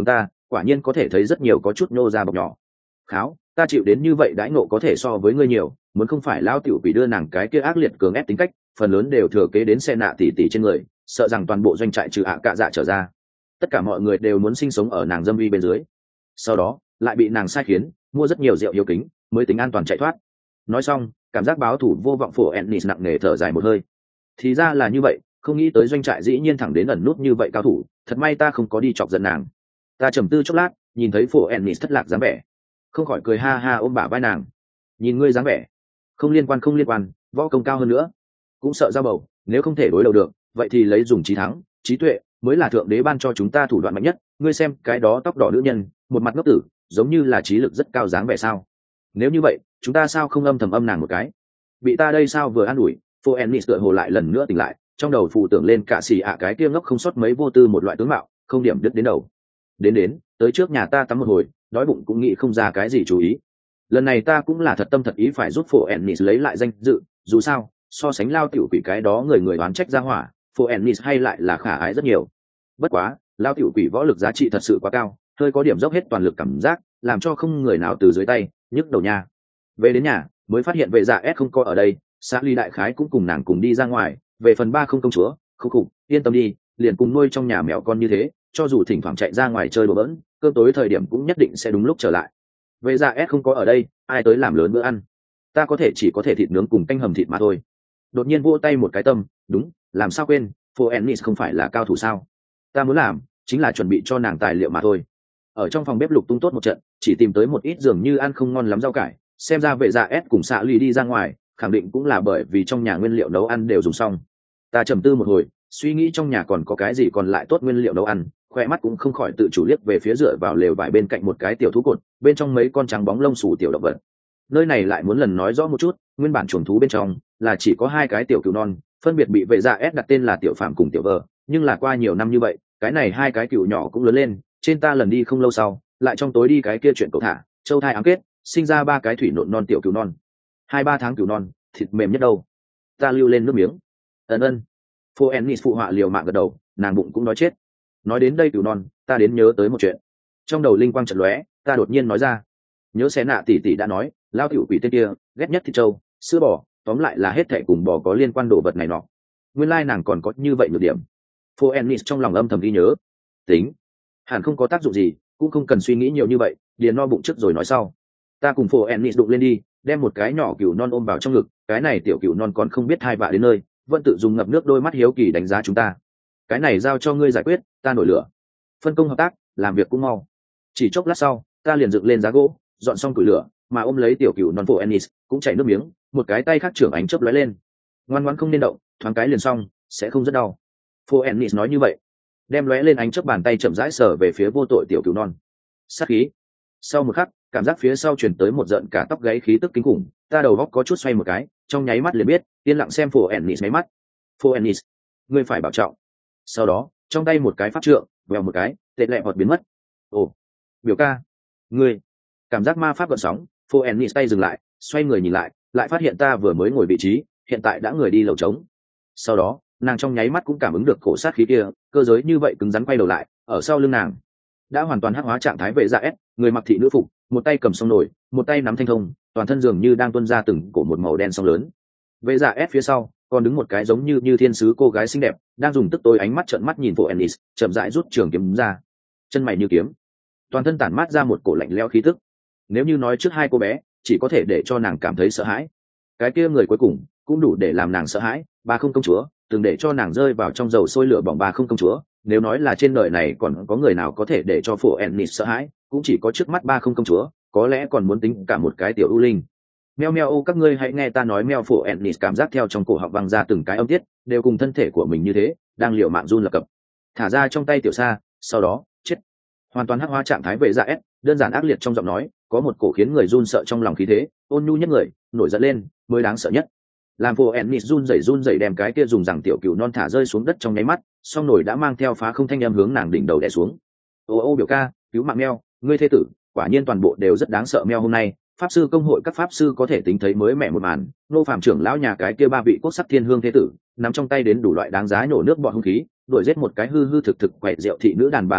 quả nhiên có thể thấy rất nhiều có chút nhô ra bọc nhỏ. Kháo, ta chịu đến như vậy đãi ngộ có thể so với ngươi nhiều, muốn không phải lao tiểu quỷ đưa nàng cái kia ác liệt cường ép tính cách, phần lớn đều thừa kế đến xe nạ tỷ tỷ trên người, sợ rằng toàn bộ doanh trại trừ cạ dạ trở ra, tất cả mọi người đều muốn sinh sống ở nàng dâm uy bên dưới. Sau đó lại bị nàng sai khiến mua rất nhiều rượu hiếu kính mới tính an toàn chạy thoát. Nói xong, cảm giác báo thủ vô vọng phổ Ennis nặng nề thở dài một hơi. Thì ra là như vậy, không nghĩ tới doanh trại dĩ nhiên thẳng đến ẩn nút như vậy cao thủ, thật may ta không có đi chọc giận nàng. Ta trầm tư chốc lát, nhìn thấy phổ Ennis thất lạc dáng vẻ, không khỏi cười ha ha ôm bả vai nàng. Nhìn ngươi dáng vẻ, không liên quan, võ công cao hơn nữa, cũng sợ giao bầu, nếu không thể đối đầu được, vậy thì lấy dùng trí thắng, trí tuệ mới là thượng đế ban cho chúng ta thủ đoạn mạnh nhất. Ngươi xem cái đó tóc đỏ nữ nhân, một mặt ngốc tử, giống như là trí lực rất cao dáng vẻ sao? Nếu như vậy, chúng ta sao không âm thầm âm nàng một cái? Bị ta đây sao vừa an ủi, Phô Ennis tựa hồ lại lần nữa tỉnh lại, trong đầu phụ tưởng lên cả xì cái kia ngốc không sót mấy vô tư một loại tướng mạo, không điểm đứt đến đầu. Đến, tới trước nhà ta tắm một hồi, đói bụng cũng nghĩ không ra cái gì chú ý. Lần này ta cũng là thật tâm thật ý phải giúp Phô Ennis lấy lại danh dự, dù sao, so sánh lao tiểu quỷ cái đó người đoán trách ra hỏa, Phô Ennis hay lại là khả ái rất nhiều. Bất quá, lao tiểu quỷ võ lực giá trị thật sự quá cao, hơi có điểm dốc hết toàn lực cảm giác, làm cho không người nào từ dưới tay nhức đầu nha. Về đến nhà mới phát hiện vệ dạ s không có ở đây, xã ly đại khái cũng cùng nàng cùng đi ra ngoài. Về phần ba không công chúa, không khủng, yên tâm đi, liền cùng nuôi trong nhà mèo con như thế, cho dù thỉnh thoảng chạy ra ngoài chơi đùa bỡn, cơm tối thời điểm cũng nhất định sẽ đúng lúc trở lại. Vệ dạ s không có ở đây, ai tới làm lớn bữa ăn, ta chỉ có thể thịt nướng cùng canh hầm thịt mà thôi. Đột nhiên vỗ tay một cái tâm, đúng, làm sao quên, Phô Ennis không phải là cao thủ sao? Ta muốn làm chính là chuẩn bị cho nàng tài liệu mà thôi. Ở trong phòng bếp lục tung tốt một trận, chỉ tìm tới một ít dường như ăn không ngon lắm rau cải, xem ra vệ dạ s cùng xạ ly đi ra ngoài khẳng định cũng là bởi vì trong nhà nguyên liệu nấu ăn đều dùng xong. Ta trầm tư một hồi, suy nghĩ trong nhà còn có cái gì còn lại tốt nguyên liệu nấu ăn, khoe mắt cũng không khỏi tự chủ liếc về phía dựa vào lều vải bên cạnh một cái tiểu thú cột, bên trong mấy con trắng bóng lông xù tiểu động vật. Nơi này lại muốn lần nói rõ một chút, nguyên bản chuồng thú bên trong là chỉ có hai cái tiểu cừu non, phân biệt bị vệ dạ s đặt tên là tiểu phạm cùng tiểu vợ, nhưng là qua nhiều năm như vậy, cái này hai cái cừu nhỏ cũng lớn lên, trên ta lần đi không lâu sau, lại trong tối đi cái kia chuyện cậu thả châu thai ám kết, sinh ra ba cái thủy nộn non tiểu cừu non. 2-3 tháng cừu non, thịt mềm nhất đâu. Ta lưu lên nước miếng. Ân. Phô Ennis phụ họa liều mạng gật đầu, nàng bụng cũng nói chết. Nói đến đây cừu non, ta đến nhớ tới một chuyện. Trong đầu linh quang chợt lóe, ta đột nhiên nói ra. Nhớ xé nạ tỷ tỷ đã nói, lao tiểu quỷ tên kia, ghét nhất thịt trâu, sữa bò, tóm lại là hết thảy cùng bò có liên quan đồ vật này nọ. Nguyên lai nàng còn có như vậy nhược điểm. Phô Ennis trong lòng âm thầm ghi nhớ. Tính, hẳn không có tác dụng gì, cũng không cần suy nghĩ nhiều như vậy, điền no bụng trước rồi nói sau. Ta cùng Phô Ennis đụng lên đi, đem một cái nhỏ cừu non ôm vào trong ngực, cái này tiểu cừu non còn không biết hai vạ đến nơi, vẫn tự dùng ngập nước đôi mắt hiếu kỳ đánh giá chúng ta. Cái này giao cho ngươi giải quyết, ta nổi lửa. Phân công hợp tác, làm việc cũng mau. Chỉ chốc lát sau, ta liền dựng lên giá gỗ, dọn xong củi lửa, mà ôm lấy tiểu cừu non Phô Ennis, cũng chảy nước miếng, một cái tay khác trưởng ánh chớp lóe lên. Ngoan ngoãn không nên động, thoáng cái liền xong, sẽ không rất đau. Phô Ennis nói như vậy, đem lóe lên ánh chớp bàn tay chậm rãi sờ về phía vô tội tiểu cừu non. Sát khí. Sau một khắc, cảm giác phía sau truyền tới một giận cả tóc gáy khí tức kinh khủng, ta đầu góc có chút xoay một cái, trong nháy mắt liền biết, yên lặng xem Phô Ennis mấy mắt. Phô Ennis, ngươi phải bảo trọng. Sau đó, trong tay một cái pháp trượng, vèo một cái, tệ lẹ hoặc biến mất. Ồ, biểu ca, ngươi. Cảm giác ma pháp gợn sóng, Phô Ennis tay dừng lại, xoay người nhìn lại, lại phát hiện ta vừa mới ngồi vị trí, hiện tại đã người đi lầu trống. Sau đó, nàng trong nháy mắt cũng cảm ứng được cổ sát khí kia, cơ giới như vậy cứng rắn quay đầu lại, ở sau lưng nàng đã hoàn toàn hắc hóa trạng thái vệ dạ s, người mặc thị nữ phục, một tay cầm song nổi, một tay nắm thanh thông, toàn thân dường như đang tuôn ra từng cổ một màu đen song lớn. Vệ dạ s phía sau còn đứng một cái giống như thiên sứ cô gái xinh đẹp, đang dùng tức tối ánh mắt trợn mắt nhìn Phô Ennis, chậm rãi rút trường kiếm ra, chân mày như kiếm, toàn thân tản mát ra một cổ lạnh lẽo khí tức. Nếu như nói trước hai cô bé chỉ có thể để cho nàng cảm thấy sợ hãi, cái kia người cuối cùng cũng đủ để làm nàng sợ hãi. Ba không công chúa từng để cho nàng rơi vào trong dầu sôi lửa bỏng. Ba không công chúa, nếu nói là trên đời này còn có người nào có thể để cho Phổ Ennis sợ hãi, cũng chỉ có trước mắt ba không công chúa, có lẽ còn muốn tính cả một cái tiểu ưu linh. Meo meo ô, các ngươi hãy nghe ta nói. Meo. Phổ Ennis cảm giác theo trong cổ họng vang ra từng cái âm tiết, đều cùng thân thể của mình như thế, đang liều mạng run lập cập. Thả ra trong tay tiểu sa, sau đó chết. Hoàn toàn hắc hóa trạng thái vệ dạ s, đơn giản ác liệt trong giọng nói, có một cổ khiến người run sợ trong lòng khí thế, ôn nhu nhất người, nổi giận lên mới đáng sợ nhất. Làm Phổ Ennis run rẩy đem cái kia dùng rằng tiểu cừu non thả rơi xuống đất trong nháy mắt, song nổi đã mang theo phá không thanh âm hướng nàng đỉnh đầu đè xuống. Ô biểu ca, cứu mạng Meo, ngươi thê tử, quả nhiên toàn bộ đều rất đáng sợ. Meo, hôm nay pháp sư công hội các pháp sư có thể tính thấy mới mẻ một màn, nô phạm trưởng lão nhà cái kia ba vị quốc sắc thiên hương thế tử, nắm trong tay đến đủ loại đáng giá nổ nước bọt hung khí, đuổi giết một cái hư hư thực thực quậy rượu thị nữ đàn bà xinh đẹp,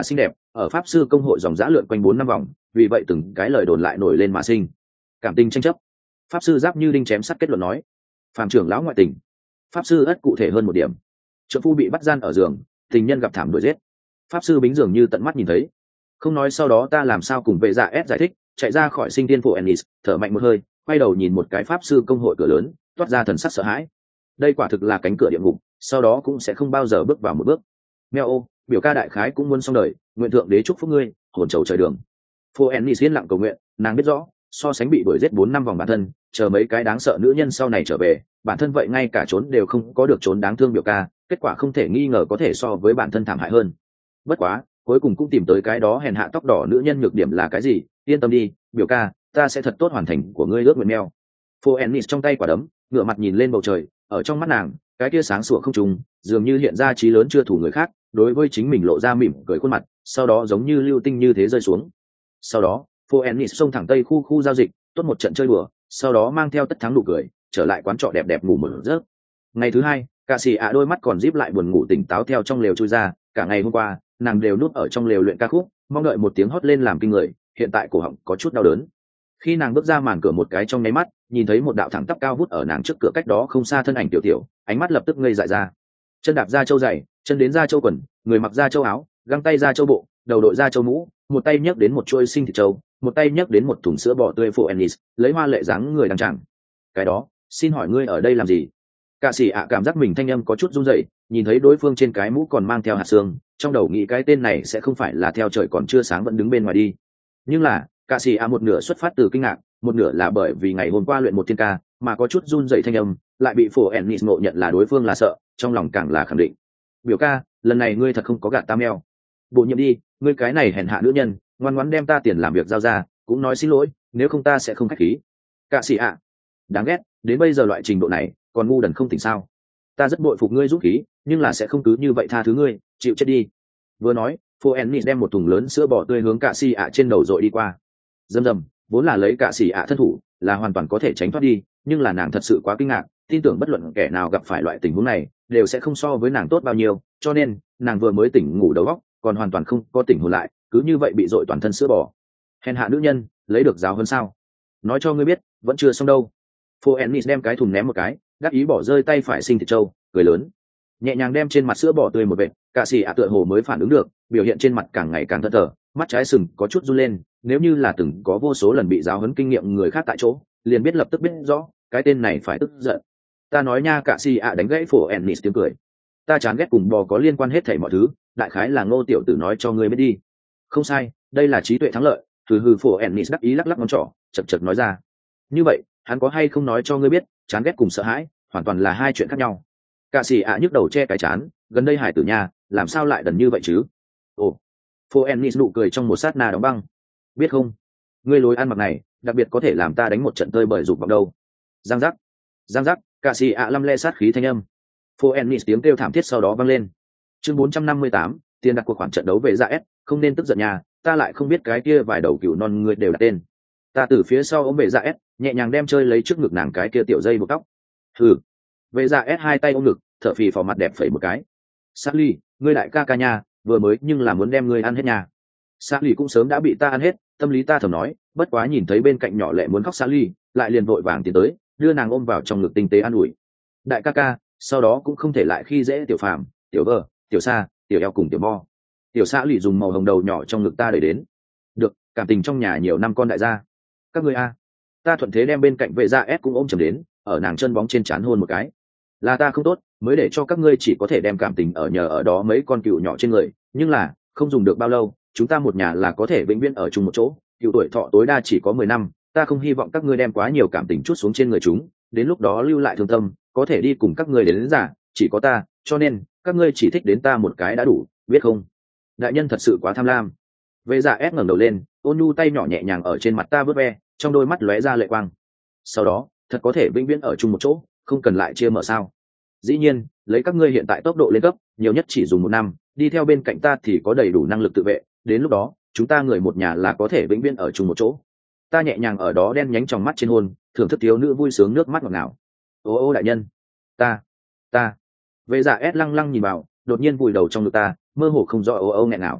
ở pháp sư công hội dòng dã lượn quanh 4-5 vòng, vì vậy từng cái lời đồn lại nổi lên mà sinh. Cảm tình tranh chấp. Pháp sư Giáp Như Đinh chém sắt kết luận nói. Phàm trưởng lão ngoại tình. Pháp sư Ất cụ thể hơn một điểm. Trợ phu bị bắt gian ở giường, tình nhân gặp thảm đuổi giết. Pháp sư Bính dường như tận mắt nhìn thấy. Không nói sau đó ta làm sao cùng vệ dạ S giải thích, chạy ra khỏi sinh tiên phụ Ennis, thở mạnh một hơi, quay đầu nhìn một cái pháp sư công hội cửa lớn, toát ra thần sắc sợ hãi. Đây quả thực là cánh cửa địa ngục, sau đó cũng sẽ không bao giờ bước vào một bước. Meo, biểu ca đại khái cũng muốn xong đời, nguyện thượng đế chúc phúc ngươi, hồn trầu trời đường. Phụ Ennis yên lặng cầu nguyện, nàng biết rõ, so sánh bị đuổi giết 4-5 vòng bản thân, chờ mấy cái đáng sợ nữ nhân sau này trở về, bản thân vậy ngay cả trốn đều không có được trốn đáng thương biểu ca, kết quả không thể nghi ngờ có thể so với bản thân thảm hại hơn. Bất quá, cuối cùng cũng tìm tới cái đó hèn hạ tóc đỏ nữ nhân nhược điểm là cái gì, yên tâm đi, biểu ca, ta sẽ thật tốt hoàn thành của ngươi ước nguyện Meo. Phụ Ennis trong tay quả đấm, ngửa mặt nhìn lên bầu trời, ở trong mắt nàng, cái kia sáng sủa không trùng, dường như hiện ra trí lớn chưa thủ người khác, đối với chính mình lộ ra mỉm cười khuôn mặt, sau đó giống như lưu tinh như thế rơi xuống. Sau đó, Phoenix xông thẳng tây khu giao dịch, tốt một trận chơi đùa, sau đó mang theo tất thắng nụ cười, trở lại quán trọ đẹp đẹp ngủ một giấc. Ngày thứ hai, Cạ Sĩ ạ đôi mắt còn díp lại buồn ngủ tỉnh táo theo trong lều chui ra, cả ngày hôm qua, nàng đều núp ở trong lều luyện ca khúc, mong đợi một tiếng hót lên làm kinh người, hiện tại cổ họng có chút đau đớn. Khi nàng bước ra màn cửa một cái trong nháy mắt, nhìn thấy một đạo thẳng tắp cao vút ở nàng trước cửa cách đó không xa thân ảnh tiểu tiểu, ánh mắt lập tức ngây dại ra. Chân đạp ra châu giày, chân đến ra châu quần, người mặc ra châu áo, găng tay ra châu bộ, đầu đội ra châu mũ, một tay nhấc đến một chuôi sinh thịt châu, một tay nhấc đến một thùng sữa bò tươi phụ Ennis, lấy hoa lệ dáng người đằng chẳng. Cái đó, xin hỏi ngươi ở đây làm gì? Cạ Sĩ ạ cảm giác mình thanh âm có chút run rẩy, nhìn thấy đối phương trên cái mũ còn mang theo hạt xương, trong đầu nghĩ cái tên này sẽ không phải là theo trời còn chưa sáng vẫn đứng bên ngoài đi. Nhưng là, Cạ Sĩ ạ một nửa xuất phát từ kinh ngạc, một nửa là bởi vì ngày hôm qua luyện một thiên ca, mà có chút run rẩy thanh âm, lại bị phụ Ennis ngộ nhận là đối phương là sợ, trong lòng càng là khẳng định. Biểu ca, lần này ngươi thật không có gạt ta Meo. Bổ nhiệm đi, ngươi cái này hèn hạ nữ nhân, ngoan ngoãn đem ta tiền làm việc giao ra, cũng nói xin lỗi, nếu không ta sẽ không khách khí. Cạ Sĩ ạ, đáng ghét, đến bây giờ loại trình độ này, còn ngu đần không tỉnh sao? Ta rất bội phục ngươi dũng khí, nhưng là sẽ không cứ như vậy tha thứ ngươi, chịu chết đi. Vừa nói, Phoenix đem một thùng lớn sữa bò tươi hướng Cạ Sĩ ạ trên đầu dội đi qua. Dầm dầm, vốn là lấy Cạ Sĩ ạ thân thủ, là hoàn toàn có thể tránh thoát đi, nhưng là nàng thật sự quá kinh ngạc, tin tưởng bất luận kẻ nào gặp phải loại tình huống này, đều sẽ không so với nàng tốt bao nhiêu, cho nên, nàng vừa mới tỉnh ngủ đầu óc, còn hoàn toàn không có tỉnh hồn lại, cứ như vậy bị dội toàn thân sữa bò. Hèn hạ nữ nhân, lấy được giáo hơn sao? Nói cho ngươi biết, vẫn chưa xong đâu. Phoenix đem cái thùng ném một cái, đắc ý bỏ rơi tay phải sinh thịt trâu, cười lớn, nhẹ nhàng đem trên mặt sữa bò tươi một vệt. Cạ Sĩ ạ tựa hồ mới phản ứng được, biểu hiện trên mặt càng ngày càng thẫn thờ, mắt trái sừng có chút run lên. Nếu như là từng có vô số lần bị giáo huấn kinh nghiệm người khác tại chỗ, liền biết lập tức biết rõ cái tên này phải tức giận. Ta nói nha, Cạ Sĩ ạ đánh gãy Phoenix tiếng cười. Ta chán ghét cùng bò có liên quan hết thảy mọi thứ, đại khái là Ngô tiểu tử nói cho ngươi biết đi. Không sai, đây là trí tuệ thắng lợi. Hừ Phoenix đắc ý lắc lắc ngón trỏ, chật chật nói ra. Như vậy, hắn có hay không nói cho ngươi biết, chán ghét cùng sợ hãi hoàn toàn là hai chuyện khác nhau. Cạ Sĩ ạ nhức đầu che cái chán, gần đây hải tử nha, làm sao lại đần như vậy chứ? Ồ, Phoenix nụ cười trong một sát na đóng băng. Biết không, ngươi lối ăn mặc này, đặc biệt có thể làm ta đánh một trận tơi bời dục vọng đâu. Giang giác, Cạ Sĩ ạ lăm le sát khí thanh âm. Phoenix tiếng kêu thảm thiết sau đó vang lên. Chương 458, tiền đặt cuộc khoản trận đấu về ra S, không nên tức giận nha, ta lại không biết cái kia vài đầu cừu non người đều đặt tên. Ta từ phía sau ôm về ra S, nhẹ nhàng đem chơi lấy trước ngực nàng cái kia tiểu dây buộc tóc. Hừ. Về ra S hai tay ôm ngực, thở phì phò mặt đẹp phẩy một cái. Sally, ngươi đại ca ca nha, vừa mới nhưng là muốn đem ngươi ăn hết nha. Sally cũng sớm đã bị ta ăn hết, tâm lý ta thầm nói, bất quá nhìn thấy bên cạnh nhỏ lệ muốn khóc Sally, lại liền vội vàng tiến tới, đưa nàng ôm vào trong ngực tinh tế an ủi. Đại ca ca, sau đó cũng không thể lại khi dễ tiểu phàm, tiểu vợ, tiểu sa, tiểu eo cùng tiểu mo. Tiểu xã lì dùng màu hồng đầu nhỏ trong ngực ta đẩy đến. Được, cảm tình trong nhà nhiều năm con đại gia. Các ngươi a. Ta thuận thế đem bên cạnh vệ gia S cũng ôm chầm đến, ở nàng chân bóng trên trán hôn một cái. Là ta không tốt, mới để cho các ngươi chỉ có thể đem cảm tình ở nhờ ở đó mấy con cừu nhỏ trên người, nhưng là không dùng được bao lâu, chúng ta một nhà là có thể vĩnh viễn ở chung một chỗ. Cựu tuổi thọ tối đa chỉ có 10 năm, ta không hy vọng các ngươi đem quá nhiều cảm tình chút xuống trên người chúng, đến lúc đó lưu lại thương tâm, có thể đi cùng các ngươi đến già, chỉ có ta, cho nên các ngươi chỉ thích đến ta một cái đã đủ, biết không? Đại nhân thật sự quá tham lam. Vệ dạ ép ngẩng đầu lên, ôn nhu tay nhỏ nhẹ nhàng ở trên mặt ta vớt ve, trong đôi mắt lóe ra lệ quang. Sau đó, thật có thể vĩnh viễn ở chung một chỗ, không cần lại chia mở sao? Dĩ nhiên, lấy các ngươi hiện tại tốc độ lên cấp, nhiều nhất chỉ dùng 1 năm, đi theo bên cạnh ta thì có đầy đủ năng lực tự vệ, đến lúc đó, chúng ta người một nhà là có thể vĩnh viễn ở chung một chỗ. Ta nhẹ nhàng ở đó đen nhánh trong mắt trên hôn, thưởng thức thiếu nữ vui sướng nước mắt ngọt ngào. Ô đại nhân, ta. Vệ dạ ép lăng lăng nhìn vào, đột nhiên vùi đầu trong ngực ta, mơ hồ không rõ nghẹn nào.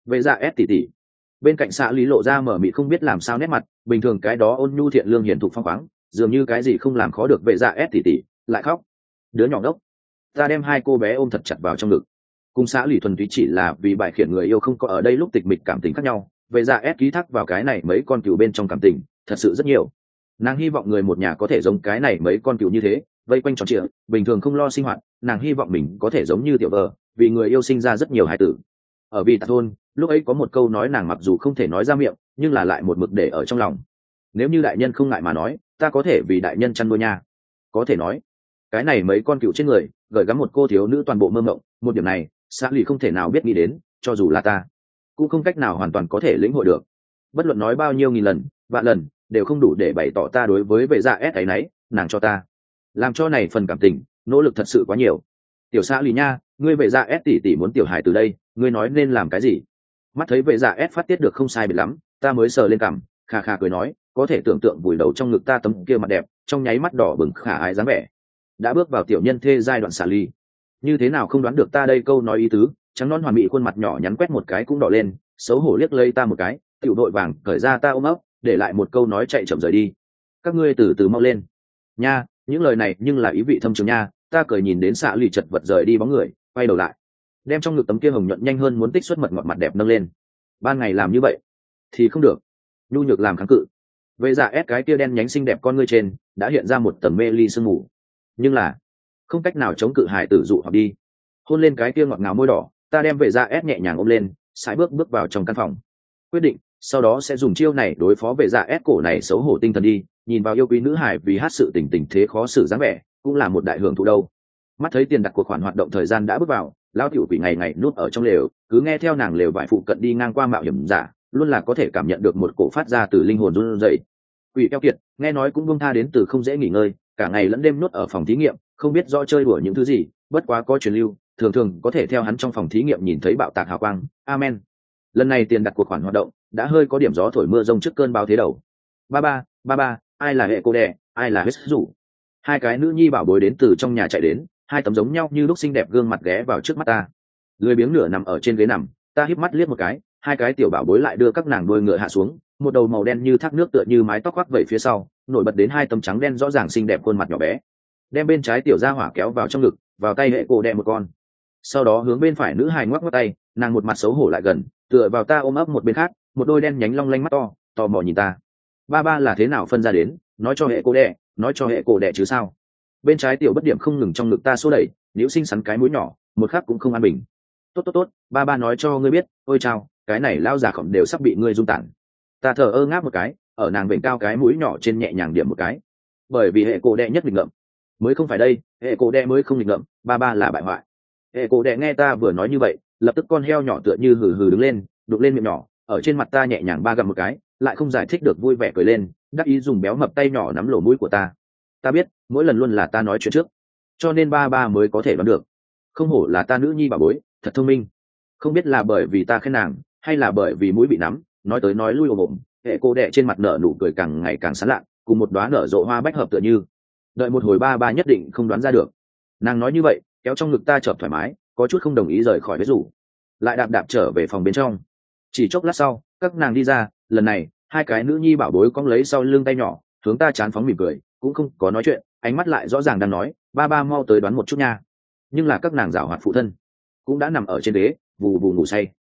Vệ dạ ép tỉ tỉ. Bên cạnh xạ lý lộ ra mở mịt không biết làm sao nét mặt, bình thường cái đó ôn nhu thiện lương hiền thục phong khoáng, dường như cái gì không làm khó được vệ dạ ép tỉ tỉ, lại khóc. Đứa nhỏ đốc. Ta đem hai cô bé ôm thật chặt vào trong ngực. Cùng xã lì thuần túy chỉ là vì bài khiển người yêu không có ở đây lúc tịch mịch cảm tình khác nhau, vệ dạ ép ký thác vào cái này mấy con cừu bên trong cảm tình thật sự rất nhiều. Nàng hy vọng người một nhà có thể giống cái này mấy con cừu như thế, vây quanh tròn trịa, bình thường không lo sinh hoạt. Nàng hy vọng mình có thể giống như tiểu vợ, vì người yêu sinh ra rất nhiều hài tử. Ở vì tạc thôn, lúc ấy có một câu nói nàng mặc dù không thể nói ra miệng, nhưng là lại một mực để ở trong lòng. Nếu như đại nhân không ngại mà nói, ta có thể vì đại nhân chăn nuôi nha. Có thể nói, cái này mấy con cừu trên người gửi gắm một cô thiếu nữ toàn bộ mơ mộng. Một điểm này xã lì không thể nào biết nghĩ đến, cho dù là ta cũng không cách nào hoàn toàn có thể lĩnh hội được. Bất luận nói bao nhiêu nghìn lần vạn lần đều không đủ để bày tỏ ta đối với vệ dạ ép ấy nấy. Nàng cho ta làm cho này phần cảm tình nỗ lực thật sự quá nhiều. Tiểu xã lì nha, ngươi vệ dạ ép tỉ tỉ muốn tiểu hài từ đây, ngươi nói nên làm cái gì? Mắt thấy vệ dạ ép phát tiết được không sai biệt lắm, ta mới sờ lên cằm, khà khà cười nói, có thể tưởng tượng vùi đầu trong ngực ta tấm kia mặt đẹp, trong nháy mắt đỏ bừng khả ái dáng vẻ. Đã bước vào tiểu nhân thê giai đoạn xả ly, như thế nào không đoán được ta đây câu nói ý tứ. Trắng non hoàn mỹ khuôn mặt nhỏ nhắn quét một cái cũng đỏ lên, xấu hổ liếc lây ta một cái, tiểu đội vàng cởi ra ta ôm ấp, để lại một câu nói chạy chậm rời đi. Các ngươi từ từ mau lên nha. Những lời này nhưng là ý vị thâm trường nha. Ta cười nhìn đến xạ lì chật vật rời đi bóng người, quay đầu lại đem trong ngực tấm kia hồng nhuận nhanh hơn muốn tích xuất mật ngọt mặt đẹp nâng lên. Ban ngày làm như vậy thì không được, nhu nhược làm kháng cự. Vệ dạ ép cái kia đen nhánh xinh đẹp con ngươi trên đã hiện ra một tầng mê ly sương mù, nhưng là không cách nào chống cự hải tử dụ hoặc đi. Hôn lên cái kia ngọt ngào môi đỏ, ta đem vệ dạ ép nhẹ nhàng ôm lên, sải bước vào trong căn phòng, quyết định sau đó sẽ dùng chiêu này đối phó vệ dạ ép cổ này xấu hổ tinh thần đi. Nhìn vào yêu quý nữ hải vì hát sự tình tình thế khó xử dáng vẻ, cũng là một đại hưởng thụ đâu. Mắt thấy tiền đặt cuộc khoản hoạt động thời gian đã bước vào, lao tiểu quỷ ngày ngày núp ở trong lều, cứ nghe theo nàng lều vải phụ cận đi ngang qua mạo hiểm giả, luôn là có thể cảm nhận được một cổ phát ra từ linh hồn run rẩy. Quỷ keo kiệt, nghe nói cũng buông tha đến từ không dễ nghỉ ngơi, cả ngày lẫn đêm nuốt ở phòng thí nghiệm, không biết rõ chơi đùa những thứ gì, bất quá có truyền lưu, thường thường có thể theo hắn trong phòng thí nghiệm nhìn thấy bạo tạc hào quang. Amen. Lần này tiền đặt cuộc khoản hoạt động đã hơi có điểm gió thổi mưa rông trước cơn bão thế đầu. Ba ba, ai là hệ cô đẻ, ai là hết rủ. Hai cái nữ nhi bảo bối đến từ trong nhà chạy đến, hai tấm giống nhau như lúc xinh đẹp gương mặt ghé vào trước mắt ta. Lười biếng nửa nằm ở trên ghế nằm, ta híp mắt liếc một cái, hai cái tiểu bảo bối lại đưa các nàng đuôi ngựa hạ xuống, một đầu màu đen như thác nước tựa như mái tóc khoác vẩy phía sau, nổi bật đến hai tấm trắng đen rõ ràng xinh đẹp khuôn mặt nhỏ bé. Đem bên trái tiểu gia hỏa kéo vào trong ngực, vào tay hệ cổ đẻ một con. Sau đó hướng bên phải nữ hài ngoắc ngoắc tay, nàng một mặt xấu hổ lại gần, tựa vào ta ôm ấp một bên khác, một đôi đen nhánh long lanh mắt to, tò mò nhìn ta. Ba là thế nào phân ra đến, nói cho hệ cổ đẻ, nói cho hệ cổ đẻ chứ sao? Bên trái tiểu bất điểm không ngừng trong ngực ta xô đẩy, liễu xinh xắn cái mũi nhỏ, một khắc cũng không an bình. Tốt, ba nói cho ngươi biết, ôi chao, cái này lao giả khổng đều sắp bị ngươi dung tản. Ta thở ơ ngáp một cái, ở nàng vểnh cao cái mũi nhỏ trên nhẹ nhàng điểm một cái. Bởi vì hệ cổ đệ nhất nghịch ngợm, mới không phải đây, hệ cổ đệ mới không nghịch ngợm, ba là bại hoại. Hệ cổ đệ nghe ta vừa nói như vậy, lập tức con heo nhỏ tựa như hừ hừ đứng lên, đục lên miệng nhỏ, ở trên mặt ta nhẹ nhàng ba gặm một cái, lại không giải thích được vui vẻ cười lên, đắc ý dùng béo mập tay nhỏ nắm lỗ mũi của ta. Ta biết, mỗi lần luôn là ta nói chuyện trước, cho nên ba mới có thể đoán được. Không hổ là ta nữ nhi bà bối, thật thông minh. Không biết là bởi vì ta khen nàng, hay là bởi vì mũi bị nắm, nói tới nói lui ồm ồm, hệ cô đệ trên mặt nở nụ cười càng ngày càng sán lạ, cùng một đóa nở rộ hoa bách hợp tựa như. Đợi một hồi ba nhất định không đoán ra được. Nàng nói như vậy, kéo trong ngực ta chợp thoải mái, có chút không đồng ý rời khỏi vết rủ, lại đạp trở về phòng bên trong. Chỉ chốc lát sau, các nàng đi ra, lần này hai cái nữ nhi bảo bối cong lấy sau lưng tay nhỏ, hướng ta chán phóng mỉm cười, cũng không có nói chuyện, ánh mắt lại rõ ràng đang nói, ba mau tới đoán một chút nha. Nhưng là các nàng giảo hoạt phụ thân cũng đã nằm ở trên ghế, vù vù ngủ say.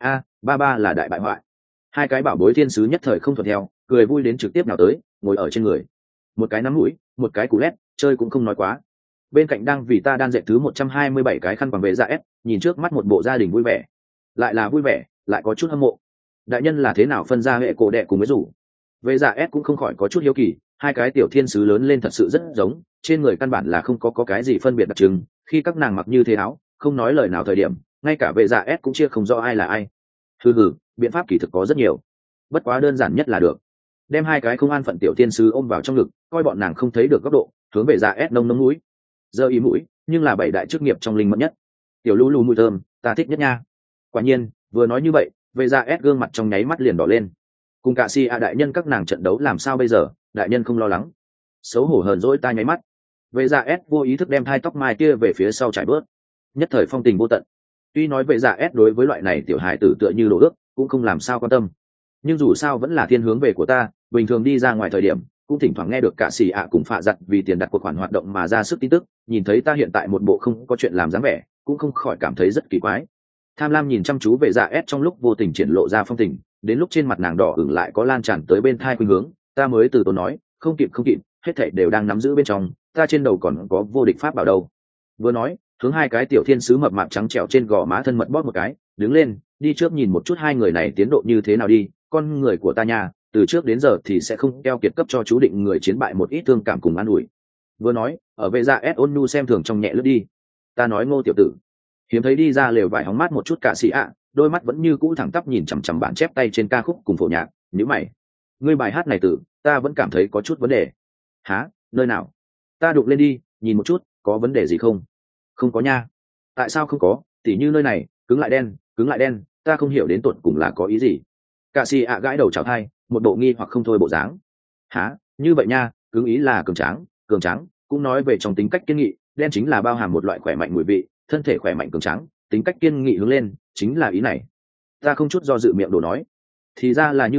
Ba là đại bại hoại. Hai cái bảo bối thiên sứ nhất thời không thuận theo, cười vui đến trực tiếp nào tới, ngồi ở trên người, một cái nắm mũi, một cái cú lét, chơi cũng không nói quá. Bên cạnh đang vì ta đan dệt thứ 127 cái khăn quàng về dạ ép, nhìn trước mắt một bộ gia đình vui vẻ, lại là vui vẻ, lại có chút hâm mộ. Đại nhân là thế nào phân ra hệ cổ đệ cùng với rủ? Về dạ ép cũng không khỏi có chút hiếu kỳ, hai cái tiểu thiên sứ lớn lên thật sự rất giống, trên người căn bản là không có cái gì phân biệt đặc trưng. Khi các nàng mặc như thế áo, không nói lời nào thời điểm, ngay cả về dạ ép cũng chia không rõ ai là ai. Biện pháp kỳ thực có rất nhiều, bất quá đơn giản nhất là được đem hai cái không an phận tiểu thiên sứ ôm vào trong ngực, coi bọn nàng không thấy được góc độ, hướng về dạ ép nông mũi, giơ ý mũi, nhưng là bảy đại chức nghiệp trong linh mẫn nhất, tiểu lũ lù mùi thơm, ta thích nhất nha. Quả nhiên, vừa nói như vậy, về dạ ép gương mặt trong nháy mắt liền đỏ lên. Cùng cả si đại nhân các nàng trận đấu làm sao bây giờ? Đại nhân không lo lắng? Xấu hổ hờn dỗi ta nháy mắt. Về dạ ép vô ý thức đem hai tóc mai kia về phía sau trải bớt, nhất thời phong tình vô tận. Tuy nói vậy dạ S đối với loại này tiểu hài tử tựa như đồ ước cũng không làm sao quan tâm, nhưng dù sao vẫn là thiên hướng về của ta. Bình thường đi ra ngoài thời điểm cũng thỉnh thoảng nghe được cả xì ạ cùng phạ giặt vì tiền đặt cuộc khoản hoạt động mà ra sức tin tức, nhìn thấy ta hiện tại một bộ không có chuyện làm dáng vẻ, cũng không khỏi cảm thấy rất kỳ quái. Tham lam nhìn chăm chú về dạ S trong lúc vô tình triển lộ ra phong tình, đến lúc trên mặt nàng đỏ ửng lại có lan tràn tới bên thai khuynh hướng, ta mới từ tốn nói, không kịp không kịp, hết thảy đều đang nắm giữ bên trong, ta trên đầu còn có vô địch pháp bảo đâu. Vừa nói, hướng hai cái tiểu thiên sứ mập mạp trắng trẻo trên gò má thân mật bóp một cái, đứng lên, đi trước nhìn một chút hai người này tiến độ như thế nào đi, con người của ta nha, từ trước đến giờ thì sẽ không keo kiệt cấp cho chú định người chiến bại một ít thương cảm cùng an ủi. Vừa nói, ở vệ dạ S ôn nhu xem thường trong nhẹ lướt đi. Ta nói Ngô tiểu tử, hiếm thấy đi ra lều vải hóng mát một chút cả sĩ ạ, đôi mắt vẫn như cũ thẳng tắp nhìn chằm chằm bản chép tay trên ca khúc cùng phổ nhạc, nhíu mày. Ngươi bài hát này tử, ta vẫn cảm thấy có chút vấn đề. Hả? Nơi nào? Ta đụng lên đi, nhìn một chút, có vấn đề gì không? Không có nha. Tại sao không có? Tỉ như nơi này, cứng lại đen, ta không hiểu đến tột cùng là có ý gì. Cả sĩ ạ gãi đầu chào thai, một bộ nghi hoặc không thôi bộ dáng. Hả? Như vậy nha, cứng ý là cường tráng, cũng nói về trong tính cách kiên nghị, đen chính là bao hàm một loại khỏe mạnh mùi vị, thân thể khỏe mạnh cường tráng, tính cách kiên nghị hướng lên, chính là ý này. Ta không chút do dự miệng đồ nói. Thì ra là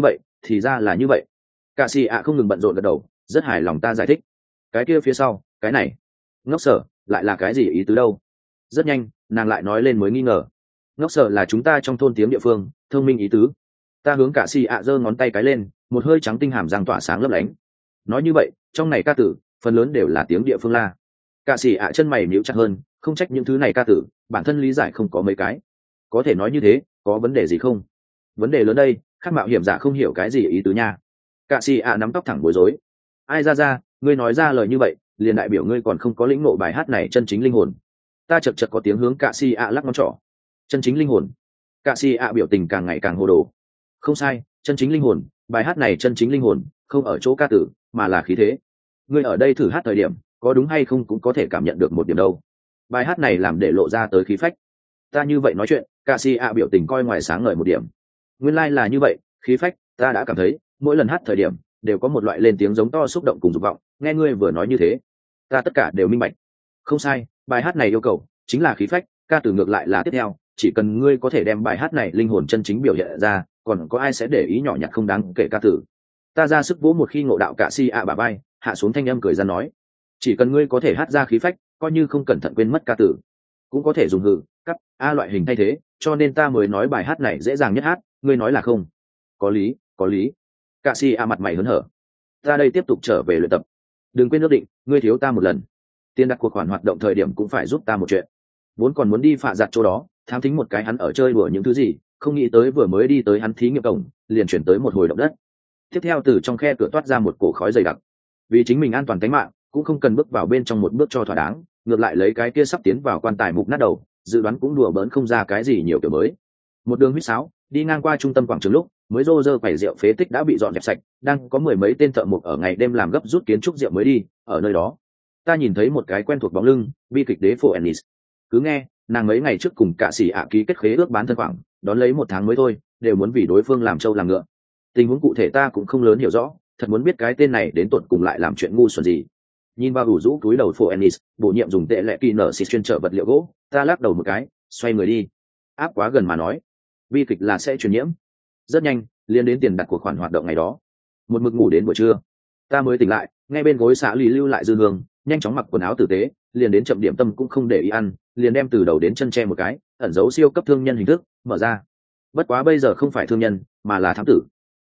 như vậy. Cả sĩ ạ không ngừng bận rộn gật đầu, rất hài lòng ta giải thích. Cái kia phía sau, cái này, ngốc sở, lại là cái gì ý tứ đâu? Rất nhanh, nàng lại nói lên mới nghi ngờ. Ngốc sở là chúng ta trong thôn tiếng địa phương, thông minh ý tứ. Ta hướng cả sĩ ạ giơ ngón tay cái lên, một hơi trắng tinh hàm răng tỏa sáng lấp lánh. Nói như vậy, trong này ca tử, phần lớn đều là tiếng địa phương la. Cả sĩ ạ chân mày nhíu chặt hơn, không trách những thứ này ca tử, bản thân lý giải không có mấy cái. Có thể nói như thế, có vấn đề gì không? Vấn đề lớn đây, khác mạo hiểm giả không hiểu cái gì ý tứ nha. Cả sĩ ạ nắm tóc thẳng bối rối. Ai ra, ngươi nói ra lời như vậy, liền đại biểu ngươi còn không có lĩnh ngộ bài hát này chân chính linh hồn. Ta chật chật có tiếng hướng cả sĩ ạ lắc ngón trỏ. Chân chính linh hồn. Cả sĩ ạ biểu tình càng ngày càng hồ đồ. Không sai, chân chính linh hồn, bài hát này chân chính linh hồn, không ở chỗ ca tử, mà là khí thế. Ngươi ở đây thử hát thời điểm, có đúng hay không cũng có thể cảm nhận được một điểm đâu. Bài hát này làm để lộ ra tới khí phách. Ta như vậy nói chuyện, ca sĩ ạ biểu tình coi ngoài sáng ngời một điểm. Nguyên lai là như vậy, khí phách, ta đã cảm thấy, mỗi lần hát thời điểm, đều có một loại lên tiếng giống to xúc động cùng dục vọng, nghe ngươi vừa nói như thế, ta tất cả đều minh bạch. Không sai, bài hát này yêu cầu chính là khí phách, ca từ ngược lại là tiếp theo, chỉ cần ngươi có thể đem bài hát này linh hồn chân chính biểu hiện ra, còn có ai sẽ để ý nhỏ nhặt không đáng kể ca từ. Ta ra sức vỗ một khi ngộ đạo cả si ạ bà bay, hạ xuống thanh âm cười ra nói, chỉ cần ngươi có thể hát ra khí phách, coi như không cẩn thận quên mất ca từ, cũng có thể dùng hừ, cắt a loại hình thay thế, cho nên ta mới nói bài hát này dễ dàng nhất hát, ngươi nói là không? Có lý. Cả si a mặt mày hớn hở. Ta đây tiếp tục trở về luyện tập. Đừng quên ước định, ngươi thiếu ta một lần. Tiền đặt cuộc khoản hoạt động thời điểm cũng phải giúp ta một chuyện. Vốn còn muốn đi phạ giặt chỗ đó, thám thính một cái hắn ở chơi đùa những thứ gì, không nghĩ tới vừa mới đi tới hắn thí nghiệm cổng, liền chuyển tới một hồi động đất. Tiếp theo từ trong khe cửa toát ra một cổ khói dày đặc. Vì chính mình an toàn tính mạng, cũng không cần bước vào bên trong một bước cho thỏa đáng, ngược lại lấy cái kia sắp tiến vào quan tài mục nát đầu, dự đoán cũng đùa bỡn không ra cái gì nhiều kiểu mới. Một đường huýt sáo, đi ngang qua trung tâm quảng trường lúc, mới rô rơ quầy rượu phế tích đã bị dọn dẹp sạch, đang có mười mấy tên thợ mộc ở ngày đêm làm gấp rút kiến trúc rượu mới đi. Ở nơi đó, ta nhìn thấy một cái quen thuộc bóng lưng, bi kịch đế phổ Ennis. Cứ nghe, nàng mấy ngày trước cùng cả sĩ ạ ký kết khế ước bán thân khoảng, đón lấy một tháng mới thôi, đều muốn vì đối phương làm trâu làm ngựa. Tình huống cụ thể ta cũng không lớn hiểu rõ, thật muốn biết cái tên này đến tột cùng lại làm chuyện ngu xuẩn gì. Nhìn vào ủ rũ túi đầu phổ Ennis, bổ nhiệm dùng tệ lệ kỳ nở xịt chuyên trở vật liệu gỗ, ta lắc đầu một cái, xoay người đi. Áp quá gần mà nói, bi kịch là sẽ truyền nhiễm. Rất nhanh, liên đến tiền đặt của khoản hoạt động ngày đó, một mực ngủ đến buổi trưa, ta mới tỉnh lại, ngay bên gối xã lì lưu lại dư hương, nhanh chóng mặc quần áo tử tế, liền đến chậm điểm tâm cũng không để ý ăn, liền đem từ đầu đến chân che một cái, ẩn giấu siêu cấp thương nhân hình thức mở ra. Bất quá bây giờ không phải thương nhân, mà là thám tử.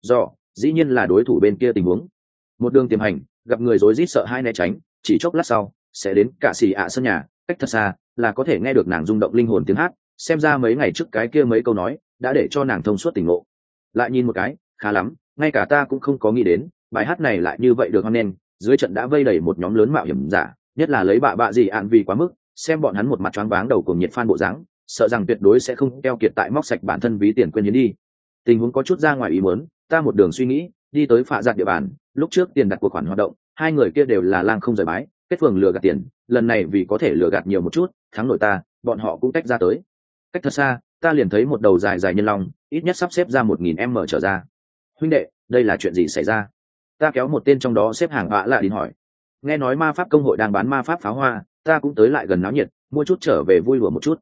Dĩ nhiên là đối thủ bên kia tình huống. Một đường tiềm hành, gặp người rối rít sợ hai né tránh, chỉ chốc lát sau sẽ đến cả xì ạ sân nhà, cách thật xa là có thể nghe được nàng rung động linh hồn tiếng hát. Xem ra mấy ngày trước cái kia mấy câu nói đã để cho nàng thông suốt tỉnh ngộ. Lại nhìn một cái, khá lắm, ngay cả ta cũng không có nghĩ đến bài hát này lại như vậy được hoan nghênh. Dưới trận đã vây đầy một nhóm lớn mạo hiểm giả, nhất là lấy bạ gì ạn vì quá mức, xem bọn hắn một mặt choáng váng đầu cùng nhiệt fan bộ dáng, sợ rằng tuyệt đối sẽ không keo kiệt tại móc sạch bản thân ví tiền quên hiến đi. Tình huống có chút ra ngoài ý muốn, ta một đường suy nghĩ, đi tới phạ giặt địa bàn. Lúc trước tiền đặt cuộc khoản hoạt động, hai người kia đều là lang không rời bái, kết phường lừa gạt tiền, lần này vì có thể lừa gạt nhiều một chút, thắng nổi ta, bọn họ cũng tách ra tới. Cách thật xa, ta liền thấy một đầu dài dài nhân long, ít nhất sắp xếp ra 1000m trở ra. Huynh đệ, đây là chuyện gì xảy ra? Ta kéo một tên trong đó xếp hàng ạ lạ đi hỏi. Nghe nói ma pháp công hội đang bán ma pháp pháo hoa, ta cũng tới lại gần náo nhiệt, mua chút trở về vui lùa một chút.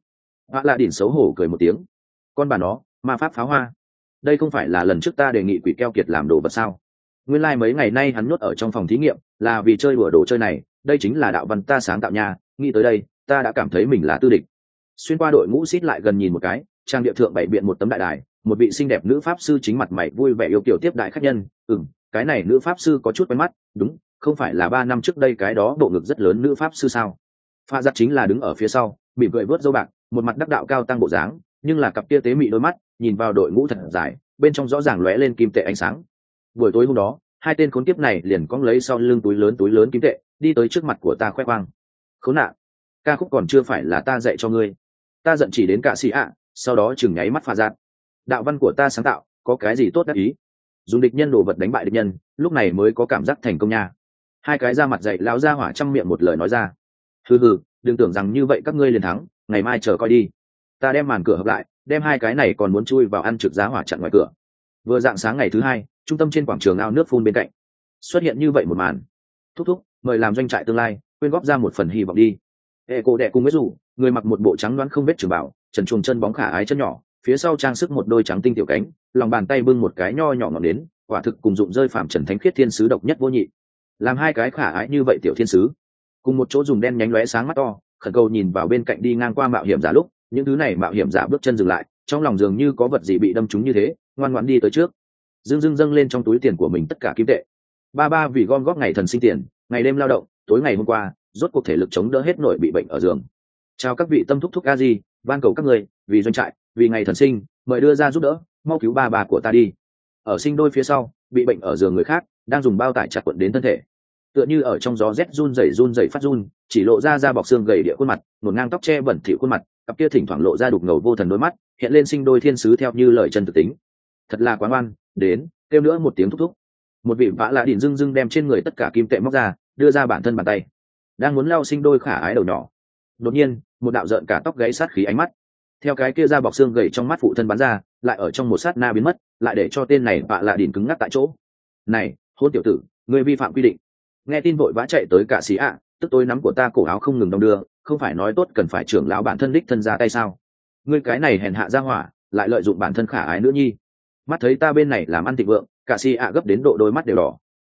Vã lạ đỉnh xấu hổ cười một tiếng. Con bà nó, ma pháp pháo hoa. Đây không phải là lần trước ta đề nghị quỷ keo kiệt làm đồ vật sao? Nguyên lai mấy ngày nay hắn nhốt ở trong phòng thí nghiệm là vì chơi đùa đồ chơi này. Đây chính là đạo văn ta sáng tạo nha. Nghĩ tới đây ta đã cảm thấy mình là tư địch. Xuyên qua đội ngũ xít lại gần nhìn một cái, trang địa thượng bày biện một tấm đại đài, một vị xinh đẹp nữ pháp sư chính mặt mày vui vẻ yêu kiều tiếp đại khách nhân. Cái này nữ pháp sư có chút quen mắt. Đúng, không phải là 3 năm trước đây cái đó bộ ngực rất lớn nữ pháp sư sao? Pha giặt chính là đứng ở phía sau, mỉm cười vớt dâu bạc, một mặt đắc đạo cao tăng bộ dáng, nhưng là cặp kia tế mị đôi mắt nhìn vào đội ngũ thật dài, bên trong rõ ràng lóe lên kim tệ ánh sáng. Buổi tối hôm đó, hai tên khốn kiếp này liền cong lấy sau lưng túi lớn kim tệ, đi tới trước mặt của ta khoe khoang. Khốn nạn, ca khúc còn chưa phải là ta dạy cho ngươi. Ta giận chỉ đến cả sĩ ạ, sau đó chừng nháy mắt pha giặt. Đạo văn của ta sáng tạo, có cái gì tốt đắc ý? Dùng địch nhân đồ vật đánh bại địch nhân, lúc này mới có cảm giác thành công nha. Hai cái ra mặt dạy lão ra hỏa trăm miệng một lời nói ra. Hừ, đừng tưởng rằng như vậy các ngươi liền thắng, ngày mai chờ coi đi. Ta đem màn cửa hợp lại, đem hai cái này còn muốn chui vào ăn trực giá hỏa chặn ngoài cửa. Vừa dạng sáng ngày thứ hai, trung tâm trên quảng trường ao nước phun bên cạnh xuất hiện như vậy một màn. Thúc mời làm doanh trại tương lai, quyên góp ra một phần hy vọng đi. Cô đẻ cùng với rủ, người mặc một bộ trắng đoán không vết trường bảo, trần truồng chân bóng khả ái chân nhỏ, phía sau trang sức một đôi trắng tinh tiểu cánh, lòng bàn tay bưng một cái nho nhỏ ngọn nến, quả thực cùng dụng rơi phàm trần thánh khiết thiên sứ độc nhất vô nhị. Làm hai cái khả ái như vậy tiểu thiên sứ cùng một chỗ dùng đen nhánh lóe sáng mắt to khẩn cầu nhìn vào bên cạnh đi ngang qua mạo hiểm giả lúc, những thứ này mạo hiểm giả bước chân dừng lại, trong lòng dường như có vật gì bị đâm trúng như thế, ngoan ngoãn đi tới trước, dâng lên trong túi tiền của mình tất cả kim tệ. Ba vì gom góp ngày thần sinh tiền, ngày đêm lao động, tối ngày hôm qua rốt cuộc thể lực chống đỡ hết nổi bị bệnh ở giường. Chào các vị tâm thúc a di, van cầu các người vì doanh trại, vì ngày thần sinh, mời đưa ra giúp đỡ, mau cứu ba của ta đi. Ở sinh đôi phía sau bị bệnh ở giường người khác đang dùng bao tải chặt quận đến thân thể, tựa như ở trong gió rét run rẩy phát run, chỉ lộ ra bọc xương gầy địa khuôn mặt, một ngang tóc che bẩn thỉu khuôn mặt, cặp kia thỉnh thoảng lộ ra đục ngầu vô thần đôi mắt, hiện lên sinh đôi thiên sứ theo như lời chân thực tính. Thật là quá ngoan, đến kêu nữa một tiếng thúc. Một vị vã lạ đỉnh dưng đem trên người tất cả kim tệ móc ra, đưa ra bản thân bàn tay, đang muốn lao sinh đôi khả ái đầu nhỏ. Đột nhiên một đạo rợn cả tóc gáy sát khí ánh mắt theo cái kia bọc xương gầy trong mắt phụ thân bắn ra, lại ở trong một sát na biến mất, lại để cho tên này vã lạ đỉnh cứng ngắc tại chỗ. Này hôn tiểu tử, ngươi vi phạm quy định. Nghe tin vội vã chạy tới cả xí ạ, tức tôi nắm của ta cổ áo không ngừng đong đưa, không phải nói tốt cần phải trưởng lão bản thân đích thân ra tay sao? Ngươi cái này hèn hạ ra hỏa, lại lợi dụng bản thân khả ái nữ nhi. Mắt thấy ta bên này làm ăn thịnh vượng, cả xí ạ gấp đến độ đôi mắt đều đỏ.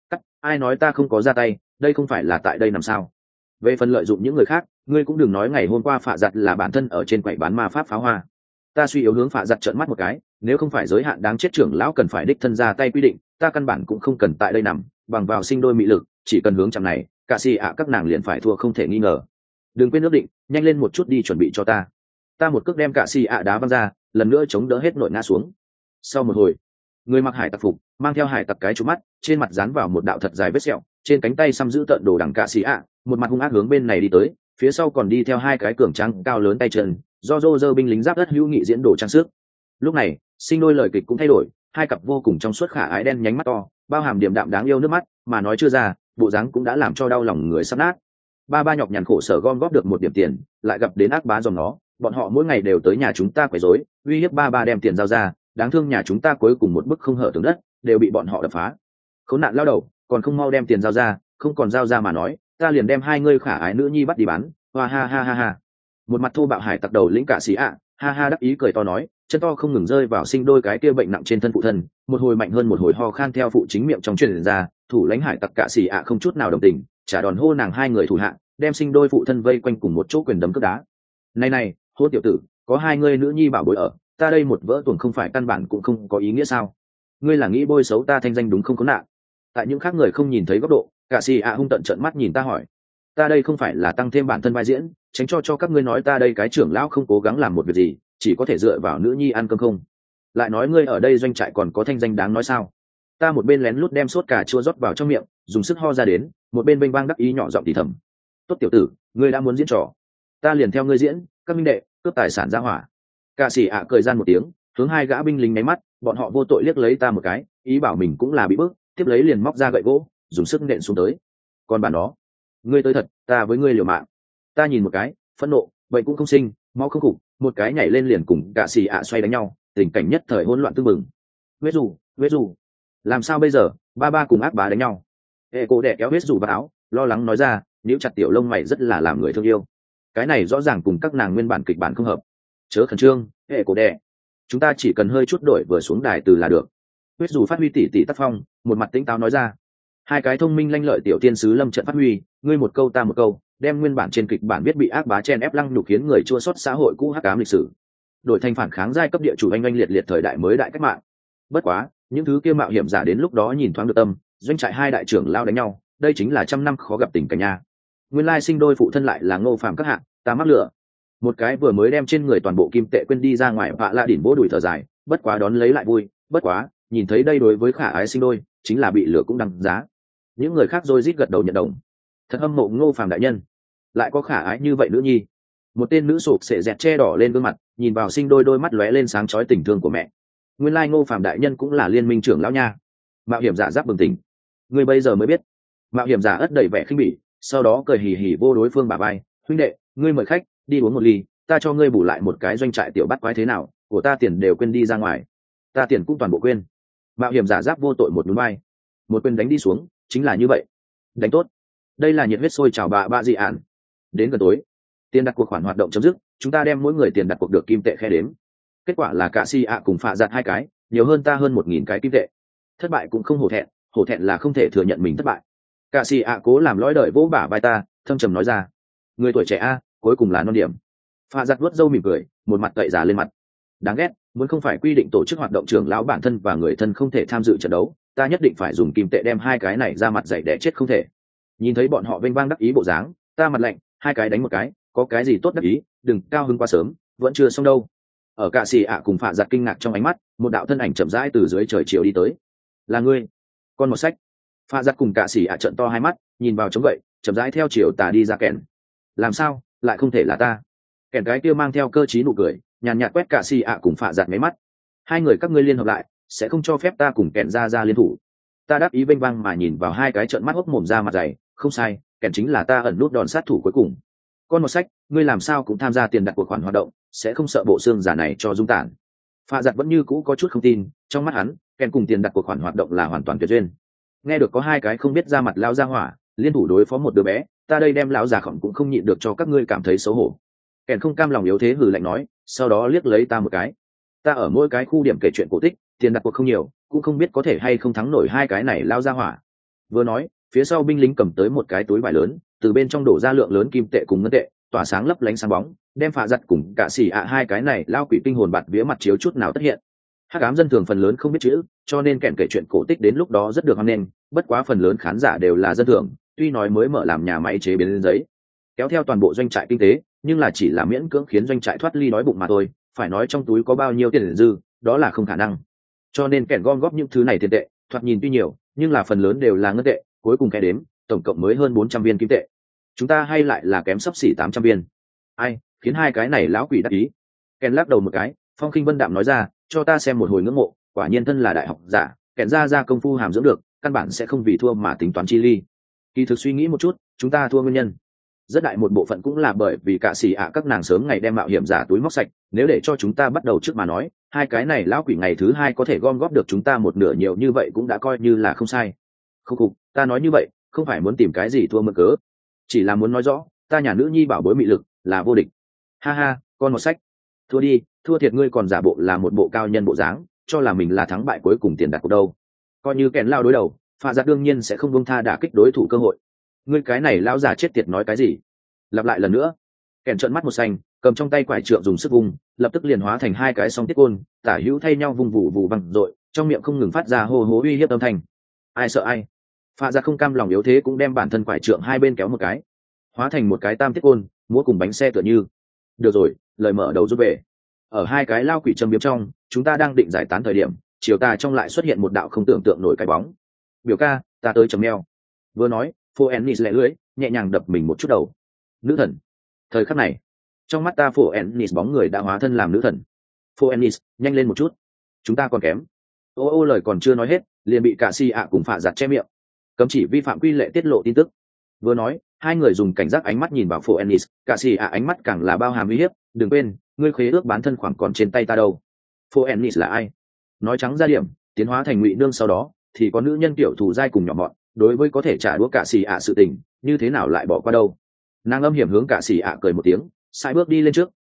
Ai nói ta không có ra tay, đây không phải là tại đây làm sao? Về phần lợi dụng những người khác, ngươi cũng đừng nói ngày hôm qua phạ giặt là bản thân ở trên quầy bán ma pháp pháo hoa. Ta suy yếu hướng phạ giặt trợn mắt một cái, nếu không phải giới hạn đáng chết trưởng lão cần phải đích thân ra tay quy định, ta căn bản cũng không cần tại đây nằm, bằng vào sinh đôi mị lực, chỉ cần hướng chạm này, cả xì ạ các nàng liền phải thua không thể nghi ngờ. Đừng quên ước định, nhanh lên một chút đi chuẩn bị cho ta. Ta một cước đem cả xì ạ đá văng ra, lần nữa chống đỡ hết nội ngã xuống. Sau một hồi, người mặc hải tặc phục, mang theo hải tặc cái chú mắt, trên mặt dán vào một đạo thật dài vết sẹo, trên cánh tay xăm giữ tận đồ đằng cả xì ạ, một mặt hung ác hướng bên này đi tới, phía sau còn đi theo hai cái cường tráng cao lớn tay chân, do rô rơ binh lính giáp đất hữu nghị diễn đồ trang sức. Lúc này sinh đôi lời kịch cũng thay đổi, hai cặp vô cùng trong suốt khả ái đen nhánh mắt to, bao hàm điểm đạm đáng yêu nước mắt, mà nói chưa ra, bộ dáng cũng đã làm cho đau lòng người sắp nát. Ba nhọc nhằn khổ sở gom góp được một điểm tiền, lại gặp đến ác bá dòng nó, bọn họ mỗi ngày đều tới nhà chúng ta quấy rối, uy hiếp ba đem tiền giao ra, đáng thương nhà chúng ta cuối cùng một bức không hở tường đất đều bị bọn họ đập phá. Khốn nạn lao đầu, còn không mau đem tiền giao ra, không còn giao ra mà nói, ta liền đem hai ngươi khả ái nữ nhi bắt đi bán. Hoa ha. Một mặt thô bạo hải tặc đầu lĩnh cả xì ạ, ha đắc ý cười to nói, chân to không ngừng rơi vào sinh đôi cái kia bệnh nặng trên thân phụ thân, một hồi mạnh hơn một hồi ho khan theo phụ chính miệng trong truyền ra, thủ lãnh hải tặc cả xì ạ không chút nào đồng tình, trả đòn hô nàng hai người thủ hạ, đem sinh đôi phụ thân vây quanh cùng một chỗ quyền đấm cướp đá. Này, hô tiểu tử, có hai ngươi nữ nhi bảo bối ở, ta đây một vỡ tuồng không phải căn bản cũng không có ý nghĩa sao? Ngươi là nghĩ bôi xấu ta thanh danh đúng không có nạn? Tại những khác người không nhìn thấy góc độ, cả xì ạ hung tận trợn mắt nhìn ta hỏi, ta đây không phải là tăng thêm bản thân vai diễn, tránh cho các ngươi nói ta đây cái trưởng lão không cố gắng làm một việc gì, chỉ có thể dựa vào nữ nhi ăn cơm không? Lại nói ngươi ở đây doanh trại còn có thanh danh đáng nói sao? Ta một bên lén lút đem sốt cà chua rót vào trong miệng, dùng sức ho ra đến, một bên bênh vang đắc ý nhỏ giọng thì thầm. Tốt tiểu tử, ngươi đã muốn diễn trò, ta liền theo ngươi diễn, các minh đệ, cướp tài sản ra hỏa. Cả xì ạ cười gian một tiếng, hướng hai gã binh lính nháy mắt, bọn họ vô tội liếc lấy ta một cái, ý bảo mình cũng là bị bức, tiếp lấy liền móc ra gậy gỗ, dùng sức nện xuống tới. Còn bản đó, ngươi tới thật, ta với ngươi liều mạng. Ta nhìn một cái, phẫn nộ, vậy cũng không sinh, máu không khủng, một cái nhảy lên liền cùng cả xì ạ xoay đánh nhau, tình cảnh nhất thời hỗn loạn tương mừng. Huyết dù, làm sao bây giờ? Ba cùng ác bá đánh nhau. Cô đẻ kéo huyết dù vào áo, lo lắng nói ra, níu chặt tiểu lông mày rất là làm người thương yêu. Cái này rõ ràng cùng các nàng nguyên bản kịch bản không hợp. chớ khẩn trương, hệ cổ đẻ. Chúng ta chỉ cần hơi chút đổi vừa xuống đài từ là được. Huyết dù phát huy tỉ tỉ tác phong, một mặt tĩnh táo nói ra. Hai cái thông minh lanh lợi tiểu tiên sứ lâm trận phát huy, ngươi một câu ta một câu, đem nguyên bản trên kịch bản viết bị ác bá chen ép lăng nhục khiến người chua xót xã hội cũ hắc ám lịch sử đổi thành phản kháng giai cấp địa chủ oanh liệt liệt thời đại mới đại cách mạng. Bất quá những thứ kia mạo hiểm giả đến lúc đó nhìn thoáng được tâm, doanh trại hai đại trưởng lao đánh nhau, đây chính là trăm năm khó gặp tình cảnh nha. Nguyên lai sinh đôi phụ thân lại là Ngô Phàm các hạng, ta mắc lửa. Một cái vừa mới đem trên người toàn bộ kim tệ quên đi ra ngoài vạ la đỉnh bố đùi thở dài, bất quá đón lấy lại vui, bất quá nhìn thấy đây đối với khả ái sinh đôi chính là bị lửa cũng đăng giá. Những người khác rồi rít gật đầu nhận đồng, thật hâm mộ Ngô Phàm đại nhân, lại có khả ái như vậy nữ nhi. Một tên nữ sụp sệ dẹt che đỏ lên gương mặt, nhìn vào sinh đôi, đôi mắt lóe lên sáng chói tình thương của mẹ. Nguyên lai Ngô Phàm đại nhân cũng là liên minh trưởng lão nha. Mạo hiểm giả giáp bừng tỉnh, ngươi bây giờ mới biết. Mạo hiểm giả ất đầy vẻ khinh bỉ, sau đó cười hì hì vô đối phương bả vai, huynh đệ, ngươi mời khách đi uống một ly, ta cho ngươi bù lại một cái doanh trại tiểu bắt quái thế nào, của ta tiền đều quên đi ra ngoài. Ta tiền cũng toàn bộ quên. Mạo hiểm giả giáp vô tội một núi bay, một quyền đánh đi xuống, chính là như vậy. Đánh tốt. Đây là nhiệt huyết sôi trào bạ dị ản. Đến gần tối, tiền đặt cuộc khoản hoạt động chấm dứt, chúng ta đem mỗi người tiền đặt cuộc được kim tệ khe đếm. Kết quả là cả si ạ cùng phạ giặt hai cái, nhiều hơn ta hơn 1.000 cái kim tệ. Thất bại cũng không hổ thẹn là không thể thừa nhận mình thất bại. Cả si ạ cố làm lõi đời vỗ bả vai ta, thâm trầm nói ra, người tuổi trẻ a, cuối cùng là non điểm. Phạ giặt vuốt râu mỉm cười, một mặt cậy già lên mặt. Đáng ghét, muốn không phải quy định tổ chức hoạt động trưởng lão bản thân và người thân không thể tham dự trận đấu, ta nhất định phải dùng kim tệ đem hai cái này ra mặt dạy để chết không thể. Nhìn thấy bọn họ vênh vang đắc ý bộ dáng, ta mặt lạnh, hai cái đánh một cái, có cái gì tốt đắc ý, đừng cao hứng quá sớm, vẫn chưa xong đâu. Ở cả xì ạ cùng phạ giặt kinh ngạc trong ánh mắt, một đạo thân ảnh chậm rãi từ dưới trời chiều đi tới. Là ngươi? Con một sách. Phạ giặt cùng cả xì ạ trợn to hai mắt, nhìn vào chống gậy, chậm rãi theo chiều tà đi ra kèn. Làm sao, lại không thể là ta? Kèn cái kia mang theo cơ trí nụ cười, nhàn nhạt quét cả xì ạ cùng phạ giặt mấy mắt. Hai người các ngươi liên hợp lại, sẽ không cho phép ta cùng kèn ra liên thủ. Ta đáp ý vênh vang mà nhìn vào hai cái trợn mắt hốc mồm ra mặt dày, không sai, kèn chính là ta ẩn nút đòn sát thủ cuối cùng. Con một sách, ngươi làm sao cũng tham gia tiền đặt cuộc khoản hoạt động, sẽ không sợ bộ xương giả này cho dung tản. Phạ giặt vẫn như cũ có chút không tin, trong mắt hắn kèn cùng tiền đặt cuộc khoản hoạt động là hoàn toàn tuyệt duyên. Nghe được có hai cái không biết ra mặt lao ra hỏa liên thủ đối phó một đứa bé, ta đây đem lão già khổng cũng không nhịn được cho các ngươi cảm thấy xấu hổ. Kèn không cam lòng yếu thế hừ lạnh nói, sau đó liếc lấy ta một cái. Ta ở mỗi cái khu điểm kể chuyện cổ tích, tiền đặt cuộc không nhiều, cũng không biết có thể hay không thắng nổi hai cái này lao ra hỏa. Vừa nói, phía sau binh lính cầm tới một cái túi vải lớn, từ bên trong đổ ra lượng lớn kim tệ cùng ngân tệ, tỏa sáng lấp lánh sáng bóng, đem phạ giặt cùng cả xì ạ hai cái này lao quỷ tinh hồn bạt vía mặt chiếu chút nào tất hiện. Hắc ám dân thường phần lớn không biết chữ, cho nên kèn kể chuyện cổ tích đến lúc đó rất được hoan nghênh, bất quá phần lớn khán giả đều là dân thường, tuy nói mới mở làm nhà máy chế biến lên giấy, kéo theo toàn bộ doanh trại kinh tế, nhưng là chỉ là miễn cưỡng khiến doanh trại thoát ly đói bụng mà thôi, phải nói trong túi có bao nhiêu tiền dư, đó là không khả năng. Cho nên kèn gom góp những thứ này tiền tệ, thoạt nhìn tuy nhiều, nhưng là phần lớn đều là ngân tệ, cuối cùng cái đếm, tổng cộng mới hơn 400 viên kim tệ. Chúng ta hay lại là kém sấp xỉ 800 viên. Ai, khiến hai cái này lão quỷ đắc ý. Kèn lắc đầu một cái, phong khinh vân đạm nói ra, cho ta xem một hồi ngưỡng mộ, quả nhiên thân là đại học giả, kèn ra công phu hàm dưỡng được, căn bản sẽ không vì thua mà tính toán chi ly. Kỳ thực suy nghĩ một chút, chúng ta thua nguyên nhân rất đại một bộ phận cũng là bởi vì cả xì ạ các nàng sớm ngày đem mạo hiểm giả túi móc sạch, nếu để cho chúng ta bắt đầu trước mà nói, hai cái này lão quỷ ngày thứ hai có thể gom góp được chúng ta một nửa nhiều như vậy cũng đã coi như là không sai. Không cục, ta nói như vậy không phải muốn tìm cái gì thua mượn cớ, chỉ là muốn nói rõ ta nhà nữ nhi bảo bối mị lực là vô địch. Ha ha, con một sách, thua đi, thua thiệt ngươi còn giả bộ là một bộ cao nhân bộ dáng, cho là mình là thắng bại cuối cùng tiền đặt cuộc đâu. Coi như kèn lao đối đầu, phạ giặt đương nhiên sẽ không buông tha đả kích đối thủ cơ hội. Ngươi cái này lão già chết tiệt nói cái gì? Lặp lại lần nữa. Kèn trợn mắt một xanh, cầm trong tay quải trượng dùng sức vung, lập tức liền hóa thành hai cái song tiết côn, tả hữu thay nhau vung vụ vụ văng dội, trong miệng không ngừng phát ra hô hố uy hiếp âm thanh. Ai sợ ai? Phạ giặt không cam lòng yếu thế cũng đem bản thân quải trượng hai bên kéo một cái, hóa thành một cái tam tiết côn, múa cùng bánh xe tựa như. Được rồi, lời mở đầu rút về. Ở hai cái lao quỷ châm biếm trong, chúng ta đang định giải tán thời điểm, chiều tà trong lại xuất hiện một đạo không tưởng tượng nổi cái bóng. Biểu ca, ta tới chấm neo. Vừa nói, Phô Ennis lẹ lưỡi, nhẹ nhàng đập mình một chút đầu. Nữ thần. Thời khắc này, trong mắt ta Phô Ennis bóng người đã hóa thân làm nữ thần. Phô Ennis, nhanh lên một chút. Chúng ta còn kém. Ô lời còn chưa nói hết, liền bị cả si ạ cùng phạ giặt che miệng. Cấm chỉ vi phạm quy lệ tiết lộ tin tức. Vừa nói, hai người dùng cảnh giác ánh mắt nhìn vào Phô Ennis, cả si ạ ánh mắt càng là bao hàm uy hiếp. Đừng quên, ngươi khế ước bán thân khoảng còn trên tay ta đâu. Phô Ennis là ai? Nói trắng ra điểm, tiến hóa thành ngụy nương sau đó, thì có nữ nhân tiểu thù dai cùng nhỏ mọn, đối với có thể trả đũa cả xì ạ sự tình, như thế nào lại bỏ qua đâu. Nàng âm hiểm hướng cả xì ạ cười một tiếng, sai bước đi lên trước,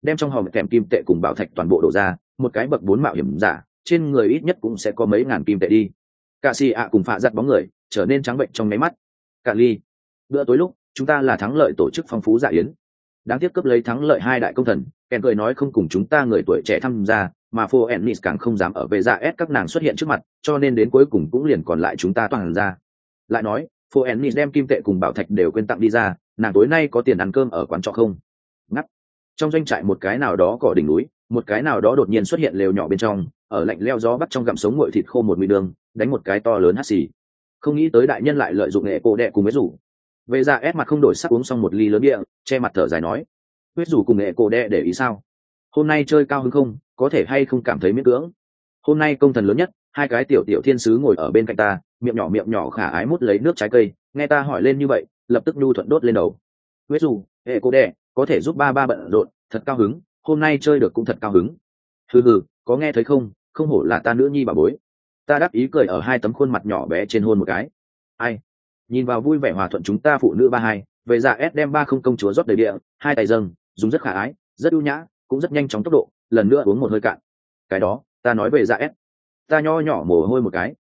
đem trong hòm kèm kim tệ cùng bảo thạch toàn bộ đổ ra, một cái bậc 4 mạo hiểm giả trên người ít nhất cũng sẽ có mấy ngàn kim tệ đi. Cả xì ạ cùng phạ giặt bóng người trở nên trắng bệnh trong máy mắt. Cả ly, bữa tối lúc chúng ta là thắng lợi tổ chức phong phú dạ yến, đáng tiếc cướp lấy thắng lợi hai đại công thần, kèn cười nói không cùng chúng ta người tuổi trẻ tham gia, mà Phô Ennis càng không dám ở về dạ ép các nàng xuất hiện trước mặt, cho nên đến cuối cùng cũng liền còn lại chúng ta toàn ra. Lại nói Phô Ennis đem kim tệ cùng bảo thạch đều quên tặng đi ra, nàng tối nay có tiền ăn cơm ở quán trọ không? Ngắt. Trong doanh trại một cái nào đó cỏ đỉnh núi, một cái nào đó đột nhiên xuất hiện lều nhỏ bên trong, ở lạnh leo gió bắt trong gặm sống nguội thịt khô một mì đường, đánh một cái to lớn hắt xì. Không nghĩ tới đại nhân lại lợi dụng nghệ cô đệ cùng với rủ. Về ra ép mặt không đổi sắc uống xong một ly lớn bia, che mặt thở dài nói: huyết rủ cùng nghệ cô đệ để ý sao? Hôm nay chơi cao hứng không, có thể hay không cảm thấy miễn cưỡng? Hôm nay công thần lớn nhất, hai cái tiểu tiểu thiên sứ ngồi ở bên cạnh ta, miệng nhỏ khả ái mút lấy nước trái cây, nghe ta hỏi lên như vậy, lập tức nhu thuận đốt lên đầu. Huyết rủ, hệ cô đệ, có thể giúp ba bận rộn, thật cao hứng, hôm nay chơi được cũng thật cao hứng. Hừ, có nghe thấy không, không hổ là ta nữ nhi bà bối. Ta đáp ý cười ở hai tấm khuôn mặt nhỏ bé trên hôn một cái. Ai? Nhìn vào vui vẻ hòa thuận chúng ta phụ nữ ba hai, về dạ ép đem ba không công chúa rót đầy địa, hai tay dâng, dùng rất khả ái, rất ưu nhã, cũng rất nhanh chóng tốc độ, lần nữa uống một hơi cạn. Cái đó, ta nói về dạ ép. Ta nho nhỏ mồ hôi một cái.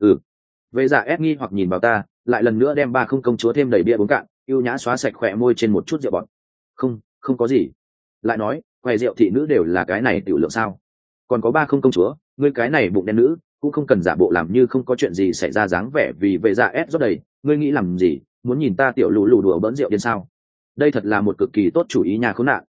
Về dạ ép nghi hoặc nhìn vào ta, lại lần nữa đem ba không công chúa thêm đầy bia uống cạn, ưu nhã xóa sạch khỏe môi trên một chút rượu bọt. Không có gì. Lại nói, quầy rượu thị nữ đều là cái này tiểu lượng sao? Còn có ba không công chúa, ngươi cái này bụng đen nữ, cũng không cần giả bộ làm như không có chuyện gì xảy ra dáng vẻ vì về dạ ép rót đầy, ngươi nghĩ làm gì, muốn nhìn ta tiểu lù đùa bỡn rượu điên sao? Đây thật là một cực kỳ tốt chủ ý nhà khốn nạn.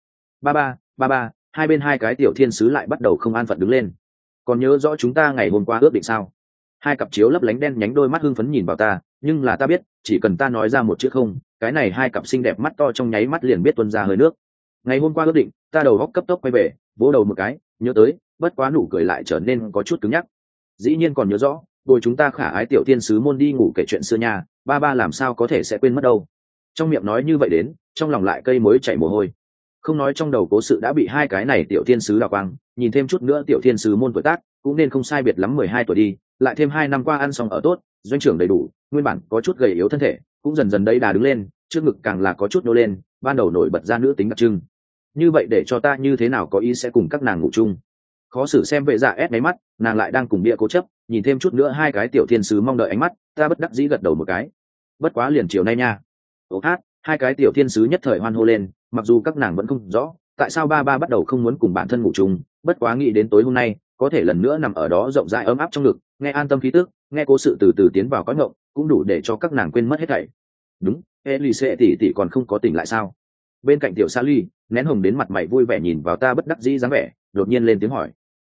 Ba, hai bên hai cái tiểu thiên sứ lại bắt đầu không an phận đứng lên. Còn nhớ rõ chúng ta ngày hôm qua ước định sao? Hai cặp chiếu lấp lánh đen nhánh đôi mắt hưng phấn nhìn vào ta, nhưng là ta biết, chỉ cần ta nói ra một chữ không, cái này hai cặp xinh đẹp mắt to trong nháy mắt liền biết tuôn ra hơi nước. Ngày hôm qua ước định, ta đầu góc cấp tốc quay về, vỗ đầu một cái, nhớ tới, bất quá nụ cười lại trở nên có chút cứng nhắc. Dĩ nhiên còn nhớ rõ, rồi chúng ta khả ái tiểu thiên sứ môn đi ngủ kể chuyện xưa nha, ba làm sao có thể sẽ quên mất đâu. Trong miệng nói như vậy đến, trong lòng lại cây mối chảy mồ hôi. Không nói trong đầu cố sự đã bị hai cái này tiểu thiên sứ đào quang, nhìn thêm chút nữa tiểu thiên sứ môn tuổi tác cũng nên không sai biệt lắm 12 tuổi đi, lại thêm 2 năm qua ăn xong ở tốt, doanh trưởng đầy đủ, nguyên bản có chút gầy yếu thân thể cũng dần dần đấy đà đứng lên, trước ngực càng là có chút nô lên, ban đầu nổi bật ra nữ tính đặc trưng. Như vậy để cho ta như thế nào có ý sẽ cùng các nàng ngủ chung? Khó xử xem vệ dạ ép máy mắt, nàng lại đang cùng bia cố chấp, nhìn thêm chút nữa hai cái tiểu thiên sứ mong đợi ánh mắt, ta bất đắc dĩ gật đầu một cái. Bất quá liền chiều nay nha. Hai cái tiểu thiên sứ nhất thời hoan hô lên, mặc dù các nàng vẫn không rõ tại sao ba bắt đầu không muốn cùng bản thân ngủ chung, bất quá nghĩ đến tối hôm nay có thể lần nữa nằm ở đó rộng rãi ấm áp trong ngực, nghe an tâm khí tức, nghe cố sự từ từ tiến vào cõi ngộng, cũng đủ để cho các nàng quên mất hết thảy. Đúng, Elise tỷ còn không có tỉnh lại sao? Bên cạnh tiểu Sally, nén hồng đến mặt mày vui vẻ nhìn vào ta bất đắc dĩ dáng vẻ, đột nhiên lên tiếng hỏi.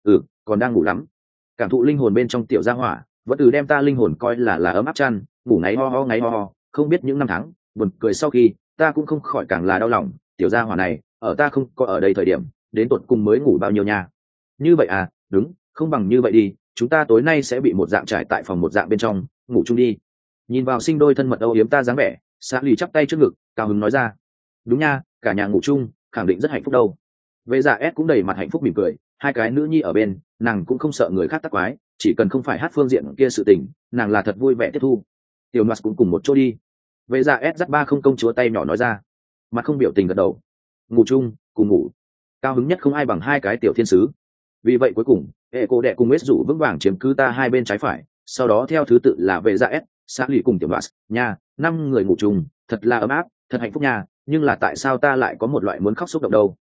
Còn đang ngủ lắm. Cảm thụ linh hồn bên trong tiểu gia hỏa, vẫn từ đem ta linh hồn coi là ấm áp chăn, ngủ ngáy ho, không biết những năm tháng buồn cười sau khi, ta cũng không khỏi càng là đau lòng, tiểu gia hỏa này, ở ta không có ở đây thời điểm, đến tột cùng mới ngủ bao nhiêu nha. Như vậy à, đúng, không bằng như vậy đi, chúng ta tối nay sẽ bị một dạng trải tại phòng một dạng bên trong, ngủ chung đi. Nhìn vào sinh đôi thân mật âu yếm ta dáng vẻ, Sally chắp tay trước ngực, cao hứng nói ra. Đúng nha, cả nhà ngủ chung, khẳng định rất hạnh phúc đâu. Vệ dạ S cũng đầy mặt hạnh phúc mỉm cười, hai cái nữ nhi ở bên, nàng cũng không sợ người khác tắc quái, chỉ cần không phải hát phương diện kia sự tình, nàng là thật vui vẻ tiếp thu. Tiểu Noas cũng cùng một chỗ đi. Vệ dạ S dắt ba không công chúa tay nhỏ nói ra, mặt không biểu tình gật đầu. Ngủ chung, cùng ngủ. Cao hứng nhất không ai bằng hai cái tiểu thiên sứ. Vì vậy cuối cùng, hệ cô đệ cùng West rủ vững vàng chiếm cứ ta hai bên trái phải, sau đó theo thứ tự là vệ dạ S, Sally cùng Tiểu Noas, nha, 5 người ngủ chung, thật là ấm áp, thật hạnh phúc nha, nhưng là tại sao ta lại có một loại muốn khóc xúc động đâu?